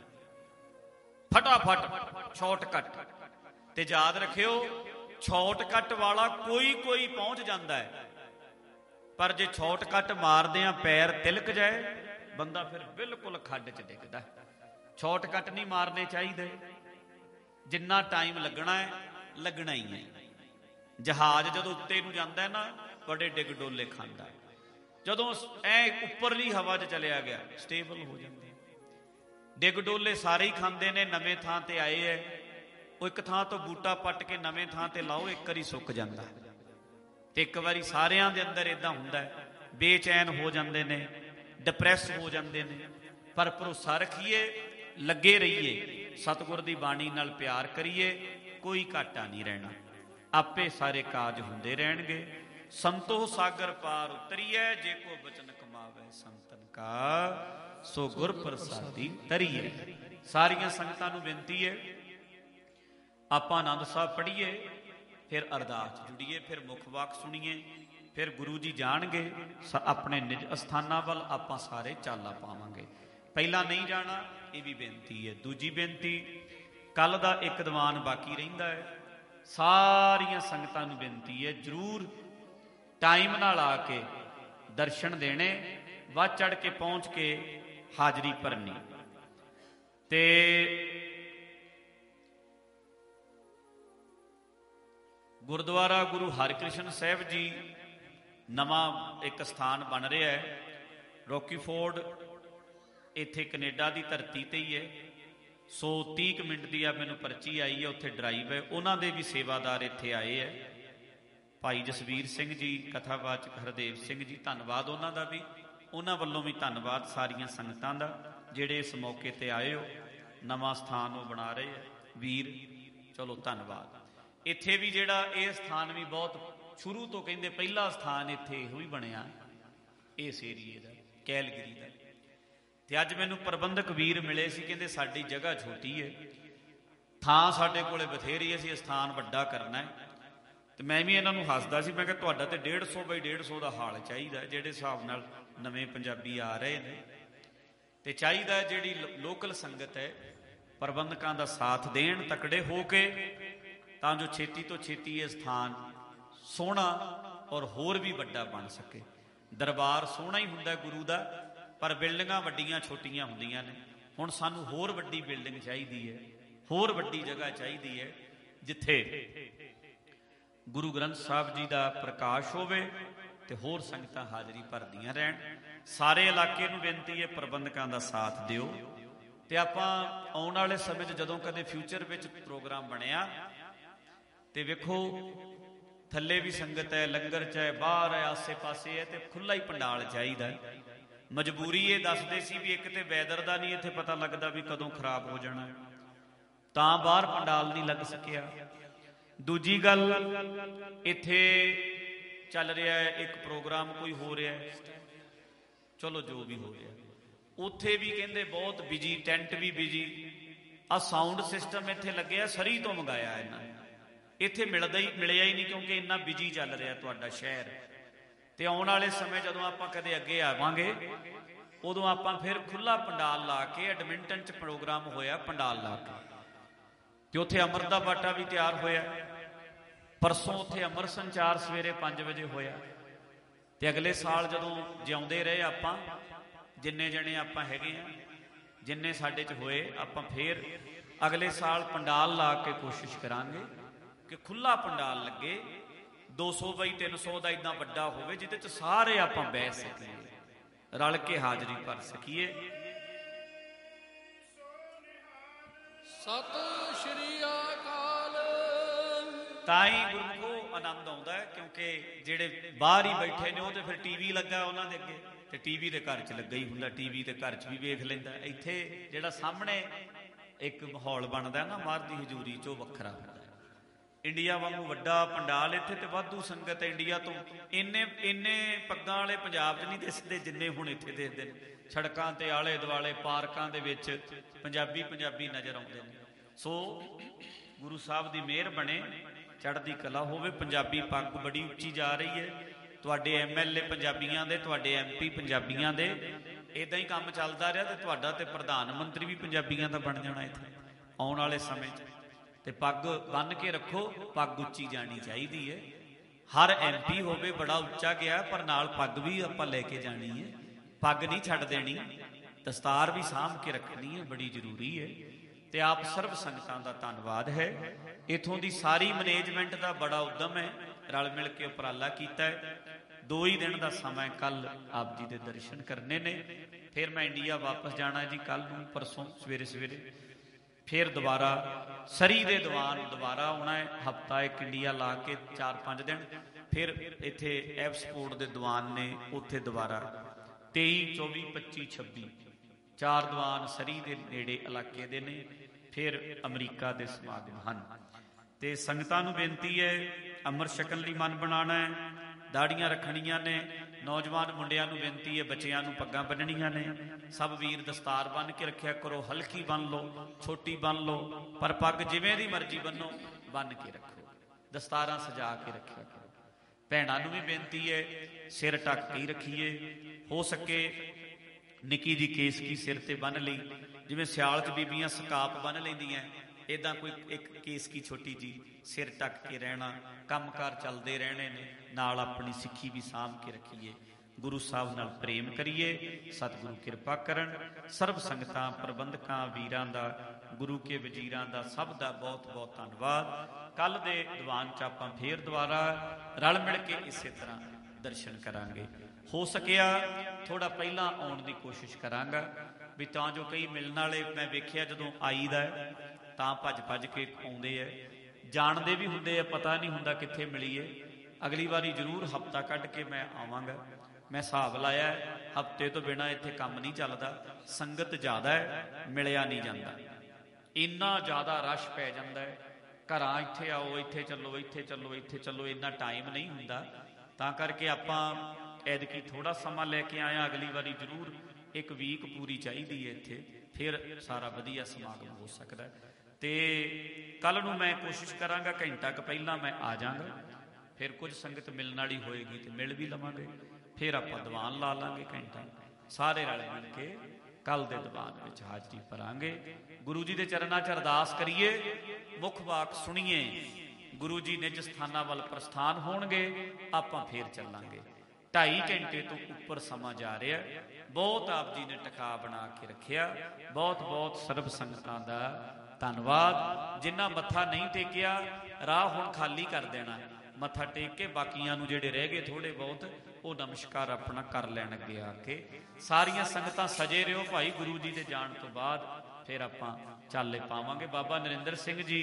ਫਟਾਫਟ ਸ਼ਾਰਟਕਟ। ਤੇ ਯਾਦ ਰੱਖਿਓ, ਸ਼ਾਰਟਕਟ ਵਾਲਾ ਕੋਈ ਪਹੁੰਚ ਜਾਂਦਾ ਹੈ, ਪਰ ਜੇ ਸ਼ਾਰਟਕਟ ਮਾਰਦਿਆਂ ਪੈਰ ਤਿਲਕ ਜਾਏ ਬੰਦਾ ਫਿਰ ਬਿਲਕੁਲ ਖੱਡ 'ਚ ਡਿੱਗਦਾ। ਸ਼ਾਰਟਕਟ ਨਹੀਂ ਮਾਰਨੇ ਚਾਹੀਦੇ। ਜਿੰਨਾ ਟਾਈਮ ਲੱਗਣਾ ਹੈ ਲੱਗਣਾ ਹੀ ਹੈ। ਜਹਾਜ਼ ਜਦੋਂ ਉੱਤੇ ਨੂੰ ਜਾਂਦਾ ਹੈ ਨਾ, ਬੜੇ ਡਿੱਗ ਡੋਲੇ ਖਾਂਦਾ। ਜਦੋਂ ਐ ਉੱਪਰਲੀ ਹਵਾ 'ਚ ਚਲਿਆ ਗਿਆ ਸਟੇਬਲ ਹੋ ਜਾਂਦੇ। ਡਿੱਗ ਡੋਲੇ ਸਾਰੇ ਹੀ ਖਾਂਦੇ ਨੇ। ਨਵੇਂ ਥਾਂ ਤੇ ਆਏ ਐ ਉਹ ਇੱਕ ਥਾਂ ਤੋਂ ਬੂਟਾ ਪੱਟ ਕੇ ਨਵੇਂ ਥਾਂ ਤੇ ਲਾਓ, ਇੱਕ ਵਾਰੀ ਸੁੱਕ ਜਾਂਦਾ ਤੇ ਇੱਕ ਵਾਰੀ ਸਾਰਿਆਂ ਦੇ ਅੰਦਰ ਇਦਾਂ ਹੁੰਦਾ ਹੈ, ਬੇਚੈਨ ਹੋ ਜਾਂਦੇ ਨੇ, ਡਿਪਰੈਸ ਹੋ ਜਾਂਦੇ ਨੇ। ਪਰ ਭਰੋਸਾ ਰੱਖੀਏ, ਲੱਗੇ ਰਹੀਏ, ਸਤਿਗੁਰ ਦੀ ਬਾਣੀ ਨਾਲ ਪਿਆਰ ਕਰੀਏ, ਕੋਈ ਘਾਟਾ ਨਹੀਂ ਰਹਿਣਾ, ਆਪੇ ਸਾਰੇ ਕਾਜ ਹੁੰਦੇ ਰਹਿਣਗੇ। ਸੰਤੋ ਸਾਗਰ ਪਾਰ ਉਤਰੀਐ, ਜੇ ਕੋ ਬਚਨ ਕਮਾਵੇ ਸੰਤਨ ਕਾ, ਸੋ ਗੁਰ ਪ੍ਰਸਾਦੀ ਤਰੀਐ। ਸਾਰੀਆਂ ਸੰਗਤਾਂ ਨੂੰ ਬੇਨਤੀ ਹੈ, ਆਪਾਂ ਆਨੰਦ ਸਾਹਿਬ ਪੜ੍ਹੀਏ, ਫਿਰ ਅਰਦਾਸ ਜੁੜੀਏ, ਫਿਰ ਮੁੱਖ ਵਾਕ ਸੁਣੀਏ, ਫਿਰ ਗੁਰੂ ਜੀ ਜਾਣਗੇ, ਆਪਣੇ ਨਿਜ ਅਸਥਾਨਾਂ ਵੱਲ ਆਪਾਂ ਸਾਰੇ ਚਾਲਾ ਪਾਵਾਂਗੇ। ਪਹਿਲਾਂ ਨਹੀਂ ਜਾਣਾ, ਇਹ ਵੀ ਬੇਨਤੀ ਹੈ। ਦੂਜੀ ਬੇਨਤੀ, ਕੱਲ ਦਾ ਇੱਕ ਦੀਵਾਨ ਬਾਕੀ ਰਹਿੰਦਾ ਹੈ, ਸਾਰੀਆਂ ਸੰਗਤਾਂ ਨੂੰ ਬੇਨਤੀ ਹੈ, ਜ਼ਰੂਰ ਟਾਈਮ ਨਾਲ ਆ ਕੇ ਦਰਸ਼ਨ ਦੇਣੇ, ਵੱਧ ਚੜ ਕੇ ਪਹੁੰਚ ਕੇ ਹਾਜ਼ਰੀ ਭਰਨੀ। ਤੇ ਗੁਰਦੁਆਰਾ ਗੁਰੂ ਹਰਿਕ੍ਰਿਸ਼ਨ ਸਾਹਿਬ ਜੀ ਨਵਾਂ ਇੱਕ ਸਥਾਨ ਬਣ ਰਿਹਾ ਹੈ, ਰੋਕੀਫੋਰਡ, ਇੱਥੇ ਕੈਨੇਡਾ ਦੀ ਧਰਤੀ ਤੇ ਹੀ ਹੈ। ਸੋ 30 ਮਿੰਟ ਦੀ ਆ ਮੈਨੂੰ ਪਰਚੀ ਆਈ ਹੈ, ਉੱਥੇ ਡਰਾਈਵ ਹੈ, ਉਹਨਾਂ ਦੇ ਵੀ ਸੇਵਾਦਾਰ ਇੱਥੇ ਆਏ ਹੈ, ਭਾਈ ਜਸਵੀਰ ਸਿੰਘ ਜੀ, ਕਥਾਵਾਚਕ ਹਰਦੇਵ ਸਿੰਘ ਜੀ, ਧੰਨਵਾਦ ਉਹਨਾਂ ਦਾ ਵੀ, ਉਹਨਾਂ ਵੱਲੋਂ ਵੀ ਧੰਨਵਾਦ ਸਾਰੀਆਂ ਸੰਗਤਾਂ ਦਾ ਜਿਹੜੇ ਇਸ ਮੌਕੇ ਤੇ ਆਏ ਹੋ। ਨਵਾਂ ਸਥਾਨ ਉਹ ਬਣਾ ਰਹੇ ਹੈ ਵੀਰ, ਚਲੋ ਧੰਨਵਾਦ। ਇੱਥੇ ਵੀ ਜਿਹੜਾ ਇਹ ਸਥਾਨ ਵੀ ਬਹੁਤ ਸ਼ੁਰੂ ਤੋਂ ਕਹਿੰਦੇ ਪਹਿਲਾ ਸਥਾਨ ਇੱਥੇ ਇਹੋ ਹੀ ਬਣਿਆ ਇਸ ਏਰੀਏ ਦਾ, ਕੈਲਗਰੀ ਦਾ। ਤੇ ਅੱਜ ਮੈਨੂੰ ਪ੍ਰਬੰਧਕ ਵੀਰ ਮਿਲੇ ਸੀ, ਕਹਿੰਦੇ ਸਾਡੀ ਜਗ੍ਹਾ ਛੋਟੀ ਹੈ, ਥਾਂ ਸਾਡੇ ਕੋਲੇ ਬਥੇਰੀ, ਅਸੀਂ ਸਥਾਨ ਵੱਡਾ ਕਰਨਾ ਹੈ। ਤੇ ਮੈਂ ਵੀ ਇਹਨਾਂ ਨੂੰ ਹੱਸਦਾ ਸੀ, ਮੈਂ ਕਿਹਾ ਤੁਹਾਡਾ ਤੇ 150 ਬਾਈ 150 ਦਾ ਹਾਲ ਚਾਹੀਦਾ, ਜਿਹੜੇ ਹਿਸਾਬ ਨਾਲ ਨਵੇਂ ਪੰਜਾਬੀ ਆ ਰਹੇ ਨੇ। ਤੇ ਚਾਹੀਦਾ ਜਿਹੜੀ ਲੋਕਲ ਸੰਗਤ ਹੈ, ਪ੍ਰਬੰਧਕਾਂ ਦਾ ਸਾਥ ਦੇਣ ਤਕੜੇ ਹੋ ਕੇ, ਤਾਂ ਜੋ ਛੇਤੀ ਤੋਂ ਛੇਤੀ ਇਹ ਸਥਾਨ ਸੋਹਣਾ ਔਰ ਹੋਰ ਵੀ ਵੱਡਾ ਬਣ ਸਕੇ। ਦਰਬਾਰ ਸੋਹਣਾ ਹੀ ਹੁੰਦਾ ਗੁਰੂ ਦਾ, ਪਰ ਬਿਲਡਿੰਗਾਂ ਵੱਡੀਆਂ ਛੋਟੀਆਂ ਹੁੰਦੀਆਂ ਨੇ। ਹੁਣ ਸਾਨੂੰ ਹੋਰ ਵੱਡੀ ਬਿਲਡਿੰਗ ਚਾਹੀਦੀ ਹੈ, ਹੋਰ ਵੱਡੀ ਜਗ੍ਹਾ ਚਾਹੀਦੀ ਹੈ, ਜਿੱਥੇ ਗੁਰੂ ਗ੍ਰੰਥ ਸਾਹਿਬ ਜੀ ਦਾ ਪ੍ਰਕਾਸ਼ ਹੋਵੇ ਤੇ ਹੋਰ ਸੰਗਤਾਂ ਹਾਜ਼ਰੀ ਭਰਦੀਆਂ ਰਹਿਣ। ਸਾਰੇ ਇਲਾਕੇ ਨੂੰ ਬੇਨਤੀ ਹੈ, ਪ੍ਰਬੰਧਕਾਂ ਦਾ ਸਾਥ ਦਿਓ। ਤੇ ਆਪਾਂ ਆਉਣ ਵਾਲੇ ਸਮੇਂ 'ਚ ਜਦੋਂ ਕਦੇ ਫਿਊਚਰ ਵਿੱਚ ਪ੍ਰੋਗਰਾਮ ਬਣਿਆ ਤੇ ਵੇਖੋ, ਥੱਲੇ ਵੀ ਸੰਗਤ ਹੈ, ਲੰਗਰ 'ਚ ਹੈ, ਬਾਹਰ ਹੈ, ਆਸੇ ਪਾਸੇ ਹੈ, ਤੇ ਖੁੱਲਾ ਹੀ ਪੰਡਾਲ ਚਾਹੀਦਾ। ਮਜਬੂਰੀ ਇਹ ਦੱਸਦੇ ਸੀ ਵੀ ਇੱਕ ਤੇ ਵੈਦਰ ਦਾ ਨਹੀਂ ਇੱਥੇ ਪਤਾ ਲੱਗਦਾ ਵੀ ਕਦੋਂ ਖਰਾਬ ਹੋ ਜਾਣਾ, ਤਾਂ ਬਾਹਰ ਪੰਡਾਲ ਨਹੀਂ ਲੱਗ ਸਕਿਆ। ਦੂਜੀ ਗੱਲ, ਇੱਥੇ ਚੱਲ ਰਿਹਾ ਹੈ ਇੱਕ ਪ੍ਰੋਗਰਾਮ, ਕੋਈ ਹੋ ਰਿਹਾ ਹੈ, ਚਲੋ ਜੋ ਵੀ ਹੋ ਰਿਹਾ, ਉੱਥੇ ਵੀ ਕਹਿੰਦੇ ਬਹੁਤ ਬਿਜੀ, ਟੈਂਟ ਵੀ ਬਿਜੀ। ਆ ਸਾਊਂਡ ਸਿਸਟਮ ਇੱਥੇ ਲੱਗਿਆ, ਸਰੀ ਤੋਂ ਮੰਗਾਇਆ ਇਹਨਾਂ ਨੇ, ਇੱਥੇ ਮਿਲਿਆ ਹੀ ਨਹੀਂ, ਕਿਉਂਕਿ ਇੰਨਾ ਬਿਜੀ ਚੱਲ ਰਿਹਾ ਤੁਹਾਡਾ ਸ਼ਹਿਰ। ਤੇ ਆਉਣ ਵਾਲੇ ਸਮੇਂ ਜਦੋਂ ਆਪਾਂ ਕਦੇ ਅੱਗੇ ਆਵਾਂਗੇ, ਉਦੋਂ ਆਪਾਂ ਫਿਰ ਖੁੱਲਾ ਪੰਡਾਲ ਲਾ ਕੇ, ਐਡਮਿੰਟਨ 'ਚ ਪ੍ਰੋਗਰਾਮ ਹੋਇਆ ਪੰਡਾਲ ਲਾ ਕੇ, ਤੇ ਉੱਥੇ ਅੰਮ੍ਰਿਤ ਦਾ ਬਾਟਾ ਵੀ ਤਿਆਰ ਹੋਇਆ। ਪਰਸੋਂ ਉੱਥੇ ਅੰਮ੍ਰਿਤ ਸੰਚਾਰ ਸਵੇਰੇ 5 ਵਜੇ ਹੋਇਆ। ਤੇ ਅਗਲੇ ਸਾਲ ਜਦੋਂ ਜਿਉਂਦੇ ਰਹੇ ਆਪਾਂ, ਜਿੰਨੇ ਜਣੇ ਆਪਾਂ ਹੈਗੇ ਆ, ਜਿੰਨੇ ਸਾਡੇ 'ਚ ਹੋਏ, ਆਪਾਂ ਫੇਰ ਅਗਲੇ ਸਾਲ ਪੰਡਾਲ ਲਾ ਕੇ ਕੋਸ਼ਿਸ਼ ਕਰਾਂਗੇ ਕਿ ਖੁੱਲਾ ਪੰਡਾਲ ਲੱਗੇ, 200 ਬਾਈ 300 ਦਾ ਇੱਦਾਂ ਵੱਡਾ ਹੋਵੇ, ਜਿਹਦੇ 'ਚ ਸਾਰੇ ਆਪਾਂ ਬੈਠ ਸਕੀਏ, ਰਲ ਕੇ ਹਾਜ਼ਰੀ ਭਰ ਸਕੀਏ। ਸਤਿ ਸ਼੍ਰੀ ਅਕਾਲ। ਤਾਂ ਹੀ ਗੁਰਮੁਖੋ ਆਨੰਦ ਆਉਂਦਾ ਹੈ, ਕਿਉਂਕਿ ਜਿਹੜੇ ਬਾਹਰ ਹੀ ਬੈਠੇ ਨੇ ਉਹ ਤੇ ਫਿਰ ਟੀਵੀ ਲੱਗਾ ਉਹਨਾਂ ਦੇ ਅੱਗੇ, ਤੇ ਟੀਵੀ ਦੇ ਘਰ 'ਚ ਲੱਗਾ ਹੀ ਹੁੰਦਾ, ਟੀਵੀ ਤੇ ਘਰ 'ਚ ਵੀ ਵੇਖ ਲੈਂਦਾ। ਇੱਥੇ ਜਿਹੜਾ ਸਾਹਮਣੇ ਇੱਕ ਮਾਹੌਲ ਬਣਦਾ ਨਾ ਮਾਰ ਦੀ ਹਜ਼ੂਰੀ 'ਚ, ਉਹ ਵੱਖਰਾ ਹੁੰਦਾ। ਇੰਡੀਆ ਵਾਂਗੂ ਵੱਡਾ ਪੰਡਾਲ ਇੱਥੇ, ਤੇ ਵਾਧੂ ਸੰਗਤ ਇੰਡੀਆ ਤੋਂ, ਇੰਨੇ ਪੱਗਾਂ ਵਾਲੇ ਪੰਜਾਬ 'ਚ ਨਹੀਂ ਦਿਸਦੇ ਜਿੰਨੇ ਹੁਣ ਇੱਥੇ ਦੇਖਦੇ ਨੇ। ਸੜਕਾਂ ਤੇ ਆਲੇ ਦੁਆਲੇ ਪਾਰਕਾਂ ਦੇ ਵਿੱਚ ਪੰਜਾਬੀ ਨਜ਼ਰ ਆਉਂਦੇ ਨੇ। ਸੋ ਗੁਰੂ ਸਾਹਿਬ ਦੀ ਮਿਹਰ ਬਣੇ, ਚੜ੍ਹਦੀ ਕਲਾ ਹੋਵੇ। ਪੰਜਾਬੀ ਪੱਗ ਬੜੀ ਉੱਚੀ ਜਾ ਰਹੀ ਹੈ, ਤੁਹਾਡੇ MLA ਪੰਜਾਬੀਆਂ ਦੇ, ਤੁਹਾਡੇ MP ਪੰਜਾਬੀਆਂ ਦੇ, ਇਦਾਂ ਹੀ ਕੰਮ ਚੱਲਦਾ ਰਿਹਾ, ਤੇ ਤੁਹਾਡਾ ਤੇ ਪ੍ਰਧਾਨ ਮੰਤਰੀ ਵੀ ਪੰਜਾਬੀਆਂ ਦਾ ਬਣ ਜਾਣਾ ਇੱਥੇ ਆਉਣ ਵਾਲੇ ਸਮੇਂ 'ਚ। ਤੇ ਪੱਗ ਬੰਨ੍ਹ ਕੇ ਰੱਖੋ, ਪੱਗ ਉੱਚੀ ਜਾਣੀ ਚਾਹੀਦੀ ਹੈ। ਹਰ MP ਹੋਵੇ ਬੜਾ ਉੱਚਾ ਗਿਆ, ਪਰ ਨਾਲ ਪੱਗ ਵੀ ਆਪਾਂ ਲੈ ਕੇ ਜਾਣੀ ਹੈ, ਪੱਗ ਨਹੀਂ ਛੱਡ ਦੇਣੀ, ਦਸਤਾਰ ਵੀ ਸਾਂਭ ਕੇ ਰੱਖਣੀ ਹੈ, ਬੜੀ ਜ਼ਰੂਰੀ ਹੈ। ਤੇ ਆਪ ਸਰਬ ਸੰਗਤਾਂ ਦਾ ਧੰਨਵਾਦ ਹੈ। ਇਥੋਂ ਦੀ ਸਾਰੀ ਮੈਨੇਜਮੈਂਟ ਦਾ ਬੜਾ ਉਦਮ ਹੈ, ਰਲ ਮਿਲ ਕੇ ਉਪਰਾਲਾ ਕੀਤਾ ਹੈ। 2 ਹੀ ਦਿਨ ਦਾ ਸਮਾਂ, ਕੱਲ ਆਪ ਜੀ ਦੇ ਦਰਸ਼ਨ ਕਰਨੇ ਨੇ, ਫਿਰ ਮੈਂ ਇੰਡੀਆ ਵਾਪਸ ਜਾਣਾ ਜੀ ਕੱਲ ਨੂੰ, ਪਰਸੋਂ ਸਵੇਰੇ। ਫਿਰ ਦੁਬਾਰਾ ਸਰੀ ਦੇ ਦੀਵਾਨ ਦੁਬਾਰਾ ਆਉਣਾ ਹੈ, ਹਫਤਾ ਇੱਕ ਇੰਡੀਆ ਲਾ ਕੇ 4-5 ਦਿਨ। ਫਿਰ ਇੱਥੇ ਐਪਸਪੋਰਟ ਦੇ ਦੀਵਾਨ ਨੇ, ਉੱਥੇ ਦੁਬਾਰਾ 23, 24, 25, 26 4 ਦੀਵਾਨ ਸਰੀ ਦੇ ਨੇੜੇ ਇਲਾਕੇ ਦੇ ਨੇ। ਫਿਰ ਅਮਰੀਕਾ ਦੇ ਸਮਾਗਮ ਹਨ। ਤੇ ਸੰਗਤਾਂ ਨੂੰ ਬੇਨਤੀ ਹੈ, ਅੰਮ੍ਰਿਤ ਛਕਣ ਲਈ ਮਨ ਬਣਾਉਣਾ ਹੈ, ਦਾੜੀਆਂ ਰੱਖਣੀਆਂ ਨੇ। ਨੌਜਵਾਨ ਮੁੰਡਿਆਂ ਨੂੰ ਬੇਨਤੀ ਹੈ, ਬੱਚਿਆਂ ਨੂੰ ਪੱਗਾਂ ਬੰਨਣੀਆਂ ਨੇ। ਸਭ ਵੀਰ ਦਸਤਾਰ ਬੰਨ੍ਹ ਕੇ ਰੱਖਿਆ ਕਰੋ, ਹਲਕੀ ਬੰਨ੍ਹ ਲਓ, ਛੋਟੀ ਬੰਨ੍ਹ ਲਓ, ਪਰ ਪੱਗ ਜਿਵੇਂ ਦੀ ਮਰਜ਼ੀ ਬੰਨੋ, ਬੰਨ੍ਹ ਕੇ ਰੱਖੋ। ਦਸਤਾਰਾਂ ਸਜਾ ਕੇ ਰੱਖਿਆ ਕਰੋ। ਭੈਣਾਂ ਨੂੰ ਵੀ ਬੇਨਤੀ ਹੈ, ਸਿਰ ਢੱਕ ਕੇ ਹੀ ਰੱਖੀਏ। ਹੋ ਸਕੇ ਨਿੱਕੀ ਜਿਹੀ ਕੇਸਕੀ ਸਿਰ ਤੇ ਬੰਨ੍ਹ ਲਈ, ਜਿਵੇਂ ਸਿਆਲ 'ਚ ਬੀਬੀਆਂ ਸਕਾਪ ਬੰਨ੍ਹ ਲੈਂਦੀਆਂ, ਇੱਦਾਂ ਕੋਈ ਇੱਕ ਕੇਸਕੀ ਛੋਟੀ ਜੀ ਸਿਰ ਢੱਕ ਕੇ ਰਹਿਣਾ। ਕੰਮਕਾਰ ਚੱਲਦੇ ਰਹਿਣੇ ਨੇ, ਨਾਲ ਆਪਣੀ ਸਿੱਖੀ ਵੀ ਸਾਂਭ ਕੇ ਰੱਖੀਏ। ਗੁਰੂ ਸਾਹਿਬ ਨਾਲ ਪ੍ਰੇਮ ਕਰੀਏ। ਸਤਿਗੁਰੂ ਕਿਰਪਾ ਕਰਨ। ਸਰਬ ਸੰਗਤਾਂ, ਪ੍ਰਬੰਧਕਾਂ, ਵੀਰਾਂ ਦਾ, ਗੁਰੂ ਕੇ ਵਜ਼ੀਰਾਂ ਦਾ, ਸਭ ਦਾ ਬਹੁਤ ਬਹੁਤ ਧੰਨਵਾਦ। ਕੱਲ੍ਹ ਦੇ ਦੀਵਾਨ 'ਚ ਆਪਾਂ ਫੇਰ ਦੁਬਾਰਾ ਰਲ ਮਿਲ ਕੇ ਇਸੇ ਤਰ੍ਹਾਂ ਦਰਸ਼ਨ ਕਰਾਂਗੇ। ਹੋ ਸਕਿਆ ਥੋੜ੍ਹਾ ਪਹਿਲਾਂ ਆਉਣ ਦੀ ਕੋਸ਼ਿਸ਼ ਕਰਾਂਗਾ, ਵੀ ਤਾਂ ਜੋ ਕਈ ਮਿਲਣ ਵਾਲੇ ਮੈਂ ਵੇਖਿਆ ਜਦੋਂ ਆਈਦਾ ਤਾਂ ਭੱਜ ਕੇ ਆਉਂਦੇ ਹੈ, ਜਾਣਦੇ ਵੀ ਹੁੰਦੇ ਆ, ਪਤਾ ਨਹੀਂ ਹੁੰਦਾ ਕਿੱਥੇ ਮਿਲੀਏ। ਅਗਲੀ ਵਾਰੀ ਜ਼ਰੂਰ ਹਫਤਾ ਕੱਢ ਕੇ ਮੈਂ ਆਵਾਂਗਾ। ਮੈਂ ਹਿਸਾਬ ਲਾਇਆ, ਹਫਤੇ ਤੋਂ ਬਿਨਾਂ ਇੱਥੇ ਕੰਮ ਨਹੀਂ ਚੱਲਦਾ। ਸੰਗਤ ਜ਼ਿਆਦਾ ਹੈ, ਮਿਲਿਆ ਨਹੀਂ ਜਾਂਦਾ, ਇੰਨਾ ਜ਼ਿਆਦਾ ਰਸ਼ ਪੈ ਜਾਂਦਾ ਹੈ। ਘਰਾਂ ਇੱਥੇ ਆਓ, ਇੱਥੇ ਚੱਲੋ, ਇੱਥੇ ਚੱਲੋ, ਇੱਥੇ ਚੱਲੋ, ਇੰਨਾ ਟਾਈਮ ਨਹੀਂ ਹੁੰਦਾ। ਤਾਂ ਕਰਕੇ ਆਪਾਂ ਐਤਕੀ ਥੋੜ੍ਹਾ ਸਮਾਂ ਲੈ ਕੇ ਆਇਆ। ਅਗਲੀ ਵਾਰੀ ਜ਼ਰੂਰ ਇੱਕ ਵੀਕ ਪੂਰੀ ਚਾਹੀਦੀ ਹੈ ਇੱਥੇ, ਫਿਰ ਸਾਰਾ ਵਧੀਆ ਸਮਾਗਮ ਹੋ ਸਕਦਾ। ਤੇ ਕੱਲ੍ਹ ਨੂੰ ਮੈਂ ਕੋਸ਼ਿਸ਼ ਕਰਾਂਗਾ ਘੰਟਾ ਕੁ ਪਹਿਲਾਂ ਮੈਂ ਆ ਜਾਵਾਂਗਾ। ਫਿਰ ਕੁਝ ਸੰਗਤ ਮਿਲਣ ਵਾਲੀ ਹੋਏਗੀ ਤੇ ਮਿਲ ਵੀ ਲਵਾਂਗੇ। ਫਿਰ ਆਪਾਂ ਦੀਵਾਨ ਲਾ ਲਾਂਗੇ ਘੰਟਾ, ਸਾਰੇ ਰਲ ਮਿਲ ਕੇ ਕੱਲ੍ਹ ਦੇ ਦੀਵਾਨ ਵਿੱਚ ਹਾਜ਼ਰੀ ਭਰਾਂਗੇ। ਗੁਰੂ ਜੀ ਦੇ ਚਰਨਾਂ 'ਚ ਅਰਦਾਸ ਕਰੀਏ, ਮੁੱਖ ਵਾਕ ਸੁਣੀਏ। ਗੁਰੂ ਜੀ ਨਿਜ ਸਥਾਨਾਂ ਵੱਲ ਪ੍ਰਸਥਾਨ ਹੋਣਗੇ, ਆਪਾਂ ਫੇਰ ਚੱਲਾਂਗੇ। 2.5 ਘੰਟੇ ਤੋਂ ਉੱਪਰ ਸਮਾਂ ਜਾ ਰਿਹਾ। ਬਹੁਤ ਆਪ ਜੀ ਨੇ ਟਿਕਾ ਬਣਾ ਕੇ ਰੱਖਿਆ। ਬਹੁਤ ਬਹੁਤ ਸਰਬ ਸੰਗਤਾਂ ਦਾ ਧੰਨਵਾਦ। ਜਿਨ੍ਹਾਂ ਮੱਥਾ ਨਹੀਂ ਟੇਕਿਆ, ਰਾਹ ਹੁਣ ਖਾਲੀ ਕਰ ਦੇਣਾ। ਮੱਥਾ ਟੇਕ ਕੇ ਬਾਕੀਆਂ ਨੂੰ ਜਿਹੜੇ ਰਹਿ ਗਏ ਥੋੜ੍ਹੇ ਬਹੁਤ, ਉਹ ਨਮਸਕਾਰ ਆਪਣਾ ਕਰ ਲੈਣ ਅੱਗੇ ਆ ਕੇ। ਸਾਰੀਆਂ ਸੰਗਤਾਂ ਸਜੇ ਰਿਹੋ ਭਾਈ, ਗੁਰੂ ਜੀ ਦੇ ਜਾਣ ਤੋਂ ਬਾਅਦ ਫਿਰ ਆਪਾਂ ਚਾਲੇ ਪਾਵਾਂਗੇ। ਬਾਬਾ ਨਰਿੰਦਰ ਸਿੰਘ ਜੀ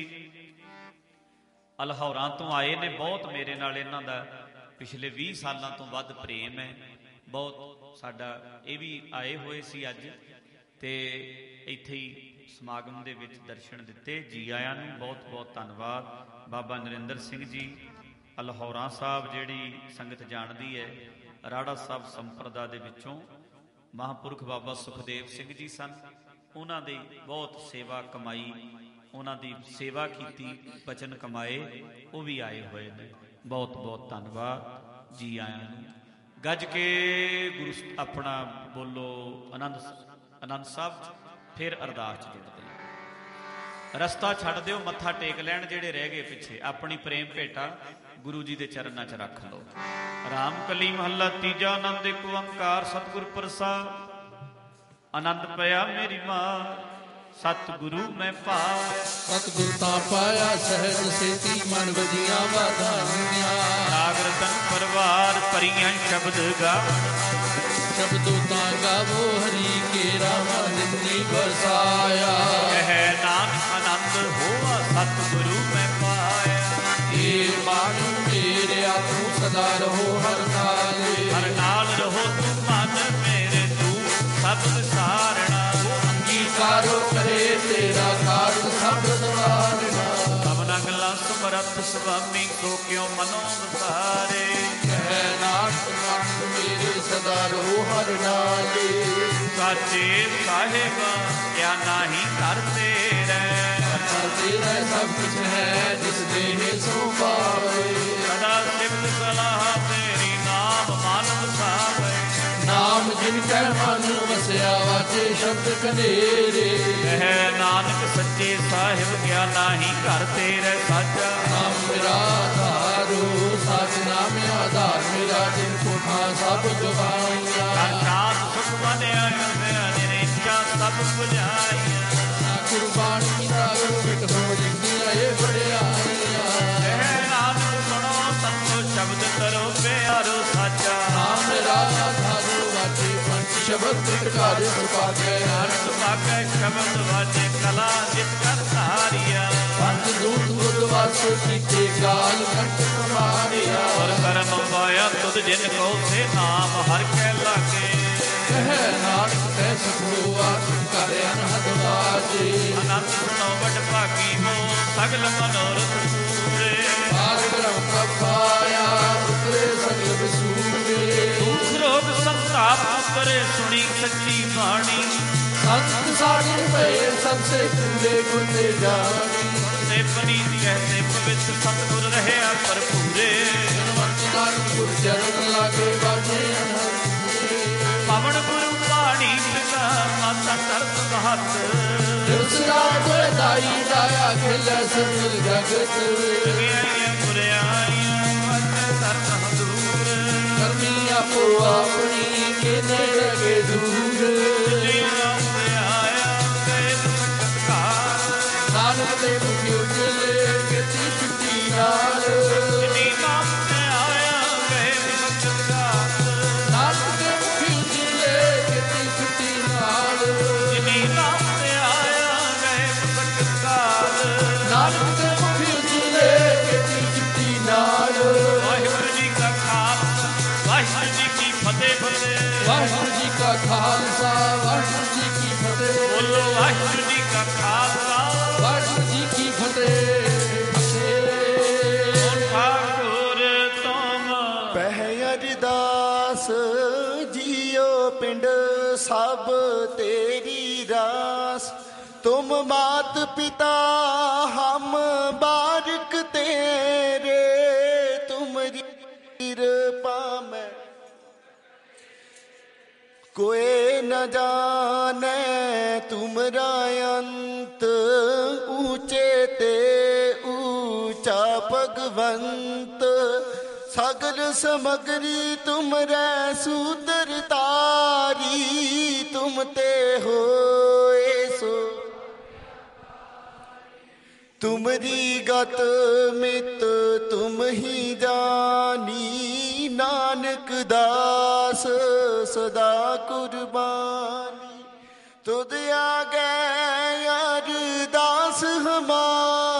ਅਲਹੌਰਾਂ ਤੋਂ ਆਏ ਨੇ। ਬਹੁਤ ਮੇਰੇ ਨਾਲ ਇਹਨਾਂ ਦਾ ਪਿਛਲੇ 20 ਸਾਲਾਂ ਤੋਂ ਵੱਧ ਪ੍ਰੇਮ ਹੈ। ਬਹੁਤ ਸਾਡਾ ਇਹ ਵੀ ਆਏ ਹੋਏ ਸੀ ਅੱਜ, ਤੇ ਇੱਥੇ ਹੀ ਸਮਾਗਮ ਦੇ ਵਿੱਚ ਦਰਸ਼ਨ ਦਿੱਤੇ। ਜੀ ਆਇਆਂ ਨੂੰ ਬਹੁਤ ਬਹੁਤ ਧੰਨਵਾਦ। ਬਾਬਾ ਨਰਿੰਦਰ ਸਿੰਘ ਜੀ ਅਲਹੌਰਾਂ ਸਾਹਿਬ, ਜਿਹੜੀ ਸੰਗਤ ਜਾਣਦੀ ਹੈ, ਰਾੜਾ ਸਾਹਿਬ ਸੰਪਰਦਾ ਦੇ ਵਿੱਚੋਂ ਮਹਾਂਪੁਰਖ ਬਾਬਾ ਸੁਖਦੇਵ ਸਿੰਘ ਜੀ ਸਨ। ਉਹਨਾਂ ਦੀ ਬਹੁਤ ਸੇਵਾ ਕਮਾਈ, ਉਹਨਾਂ ਦੀ ਸੇਵਾ ਕੀਤੀ, ਬਚਨ ਕਮਾਏ, ਉਹ ਵੀ ਆਏ ਹੋਏ ਨੇ। ਬਹੁਤ ਬਹੁਤ ਧੰਨਵਾਦ। ਜੀ ਆਇਆਂ ਨੂੰ। ਗੱਜ ਕੇ ਗੁਰੂ ਆਪਣਾ ਬੋਲੋ ਆਨੰਦ ਸਾਹਿਬ, ਫਿਰ ਅਰਦਾਸ 'ਚ ਜੁੜਦੇ। ਰਸਤਾ ਛੱਡ ਦਿਓ, ਮੱਥਾ ਟੇਕ ਲੈਣ ਜਿਹੜੇ ਰਹਿ ਗਏ ਪਿੱਛੇ। ਆਪਣੀ ਪ੍ਰੇਮ ਭੇਟਾ ਗੁਰੂ ਜੀ ਦੇ ਚਰਨਾਂ 'ਚ ਰੱਖ ਲਓ। ਰਾਮ ਕਲੀ ਮਹੱਲਾ ਤੀਜਾ। ਆਨੰਦ ਇੱਕ ਓੰਕਾਰ ਸਤਿਗੁਰ ਪ੍ਰਸਾਦ। ਆਨੰਦ ਪਿਆ ਮੇਰੀ ਮਾਂ, ਸਤਿਗੁਰੂ ਮੈਂ ਪਾਇਆ। ਸਤਿਗੁਰ ਤਾਂ ਪਾਇਆ ਸਹਿਜ ਸੇਤੀ, ਮਨ ਵਧੀਆਂ ਵਧਾਈਆਂ। ਰਾਗ ਰਤਨ ਪਰਵਾਰ ਭਰੀਆਂ ਸ਼ਬਦ ਗਾ। ਸ਼ਬਦੋ ਤਾਂ ਗਾਵੋ ਹਰੀ ਕੇਰਾ, ਮਨ ਨਿੰਦੀ ਵਸਾਇਆ। ਕਹਿ ਨਾਨਕ ਆਨੰਦ ਹੋਆ ਸਤਿਗੁਰੂ ਮੈਂ ਪਾਇਆ। ਏ ਮਾਨੂ ਮੇਰੇ ਆਤੂ ਸਦਾ ਰਹੋ ਹਰ ਨਾਲ। ਹਰ ਨਾਲ ਰਹੋ ਤੂੰ ਮਨ ਮੇਰੇ, ਤੂੰ ਸਭ ਵਿਸਾਰਣਾ। ਅੰਗੀਕਾਰੋ ਕਰੇ ਤੇਰਾ ਕਾਰਜ ਸਭ ਸਵਾਰਨਾ। ਸਭਨਾ ਗੱਲਾਂ ਸਮਰੱਥ ਸੁਆਮੀ, ਕੋ ਕਿਉ ਮਨੋ ਵਿਸਾਰੇ। ਕਹਿ ਨਾਨਕ ਮਨ ਮੇਰੇ ਸਦਾ ਰਹੋ ਹਰ ਨਾਲ। ਸਾਚੇ ਸਾਹਿਬ ਕਿਆ ਨਾਹੀ ਕਰ ਤੇਰੇ। ਤੇਰਾ ਸਭ ਕੁਛ ਹੈ, ਜਿਸ ਦੇਹ ਸੋ ਪਾਵੇ। ਸਦਾ ਸਿਫਤ ਸਲਾਹ ਤੇਰੀ, ਨਾਮ ਮਨ ਵਸਾਵੇ। ਨਾਮ ਜਿਨ ਕੈ ਮਨ ਵਸਿਆ, ਵਾਜੇ ਸ਼ਬਦ ਕਨੇਰੇ। ਕਹਿ ਨਾਨਕ ਸੱਚੇ ਸਾਹਿਬ ਕਿਆ ਨਾਹੀ ਕਰ ਤੇਰੇ। ਸਾਚਾ ਨਾਮ ਮੇਰਾ ਆਧਾਰੋ, ਸਚ ਨਾਮ ਆਧਾਰ ਮੇਰਾ। ਜਿਨ ਕੋ ਥਾਂ ਸਭ ਜੁਗਾਈਆਂ। ਸਾਚਾਤ ਸੁਖ ਬਣਿਆ, ਨਿਰੇਚਾ ਸਭ ਬੁਝਾਈਆਂ। ਕੁਰਬਾਨੀ ਦਾ ਰੂਪ ਹੋ ਜਿੰਦੀਆਂ ਇਹ ਵਡਿਆਈਆਂ। ਕਹਿ ਨਾਨਕ ਸੁਣੋ ਸੰਤੋ ਸ਼ਬਦ ਤਰੋ ਪਿਆਰੋ। ਸਾਚਾ ਨਾਮ ਮੇਰਾ ਆਧਾਰੋ, ਵਾਜੇ ਪੰਛੀ ਸ਼ਬਦ ਤਿਟਕਾਰੇ ਸੁਭਾਗੇ ਨਾਨਕ ਭਾਗੈ ਸ਼ਬਦ ਵਾਜੇ ਕਲਾ ਜਿਤ ਕਰ ਧਾਰਿਆ ਪੰਜ ਦੂਤ ਬੁੱਧ ਵਾਸ ਕੀਤੇ ਕਾਲ ਕੰਠ ਕੁਮਾਰਿਆ ਔਰ ਕਰਮ ਪਾਇਆ ਤੁਧ ਜਿਨ ਕੋ ਸੇ ਨਾਮ ਹਰ ਕੈ ਲਾਗੇ ਕਹਿ ਨਾਨਕ ਕਹਿ ਸਭੋ ਆਪ ਕਰੇ ਅਨਹਦ ਵਾਜੇ ਅਨੰਤ ਸੁਣੋ ਵਡ ਭਾਗੀ ਮੋ ਸਗਲ ਮਨੋਰਥ ਪੂਰੇ ਆਦ ਬ੍ਰਹਮ ਕਾ ਪਾਇਆ ਉਤਰੇ ਸਗਲ ਵਿਸੂਰੇ ਦੁਖ ਰੋਗ ਸੰਤਾਪ ਕਰੇ ਸੁਣੀ ਸੱਚੀ ਬਾਣੀ ਸੰਤ ਸਾਗਰ ਭਏ ਸਭ ਸੇ ਪੂਰੇ ਗੁਣ ਤੇ ਜਾਣੀ ਤੇ ਪਨੀਤ ਕਹਤੇ ਪਵਿੱਤ ਸਤਿਗੁਰ ਰਹਿਆ ਭਰਪੂਰੇ ਜਨਮੰਤ ਨਾਨਕ ਗੁਰ ਚਰਨ ਲਾਗੇ ਬਾਜੇ ਅਨਹਦ ਪਵਨ ਗੁਰੂ ਪਾਣੀ ਪਿਤਾ ਮਾਤਾ ਤਰਤ ਮਹਤ ਦਿਵਸਰਾ ਕੋਇ ਦਾਈ ਦਾਇਆ ਖਿਲੇ ਸਤਿ ਜਗਤ ਗਈਆਂ ਮੁਰਿਆਈਆਂ ਵਤ ਤਰਤ ਹਦੂਰ ਕਰਮੀ ਆਪੋ ਆਪਣੀ ਕੇ ਨੇੜੇ ਕੇ ਦੂਰ ਜਿਨਾਂ ਤੇ ਆਇਆ ਗਏ ਸਤਕਾਰ ਨਾਨਕ ਦੇ ਮੁਖੀ ਉਜਲੇ ਕੀਤੀ ਛੁੱਟੀ ਨਾਲ ਜਿਨੀ ਨਾਮ ਤੇ ਆਇਆ ਗਏ ਸਤਕਾਰ ਨਾਨਕ ਦੇ ਮੁਖੀ ਉਜਲੇ ਕੀਤੀ ਛੁੱਟੀ ਨਾਲ ਜਿਨੀ ਨਾਮ ਤੇ ਆਇਆ ਗਏ ਸਤਕਾਰ ਨਾਨਕ ਦੇ ਮੁਖੀ ਉਜਲੇ ਕੀਤੀ ਛੁੱਟੀ ਨਾਲ ਵਾਹਿਗੁਰੂ ਜੀ ਕਾ ਖਾਲਸਾ ਵਾਹਿਗੁਰੂ ਜੀ ਕੀ ਫਤਿਹ ਫਤਿਹ ਵਾਹਿਗੁਰੂ ਜੀ ਕਾ ਖਾਲਸਾ ਵਾਹਿਗੁਰੂ ਜੀ ਕੀ ਫਤਿਹ ਬੋਲੋ ਵਾਹਿਗੁਰੂ ਜੀ ਕਾ ਖਾਲਸਾ ਵਾਹਿਗੁਰੂ ਜੀ ਕੀ ਫਤਿਹ ਫਤਿਹ ਠਾਕੁਰ ਤੁਮ ਪਹਿ ਅਰਦਾਸ ਜੀਓ ਪਿੰਡ ਸਭ ਤੇਰੀ ਰਾਸ ਤੁਮ ਮਾਤ ਪਿਤਾ ਹਮ ਬਾਰਿਕ ਤੇਰੇ ਤੁਮਰੀ ਕਿਰਪਾ ਮੈਂ कोई न जाने तुमरा अंत ऊंचे ते ऊंचा भगवंत सगल समगरी तुमरे सूतर तारी तुम ते होए सो तुमरी गत मित तुम ही जानी नानक दास सदा कुर्बानी तुद आगे अरदास हमारी